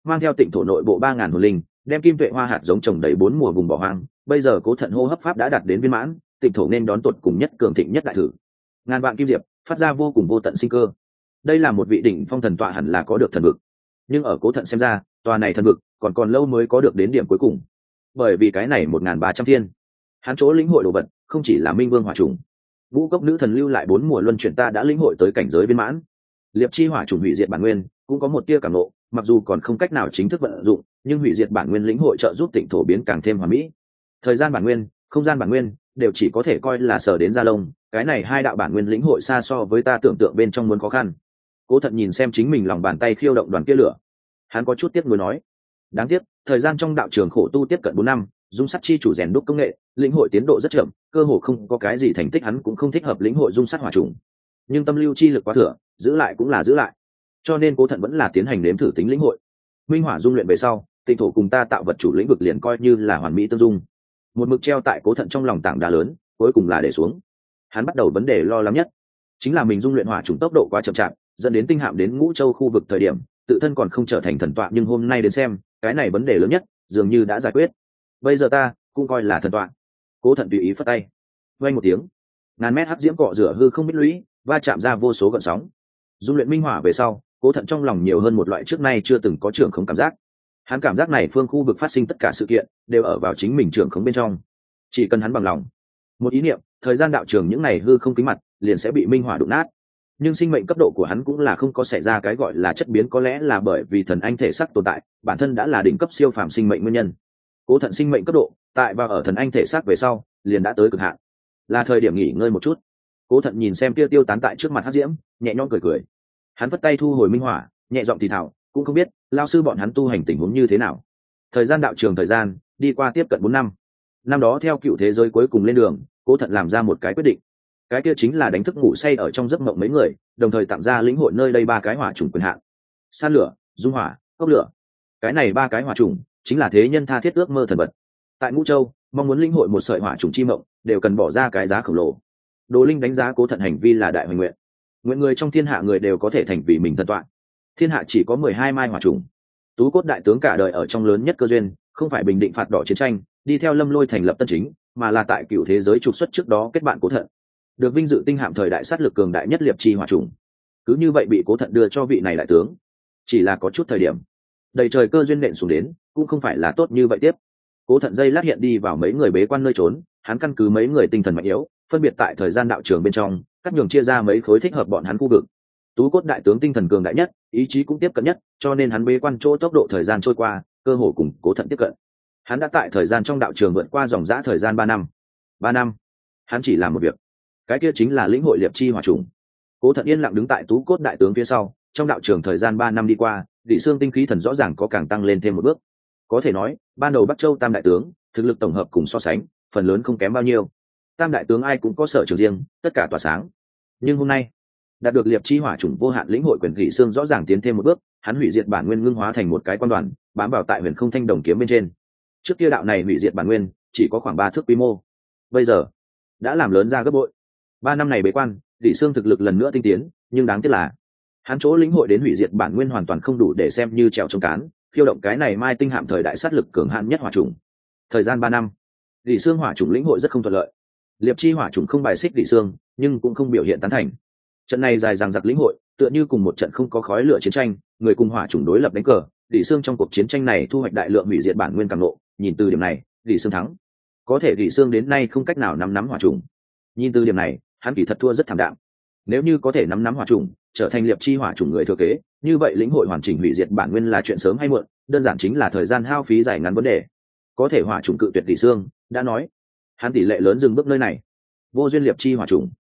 mang theo tịnh thổ nội bộ 3.000 hồn linh, đem kim tuệ hoa hạt giống trồng đầy 4 mùa vùng bỏ hoang. Bây giờ Cố Thận hô hấp pháp đã đạt đến viên mãn, tịnh thổ nên đón tột cùng nhất cường thịnh nhất đại thử. Ngàn vạn kim diệp phát ra vô cùng vô tận sinh cơ. Đây là một vị đỉnh phong thần tọa hẳn là có được thần vực, nhưng ở Cố Thận xem ra, tòa này thần vực còn lâu mới có được đến điểm cuối cùng. Bởi vì cái này 1.300 thiên, hắn chỗ lĩnh hội đồ vật không chỉ là minh vương hỏa trùng, ngũ cốc nữ thần lưu lại 4 mùa luân chuyển ta đã lĩnh hội tới cảnh giới viên mãn. Liệp chi hỏa trùng hủy diệt bản nguyên cũng có một tia cảm nộ, mặc dù còn không cách nào chính thức vận dụng, nhưng hủy diệt bản nguyên lĩnh hội trợ giúp tịnh thổ biến càng thêm hoàn mỹ. Thời gian bản nguyên, không gian bản nguyên đều chỉ có thể coi là sở đến da lông, cái này hai đạo bản nguyên lĩnh hội xa so với ta tưởng tượng bên trong muốn khó khăn. Cố Thận nhìn xem chính mình lòng bàn tay khiêu động đoàn kia lửa, hắn có chút tiếc nuối nói: đáng tiếc thời gian trong đạo trường khổ tu tiếp cận 4 năm, dung sắt chi chủ rèn đúc công nghệ, lĩnh hội tiến độ rất chậm, cơ hồ không có cái gì thành tích, hắn cũng không thích hợp lĩnh hội dung sắt hỏa trùng. Nhưng tâm lưu chi lực quá thừa, giữ lại cũng là giữ lại, cho nên Cố Thận vẫn là tiến hành nếm thử tính lĩnh hội. Minh hỏa dung luyện về sau, tịnh thổ cùng ta tạo vật chủ lĩnh vực liền coi như là hoàn mỹ tương dung. Một mực treo tại Cố Thận trong lòng tảng đá lớn, cuối cùng là để xuống. Hắn bắt đầu vấn đề lo lắng nhất, chính là mình dung luyện hỏa trùng tốc độ quá chậm chạp, dẫn đến tinh hạm đến Ngũ Châu khu vực thời điểm, tự thân còn không trở thành thần tọa, nhưng hôm nay đến xem, cái này vấn đề lớn nhất dường như đã giải quyết. Bây giờ ta cũng coi là thần tọa. Cố Thận tùy ý phất tay, vang một tiếng, ngàn mét hắc diễm cọ rửa hư không biết lũy, va chạm ra vô số gợn sóng. Dung luyện minh hỏa về sau, Cố Thận trong lòng nhiều hơn một loại trước nay chưa từng có trưởng khống cảm giác. Hắn cảm giác này phương khu vực phát sinh tất cả sự kiện đều ở vào chính mình trưởng khống bên trong, chỉ cần hắn bằng lòng một ý niệm, thời gian đạo trường những này hư không kính mặt liền sẽ bị minh hỏa đụng nát. Nhưng sinh mệnh cấp độ của hắn cũng là không có xảy ra cái gọi là chất biến, có lẽ là bởi vì thần anh thể xác tồn tại bản thân đã là đỉnh cấp siêu phàm sinh mệnh nguyên nhân. Cố Thận sinh mệnh cấp độ tại và ở thần anh thể xác về sau liền đã tới cực hạn, là thời điểm nghỉ ngơi một chút. Cố Thận nhìn xem tiêu tán tại trước mặt hắc diễm, nhẹ nhõm cười cười. Hắn vất tay thu hồi minh hỏa, nhẹ giọng thì thào, cũng không biết lao sư bọn hắn tu hành tình huống như thế nào. Thời gian đạo trường thời gian đi qua tiếp cận 4 năm. Năm đó theo cựu thế giới cuối cùng lên đường, Cố Thận làm ra một cái quyết định, cái kia chính là đánh thức ngủ say ở trong giấc mộng mấy người, đồng thời tặng ra lĩnh hội nơi đây 3 cái hỏa trùng quyền hạn: san lửa, dung hỏa, cốc lửa. Cái này 3 cái hỏa trùng chính là thế nhân tha thiết ước mơ thần vật. Tại Ngũ Châu, mong muốn lĩnh hội một sợi hỏa trùng chi mộng đều cần bỏ ra cái giá khổng lồ. Đồ Linh đánh giá Cố Thận hành vi là đại hoành nguyện, nguyện người trong thiên hạ người đều có thể thành vì mình thần tọa. Thiên hạ chỉ có 12 mai hỏa trùng. Tú Cốt đại tướng cả đời ở trong lớn nhất cơ duyên, không phải bình định phạt đỏ chiến tranh, đi theo Lâm Lôi thành lập tân chính, mà là tại cựu thế giới trục xuất trước đó kết bạn Cố Thận, được vinh dự tinh hạm thời đại sát lực cường đại nhất liệp chi hỏa trùng. Cứ như vậy bị Cố Thận đưa cho vị này đại tướng, chỉ là có chút thời điểm, đầy trời cơ duyên nện xuống đến, cũng không phải là tốt như vậy tiếp. Cố Thận dây lát hiện đi vào mấy người bế quan nơi trốn, hắn căn cứ mấy người tinh thần mạnh yếu, phân biệt tại thời gian đạo trường bên trong, cắt nhường chia ra mấy khối thích hợp bọn hắn khu vực. Tú Cốt đại tướng tinh thần cường đại nhất, ý chí cũng tiếp cận nhất, cho nên hắn bế quan chỗ tốc độ thời gian trôi qua, cơ hồ cùng Cố Thận tiếp cận. Hắn đã tại thời gian trong đạo trường vượt qua dòng dã thời gian 3 năm. 3 năm, hắn chỉ làm một việc, cái kia chính là lĩnh hội liệp chi hỏa trùng. Cố Thận yên lặng đứng tại Tú Cốt đại tướng phía sau, trong đạo trường thời gian 3 năm đi qua, Dị Xương tinh khí thần rõ ràng có càng tăng lên thêm một bước. Có thể nói, ban đầu Bắc Châu Tam đại tướng, thực lực tổng hợp cùng so sánh, phần lớn không kém bao nhiêu. Tam đại tướng ai cũng có sở trường riêng, tất cả tỏa sáng. Nhưng hôm nay, đạt được liệp chi hỏa trùng vô hạn lĩnh hội quyền Dị Xương rõ ràng tiến thêm một bước, hắn hủy diệt bản nguyên ngưng hóa thành một cái quan đoàn, bám vào tại Huyền Không Thanh Đồng kiếm bên trên. Trước kia đạo này hủy diệt bản nguyên chỉ có khoảng 3 thước quy mô, bây giờ đã làm lớn ra gấp bội. 3 năm này bế quan, Dị Xương thực lực lần nữa tinh tiến, nhưng đáng tiếc là hắn chỗ lĩnh hội đến hủy diệt bản nguyên hoàn toàn không đủ để xem như trèo chống cán, khiêu động cái này mai tinh hạm thời đại sát lực cường hạn nhất hỏa trùng. Thời gian 3 năm, Dị Xương hỏa trùng lĩnh hội rất không thuận lợi. Liệp chi hỏa trùng không bài xích Dị Xương, nhưng cũng không biểu hiện tán thành. Trận này dài dằng dặc lĩnh hội, tựa như cùng một trận không có khói lửa chiến tranh, người cùng hỏa trùng đối lập đánh cờ. Dị Xương trong cuộc chiến tranh này thu hoạch đại lượng hủy diệt bản nguyên càng nộ, nhìn từ điểm này, Dị Xương thắng. Có thể Dị Xương đến nay không cách nào nắm hỏa trùng. Nhìn từ điểm này, hắn kỳ thật thua rất thảm đạm. Nếu như có thể nắm hỏa trùng, trở thành liệp chi hỏa trùng người thừa kế, như vậy lĩnh hội hoàn chỉnh hủy diệt bản nguyên là chuyện sớm hay muộn, đơn giản chính là thời gian hao phí dài ngắn vấn đề. Có thể hỏa trùng cự tuyệt Dị Xương, đã nói, hắn tỷ lệ lớn dừng bước nơi này. Vô duyên liệp chi hỏa trùng,